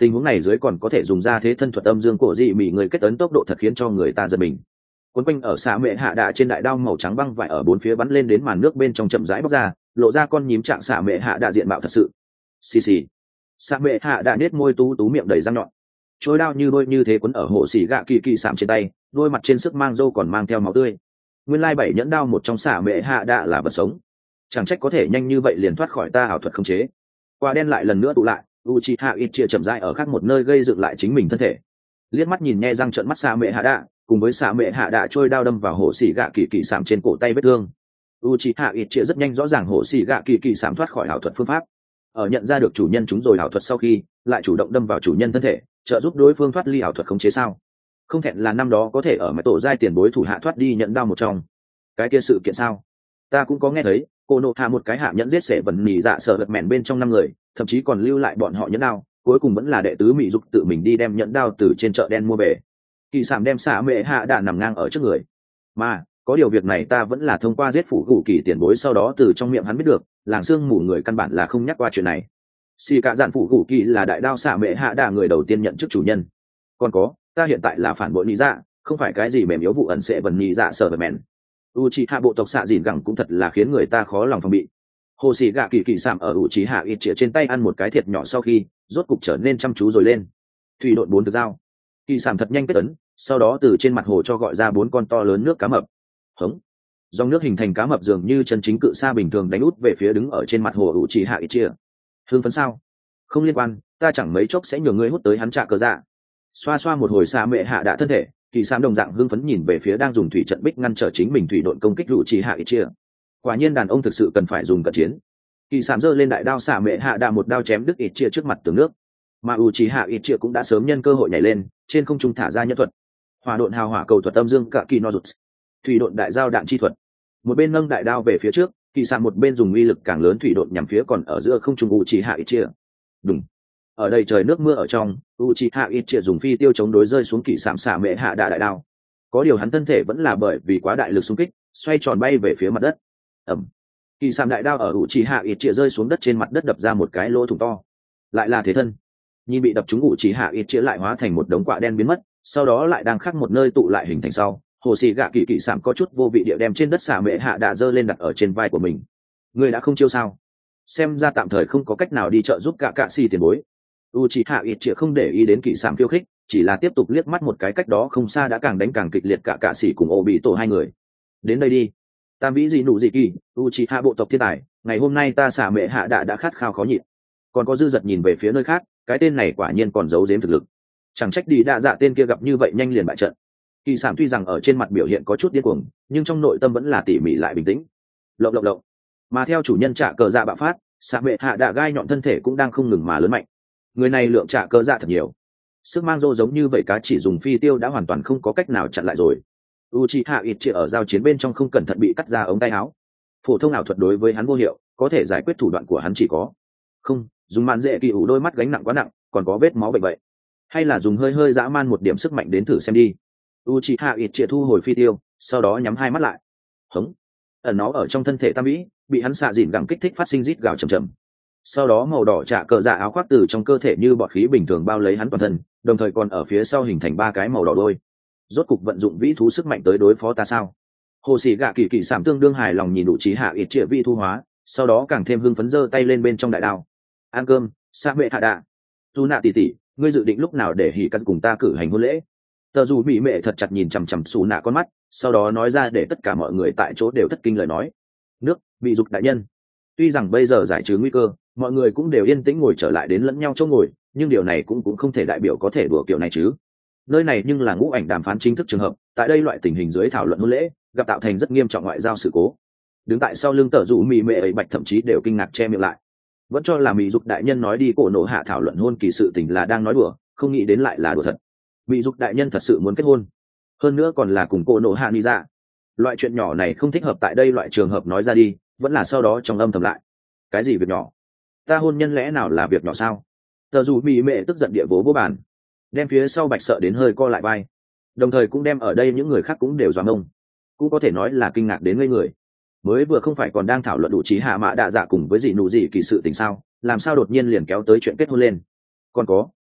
tình huống này dưới còn có thể dùng ra thế thân thuật âm dương cổ dị mị người kết ấn tốc độ thật khiến cho người ta giật mình. Cuốn quanh ở xạ mệ hạ đạ trên đại đao màu trắng băng vải ở bốn phía bắn lên đến màn nước bên trong chậm rãi bóc ra, lộ ra con nhím trạng xạ mệ hạ đạ diện mạo thật sự. Xì xì. Xạ mệ hạ đạ nết môi tú tú miệng đầy răng nhọn. Trôi đao như đôi như thế quấn ở hộ xỉ gạ kỳ kỳ sạm trên tay, đôi mặt trên sức mang râu còn mang theo máu tươi. Nguyên lai bảy nhẫn đao một trong xạ mệ hạ đạ là vật sống. Chẳng trách có thể nhanh như vậy liền thoát khỏi ta ảo thuật khống chế. Quả đen lại lần nữa tụ lại, Uchiha Itchia chậm rãi ở khác một nơi gây dựng lại chính mình thân thể. Liếc mắt nhìn nhe răng trợn mắt xạ mệ hạ đạ, cùng với xạ mệ hạ đạ trôi đao đâm vào hổ xỉ gạ kỳ kỳ sạm trên cổ tay vết thương. Uchiha Itchia rất nhanh rõ ràng hổ xỉ gạ kỳ kỳ sạm thoát khỏi ảo thuật phương pháp. Ở nhận ra được chủ nhân chúng rồi ảo thuật sau khi, lại chủ động đâm vào chủ nhân thân thể, trợ giúp đối phương thoát ly ảo thuật khống chế sao? Không thẹn là năm đó có thể ở mái tổ giai tiền bối thủ hạ thoát đi nhận đao một trong. Cái kia sự kiện sao? Ta cũng có nghe thấy, cô nộ hạ một cái hạ nhẫn giết sẻ vần nhì dạ sở vật mẹn bên trong năm người, thậm chí còn lưu lại bọn họ nhẫn đao, cuối cùng vẫn là đệ tứ mỹ dục tự mình đi đem nhẫn đao từ trên chợ đen mua về. Kỳ sảm đem xạ mệ hạ đạ nằm ngang ở trước người, mà có điều việc này ta vẫn là thông qua giết phủ gù kỳ tiền bối sau đó từ trong miệng hắn biết được, làng xương mù người căn bản là không nhắc qua chuyện này. Xì cả dạn phủ gù kỳ là đại đao xạ mệ hạ đạ người đầu tiên nhận chức chủ nhân. Còn có, ta hiện tại là phản bội nhị dạ, không phải cái gì mềm yếu vụ ẩn sẽ vần nhị dạ sở vật mẹn. Uchiha bộ tộc xạ dìn gẳng cũng thật là khiến người ta khó lòng phòng bị. Hồ sĩ gạ kỳ kỳ sạm ở Uchiha Itchia trên tay ăn một cái thiệt nhỏ sau khi rốt cục trở nên chăm chú rồi lên. Thủy độn bốn thực dao, kỳ sạm thật nhanh kết ấn, sau đó từ trên mặt hồ cho gọi ra bốn con to lớn nước cá mập. Hống, dòng nước hình thành cá mập dường như chân chính cự sa bình thường đánh út về phía đứng ở trên mặt hồ Uchiha Itchia. Hưng phấn sao? Không liên quan, ta chẳng mấy chốc sẽ nhường ngươi hút tới hắn trạ cờ dạ. Xoa xoa một hồi xa mệ hạ đã thân thể, kỳ sạm đồng dạng hưng phấn nhìn về phía đang dùng thủy trận bích ngăn trở chính mình thủy độn công kích Uchiha Itchia. Quả nhiên đàn ông thực sự cần phải dùng cận chiến. Kỳ sạm giơ lên đại đao xạ mệ hạ đạ một đao chém đứt Itchia trước mặt tường nước, mà Uchiha Itchia cũng đã sớm nhân cơ hội nhảy lên trên không trung thả ra nhân thuật hỏa độn hào hỏa cầu thuật âm dương cả kỳ no rụt thủy độn đại giao đạn chi thuật. Một bên nâng đại đao về phía trước, kỳ sạm một bên dùng uy lực càng lớn thủy độn nhằm phía còn ở giữa không trung Uchiha Itchia. Đùng, ở đây trời nước mưa ở trong, Uchiha Itchia dùng phi tiêu chống đối rơi xuống kỳ sạm xạ mệ hạ đạ đại đao. Có điều hắn thân thể vẫn là bởi vì quá đại lực xung kích xoay tròn bay về phía mặt đất. Ẩm, kỳ sạm đại đao ở Uchiha Itchia rơi xuống đất trên mặt đất đập ra một cái lỗ thủng to. Lại là thế thân. Nhìn bị đập trúng Uchiha Itchia lại hóa thành một đống quạ đen biến mất, sau đó lại đang khác một nơi tụ lại hình thành sau. Hồ sĩ gạ kỳ kỳ sạm có chút vô vị địa đem trên đất xạ mệ hạ đạ dơ lên đặt ở trên vai của mình. Người đã không chiêu sao? Xem ra tạm thời không có cách nào đi trợ giúp cả cạ xì tiền bối. Uchiha Itchia không để ý đến kỳ sạm khiêu khích, chỉ là tiếp tục liếc mắt một cái cách đó không xa đã càng đánh càng kịch liệt cả cạ xì cùng Obito hai người. Đến đây đi. Tam vĩ gì nụ gì kỳ, Uchiha bộ tộc thiên tài, ngày hôm nay ta xả mệ hạ đạ đã khát khao khó nhịn. Còn có dư giật nhìn về phía nơi khác, cái tên này quả nhiên còn giấu giếm thực lực. Chẳng trách đi đạ dạ tên kia gặp như vậy nhanh liền bại trận. Kỳ sảm tuy rằng ở trên mặt biểu hiện có chút điên cuồng, nhưng trong nội tâm vẫn là tỉ mỉ lại bình tĩnh. Lộng lộng lộng. Mà theo chủ nhân trả cờ dạ bạo phát, xả mệ hạ đạ gai nhọn thân thể cũng đang không ngừng mà lớn mạnh. Người này lượng trả cờ dạ thật nhiều. Sức mang rô giống như vậy cá chỉ dùng phi tiêu đã hoàn toàn không có cách nào chặn lại rồi. Uchiha Itchia ở giao chiến bên trong không cẩn thận bị cắt ra ống tay áo. Phổ thông ảo thuật đối với hắn vô hiệu, có thể giải quyết thủ đoạn của hắn chỉ có không dùng màn dễ kỳ ủ đôi mắt gánh nặng quá nặng, còn có vết máu bệnh vậy, hay là dùng hơi hơi dã man một điểm sức mạnh đến thử xem đi. Uchiha Itchia thu hồi phi tiêu, sau đó nhắm hai mắt lại. Hống, ẩn nó ở trong thân thể tam vĩ bị hắn xạ dìn gẳng kích thích phát sinh rít gào chầm chầm. Sau đó màu đỏ trả cờ dạ áo khoác từ trong cơ thể như bọt khí bình thường bao lấy hắn toàn thân, đồng thời còn ở phía sau hình thành ba cái màu đỏ đôi. Rốt cục vận dụng vĩ thú sức mạnh tới đối phó ta sao? Hồ sĩ gạ kỳ kỳ sảm tương đương hài lòng nhìn Uchiha Itchia vĩ thu hóa, sau đó càng thêm hưng phấn giơ tay lên bên trong đại đao. Ăn cơm, sa mệ hạ đạ. Dù nạ tỷ tỷ, ngươi dự định lúc nào để hỉ cắt cùng ta cử hành hôn lễ? Tờ dù mỹ mệ thật chặt nhìn chằm chằm xù nạ con mắt, sau đó nói ra để tất cả mọi người tại chỗ đều thất kinh lời nói. Nước, bị dục đại nhân. Tuy rằng bây giờ giải trừ nguy cơ, mọi người cũng đều yên tĩnh ngồi trở lại đến lẫn nhau chỗ ngồi, nhưng điều này cũng cũng không thể đại biểu có thể đùa kiểu này chứ. Nơi này nhưng là ngũ ảnh đàm phán chính thức trường hợp, tại đây loại tình hình dưới thảo luận hôn lễ gặp tạo thành rất nghiêm trọng ngoại giao sự cố. Đứng tại sau lưng tờ rủ mỹ mệ ấy bạch thậm chí đều kinh ngạc che miệng lại, vẫn cho là mỹ dục đại nhân nói đi cổ nổ hạ thảo luận hôn kỳ sự tình là đang nói đùa, không nghĩ đến lại là đùa thật. Mỹ dục đại nhân thật sự muốn kết hôn, hơn nữa còn là cùng cổ nổ hạ ni ra. Loại chuyện nhỏ này không thích hợp tại đây loại trường hợp nói ra đi, vẫn là sau đó trong âm thầm lại. Cái gì việc nhỏ? Ta hôn nhân lẽ nào là việc nhỏ sao? Tờ rủ mỹ mệ tức giận địa vố vô bàn, đem phía sau bạch sợ đến hơi co lại vai, đồng thời cũng đem ở đây những người khác cũng đều doáng ông, cũng có thể nói là kinh ngạc đến ngây người. Mới vừa không phải còn đang thảo luận đủ trí hạ mạ đạ dạ cùng với dị nụ dị kỳ sự tình sao, làm sao đột nhiên liền kéo tới chuyện kết hôn lên? Còn có,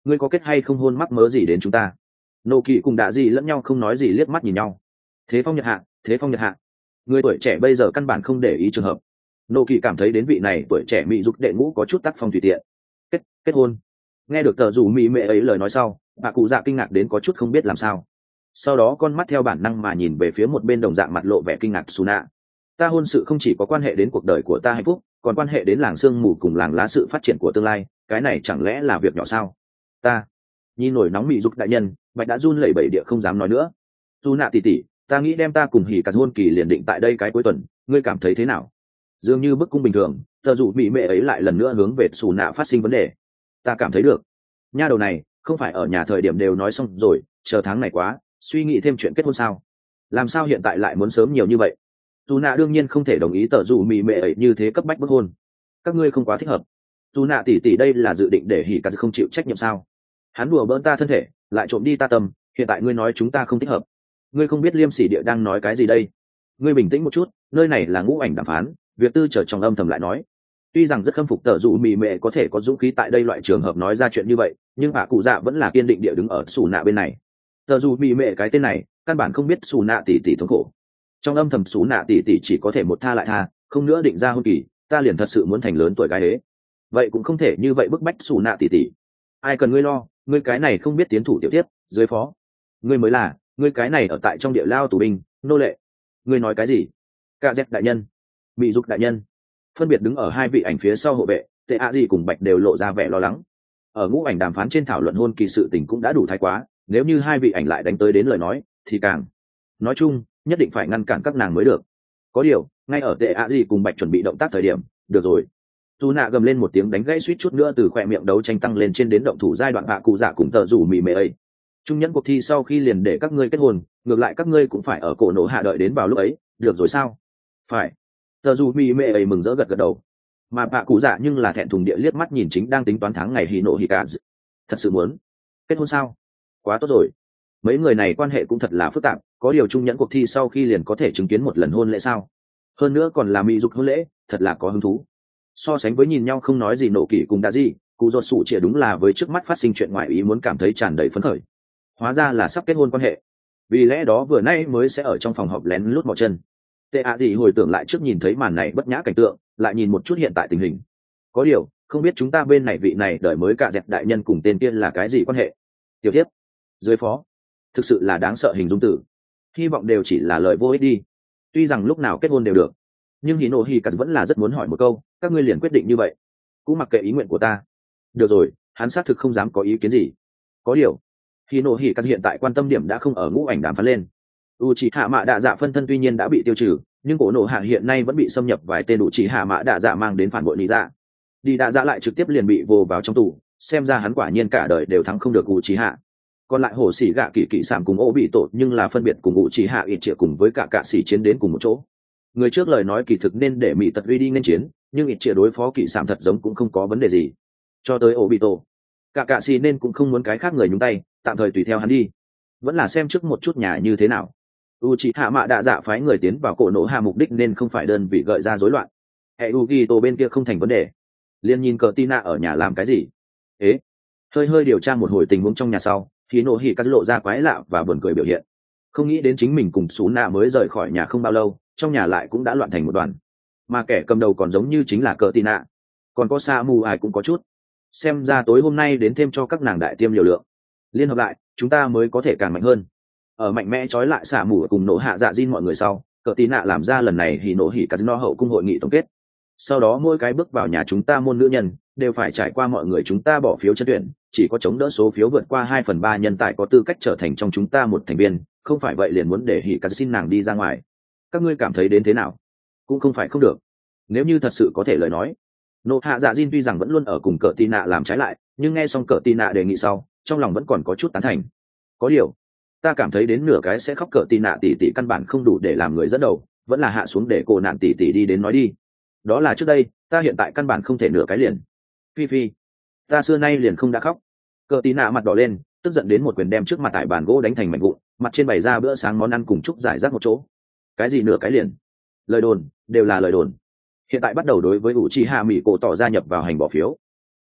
ngươi có kết hay không hôn mắc mớ gì đến chúng ta? Nô kỳ cùng đạ gì lẫn nhau không nói gì, liếc mắt nhìn nhau. Thế phong nhật hạ, thế phong nhật hạ. Người tuổi trẻ bây giờ căn bản không để ý trường hợp. Nô kỳ cảm thấy đến vị này tuổi trẻ mỹ dục đệ ngũ có chút tác phong tùy tiện. Kết kết hôn. Nghe được tờ rủ mỹ mệ ấy lời nói sau, bà cụ dạ kinh ngạc đến có chút không biết làm sao. Sau đó con mắt theo bản năng mà nhìn về phía một bên đồng dạng mặt lộ vẻ kinh ngạc Suna. Ta hôn sự không chỉ có quan hệ đến cuộc đời của ta hạnh phúc, còn quan hệ đến làng sương mù cùng làng lá sự phát triển của tương lai, cái này chẳng lẽ là việc nhỏ sao? Ta nhìn nổi nóng mỹ dục đại nhân, bạch đã run lẩy bẩy địa không dám nói nữa. Suna tỉ tỉ, ta nghĩ đem ta cùng hỉ cả hôn kỳ liền định tại đây cái cuối tuần, ngươi cảm thấy thế nào? Dường như bức cung bình thường, tờ dụ mỹ mệ ấy lại lần nữa hướng về Suna phát sinh vấn đề. Ta cảm thấy được. Nha đầu này, không phải ở nhà thời điểm đều nói xong rồi, chờ tháng này quá, suy nghĩ thêm chuyện kết hôn sao? Làm sao hiện tại lại muốn sớm nhiều như vậy? Dù nạ đương nhiên không thể đồng ý tờ dù mì mệ ấy như thế cấp bách bức hôn. Các ngươi không quá thích hợp. Dù nạ tỉ tỉ đây là dự định để hỉ cả không chịu trách nhiệm sao? Hắn đùa bỡn ta thân thể, lại trộm đi ta tâm, hiện tại ngươi nói chúng ta không thích hợp. Ngươi không biết liêm sỉ địa đang nói cái gì đây? Ngươi bình tĩnh một chút, nơi này là ngũ ảnh đàm phán, việc tư trở trong âm thầm lại nói. Tuy rằng rất khâm phục tờ dù mì mệ có thể có dũng khí tại đây loại trường hợp nói ra chuyện như vậy, nhưng bà cụ dạ vẫn là kiên định địa đứng ở xù nạ bên này. Tờ dù mì mệ cái tên này, căn bản không biết xù nạ tỉ tỉ thống khổ. Trong âm thầm xù nạ tỉ tỉ chỉ có thể một tha lại tha, không nữa định ra hôn kỳ, ta liền thật sự muốn thành lớn tuổi gái hế. Vậy cũng không thể như vậy bức bách xù nạ tỉ tỉ. Ai cần ngươi lo, ngươi cái này không biết tiến thủ tiểu tiếp, dưới phó. Ngươi mới là, ngươi cái này ở tại trong địa lao tù binh, nô lệ. Ngươi nói cái gì? Cạ dẹp đại nhân, mỹ dục đại nhân. Phân biệt đứng ở hai vị ảnh phía sau hộ vệ, tệ ạ gì cùng bạch đều lộ ra vẻ lo lắng. Ở ngũ ảnh đàm phán trên thảo luận hôn kỳ sự tình cũng đã đủ thái quá, nếu như hai vị ảnh lại đánh tới đến lời nói thì càng nói chung nhất định phải ngăn cản các nàng mới được. Có điều ngay ở tệ ạ gì cùng bạch chuẩn bị động tác thời điểm, được rồi, dù nạ gầm lên một tiếng đánh gãy suýt chút nữa từ khỏe miệng đấu tranh tăng lên trên đến động thủ giai đoạn hạ cụ dạ cùng tờ rủ mì mệ ấy. Trung nhẫn cuộc thi sau khi liền để các ngươi kết hôn, ngược lại các ngươi cũng phải ở cổ nổ hạ đợi đến vào lúc ấy, được rồi sao? Phải. Tờ rủ mì mệ ấy mừng rỡ gật gật đầu, mà hạ cụ dạ nhưng là thẹn thùng địa liếc mắt nhìn chính đang tính toán tháng ngày hỉ nộ hỉ cả. Thật sự muốn kết hôn sao? Quá tốt rồi. Mấy người này quan hệ cũng thật là phức tạp, có điều trung nhẫn cuộc thi sau khi liền có thể chứng kiến một lần hôn lễ sao? Hơn nữa còn là mỹ dục hôn lễ, thật là có hứng thú. So sánh với nhìn nhau không nói gì nổ kỷ cùng đã gì, cụ ruột sủ chĩa đúng là với trước mắt phát sinh chuyện ngoại ý muốn cảm thấy tràn đầy phấn khởi. Hóa ra là sắp kết hôn quan hệ, vì lẽ đó vừa nay mới sẽ ở trong phòng họp lén lút mò chân. Tệ ạ gì hồi tưởng lại trước nhìn thấy màn này bất nhã cảnh tượng, lại nhìn một chút hiện tại tình hình. Có điều không biết chúng ta bên này vị này đợi mới cả dẹp đại nhân cùng tên tiên là cái gì quan hệ. Tiểu tiếp, dưới phó, thực sự là đáng sợ hình dung tử, hy vọng đều chỉ là lời vô ích đi. Tuy rằng lúc nào kết hôn đều được, nhưng Hino Hika vẫn là rất muốn hỏi một câu, các ngươi liền quyết định như vậy, cũng mặc kệ ý nguyện của ta. Được rồi, hắn xác thực không dám có ý kiến gì. Có điều Hino Hika hiện tại quan tâm điểm đã không ở ngũ ảnh đàm phán lên. Uchiha Mạ Đạ Dạ phân thân tuy nhiên đã bị tiêu trừ, nhưng cổ nổ hạ hiện nay vẫn bị xâm nhập vài tên Uchiha Mạ Đạ Dạ mang đến phản bội lý dạ. Đi Đạ Dạ lại trực tiếp liền bị vô vào trong tù, xem ra hắn quả nhiên cả đời đều thắng không được Uchiha. Còn lại hổ xỉ gạ kỳ kỳ sảm cùng ô bị tội nhưng là phân biệt cùng Uchiha ít triệu cùng với cả cạ xỉ chiến đến cùng một chỗ. Người trước lời nói kỳ thực nên để mỹ tật uy đi nên chiến, nhưng ít triệu đối phó kỳ sảm thật giống cũng không có vấn đề gì. Cho tới ô bị tổ, cả cạ xỉ nên cũng không muốn cái khác người nhúng tay, tạm thời tùy theo hắn đi. Vẫn là xem trước một chút nhà như thế nào. Uchiha Mạ Đạ Dạ phái người tiến vào cổ nổ hạ mục đích nên không phải đơn vị gợi ra rối loạn. Hệ Ugito bên kia không thành vấn đề. Liên nhìn cờ Tina ở nhà làm cái gì? Ế, hơi hơi điều tra một hồi tình huống trong nhà sau, thì nổ hỉ cắt lộ ra quái lạ và buồn cười biểu hiện. Không nghĩ đến chính mình cùng Sú Nạ mới rời khỏi nhà không bao lâu, trong nhà lại cũng đã loạn thành một đoàn. Mà kẻ cầm đầu còn giống như chính là cờ Tina. Còn có Sa Mu ai cũng có chút. Xem ra tối hôm nay đến thêm cho các nàng đại tiêm liều lượng. Liên hợp lại, chúng ta mới có thể càng mạnh hơn. Ở mạnh mẽ trói lại xả mù cùng nổ hạ dạ Jin mọi người sau, cờ tí nạ làm ra lần này thì nổ hỉ casino hậu cung hội nghị tổng kết. Sau đó mỗi cái bước vào nhà chúng ta môn nữ nhân đều phải trải qua mọi người chúng ta bỏ phiếu chân tuyển, chỉ có chống đỡ số phiếu vượt qua hai phần ba nhân tài có tư cách trở thành trong chúng ta một thành viên, không phải vậy liền muốn để hỉ casino xin nàng đi ra ngoài. Các ngươi cảm thấy đến thế nào? Cũng không phải không được, nếu như thật sự có thể lời nói. Nổ hạ dạ Jin tuy rằng vẫn luôn ở cùng cờ tí nạ làm trái lại, nhưng nghe xong cờ tí nạ đề nghị sau, trong lòng vẫn còn có chút tán thành. Có điều ta cảm thấy đến nửa cái sẽ khóc cỡ tì nạ tỷ tỷ căn bản không đủ để làm người dẫn đầu, vẫn là hạ xuống để cô nạn tỷ tỷ đi đến nói đi. Đó là trước đây, ta hiện tại căn bản không thể nửa cái liền. Phi phi, ta xưa nay liền không đã khóc. Cỡ tì nạ mặt đỏ lên, tức giận đến một quyền đem trước mặt tại bàn gỗ đánh thành mảnh vụn, mặt trên bày ra bữa sáng món ăn cùng chúc giải rác một chỗ. Cái gì nửa cái liền? Lời đồn, đều là lời đồn. Hiện tại bắt đầu đối với Uchiha Mỹ cổ tỏ gia nhập vào hành bỏ phiếu.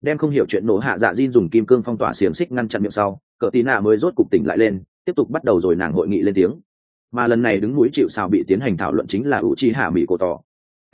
đem không hiểu chuyện nổ hạ dạ Jin dùng kim cương phong tỏa xiềng xích ngăn chặn miệng sau, cờ tí nạ mới rốt cục tỉnh lại lên, tiếp tục bắt đầu rồi nàng hội nghị lên tiếng. Mà lần này đứng núi chịu sào bị tiến hành thảo luận chính là Uchiha Mỹ Cổ Tỏ.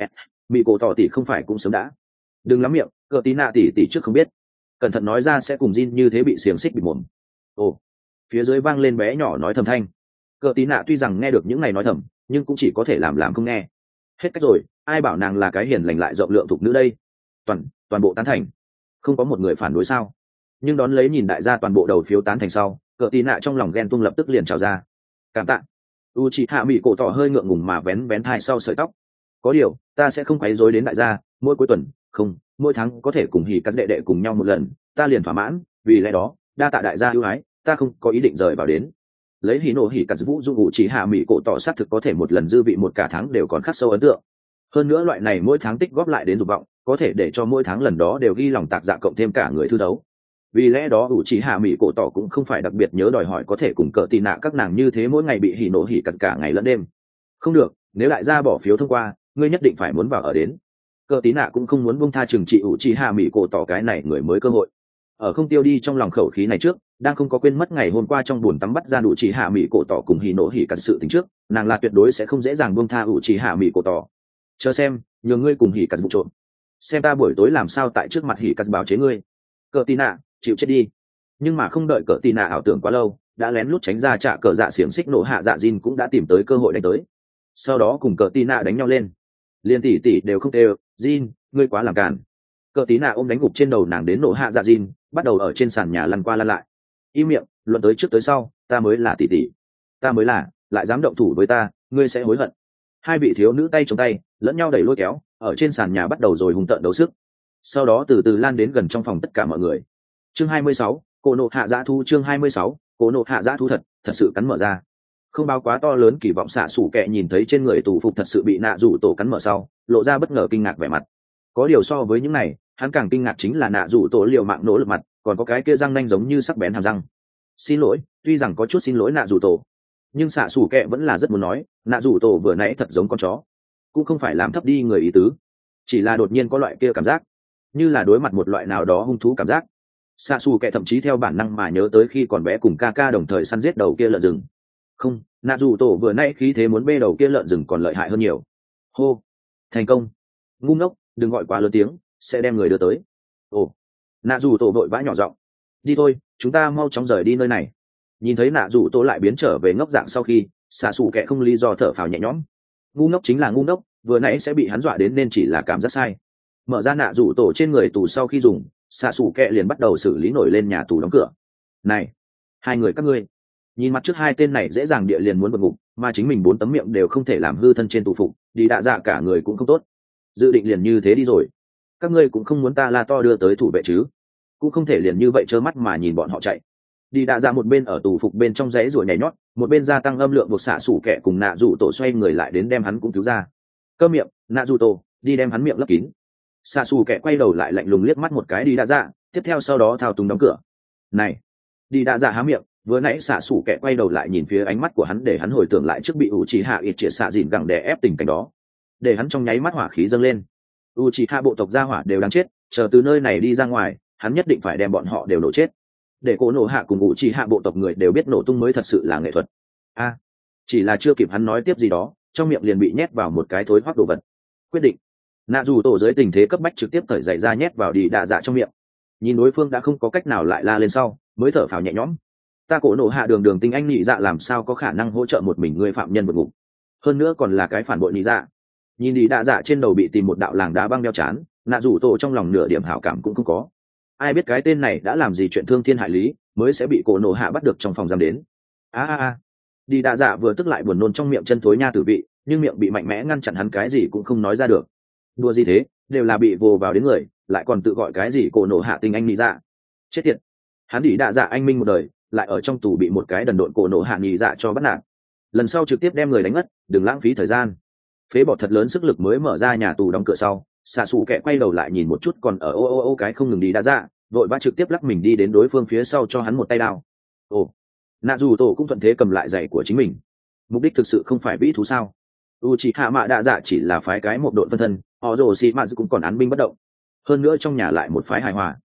Mỹ Cổ Tỏ tỷ không phải cũng sớm đã. Đừng lắm miệng, cờ tí nạ tỷ tỷ trước không biết. Cẩn thận nói ra sẽ cùng Jin như thế bị xiềng xích bị mồm. Ồ, phía dưới vang lên bé nhỏ nói thầm thanh. Cờ tí nạ tuy rằng nghe được những này nói thầm, nhưng cũng chỉ có thể làm làm không nghe. Hết cách rồi, ai bảo nàng là cái hiền lành lại rộng lượng thục nữ đây. Toàn, toàn bộ tán thành. Không có một người phản đối sao? Nhưng đón lấy nhìn đại gia toàn bộ đầu phiếu tán thành sau, cờ tí nạ trong lòng ghen tung lập tức liền trào ra. Cảm tạ. Uchiha Mỹ Cổ Tỏ hơi ngượng ngùng mà vén vén thai sau sợi tóc. Có điều, ta sẽ không quấy rối đến đại gia, mỗi cuối tuần, không, mỗi tháng có thể cùng hỉ các đệ đệ cùng nhau một lần, ta liền thỏa mãn, vì lẽ đó, đa tạ đại gia ưu ái, ta không có ý định rời vào đến. Lấy hỉ nộ hỉ các vũ dung Uchiha Mỹ Cổ Tỏ xác thực có thể một lần dư vị một cả tháng đều còn khắc sâu ấn tượng. Hơn nữa loại này mỗi tháng tích góp lại đến dục vọng, có thể để cho mỗi tháng lần đó đều ghi lòng tạc dạ cộng thêm cả người thư đấu. Vì lẽ đó Uchiha Mỹ Cổ Tỏ cũng không phải đặc biệt nhớ đòi hỏi có thể cùng cỡ tì nạ các nàng như thế mỗi ngày bị hỉ nộ hỉ cắt cả ngày lẫn đêm. Không được, nếu đại gia bỏ phiếu thông qua, ngươi nhất định phải muốn vào ở đến. Cỡ tí nạ cũng không muốn buông tha trừng trị Uchiha Mỹ Cổ Tỏ cái này người mới cơ hội. Ở không tiêu đi trong lòng khẩu khí này trước, đang không có quên mất ngày hôm qua trong buồn tắm bắt ra Uchiha Mỹ Cổ Tỏ cùng hỉ nộ hỉ cắt sự tình trước, nàng là tuyệt đối sẽ không dễ dàng buông tha Uchiha Mỹ Cổ Tỏ. Chờ xem, nhường ngươi cùng hỉ cắt vụ trộn. Xem ta buổi tối làm sao tại trước mặt hỉ cắt báo chế ngươi. Cỡ tí nạ, chịu chết đi. Nhưng mà không đợi cỡ tì nạ ảo tưởng quá lâu, đã lén lút tránh ra trả cờ dạ xiềng xích nổ hạ dạ Jin cũng đã tìm tới cơ hội đánh tới. Sau đó cùng cỡ tì nạ đánh nhau lên, liên tỷ tỷ đều không đều. Jin, ngươi quá làm cản. Cỡ tí nạ ôm đánh gục trên đầu nàng đến nổ hạ dạ Jin, bắt đầu ở trên sàn nhà lăn qua lăn lại. Im miệng, luận tới trước tới sau, ta mới là tỷ tỷ, ta mới là, lại dám động thủ với ta, ngươi sẽ hối hận. Hai vị thiếu nữ tay chống tay, lẫn nhau đẩy lôi kéo, ở trên sàn nhà bắt đầu rồi hung tợn đấu sức. Sau đó từ từ lan đến gần trong phòng tất cả mọi người. Chương hai mươi sáu, Cổ nộ hạ dã thu. Chương hai mươi sáu, Cổ nộ hạ dã thu thật thật sự cắn mở ra. Không báo quá to lớn kỳ vọng xạ sủ kẹ nhìn thấy trên người tù phục thật sự bị nạ rủ tổ cắn mở sau, lộ ra bất ngờ kinh ngạc vẻ mặt. Có điều so với những này, hắn càng kinh ngạc chính là nạ rủ tổ liều mạng nỗ lực mặt, còn có cái kia răng nanh giống như sắc bén hàm răng. Xin lỗi, tuy rằng có chút xin lỗi nạ rủ tổ, nhưng xạ sủ kẹ vẫn là rất muốn nói, nạ rủ tổ vừa nãy thật giống con chó, cũng không phải làm thấp đi người ý tứ, chỉ là đột nhiên có loại kia cảm giác, như là đối mặt một loại nào đó hung thú cảm giác. Xạ xù kệ thậm chí theo bản năng mà nhớ tới khi còn bé cùng ca ca đồng thời săn giết đầu kia lợn rừng. Không, nạ dù tổ vừa nay khí thế muốn bê đầu kia lợn rừng còn lợi hại hơn nhiều. Hô, thành công. Ngu ngốc, đừng gọi quá lớn tiếng, sẽ đem người đưa tới. Ồ, nạ dù tổ vội vã nhỏ giọng. Đi thôi, chúng ta mau chóng rời đi nơi này. Nhìn thấy nạ dù tổ lại biến trở về ngốc dạng sau khi, xạ xù kệ không lý do thở phào nhẹ nhõm. Ngu ngốc chính là ngu ngốc, vừa nãy sẽ bị hắn dọa đến nên chỉ là cảm giác sai. Mở ra nạ dù tổ trên người tù sau khi dùng, xạ xù kẹ liền bắt đầu xử lý nổi lên nhà tù đóng cửa. Này, hai người các ngươi, nhìn mặt trước hai tên này dễ dàng địa liền muốn vượt ngục, mà chính mình bốn tấm miệng đều không thể làm hư thân trên tù phục, đi đạ dạ cả người cũng không tốt, dự định liền như thế đi rồi. Các ngươi cũng không muốn ta la to đưa tới thủ vệ chứ? Cũng không thể liền như vậy trơ mắt mà nhìn bọn họ chạy. Đi đạ dạ một bên ở tù phục bên trong giấy rồi nhảy nhót, một bên gia tăng âm lượng buộc xạ xù kẹ cùng nạ dù tổ xoay người lại đến đem hắn cũng cứu ra. Cơ miệng, nạ dù tổ, đi đem hắn miệng lấp kín. Xạ xù kẹ quay đầu lại lạnh lùng liếc mắt một cái đi đạ dạ, tiếp theo sau đó thao túng đóng cửa. Này, đi đạ dạ há miệng, vừa nãy xạ xù kẹ quay đầu lại nhìn phía ánh mắt của hắn để hắn hồi tưởng lại trước bị u chi hạ ít triệt xạ dìn gẳng đè ép tình cảnh đó, để hắn trong nháy mắt hỏa khí dâng lên. U chi hạ bộ tộc gia hỏa đều đáng chết, chờ từ nơi này đi ra ngoài, hắn nhất định phải đem bọn họ đều nổ chết, để cổ nổ hạ cùng u chi hạ bộ tộc người đều biết nổ tung mới thật sự là nghệ thuật. A, chỉ là chưa kịp hắn nói tiếp gì đó, trong miệng liền bị nhét vào một cái thối hoắc đồ vật. Quyết định. Nạ dù tổ dưới tình thế cấp bách trực tiếp cởi giày ra nhét vào đi đạ dạ trong miệng. Nhìn đối phương đã không có cách nào lại la lên sau, mới thở phào nhẹ nhõm. Ta cổ nổ hạ đường đường tinh anh nhị dạ làm sao có khả năng hỗ trợ một mình người phạm nhân vượt ngục, hơn nữa còn là cái phản bội nhị dạ. Nhìn đi đạ dạ trên đầu bị tìm một đạo làng đá băng đeo chán, nạ dù tổ trong lòng nửa điểm hảo cảm cũng không có. Ai biết cái tên này đã làm gì chuyện thương thiên hại lý, mới sẽ bị cổ nổ hạ bắt được trong phòng giam đến. A a a. Đi đạ dạ vừa tức lại buồn nôn trong miệng chân thối nha tử vị, nhưng miệng bị mạnh mẽ ngăn chặn, hắn cái gì cũng không nói ra được. Đùa gì thế, đều là bị vồ vào đến người, lại còn tự gọi cái gì cổ nổ hạ tinh anh nhị dạ. Chết tiệt, hắn đi đạ dạ anh minh một đời, lại ở trong tù bị một cái đần độn cổ nổ hạ nhị dạ cho bắt nạt. Lần sau trực tiếp đem người đánh ngất, đừng lãng phí thời gian. Phế bỏ thật lớn sức lực mới mở ra nhà tù đóng cửa sau, xạ xù kẹ quay đầu lại nhìn một chút còn ở ô ô ô cái không ngừng đi đạ dạ, vội vã trực tiếp lắc mình đi đến đối phương phía sau cho hắn một tay đao. Ồ, nạ dù tổ cũng thuận thế cầm lại giày của chính mình. Mục đích thực sự không phải vĩ thú sao? U chỉ hạ mạ đạ dạ chỉ là phái cái một đội phân thân, họ rồ xì mạ cũng còn án binh bất động, hơn nữa trong nhà lại một phái hài hòa,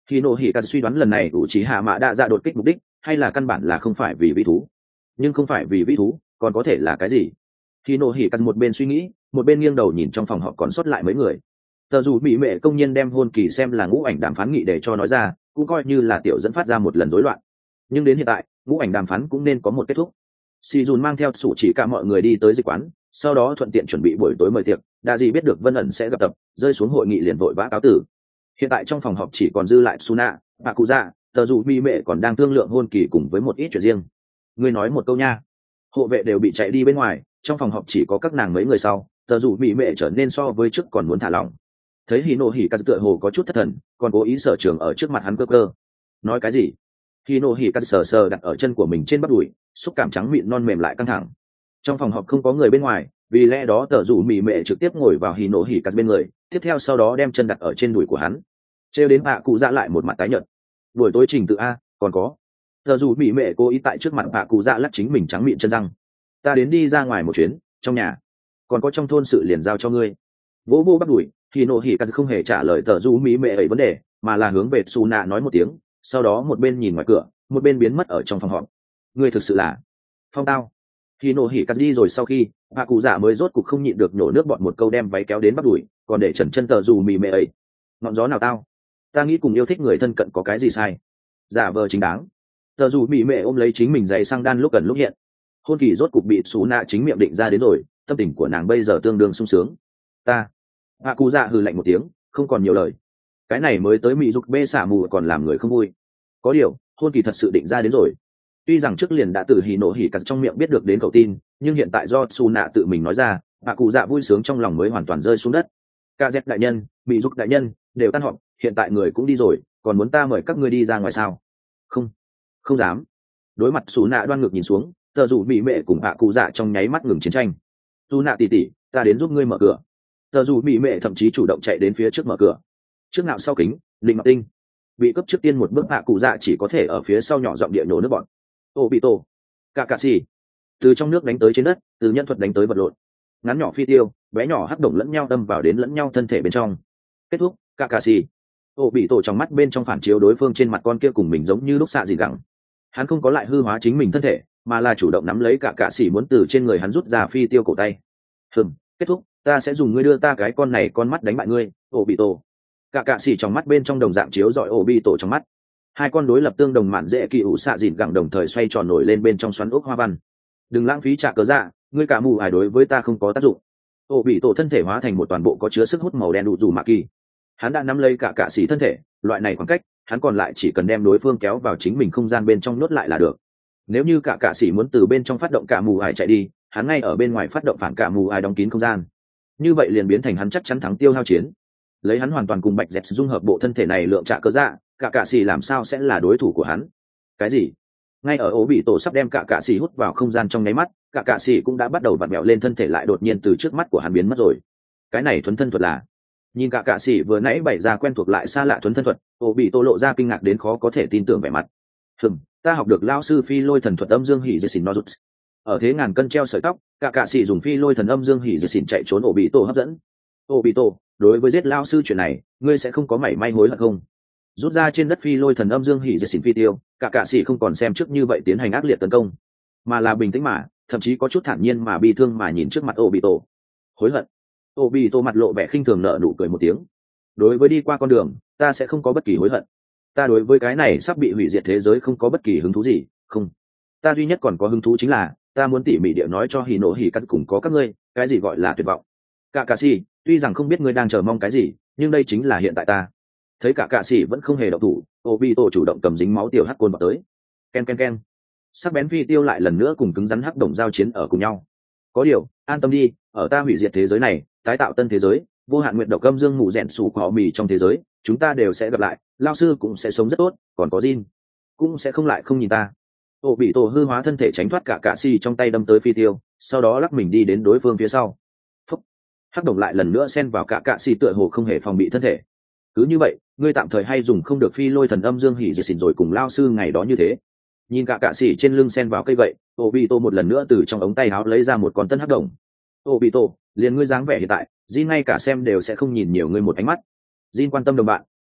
Khi nộ hỉ cả suy đoán lần này ủ trí hạ mạ đã ra đột kích mục đích hay là căn bản là không phải vì vĩ thú, nhưng không phải vì vĩ thú còn có thể là cái gì? Khi nộ hỉ cả một bên suy nghĩ một bên nghiêng đầu nhìn trong phòng họp còn sót lại mấy người. Tờ dù mỹ mệ công nhân đem hôn kỳ xem là ngũ ảnh đàm phán nghị để cho nói ra cũng coi như là tiểu dẫn phát ra một lần rối loạn, nhưng đến hiện tại ngũ ảnh đàm phán cũng nên có một kết thúc. Si dùn mang theo sủ chỉ cả mọi người đi tới dịch quán, sau đó thuận tiện chuẩn bị buổi tối mời tiệc. Đa gì biết được Vân ẩn sẽ gặp tập, rơi xuống hội nghị liền vội vã cáo tử. Hiện tại trong phòng họp chỉ còn dư lại Suna, bà cụ dạ, tờ dù mỹ mệ còn đang thương lượng hôn kỳ cùng với một ít chuyện riêng. Ngươi nói một câu nha. Hộ vệ đều bị chạy đi bên ngoài, trong phòng họp chỉ có các nàng mấy người sau, tờ dù mỹ mệ trở nên so với trước còn muốn thả lỏng. Thấy Hino hỉ cắt tựa hồ có chút thất thần, còn cố ý sở trường ở trước mặt hắn cơ cơ. Nói cái gì? Hino hỉ cắt sờ sờ đặt ở chân của mình trên bắp đùi, xúc cảm trắng mịn non mềm lại căng thẳng. Trong phòng họp không có người bên ngoài, vì lẽ đó tờ rủ mỉ mệ trực tiếp ngồi vào Hino hỉ cắt bên người, tiếp theo sau đó đem chân đặt ở trên đùi của hắn. Trêu đến hạ cụ dạ lại một mặt tái nhợt. Buổi tối trình tự a, còn có. Tờ rủ mỉ mệ cố ý tại trước mặt hạ cụ dạ lắc chính mình trắng mịn chân răng. Ta đến đi ra ngoài một chuyến, trong nhà, còn có trong thôn sự liền giao cho ngươi. Vỗ vô bắt đuổi, Hino hỉ cắt không hề trả lời tờ rủ mỉ mệ ấy vấn đề, mà là hướng về Suna nói một tiếng, sau đó một bên nhìn ngoài cửa, một bên biến mất ở trong phòng họp. Ngươi thực sự là phong tao. Khi nổ hỉ cắt đi rồi sau khi hạ cụ dạ mới rốt cục không nhịn được nổ nước bọn một câu đem váy kéo đến bắt đuổi, còn để trần chân tờ dù mì mệ ấy. Ngọn gió nào tao? Ta nghĩ cùng yêu thích người thân cận có cái gì sai? Giả vờ chính đáng. Tờ dù mì mệ ôm lấy chính mình giày sang đan lúc gần lúc hiện. Hôn kỳ rốt cục bị xú nạ chính miệng định ra đến rồi, tâm tình của nàng bây giờ tương đương sung sướng. Ta. Hạ cụ dạ hừ lạnh một tiếng, không còn nhiều lời. Cái này mới tới mị dục bê xả mù còn làm người không vui. Có điều hôn kỳ thật sự định ra đến rồi. Tuy rằng trước liền đã từ hỉ nổ hỉ cắt trong miệng biết được đến cậu tin, nhưng hiện tại do Su nạ tự mình nói ra, bà cụ dạ vui sướng trong lòng mới hoàn toàn rơi xuống đất. Ca dép đại nhân, bị dục đại nhân đều tan họp, hiện tại người cũng đi rồi, còn muốn ta mời các ngươi đi ra ngoài sao? Không, không dám. Đối mặt Su nạ đoan ngược nhìn xuống, tờ rủ mỹ mệ cùng bà cụ dạ trong nháy mắt ngừng chiến tranh. Su nạ tỉ tỉ, ta đến giúp ngươi mở cửa. Tờ rủ mỹ mệ thậm chí chủ động chạy đến phía trước mở cửa. Trước nạo sau kính, linh mặc tinh. Bị cấp trước tiên một bước bà cụ dạ chỉ có thể ở phía sau nhỏ giọng địa nhổ nước bọn. Ô bị tổ, cả cà xì, từ trong nước đánh tới trên đất, từ nhân thuật đánh tới vật lộn, ngắn nhỏ phi tiêu, bé nhỏ hắc động lẫn nhau đâm vào đến lẫn nhau thân thể bên trong. Kết thúc, cả cà xì. Ô bị tổ trong mắt bên trong phản chiếu đối phương trên mặt con kia cùng mình giống như lúc xạ gì gẳng. Hắn không có lại hư hóa chính mình thân thể, mà là chủ động nắm lấy cả cà xì muốn từ trên người hắn rút ra phi tiêu cổ tay. Hừm, kết thúc, ta sẽ dùng ngươi đưa ta cái con này con mắt đánh bại ngươi. Ô bị tổ. Cả cà xì trong mắt bên trong đồng dạng chiếu dọi ô bị tổ trong mắt. Hai con đối lập tương đồng mạn dễ kỳ ủ xạ dịn gẳng đồng thời xoay tròn nổi lên bên trong xoắn ốc hoa văn. Đừng lãng phí trả cớ dạ, ngươi cả mù ải đối với ta không có tác dụng. Ô bị tổ thân thể hóa thành một toàn bộ có chứa sức hút màu đen đủ dù mạ kỳ. Hắn đã nắm lấy cả cạ xỉ thân thể, loại này khoảng cách, hắn còn lại chỉ cần đem đối phương kéo vào chính mình không gian bên trong nhốt lại là được. Nếu như cả cạ xỉ muốn từ bên trong phát động cả mù ải chạy đi, hắn ngay ở bên ngoài phát động phản cả mù ải đóng kín không gian. Như vậy liền biến thành hắn chắc chắn thắng tiêu hao chiến. Lấy hắn hoàn toàn cùng bạch dẹt dung hợp bộ thân thể này lượng trả cớ dạ, cả cạ xì làm sao sẽ là đối thủ của hắn? Cái gì? Ngay ở ố bị tổ sắp đem cả cạ xì hút vào không gian trong nháy mắt, cả cạ xì cũng đã bắt đầu vặn vẹo lên thân thể lại đột nhiên từ trước mắt của hắn biến mất rồi. Cái này thuấn thân thuật là? Nhìn cả cạ xì vừa nãy bày ra quen thuộc lại xa lạ thuấn thân thuật, ố bị tổ lộ ra kinh ngạc đến khó có thể tin tưởng vẻ mặt. Hừm, ta học được lao sư phi lôi thần thuật âm dương hỉ dệt xỉn nozuts. Ở thế ngàn cân treo sợi tóc, cả cạ xì dùng phi lôi thần âm dương hỉ dệt xỉn chạy trốn ố bị tổ hấp dẫn. Ố bị tổ, đối với giết lao sư chuyện này, ngươi sẽ không có mảy may hối hận không? Rút ra trên đất phi lôi thần âm dương hỉ dệt xỉn phi tiêu, cả cạ sĩ không còn xem trước như vậy tiến hành ác liệt tấn công, mà là bình tĩnh mà thậm chí có chút thản nhiên mà bi thương mà nhìn trước mặt ô bị tổ. Hối hận? Ô bị tổ mặt lộ vẻ khinh thường nở nụ cười một tiếng. Đối với đi qua con đường, ta sẽ không có bất kỳ hối hận. Ta đối với cái này sắp bị hủy diệt thế giới không có bất kỳ hứng thú gì, không. Ta duy nhất còn có hứng thú chính là ta muốn tỉ mỉ địa nói cho hỉ nổ hỉ cắt cùng có các ngươi cái gì gọi là tuyệt vọng. Cả cạ sĩ, tuy rằng không biết ngươi đang chờ mong cái gì, nhưng đây chính là hiện tại ta. Thấy cả cạ sĩ vẫn không hề động thủ, ô bị tổ chủ động cầm dính máu tiểu hắc côn vào tới. Ken ken ken, sắc bén phi tiêu lại lần nữa cùng cứng rắn hắc đồng giao chiến ở cùng nhau. Có điều, an tâm đi, ở ta hủy diệt thế giới này, tái tạo tân thế giới, vô hạn nguyện độc âm dương mù rèn sủ cỏ mì trong thế giới, chúng ta đều sẽ gặp lại, lao sư cũng sẽ sống rất tốt, còn có Jin cũng sẽ không lại không nhìn ta. Ô bị tổ hư hóa thân thể tránh thoát cả cạ sĩ trong tay đâm tới phi tiêu, sau đó lắc mình đi đến đối phương phía sau. Phúc. Hắc đồng lại lần nữa xen vào cả cạ sĩ tựa hồ không hề phòng bị thân thể. Cứ như vậy, ngươi tạm thời hay dùng không được phi lôi thần âm dương hỉ dệt xỉn rồi cùng lao sư ngày đó như thế. Nhìn cả cạ sĩ trên lưng xen vào cây vậy, ô bị tổ một lần nữa từ trong ống tay áo lấy ra một con tân hắc đồng. Ô bị tổ, liền ngươi dáng vẻ hiện tại, Jin ngay cả xem đều sẽ không nhìn nhiều ngươi một ánh mắt. Jin quan tâm đồng bạn,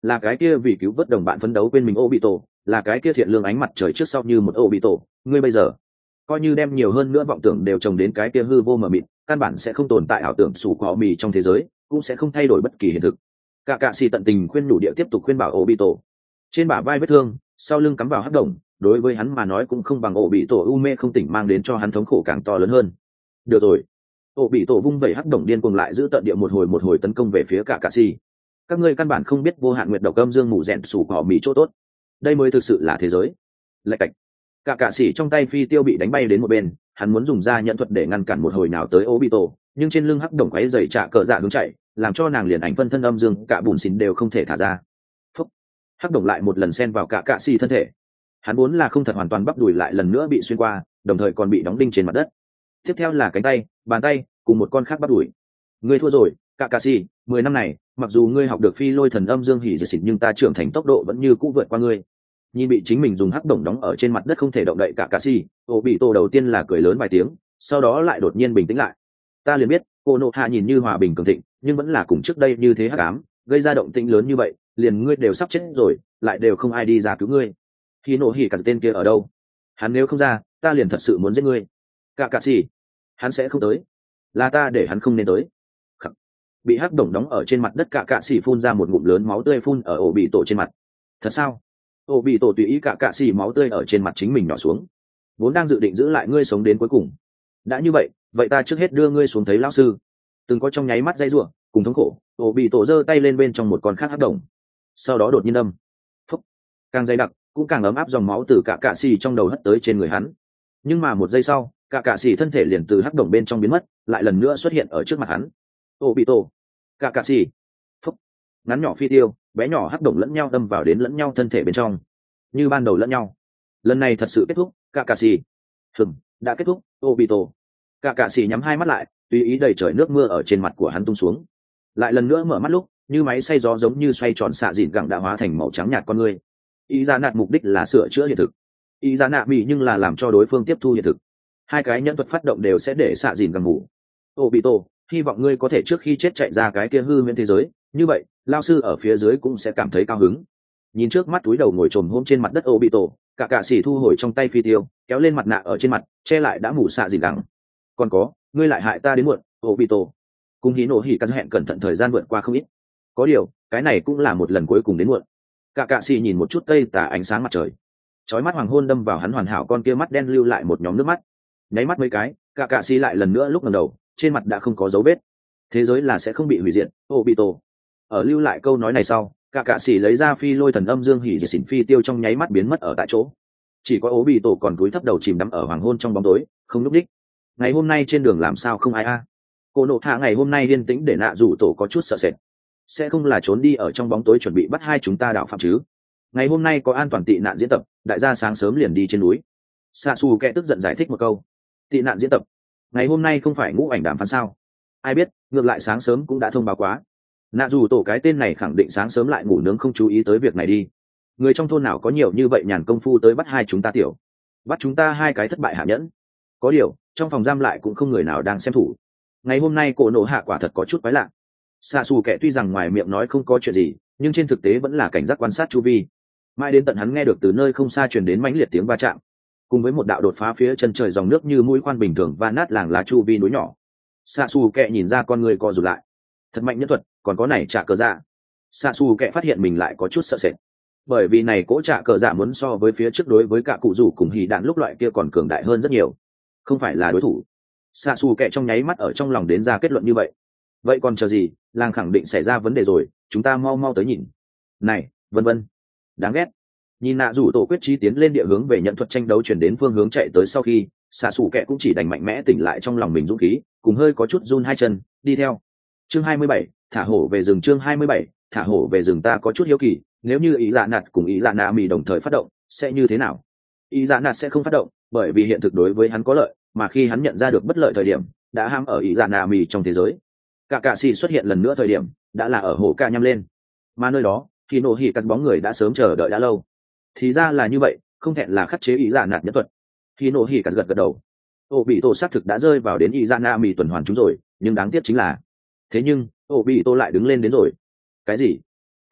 là cái kia vì cứu vớt đồng bạn phấn đấu quên mình Obito, là cái kia thiện lương ánh mặt trời trước sau như một Obito. Ngươi bây giờ coi như đem nhiều hơn nữa vọng tưởng đều trồng đến cái kia hư vô mờ mịt, căn bản sẽ không tồn tại ảo tưởng sủ của mì trong thế giới, cũng sẽ không thay đổi bất kỳ hiện thực. Cả cạ xì tận tình khuyên nhủ địa tiếp tục khuyên bảo Obito. Trên bả vai vết thương, sau lưng cắm vào hắc đồng, đối với hắn mà nói cũng không bằng Obito u mê không tỉnh mang đến cho hắn thống khổ càng to lớn hơn. Được rồi. Obito vung vẩy hắc đồng điên cuồng lại giữ tận địa một hồi một hồi tấn công về phía cả cạ xì. Các ngươi căn bản không biết vô hạn nguyệt độc âm dương mù rèn sủ của mì chỗ tốt. Đây mới thực sự là thế giới. Lạch cạch. Cả cạ xì trong tay phi tiêu bị đánh bay đến một bên, hắn muốn dùng ra nhận thuật để ngăn cản một hồi nào tới Obito, nhưng trên lưng hắc đồng quấy dày trạ cờ dạ hướng chạy, làm cho nàng liền ảnh phân thân âm dương cả bùn xỉn đều không thể thả ra. Phúc. Hắc đồng lại một lần xen vào cả cạ xì thân thể. Hắn vốn là không thật hoàn toàn bắp đùi lại lần nữa bị xuyên qua, đồng thời còn bị đóng đinh trên mặt đất. Tiếp theo là cánh tay, bàn tay cùng một con khác bắp đùi. Ngươi thua rồi, cả cạ xì. Mười năm này, mặc dù ngươi học được phi lôi thần âm dương hỉ diệt xỉn nhưng ta trưởng thành tốc độ vẫn như cũ vượt qua ngươi. Nhìn bị chính mình dùng hắc đồng đóng ở trên mặt đất không thể động đậy cả cạ xì, Obito đầu tiên là cười lớn vài tiếng, sau đó lại đột nhiên bình tĩnh lại. Ta liền biết cô nộ hạ nhìn như hòa bình cường thịnh nhưng vẫn là cùng trước đây như thế hắc ám, gây ra động tĩnh lớn như vậy liền ngươi đều sắp chết rồi lại đều không ai đi ra cứu ngươi. Khi nộ hỉ cả tên kia ở đâu? Hắn nếu không ra ta liền thật sự muốn giết ngươi. Cả cạ xì, hắn sẽ không tới, là ta để hắn không nên tới. Khắc. Bị hắc đồng đóng ở trên mặt đất cả cạ xì phun ra một ngụm lớn máu tươi phun ở ổ bị tổ trên mặt. Thật sao? Ổ bị tổ tùy ý cả cạ xì máu tươi ở trên mặt chính mình nhỏ xuống, vốn đang dự định giữ lại ngươi sống đến cuối cùng. Đã như vậy vậy ta trước hết đưa ngươi xuống thấy lão sư. Từng có trong nháy mắt dây rủa cùng thống khổ, ổ bị tổ giơ tay lên bên trong một con khác hắc đồng, sau đó đột nhiên đâm. Phúc. Càng dày đặc cũng càng ấm áp, dòng máu từ cả cạ xì trong đầu hất tới trên người hắn. Nhưng mà một giây sau cả cạ xì thân thể liền từ hắc đồng bên trong biến mất, lại lần nữa xuất hiện ở trước mặt hắn. Ổ bị tổ, cả cạ xì. Phúc. Ngắn nhỏ phi tiêu, bé nhỏ hắc đồng lẫn nhau đâm vào đến lẫn nhau thân thể bên trong, như ban đầu lẫn nhau. Lần này thật sự kết thúc, cả cạ xì. Hừm, đã kết thúc, Obito. Cả cạ xì nhắm hai mắt lại, tùy ý đầy trời nước mưa ở trên mặt của hắn tung xuống. Lại lần nữa mở mắt lúc, như máy xay gió giống như xoay tròn xạ dịn gẳng đã hóa thành màu trắng nhạt con người. Ý ra nạt mục đích là sửa chữa hiện thực, ý ra nạ bị nhưng là làm cho đối phương tiếp thu hiện thực. Hai cái nhẫn thuật phát động đều sẽ để xạ dịn gẳng ngủ. Obito, hy vọng ngươi có thể trước khi chết chạy ra cái kia hư huyễn thế giới, như vậy lao sư ở phía dưới cũng sẽ cảm thấy cao hứng. Nhìn trước mắt túi đầu ngồi trồm hôm trên mặt đất Obito, cả cạ xì thu hồi trong tay phi tiêu, kéo lên mặt nạ ở trên mặt che lại đã mù xạ dịn gẳng. Còn có, ngươi lại hại ta đến muộn, Obito. Cùng hí nổ hỉ cắt hẹn cẩn thận thời gian vượt qua không ít, có điều cái này cũng là một lần cuối cùng đến muộn. Cả cạ xì nhìn một chút tây tà ánh sáng mặt trời, chói mắt hoàng hôn đâm vào hắn hoàn hảo con kia mắt đen lưu lại một nhóm nước mắt. Nháy mắt mấy cái, cả cạ xì lại lần nữa lúc ngẩng đầu, trên mặt đã không có dấu vết. Thế giới là sẽ không bị hủy diệt, Obito. Ở lưu lại câu nói này sau, cả cạ xì lấy ra phi lôi thần âm dương hỉ diệt xỉn phi tiêu trong nháy mắt biến mất ở tại chỗ. Chỉ có Obito còn cúi thấp đầu chìm đắm ở hoàng hôn trong bóng tối, không lúc đích. Ngày hôm nay trên đường làm sao không ai a? Cô nộ hạ ngày hôm nay yên tĩnh để nạ rủ tổ có chút sợ sệt, sẽ không là trốn đi ở trong bóng tối chuẩn bị bắt hai chúng ta đạo phạm chứ? Ngày hôm nay có an toàn tị nạn diễn tập, đại gia sáng sớm liền đi trên núi. Sa Su kẻ tức giận giải thích một câu. Tị nạn diễn tập? Ngày hôm nay không phải ngũ ảnh đàm phán sao? Ai biết, ngược lại sáng sớm cũng đã thông báo quá. Nạ rủ tổ cái tên này khẳng định sáng sớm lại ngủ nướng không chú ý tới việc này đi. Người trong thôn nào có nhiều như vậy nhàn công phu tới bắt hai chúng ta tiểu, bắt chúng ta hai cái thất bại hạ nhẫn. Có điều trong phòng giam lại cũng không người nào đang xem thủ. Ngày hôm nay cổ nổ hạ quả thật có chút quái lạ. Sa Su kẻ tuy rằng ngoài miệng nói không có chuyện gì, nhưng trên thực tế vẫn là cảnh giác quan sát chu vi. Mãi đến tận hắn nghe được từ nơi không xa truyền đến mãnh liệt tiếng va chạm, cùng với một đạo đột phá phía chân trời dòng nước như mũi khoan bình thường va nát làng lá chu vi núi nhỏ. Sa Su kẻ nhìn ra con người co rụt lại. Thật mạnh nhân thuật, còn có này trả cờ dạ. Sa Su kẻ phát hiện mình lại có chút sợ sệt, bởi vì này cỗ trả cờ dạ muốn so với phía trước đối với cả cụ rủ cùng hỉ đạn lúc loại kia còn cường đại hơn rất nhiều, không phải là đối thủ. Sa Su kẻ trong nháy mắt ở trong lòng đến ra kết luận như vậy. Vậy còn chờ gì, làng khẳng định xảy ra vấn đề rồi, chúng ta mau mau tới nhìn. Này, vân vân. Đáng ghét. Nhìn nạ rủ tổ quyết chí tiến lên địa hướng về nhận thuật tranh đấu chuyển đến phương hướng chạy tới sau khi, Sa Su kẻ cũng chỉ đành mạnh mẽ tỉnh lại trong lòng mình dũng khí, cùng hơi có chút run hai chân, đi theo. Chương hai mươi bảy, thả hổ về rừng. Chương hai mươi bảy, thả hổ về rừng. Ta có chút hiếu kỳ, nếu như ý dạ nạt cùng ý dạ nạ mì đồng thời phát động, sẽ như thế nào? Ý dạ nạt sẽ không phát động, bởi vì hiện thực đối với hắn có lợi, mà khi hắn nhận ra được bất lợi thời điểm, đã ham ở ý dạ nạ mì trong thế giới. Cả cạ xì xuất hiện lần nữa thời điểm, đã là ở hồ ca nhăm lên, mà nơi đó thì nổ hỉ cắt bóng người đã sớm chờ đợi đã lâu. Thì ra là như vậy, không thẹn là khắc chế ý dạ nạt nhất thuật. Thì nổ hỉ cắt gật gật đầu. Ô bị tổ xác thực đã rơi vào đến ý dạ nạ mì tuần hoàn chúng rồi, nhưng đáng tiếc chính là thế nhưng ô bị tô lại đứng lên đến rồi. Cái gì?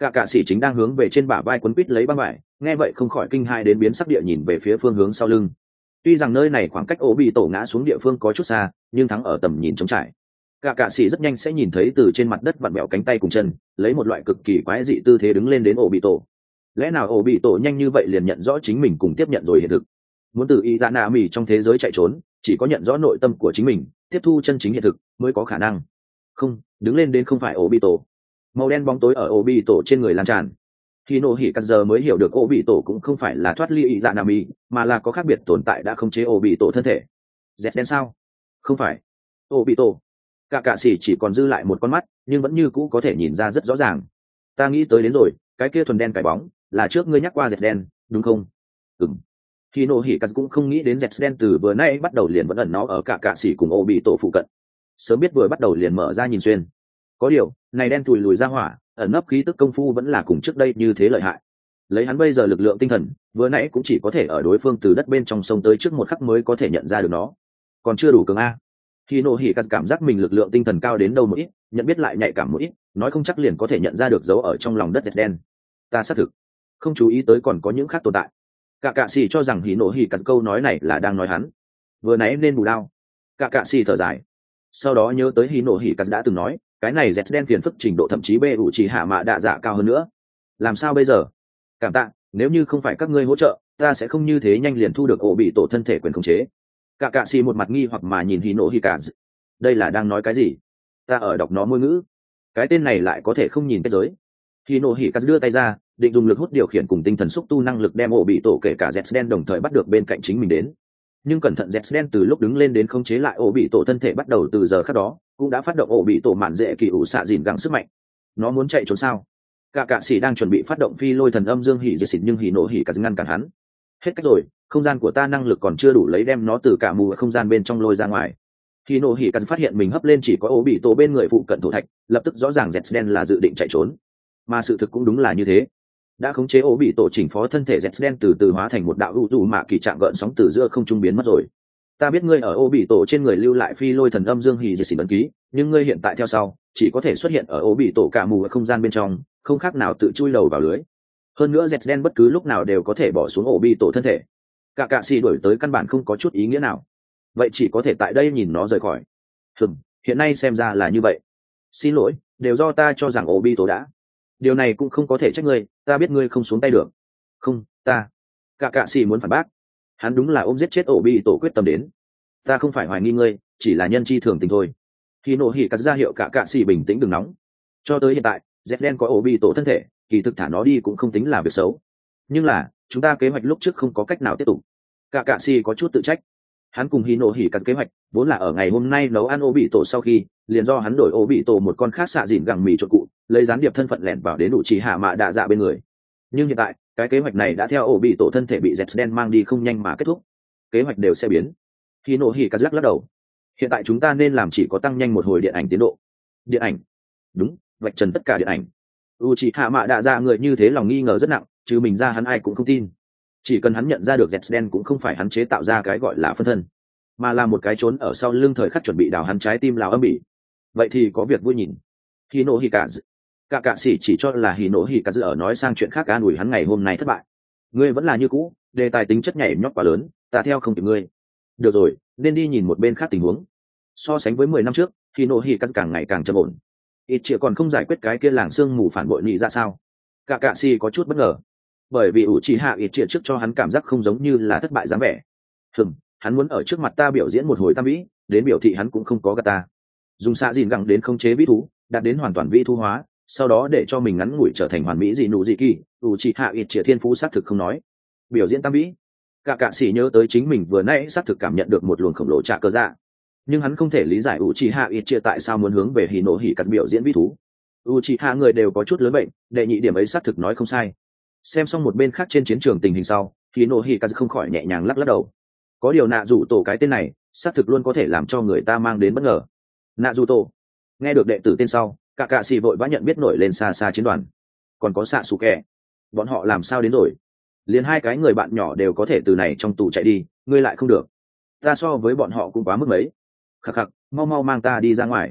cả cạ sĩ chính đang hướng về trên bả vai quấn quít lấy băng vải, nghe vậy không khỏi kinh hai đến biến sắc địa nhìn về phía phương hướng sau lưng. Tuy rằng nơi này khoảng cách ổ bị tổ ngã xuống địa phương có chút xa, nhưng thắng ở tầm nhìn trống trải. Cả cạ sĩ rất nhanh sẽ nhìn thấy từ trên mặt đất vặn bẹo cánh tay cùng chân, lấy một loại cực kỳ quái dị tư thế đứng lên đến ổ bị tổ. Lẽ nào ổ bị tổ nhanh như vậy liền nhận rõ chính mình cùng tiếp nhận rồi hiện thực? Muốn từ y ra nạ mì trong thế giới chạy trốn, chỉ có nhận rõ nội tâm của chính mình, tiếp thu chân chính hiện thực mới có khả năng. Không, đứng lên đến không phải ổ bị tổ. Màu đen bóng tối ở ổ bị tổ trên người lan tràn. Khi nổ hỉ cắt giờ mới hiểu được ổ bị tổ cũng không phải là thoát ly y dạ nà mì, mà là có khác biệt tồn tại đã khống chế ổ bị tổ thân thể. Dẹt đen sao? Không phải. Ổ bị tổ. Cả cạ xỉ chỉ còn dư lại một con mắt, nhưng vẫn như cũ có thể nhìn ra rất rõ ràng. Ta nghĩ tới đến rồi, cái kia thuần đen cái bóng, là trước ngươi nhắc qua dẹt đen, đúng không? Ừm. Khi nổ hỉ cắt cũng không nghĩ đến dẹt đen từ vừa nay bắt đầu liền vẫn ẩn nó ở cả cạ xỉ cùng ổ bị tổ phụ cận. Sớm biết vừa bắt đầu liền mở ra nhìn xuyên. Có điều, này đen thùi lùi ra hỏa, ẩn nấp khí tức công phu vẫn là cùng trước đây như thế lợi hại. Lấy hắn bây giờ lực lượng tinh thần, vừa nãy cũng chỉ có thể ở đối phương từ đất bên trong sông tới trước một khắc mới có thể nhận ra được nó, còn chưa đủ cường a. Khi nổ hỉ cắt cảm giác mình lực lượng tinh thần cao đến đâu một ít, nhận biết lại nhạy cảm một ít, nói không chắc liền có thể nhận ra được dấu ở trong lòng đất dẹt đen. Ta xác thực không chú ý tới còn có những khác tồn tại. Cả cạ xì cho rằng hỉ nổ hỉ cắt câu nói này là đang nói hắn vừa nãy nên bù đao. Cả cạ xì thở dài, sau đó nhớ tới hỉ nổ hỉ cắt đã từng nói cái này dẹt đen phiền phức trình độ thậm chí bê ủ chỉ hạ mạ đạ dạ cao hơn nữa. Làm sao bây giờ? Cảm tạ, nếu như không phải các ngươi hỗ trợ, ta sẽ không như thế nhanh liền thu được ổ bị tổ thân thể quyền khống chế. Cả cạ xì một mặt nghi hoặc mà nhìn hỉ nổ hỉ cắt, đây là đang nói cái gì? Ta ở đọc nó ngôn ngữ, cái tên này lại có thể không nhìn kết giới. Hỉ nổ hỉ cắt đưa tay ra, định dùng lực hút điều khiển cùng tinh thần xúc tu năng lực đem ổ bị tổ kể cả dẹt đen đồng thời bắt được bên cạnh chính mình đến. Nhưng cẩn thận dẹt đen từ lúc đứng lên đến khống chế lại ổ bị tổ thân thể bắt đầu từ giờ khác đó cũng đã phát động ổ bị tổ mạn dễ kỳ ủ xạ dìn gắng sức mạnh. Nó muốn chạy trốn sao? Cả cạ sĩ đang chuẩn bị phát động phi lôi thần âm dương hỉ dệt xịt nhưng hỉ nổ hỉ cắt ngăn cản hắn. Hết cách rồi, không gian của ta năng lực còn chưa đủ lấy đem nó từ cả mù không gian bên trong lôi ra ngoài. Hỉ nổ hỉ cắt phát hiện mình hấp lên chỉ có ổ bị tổ bên người phụ cận thổ thạch, lập tức rõ ràng dẹt đen là dự định chạy trốn. Mà sự thực cũng đúng là như thế. Đã khống chế ổ bị tổ chỉnh phó thân thể dẹt đen từ từ hóa thành một đạo u dù mạ kỳ trạng gợn sóng từ giữa không trung biến mất rồi. Ta biết ngươi ở ổ bị tổ trên người lưu lại phi lôi thần âm dương hỉ dệt xịt ấn ký, nhưng ngươi hiện tại theo sau chỉ có thể xuất hiện ở ổ bị tổ cả mù ở không gian bên trong, không khác nào tự chui đầu vào lưới. Hơn nữa dẹt đen bất cứ lúc nào đều có thể bỏ xuống ổ bị tổ thân thể. Cả cạ xì đuổi tới căn bản không có chút ý nghĩa nào, vậy chỉ có thể tại đây nhìn nó rời khỏi. Hừm, hiện nay xem ra là như vậy. Xin lỗi, đều do ta cho rằng ổ bị tổ đã. Điều này cũng không có thể trách ngươi, ta biết ngươi không xuống tay được. Không, ta. Cả cạ xì muốn phản bác. Hắn đúng là ôm giết chết ổ bị tổ quyết tâm đến. Ta không phải hoài nghi ngươi, chỉ là nhân chi thường tình thôi. Khi nổ hỉ cắt ra hiệu cả cạ xì bình tĩnh đừng nóng. Cho tới hiện tại, dẹt đen có ổ bị tổ thân thể, kỳ thực thả nó đi cũng không tính là việc xấu. Nhưng là, chúng ta kế hoạch lúc trước không có cách nào tiếp tục. Cả cạ xì có chút tự trách. Hắn cùng hỉ nổ hỉ cắt kế hoạch vốn là ở ngày hôm nay nấu ăn ổ bị tổ sau khi liền do hắn đổi ổ bị tổ một con khác xạ dìn gẳng mì trộn cụ, lấy gián điệp thân phận lẻn vào đến đủ chỉ hạ mạ đạ dạ bên người. Nhưng hiện tại cái kế hoạch này đã theo ổ bị tổ thân thể bị dẹt đen mang đi không nhanh mà kết thúc, kế hoạch đều sẽ biến. Hỉ nổ hỉ cắt lắc lắc đầu. Hiện tại chúng ta nên làm chỉ có tăng nhanh một hồi điện ảnh tiến độ. Điện ảnh? Đúng, vạch trần tất cả điện ảnh. u chỉ hạ mạ đạ dạ người như thế lòng nghi ngờ rất nặng, chứ mình ra hắn ai cũng không tin. Chỉ cần hắn nhận ra được dẹt đen cũng không phải hắn chế tạo ra cái gọi là phân thân, mà là một cái trốn ở sau lưng thời khắc chuẩn bị đào hắn trái tim lào âm bỉ, vậy thì có việc vui nhìn. Hỉ nổ hỉ cắt, cả cạ sĩ chỉ cho là hỉ nổ hỉ cắt ở nói sang chuyện khác an ủi hắn ngày hôm nay thất bại. Ngươi vẫn là như cũ, đề tài tính chất nhảy nhót quá lớn, ta theo không kịp ngươi. Được rồi, nên đi nhìn một bên khác tình huống. So sánh với mười năm trước, hỉ nổ hỉ cắt càng ngày càng trầm ổn. Ít chỉ còn không giải quyết cái kia làng sương mù phản bội nhị ra sao? Cả cạ sĩ có chút bất ngờ, bởi vì ủ chỉ hạ ít chỉ trước cho hắn cảm giác không giống như là thất bại dáng vẻ. Hừm, hắn muốn ở trước mặt ta biểu diễn một hồi tam vĩ, đến biểu thị hắn cũng không có gạt ta. Dùng xạ dìn gẳng đến khống chế vĩ thú, đạt đến hoàn toàn vĩ thú hóa, sau đó để cho mình ngắn ngủi trở thành hoàn mỹ dị nụ dị kỳ. ủ chỉ hạ ít chỉ thiên phú xác thực không nói. Biểu diễn tam vĩ. Cả cạ sĩ nhớ tới chính mình vừa nãy xác thực cảm nhận được một luồng khổng lồ trạ cơ dạ, nhưng hắn không thể lý giải ủ chỉ hạ ít chỉ tại sao muốn hướng về hỉ nổ hỉ cắt biểu diễn vĩ thú. ủ chỉ hạ người đều có chút lớn bệnh, đệ nhị điểm ấy xác thực nói không sai. Xem xong một bên khác trên chiến trường tình hình sau, hỉ nổ hỉ cắt không khỏi nhẹ nhàng lắc lắc đầu. Có điều nạ dù tổ cái tên này xác thực luôn có thể làm cho người ta mang đến bất ngờ. Nạ dù tổ. Nghe được đệ tử tên sau, cả cạ xì vội vã nhận biết nổi lên xa xa chiến đoàn. Còn có xạ xù kẹ, bọn họ làm sao đến rồi? Liền hai cái người bạn nhỏ đều có thể từ này trong tù chạy đi, ngươi lại không được. Ta so với bọn họ cũng quá mức mấy. Khắc khắc, mau mau mang ta đi ra ngoài.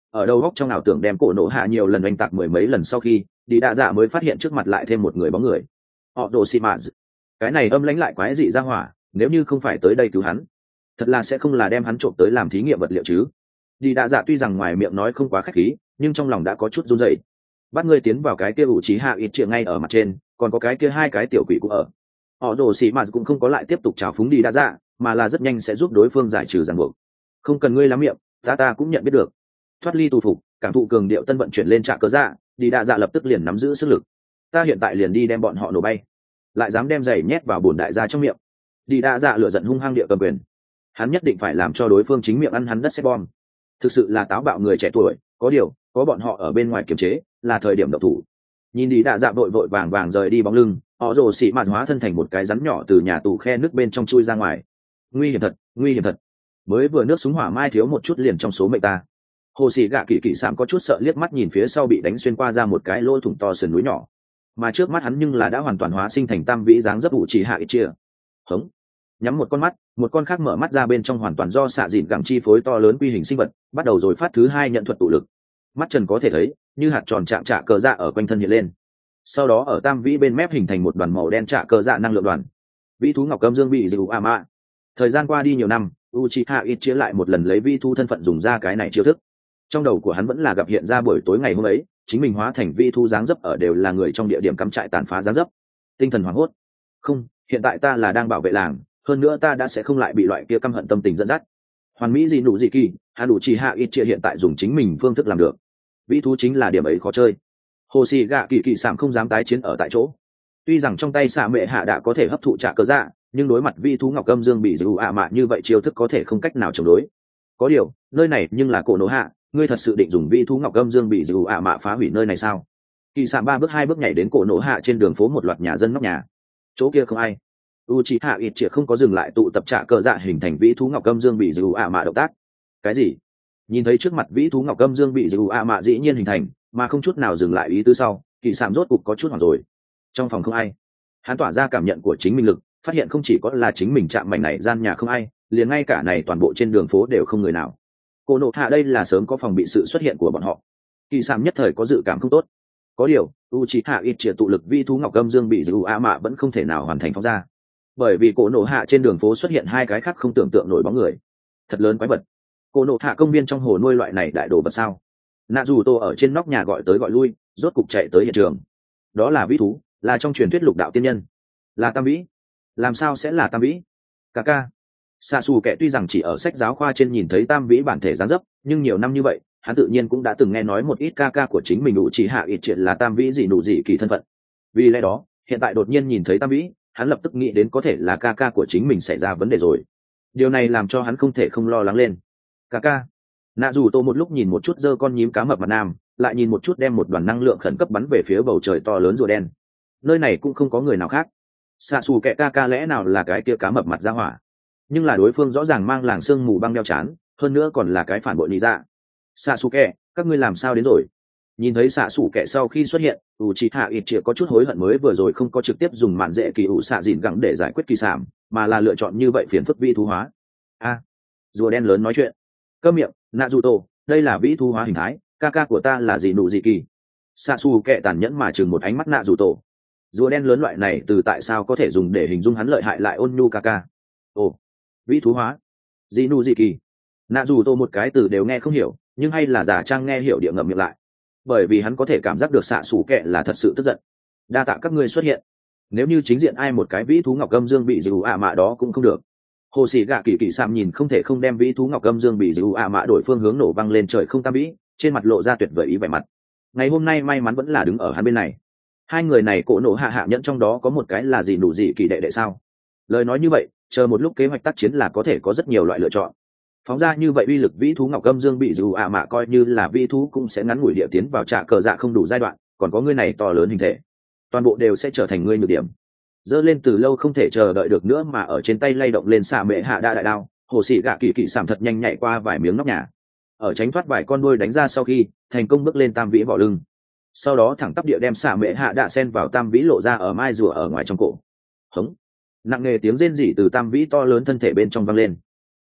ở đầu góc trong ảo tưởng đem cổ nổ hạ nhiều lần oanh tạc mười mấy lần sau khi đi đa dạ mới phát hiện trước mặt lại thêm một người bóng người. Họ đồ xì mạt, cái này âm lãnh lại quái dị ra hỏa, nếu như không phải tới đây cứu hắn, thật là sẽ không là đem hắn trộm tới làm thí nghiệm vật liệu chứ. Đi đa dạ tuy rằng ngoài miệng nói không quá khách khí, nhưng trong lòng đã có chút run rẩy. Bắt ngươi tiến vào cái kia ủ trí hạ ít triệu ngay ở mặt trên, còn có cái kia hai cái tiểu quỷ cũng ở. Họ đồ xì mạt cũng không có lại tiếp tục trào phúng đi đa dạ, mà là rất nhanh sẽ giúp đối phương giải trừ ràng buộc. Không cần ngươi lắm miệng, ta ta cũng nhận biết được. Thoát ly tù phục, cảm thụ cường điệu tân vận chuyển lên trạ cơ dạ, đi đa dạ lập tức liền nắm giữ sức lực. Ta hiện tại liền đi đem bọn họ nổ bay, lại dám đem giày nhét vào bổn đại gia trong miệng. Đi đa dạ lửa giận hung hăng địa cầm quyền, hắn nhất định phải làm cho đối phương chính miệng ăn hắn đất xét bom. Thực sự là táo bạo người trẻ tuổi, có điều có bọn họ ở bên ngoài kiềm chế, là thời điểm độc thủ. Nhìn đi đa dạ vội vội vàng vàng rời đi bóng lưng, họ rồ xị mạt hóa thân thành một cái rắn nhỏ từ nhà tù khe nước bên trong chui ra ngoài. Nguy hiểm thật, nguy hiểm thật, mới vừa nước súng hỏa mai thiếu một chút liền trong số mệnh ta. Hồ sĩ gạ kỳ kỳ sạm có chút sợ liếc mắt nhìn phía sau bị đánh xuyên qua ra một cái lỗ thủng to sườn núi nhỏ, mà trước mắt hắn nhưng là đã hoàn toàn hóa sinh thành tam vĩ dáng dấp ủ chỉ hạ ít chia. Hống, nhắm một con mắt, một con khác mở mắt ra, bên trong hoàn toàn do xạ dịn gẳng chi phối to lớn quy hình sinh vật bắt đầu rồi phát thứ hai nhận thuật tụ lực. Mắt trần có thể thấy như hạt tròn chạm trạ cờ dạ ở quanh thân hiện lên, sau đó ở tam vĩ bên mép hình thành một đoàn màu đen trạ cờ dạ năng lượng đoàn. Vĩ thú ngọc âm dương bị dịu a mạ. Thời gian qua đi nhiều năm, Uchiha Itchia lại một lần lấy vi thú thân phận dùng ra cái này chiêu thức. Trong đầu của hắn vẫn là gặp hiện ra buổi tối ngày hôm ấy, chính mình hóa thành vi thú dáng dấp ở đều là người trong địa điểm cắm trại tàn phá dáng dấp. Tinh thần hoảng hốt. Không, hiện tại ta là đang bảo vệ làng, hơn nữa ta đã sẽ không lại bị loại kia căm hận tâm tình dẫn dắt. Hoàn mỹ gì nụ gì kỳ, hắn Uchiha Itchia hiện tại dùng chính mình phương thức làm được. Vi thú chính là điểm ấy khó chơi. Hồ Sĩ Gạ Kỳ Kỳ Sạm không dám tái chiến ở tại chỗ. Tuy rằng trong tay xạ mệ hạ đã có thể hấp thụ trả cơ dạ, nhưng đối mặt vi thú ngọc âm dương bị dù ạ mạ như vậy chiêu thức có thể không cách nào chống đối. Có điều nơi này nhưng là cổ nổ hạ, ngươi thật sự định dùng vi thú ngọc âm dương bị dù ạ mạ phá hủy nơi này sao? Kỳ Sạm ba bước hai bước nhảy đến cổ nổ hạ trên đường phố một loạt nhà dân nóc nhà. Chỗ kia không ai. Uchiha Itchia không có dừng lại tụ tập trả cơ dạ hình thành vi thú ngọc âm dương bị dù ạ mạ động tác. Cái gì? Nhìn thấy trước mặt vi thú ngọc âm dương bị dù ạ mạ dĩ nhiên hình thành, mà không chút nào dừng lại ý tứ sau, Kỳ Sạm rốt cục có chút hoảng rồi. Trong phòng không ai, hắn tỏa ra cảm nhận của chính mình lực, phát hiện không chỉ có là chính mình chạm mảnh này gian nhà không ai, liền ngay cả này toàn bộ trên đường phố đều không người nào. Cô nộ hạ đây là sớm có phòng bị sự xuất hiện của bọn họ. Kỳ Sạm nhất thời có dự cảm không tốt. Có điều Uchiha Itchia tụ lực vi thú ngọc âm dương bị dù a mạ vẫn không thể nào hoàn thành phóng ra, bởi vì cô nộ hạ trên đường phố xuất hiện hai cái khác không tưởng tượng nổi bóng người, thật lớn quái vật. Cô nộ hạ công viên trong hồ nuôi loại này đại đồ vật sao? Nạ dù tô ở trên nóc nhà gọi tới gọi lui, rốt cục chạy tới hiện trường. Đó là vĩ thú, là trong truyền thuyết lục đạo tiên nhân, là tam vĩ. Làm sao sẽ là tam vĩ? Ca ca. Xạ xù kẻ tuy rằng chỉ ở sách giáo khoa trên nhìn thấy tam vĩ bản thể dáng dấp, nhưng nhiều năm như vậy hắn tự nhiên cũng đã từng nghe nói một ít ca ca của chính mình đủ chỉ hạ ít chuyện là tam vĩ gì nụ gì kỳ thân phận. Vì lẽ đó hiện tại đột nhiên nhìn thấy tam vĩ, hắn lập tức nghĩ đến có thể là ca ca của chính mình xảy ra vấn đề rồi. Điều này làm cho hắn không thể không lo lắng lên. Ca ca. Nạ dù tô một lúc nhìn một chút giơ con nhím cá mập mặt nam, lại nhìn một chút đem một đoàn năng lượng khẩn cấp bắn về phía bầu trời to lớn rùa đen. Nơi này cũng không có người nào khác. Xạ xù kẹ ca ca lẽ nào là cái kia cá mập mặt ra hỏa? Nhưng là đối phương rõ ràng mang làng sương mù băng đeo chán, hơn nữa còn là cái phản bội lý dạ. Xạ xù kẹ, các ngươi làm sao đến rồi? Nhìn thấy xạ xù kẹ sau khi xuất hiện, Uchiha Itchia có chút hối hận mới vừa rồi không có trực tiếp dùng mạn dễ kỳ ủ xạ dịn gẳng để giải quyết kỳ sảm, mà là lựa chọn như vậy phiền phức vi thú hóa. A, à, rùa đen lớn nói chuyện. Câm miệng, Naruto, đây là vĩ thú hóa hình thái, ca ca của ta là gì nụ gì kỳ. Xạ xù kẹ tàn nhẫn mà chừng một ánh mắt Naruto. Rùa đen lớn loại này từ tại sao có thể dùng để hình dung hắn lợi hại lại ôn nhu ca ca. Ồ, vĩ thú hóa, gì nụ gì kỳ. Naruto một cái từ đều nghe không hiểu, nhưng hay là giả trang nghe hiểu địa ngậm miệng lại, bởi vì hắn có thể cảm giác được xạ xù kẹ là thật sự tức giận. Đa tạ các ngươi xuất hiện, nếu như chính diện ai một cái vĩ thú ngọc âm dương bị dù ạ mạ đó cũng không được. Hồ sĩ gạ kỳ kỳ sạm nhìn không thể không đem vĩ thú ngọc âm dương bị dù ạ mạ đổi phương hướng nổ văng lên trời không tam vĩ, trên mặt lộ ra tuyệt vời ý vẻ mặt. Ngày hôm nay may mắn vẫn là đứng ở hắn bên này. Hai người này cổ nổ hạ hạ nhẫn trong đó có một cái là gì nụ gì kỳ đệ đệ sao? Lời nói như vậy, chờ một lúc kế hoạch tác chiến là có thể có rất nhiều loại lựa chọn. Phóng ra như vậy uy lực vĩ thú ngọc âm dương bị dù ạ mạ coi như là vĩ thú cũng sẽ ngắn ngủi địa tiến vào trạ cờ dạ không đủ giai đoạn, còn có ngươi này to lớn hình thể, toàn bộ đều sẽ trở thành ngươi nhược điểm. Dơ lên từ lâu không thể chờ đợi được nữa mà ở trên tay lay động lên xạ mệ hạ đa đại đao, hồ sĩ gạ kỳ kỳ sảm thật nhanh nhảy qua vài miếng nóc nhà, ở tránh thoát vài con đuôi đánh ra sau khi thành công bước lên tam vĩ vỏ lưng, sau đó thẳng tắp địa đem xạ mệ hạ đa sen vào tam vĩ lộ ra ở mai rùa ở ngoài trong cổ. Hống, nặng nề tiếng rên rỉ từ tam vĩ to lớn thân thể bên trong vang lên.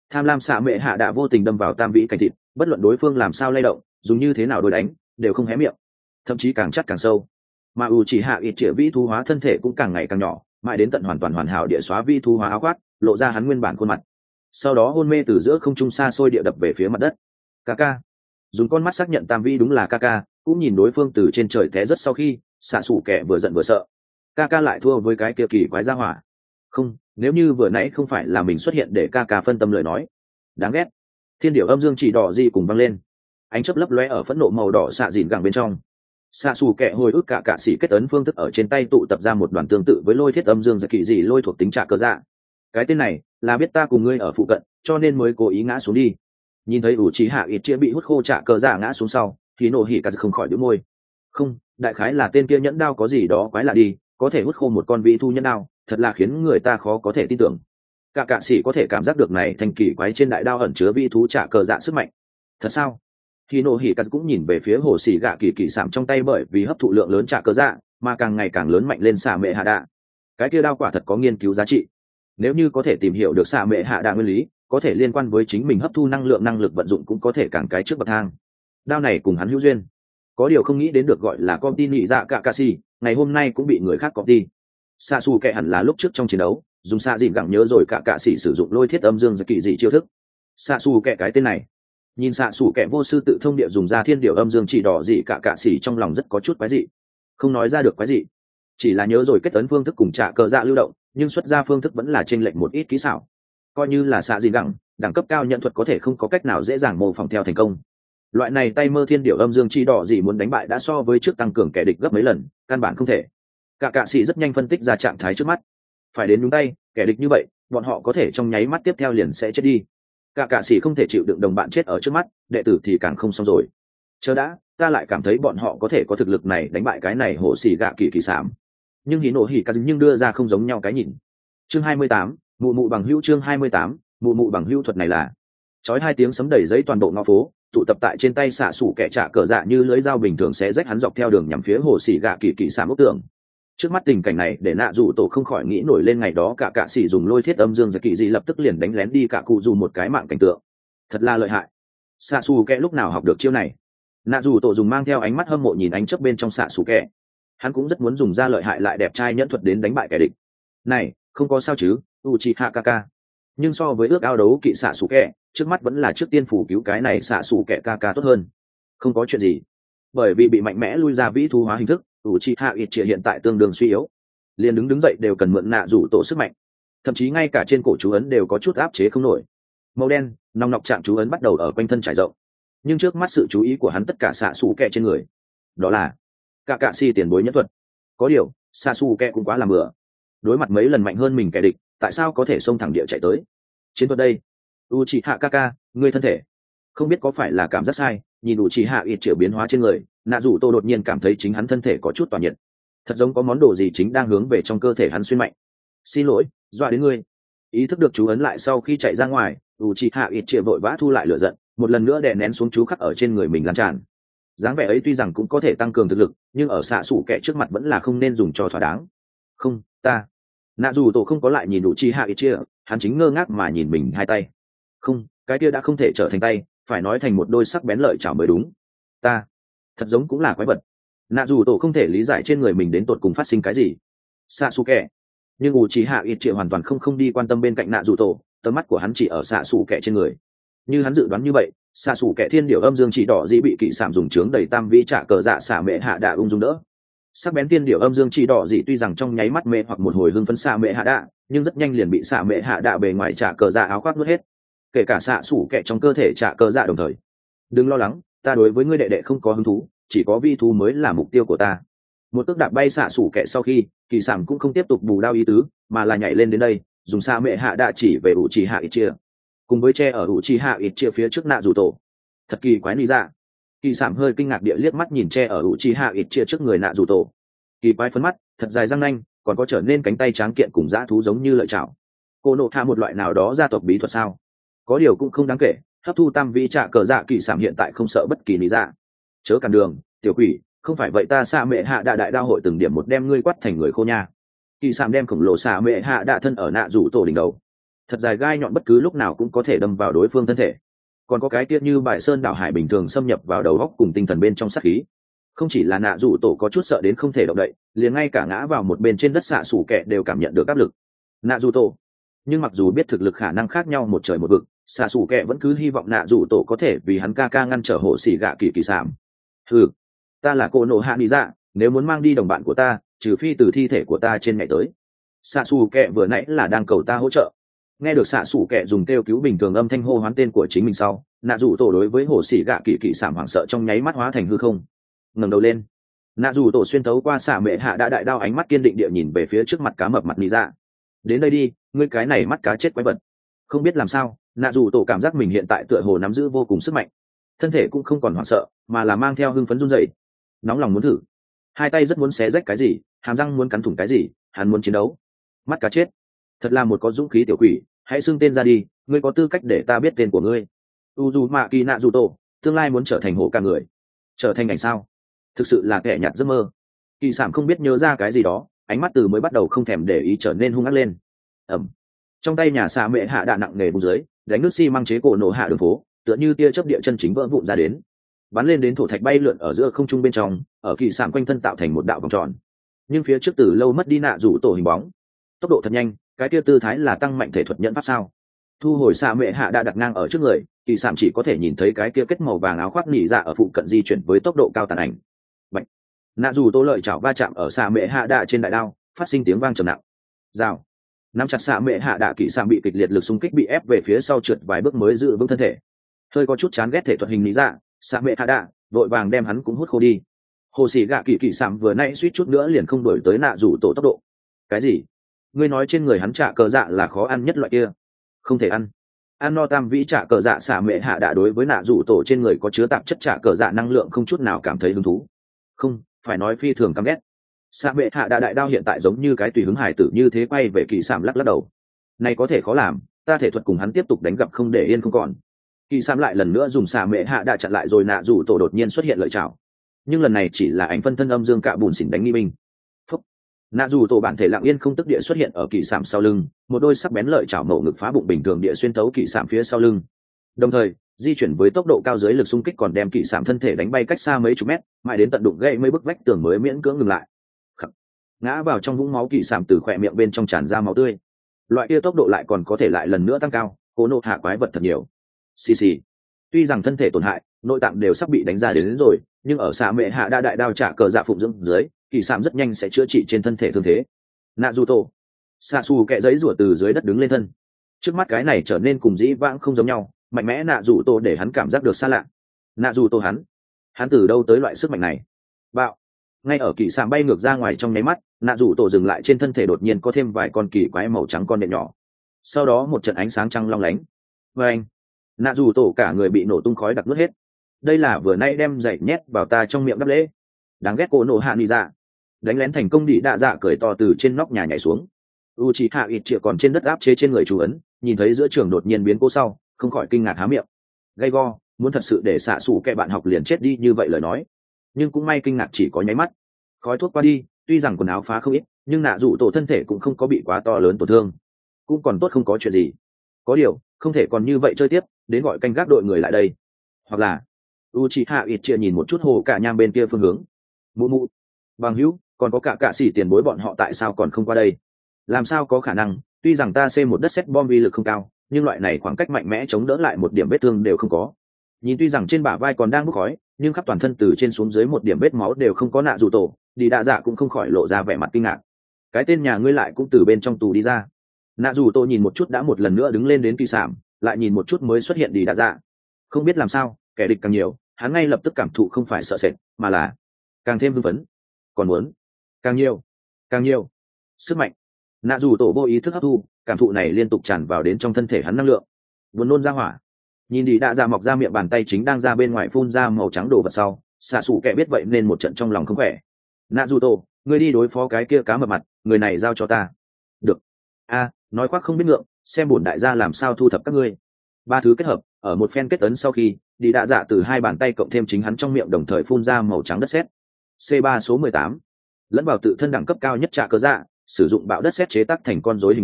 Tham lam xạ mệ hạ đã vô tình đâm vào tam vĩ cảnh thịt, bất luận đối phương làm sao lay động, dùng như thế nào đối đánh đều không hé miệng, thậm chí càng chắc càng sâu. Mà u chỉ hạ ít triệu vĩ thú hóa thân thể cũng càng ngày càng nhỏ, mãi đến tận hoàn toàn hoàn hảo địa xóa vĩ thú hóa áo khoác, lộ ra hắn nguyên bản khuôn mặt. Sau đó hôn mê từ giữa không trung xa xôi địa đập về phía mặt đất. Kaka dùng con mắt xác nhận tam vĩ đúng là Kaka, cũng nhìn đối phương từ trên trời té rất sau khi xạ xủ kẻ vừa giận vừa sợ. Kaka lại thua với cái kia kỳ quái gia hỏa. Không, nếu như vừa nãy không phải là mình xuất hiện để Kaka phân tâm lời nói. Đáng ghét. Thiên điểu âm dương chỉ đỏ gì cùng văng lên, ánh chớp lấp lóe ở phẫn nộ màu đỏ xạ dìn gẳng bên trong. Xạ xù kẹ hồi ức cả cạ sĩ kết ấn phương thức ở trên tay tụ tập ra một đoàn tương tự với lôi thiết âm dương giật kỳ dị lôi thuộc tính trả cơ dạ. Cái tên này là biết ta cùng ngươi ở phụ cận cho nên mới cố ý ngã xuống đi. Nhìn thấy ủ trí hạ ít chia bị hút khô trả cơ dạ ngã xuống sau thì nổ hỉ cả không khỏi đĩu môi. Không, đại khái là tên kia nhẫn đao có gì đó quái lạ đi, có thể hút khô một con vị thu nhẫn đao, thật là khiến người ta khó có thể tin tưởng. Cả cạ sĩ có thể cảm giác được này thành kỳ quái trên đại đao ẩn chứa vị thú trả cơ dạ sức mạnh. Thật sao? Khi nổ hỉ cắt cũng nhìn về phía hồ xỉ gạ kỳ kỳ sạm trong tay, bởi vì hấp thụ lượng lớn trả cơ dạ mà càng ngày càng lớn mạnh lên xạ mệ hạ đạ. Cái kia đao quả thật có nghiên cứu giá trị. Nếu như có thể tìm hiểu được xạ mệ hạ đạ nguyên lý, có thể liên quan với chính mình hấp thu năng lượng năng lực vận dụng cũng có thể càng cái trước bậc thang. Đao này cùng hắn hữu duyên, có điều không nghĩ đến được gọi là công ty nhị dạ cả cạ xỉ ngày hôm nay cũng bị người khác copy. Xạ xù kệ hẳn là lúc trước trong chiến đấu dùng xạ dìn gẳng nhớ rồi cả cạ xỉ sử dụng lôi thiết âm dương giật kỳ dị chiêu thức. Xạ xù kệ cái tên này, nhìn xạ xù kệ vô sư tự thông địa dùng ra thiên điệu âm dương chỉ đỏ dị cả cạ xỉ trong lòng rất có chút quái dị, không nói ra được quái dị, chỉ là nhớ rồi kết ấn phương thức cùng trả cờ dạ lưu động, nhưng xuất ra phương thức vẫn là chênh lệch một ít kỹ xảo. Coi như là xạ dìn gẳng đẳng cấp cao nhận thuật có thể không có cách nào dễ dàng mô phỏng theo thành công. Loại này tay mơ thiên điệu âm dương chi đỏ gì muốn đánh bại đã so với trước tăng cường kẻ địch gấp mấy lần, căn bản không thể. Cả cạ sĩ rất nhanh phân tích ra trạng thái trước mắt, phải đến đúng tay kẻ địch như vậy bọn họ có thể trong nháy mắt tiếp theo liền sẽ chết đi. Cả cạ sĩ không thể chịu đựng đồng bạn chết ở trước mắt, đệ tử thì càng không xong rồi. Chờ đã, ta lại cảm thấy bọn họ có thể có thực lực này đánh bại cái này hổ xỉ gạ kỳ kỳ sảm, nhưng hí nổ hỉ ca nhưng đưa ra không giống nhau cái nhìn. Chương hai mươi tám, mụ mụ bằng hữu. Chương hai mươi tám, mụ mụ bằng hữu thuật này là chói hai tiếng sấm đầy giấy toàn bộ ngõ phố, tụ tập tại trên tay xạ sủ kẻ trả cờ dạ như lưới dao bình thường sẽ rách hắn dọc theo đường nhằm phía hồ xỉ gạ kỳ kỳ xả ốc tường. Trước mắt tình cảnh này để nạ dù tổ không khỏi nghĩ nổi lên ngày đó cả cạ xỉ dùng lôi thiết âm dương giật kỳ dị lập tức liền đánh lén đi cả cụ dù một cái mạng cảnh tượng, thật là lợi hại. Xạ sủ kẻ lúc nào học được chiêu này? Nạ dù tổ dùng mang theo ánh mắt hâm mộ nhìn ánh chớp bên trong xạ sủ kẻ, hắn cũng rất muốn dùng ra lợi hại lại đẹp trai nhẫn thuật đến đánh bại kẻ địch. Này không có sao chứ Uchiha Kaka, nhưng so với ước ao đấu kỵ xạ sủ kẻ, trước mắt vẫn là trước tiên phủ cứu cái này xạ sủ kẻ Kaka tốt hơn. Không có chuyện gì, bởi vì bị mạnh mẽ lui ra vĩ thu hóa hình thức, Uchiha Itchia hiện tại tương đương suy yếu, liền đứng đứng dậy đều cần mượn nạ rủ tổ sức mạnh, thậm chí ngay cả trên cổ chú ấn đều có chút áp chế không nổi. Màu đen nòng nọc trạng chú ấn bắt đầu ở quanh thân trải rộng, nhưng trước mắt sự chú ý của hắn tất cả xạ sủ kẻ trên người, đó là cả cạ si tiền bối nhẫn thuật. Có điều xạ sủ kẻ cũng quá làm bừa, đối mặt mấy lần mạnh hơn mình kẻ địch tại sao có thể xông thẳng địa chạy tới chiến thuật đây? Uchiha Kaka, ngươi thân thể không biết có phải là cảm giác sai, nhìn Uchiha Itchia biến hóa trên người, nạ dù tô đột nhiên cảm thấy chính hắn thân thể có chút tỏa nhiệt, thật giống có món đồ gì chính đang hướng về trong cơ thể hắn xuyên mạnh. Xin lỗi, dọa đến ngươi. Ý thức được chú ấn lại sau khi chạy ra ngoài, Uchiha Itchia vội vã thu lại lửa giận, một lần nữa đè nén xuống chú khắc ở trên người mình lan tràn. Dáng vẻ ấy tuy rằng cũng có thể tăng cường thực lực, nhưng ở xạ sủ kẻ trước mặt vẫn là không nên dùng cho thỏa đáng. Không, ta nạ dù tổ không có lại nhìn Uchiha Itchia, hắn chính ngơ ngác mà nhìn mình hai tay. Không, cái kia đã không thể trở thành tay, phải nói thành một đôi sắc bén lợi chảo mới đúng. Ta thật giống cũng là quái vật. Nạ dù tổ không thể lý giải trên người mình đến tột cùng phát sinh cái gì. Sasuke, nhưng Uchiha Itchia hoàn toàn không không đi quan tâm bên cạnh nạ dù tổ, tầm mắt của hắn chỉ ở Sasuke trên người. Như hắn dự đoán như vậy, Sasuke thiên điểu âm dương chỉ đỏ dĩ bị kỵ sảm dùng trướng đầy tam vĩ trả cờ dạ xả mệ hạ đạ ung dung đỡ. Sắc bén thiên điểu âm dương chỉ đỏ dị tuy rằng trong nháy mắt mê hoặc một hồi hưng phấn xạ mệ hạ đạ, nhưng rất nhanh liền bị xạ mệ hạ đạ bề ngoài trả cờ dạ áo khoác nuốt hết, kể cả xạ sủ kẹ trong cơ thể trả cờ dạ đồng thời. Đừng lo lắng, ta đối với ngươi đệ đệ không có hứng thú, chỉ có vi thú mới là mục tiêu của ta. Một cước đạp bay xạ sủ kẹ sau khi, kỳ sản cũng không tiếp tục bù đao ý tứ, mà là nhảy lên đến đây, dùng xạ mệ hạ đạ chỉ về Uchiha Itchia, cùng với che ở Uchiha Itchia phía trước nạ dù tổ. Thật kỳ quái lý ra. Kỳ sản hơi kinh ngạc địa liếc mắt nhìn che ở Uchiha Itchia trước người nạ dù tổ. Kỳ quái phấn mắt, thật dài răng nanh, còn có trở nên cánh tay tráng kiện cùng dã thú giống như lợi chảo. Cô nộ hạ một loại nào đó gia tộc bí thuật sao? Có điều cũng không đáng kể, hấp thu tam vĩ trả cờ dạ kỳ sản hiện tại không sợ bất kỳ lý dạ. Chớ cản đường, tiểu quỷ, không phải vậy ta xạ mệ hạ đạ đại đao hội từng điểm một đem ngươi quắt thành người khô nha. Kỳ sản đem khổng lồ xạ mệ hạ đạ thân ở nạ rủ tổ đỉnh đầu. thật dài gai nhọn bất cứ lúc nào cũng có thể đâm vào đối phương thân thể. Còn có cái kia như bài sơn đảo hải bình thường xâm nhập vào đầu óc cùng tinh thần bên trong sát khí. Không chỉ là nạ rủ tổ có chút sợ đến không thể động đậy, liền ngay cả ngã vào một bên trên đất xạ xủ kẹ đều cảm nhận được áp lực. Nạ rủ tổ, nhưng mặc dù biết thực lực khả năng khác nhau một trời một vực, xạ xủ kẹ vẫn cứ hy vọng nạ rủ tổ có thể vì hắn ca ca ngăn trở hộ xỉ gạ kỳ kỳ sảm. Ừ, ta là cô nộ hạ lý dạ, nếu muốn mang đi đồng bạn của ta, trừ phi từ thi thể của ta trên ngày tới. Xạ xù kẹ vừa nãy là đang cầu ta hỗ trợ. Nghe được xạ xù kẹ dùng kêu cứu bình thường âm thanh hô hoán tên của chính mình sau, nạ rủ tổ đối với hồ xỉ gạ kỳ kỳ sảm hoảng sợ trong nháy mắt hóa thành hư không. Ngẩng đầu lên, nạ rủ tổ xuyên thấu qua xạ mệ hạ đã đại đao ánh mắt kiên định địa nhìn về phía trước mặt cá mập mặt lý dạ. Đến đây đi, ngươi cái này mắt cá chết quái vật. Không biết làm sao, nạ rủ tổ cảm giác mình hiện tại tựa hồ nắm giữ vô cùng sức mạnh, thân thể cũng không còn hoảng sợ mà là mang theo hưng phấn run rẩy, nóng lòng muốn thử, hai tay rất muốn xé rách cái gì, hàm răng muốn cắn thủng cái gì, hắn muốn chiến đấu. Mắt cá chết, thật là một có dũng khí tiểu quỷ, hãy xưng tên ra đi, ngươi có tư cách để ta biết tên của ngươi. u dù mạ kỳ nạ dù tổ, tương lai muốn trở thành hổ cả người, trở thành cảnh sao, thực sự là kẻ nhạt giấc mơ. Kỳ sản không biết nhớ ra cái gì đó, ánh mắt từ mới bắt đầu không thèm để ý trở nên hung ác lên. ẩm Trong tay nhà xạ mệ hạ đạ nặng nề bùng dưới, đánh nước xi măng chế cổ nổ hạ đường phố, tựa như tia chớp địa chân chính vỡ vụn ra đến, bắn lên đến thổ thạch bay lượn ở giữa không trung bên trong, ở kỳ sản quanh thân tạo thành một đạo vòng tròn. Nhưng phía trước từ lâu mất đi nạ rủ tổ hình bóng, tốc độ thật nhanh, cái tia tư thái là tăng mạnh thể thuật nhẫn pháp sao. Thu hồi xạ mệ hạ đã đặt ngang ở trước người, kỳ sản chỉ có thể nhìn thấy cái kia kết màu vàng áo khoác nỉ dạ ở phụ cận di chuyển với tốc độ cao tàn ảnh. Bạch. Nạ rủ tổ lợi chảo va chạm ở xạ mệ hạ đạ trên đại đao, phát sinh tiếng vang trầm nặng. Rào. Nắm chặt xạ mệ hạ đạ, kỳ sản bị kịch liệt lực xung kích bị ép về phía sau trượt vài bước mới giữ vững thân thể. Hơi có chút chán ghét thể thuật hình nỉ dạ, xạ mệ hạ đạ vội vàng đem hắn cũng hút khô đi. Hồ sĩ gạ kỳ kỳ sản vừa nãy suýt chút nữa liền không đổi tới nạ rủ tổ tốc độ. Cái gì? Ngươi nói trên người hắn trả cờ dạ là khó ăn nhất loại kia? Không thể ăn. Ăn no tam vĩ trả cờ dạ xạ mệ hạ đạ đối với nạ rủ tổ trên người có chứa tạp chất trả cờ dạ năng lượng không chút nào cảm thấy hứng thú. Không, phải nói phi thường căm ghét. Xạ mệ hạ đạ đại đao hiện tại giống như cái tùy hứng hải tử như thế quay về kỳ sản lắc lắc đầu. Này có thể khó làm, ta thể thuật cùng hắn tiếp tục đánh gặp không để yên không còn. Kỳ sản lại lần nữa dùng xạ mệ hạ đạ chặn lại rồi nạ rủ tổ đột nhiên xuất hiện lợi chảo, nhưng lần này chỉ là ảnh phân thân âm dương cạ bùn xỉn đánh nghi binh. Phúc. Nạ rủ tổ bản thể lặng yên không tức địa xuất hiện ở kỳ sản sau lưng, một đôi sắc bén lợi chảo nổ ngực phá bụng bình thường địa xuyên thấu kỳ sản phía sau lưng, đồng thời di chuyển với tốc độ cao dưới lực xung kích còn đem kỳ sản thân thể đánh bay cách xa mấy chục mét, mãi đến tận đụng gãy mấy bức vách tường mới miễn cưỡng ngừng lại. Khắc. Ngã vào trong vũng máu, kỳ sản từ khỏe miệng bên trong tràn ra máu tươi. Loại kia tốc độ lại còn có thể lại lần nữa tăng cao, cố nộ hạ quái vật thật nhiều. Xì xì. Tuy rằng thân thể tổn hại, nội tạng đều sắp bị đánh ra đến, đến rồi, nhưng ở xạ mệ hạ đa đại đao trả cờ dạ phụng dưỡng dưới, kỳ sản rất nhanh sẽ chữa trị trên thân thể thương thế. Nạ dù tổ, xạ xù kẹ giấy rủa từ dưới đất đứng lên thân. Trước mắt cái này trở nên cùng dĩ vãng không giống nhau, mạnh mẽ nạ dù tổ để hắn cảm giác được xa lạ. Nạ dù tổ hắn, hắn từ đâu tới loại sức mạnh này? Bạo. Ngay ở kỳ sản bay ngược ra ngoài trong nháy mắt, nạ dù tổ dừng lại trên thân thể đột nhiên có thêm vài con kỳ quái màu trắng con nện nhỏ. Sau đó một trận ánh sáng trăng long lánh. Và anh, nạ dù tổ cả người bị nổ tung khói đặc nuốt hết. Đây là vừa nay đem giày nhét vào ta trong miệng đắp lễ. Đáng ghét cô nổ hạ nị dạ. Đánh lén thành công, đi đạ dạ cười to từ trên nóc nhà nhảy xuống. Uchiha Itchia còn trên đất áp chế trên người chú ấn, nhìn thấy giữa trường đột nhiên biến cố sau, không khỏi kinh ngạc há miệng. Gay go, muốn thật sự để xạ xủ kẻ bạn học liền chết đi như vậy lời nói. Nhưng cũng may kinh ngạc chỉ có nháy mắt. Khói thuốc qua đi, tuy rằng quần áo phá không ít, nhưng nạ dù tổ thân thể cũng không có bị quá to lớn tổn thương, cũng còn tốt không có chuyện gì. Có điều không thể còn như vậy chơi tiếp, đến gọi canh gác đội người lại đây. Hoặc là Uchiha Itchia nhìn một chút hồ cả nham bên kia phương hướng. Mụ mụ, bằng hữu, còn có cả cả xỉ tiền bối bọn họ tại sao còn không qua đây? Làm sao có khả năng, tuy rằng ta xây một đất sét bom vi lực không cao, nhưng loại này khoảng cách mạnh mẽ chống đỡ lại một điểm vết thương đều không có. Nhìn tuy rằng trên bả vai còn đang bốc khói, nhưng khắp toàn thân từ trên xuống dưới một điểm vết máu đều không có. Nạ dù tổ, đi đạ dạ cũng không khỏi lộ ra vẻ mặt kinh ngạc. Cái tên nhà ngươi lại cũng từ bên trong tù đi ra. Nạ dù tổ nhìn một chút đã một lần nữa đứng lên đến kỳ sản, lại nhìn một chút mới xuất hiện đi đạ dạ. Không biết làm sao, kẻ địch càng nhiều, hắn ngay lập tức cảm thụ không phải sợ sệt, mà là càng thêm hưng phấn. Còn muốn càng nhiều, càng nhiều sức mạnh. Nạ dù tổ vô ý thức hấp thu, cảm thụ này liên tục tràn vào đến trong thân thể hắn năng lượng. Buồn nôn ra hỏa. Nhìn đi đạ dạ mọc ra miệng bàn tay chính đang ra bên ngoài phun ra màu trắng đồ vật sau, xạ xù kẻ biết vậy nên một trận trong lòng không khỏe. Nạ dù tổ, ngươi đi đối phó cái kia cá mập mặt, người này giao cho ta. Được. A, nói khoác không biết ngượng, xem bổn đại gia làm sao thu thập các ngươi. Ba thứ kết hợp, ở một phen kết ấn sau khi, đi đạ dạ từ hai bàn tay cộng thêm chính hắn trong miệng đồng thời phun ra màu trắng đất sét. C ba số mười tám. Lẫn vào tự thân đẳng cấp cao nhất trả cơ dạ, sử dụng bạo đất sét chế tác thành con rối hình người,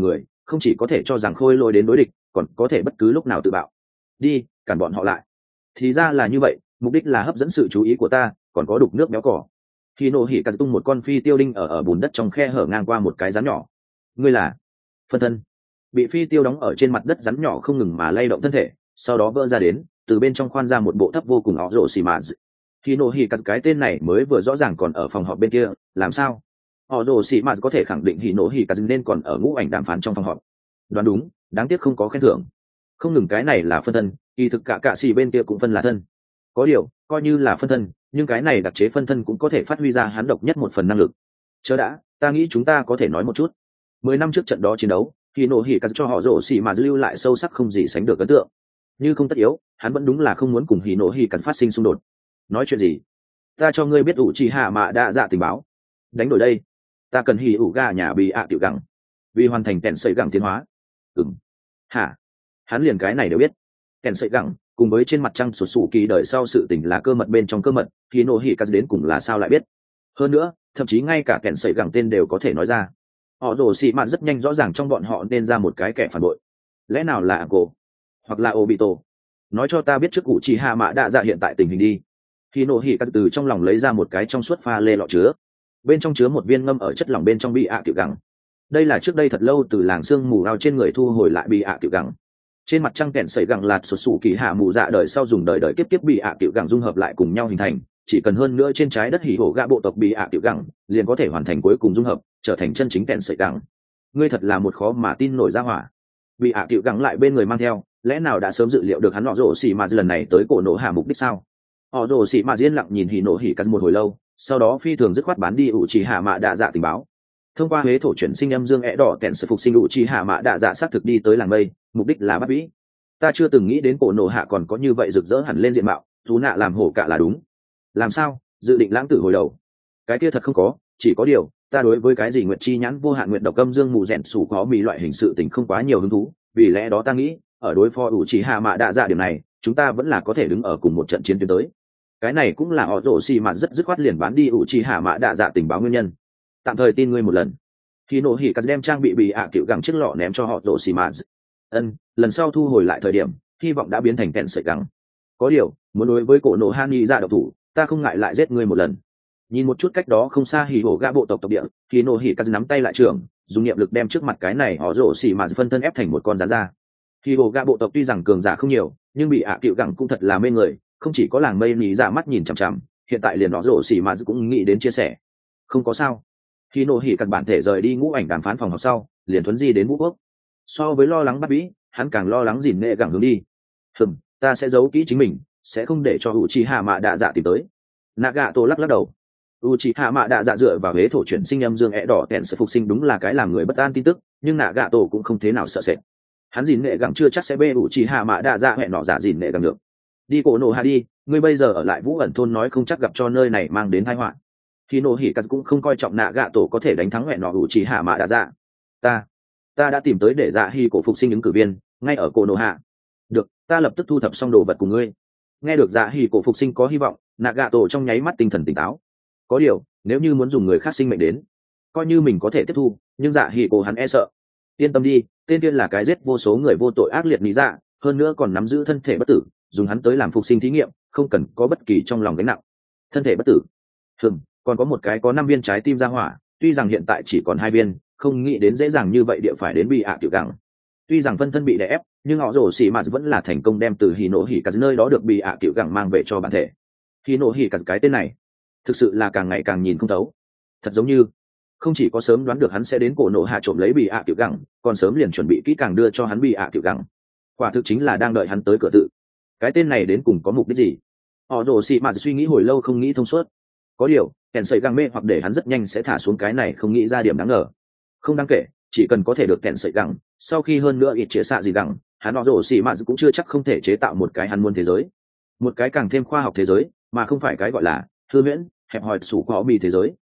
không chỉ có thể cho rằng khôi lỗi đến đối địch, còn có thể bất cứ lúc nào tự bạo. Đi, cản bọn họ lại. Thì ra là như vậy, mục đích là hấp dẫn sự chú ý của ta, còn có đục nước béo cỏ. Khi nổ hỉ cắt tung một con phi tiêu đinh ở ở bùn đất trong khe hở ngang qua một cái rắn nhỏ. Ngươi là phân thân. Bị phi tiêu đóng ở trên mặt đất rắn nhỏ không ngừng mà lay động thân thể, sau đó vỡ ra đến, từ bên trong khoan ra một bộ thấp vô cùng ỏ rổ xì mà. Khi nổ hỉ cắt cái tên này mới vừa rõ ràng còn ở phòng họp bên kia, làm sao? Ỏ rổ xì mà có thể khẳng định hỉ nổ hỉ cắt nên còn ở ngũ ảnh đàm phán trong phòng họp. Đoán đúng, đáng tiếc không có khen thưởng. Không ngừng cái này là phân thân, kỳ thực cả cạ xì bên kia cũng phân là thân. Có điều, coi như là phân thân, nhưng cái này đặc chế phân thân cũng có thể phát huy ra hắn độc nhất một phần năng lực. Chớ đã, ta nghĩ chúng ta có thể nói một chút. Mười năm trước trận đó chiến đấu, khi nổ hỉ cắt cho họ rổ xì mà lưu lại sâu sắc không gì sánh được ấn tượng. Như không tất yếu, hắn vẫn đúng là không muốn cùng hỉ nổ hỉ cắt phát sinh xung đột. Nói chuyện gì? Ta cho ngươi biết ủ trì hạ mạ đã dạ tình báo. Đánh đổi đây. Ta cần hỉ ủ ga nhà bị ạ tiểu gẳng, vì hoàn thành kèn sợi gẳng tiến hóa. Ừm. Hả? Hắn liền cái này đều biết. Kèn sợi gẳng cùng với trên mặt trăng sụt sụ kỳ đời sau sự tình là cơ mật bên trong cơ mật, thì nổ hỉ cắt đến cùng là sao lại biết? Hơn nữa, thậm chí ngay cả kèn sợi gẳng tên đều có thể nói ra. Họ rồ xì mạt rất nhanh rõ ràng trong bọn họ nên ra một cái kẻ phản bội. Lẽ nào là cô hoặc là Obito? Nói cho ta biết trước cụ chỉ hạ mạ đạ dạ hiện tại tình hình đi. Khi nổ hỉ cắt từ trong lòng lấy ra một cái trong suốt pha lê lọ chứa, bên trong chứa một viên ngâm ở chất lỏng bên trong bị ạ tiểu gẳng. Đây là trước đây thật lâu từ làng xương mù ao trên người thu hồi lại bị ạ tiểu gẳng. Trên mặt trăng kẹn sẩy gẳng lạt sụt sụ kỳ hạ mù dạ đời sau dùng đời đời kiếp kiếp bị ạ tiểu gẳng dung hợp lại cùng nhau hình thành, chỉ cần hơn nữa trên trái đất hỉ hổ gạ bộ tộc bị ạ tiểu gẳng liền có thể hoàn thành cuối cùng dung hợp, trở thành chân chính kẹn sẩy gẳng. Ngươi thật là một khó mà tin nổi ra hỏa. Bị ạ tiểu gẳng lại bên người mang theo, lẽ nào đã sớm dự liệu được hắn nọ rổ xỉ mà lần này tới cổ nổ hạ mục đích sao? Họ rổ xỉ mà yên lặng nhìn hỉ nổ hỉ cắt một hồi lâu, sau đó phi thường dứt khoát bán đi ủ chỉ hạ mạ đạ dạ tình báo. Thông qua huế thổ chuyển sinh âm dương ẻ đỏ kẹn sự phục sinh ủ chỉ hạ mạ đạ dạ xác thực đi tới làng mây, mục đích là bắt vĩ. Ta chưa từng nghĩ đến cổ nổ hạ còn có như vậy rực rỡ hẳn lên diện mạo, chú nạ làm hổ cả là đúng. Làm sao? Dự định lãng tử hồi đầu? Cái kia thật không có, chỉ có điều, ta đối với cái gì nguyệt chi nhãn vô hạn nguyệt độc âm dương mù rèn sủ có bị loại hình sự tình không quá nhiều hứng thú, vì lẽ đó ta nghĩ, ở đối phó ủ chỉ hạ mạ đạ dạ điểm này, chúng ta vẫn là có thể đứng ở cùng một trận chiến tuyến tới. Cái này cũng là họ rổ xì mà rất dứt khoát liền bán đi ủ chỉ hạ mạ đạ dạ tình báo nguyên nhân. Tạm thời tin ngươi một lần. Khi nổ hỉ cắt đem trang bị bị ạ à cựu gẳng chiếc lọ ném cho họ rổ xì mà. Ân, lần sau thu hồi lại thời điểm, hy vọng đã biến thành kẹn sợi gẳng. Có điều, muốn đối với cổ nổ Hani ra độc thủ, ta không ngại lại giết ngươi một lần. Nhìn một chút cách đó không xa hỉ hổ gạ bộ tộc tộc địa, khi nổ hỉ cắt nắm tay lại trưởng, dùng niệm lực đem trước mặt cái này họ rổ xì mà phân thân ép thành một con rắn ra. Hỉ hổ gạ bộ tộc tuy rằng cường giả không nhiều, nhưng bị ạ à cựu gẳng cũng thật là mê người, không chỉ có làng mây nhí ra mắt nhìn chằm chằm, hiện tại liền họ rổ xì mà cũng nghĩ đến chia sẻ. Không có sao. Khi nổ hỉ cắt bản thể rời đi ngũ ảnh đàm phán phòng học sau, liền thuấn di đến vũ quốc. So với lo lắng bắt bĩ, hắn càng lo lắng dìn nghệ gẳng hướng đi. Hừm, ta sẽ giấu kỹ chính mình, sẽ không để cho Uchiha Mạ Đạ Dạ tìm tới. Nagato lắc lắc đầu. Uchiha Mạ Đạ Dạ dựa vào hế thổ chuyển sinh âm dương ẻ đỏ kẹn sự phục sinh đúng là cái làm người bất an tin tức, nhưng Nagato cũng không thế nào sợ sệt. Hắn dìn nghệ gẳng chưa chắc sẽ bê Uchiha Mạ Đạ Dạ hẹn nọ giả dìn nghệ gẳng được. Đi cổ nổ hạ đi, ngươi bây giờ ở lại Vũ ẩn thôn nói không chắc gặp cho nơi này mang đến tai họa. Khi nổ hỉ cắt cũng không coi trọng Nagato có thể đánh thắng hẹn nọ Uchiha Mạ Đạ Dạ. Ta, ta đã tìm tới để Dạ Hi cổ phục sinh ứng cử viên, ngay ở cổ nổ hạ. Được, ta lập tức thu thập xong đồ vật cùng ngươi. Nghe được Dạ Hỉ cổ phục sinh có hy vọng, Nagato trong nháy mắt tinh thần tỉnh táo. Có điều, nếu như muốn dùng người khác sinh mệnh đến, coi như mình có thể tiếp thu, nhưng Dạ Hỉ cổ hắn e sợ. Yên tâm đi, tên tiên là cái giết vô số người vô tội ác liệt lý dạ, hơn nữa còn nắm giữ thân thể bất tử, dùng hắn tới làm phục sinh thí nghiệm, không cần có bất kỳ trong lòng gánh nặng. Thân thể bất tử. Hừm, còn có một cái có năm viên trái tim ra hỏa, tuy rằng hiện tại chỉ còn hai viên, không nghĩ đến dễ dàng như vậy địa phải đến bị ạ tiểu gẳng. Tuy rằng phân thân bị đè ép, nhưng họ rổ xì mà vẫn là thành công đem từ hỉ nổ hỉ cắt nơi đó được bị ạ tiểu gẳng mang về cho bản thể. Hỉ nổ hỉ cắt cái tên này thực sự là càng ngày càng nhìn không thấu, thật giống như không chỉ có sớm đoán được hắn sẽ đến cổ nổ hạ trộm lấy bị ạ tiểu gẳng, còn sớm liền chuẩn bị kỹ càng đưa cho hắn bị ạ tiểu gẳng. Quả thực chính là đang đợi hắn tới cửa tự. Cái tên này đến cùng có mục đích gì? Họ rổ xì mà suy nghĩ hồi lâu không nghĩ thông suốt. Có điều kèn sợi găng mê hoặc để hắn rất nhanh sẽ thả xuống cái này không nghĩ ra điểm đáng ngờ. Không đáng kể, chỉ cần có thể được kèn sợi găng, sau khi hơn nữa ít chế xạ gì găng, hắn họ rổ xì mà cũng chưa chắc không thể chế tạo một cái hắn muôn thế giới, một cái càng thêm khoa học thế giới, mà không phải cái gọi là hư huyễn hẹp hòi sủ có bị thế giới.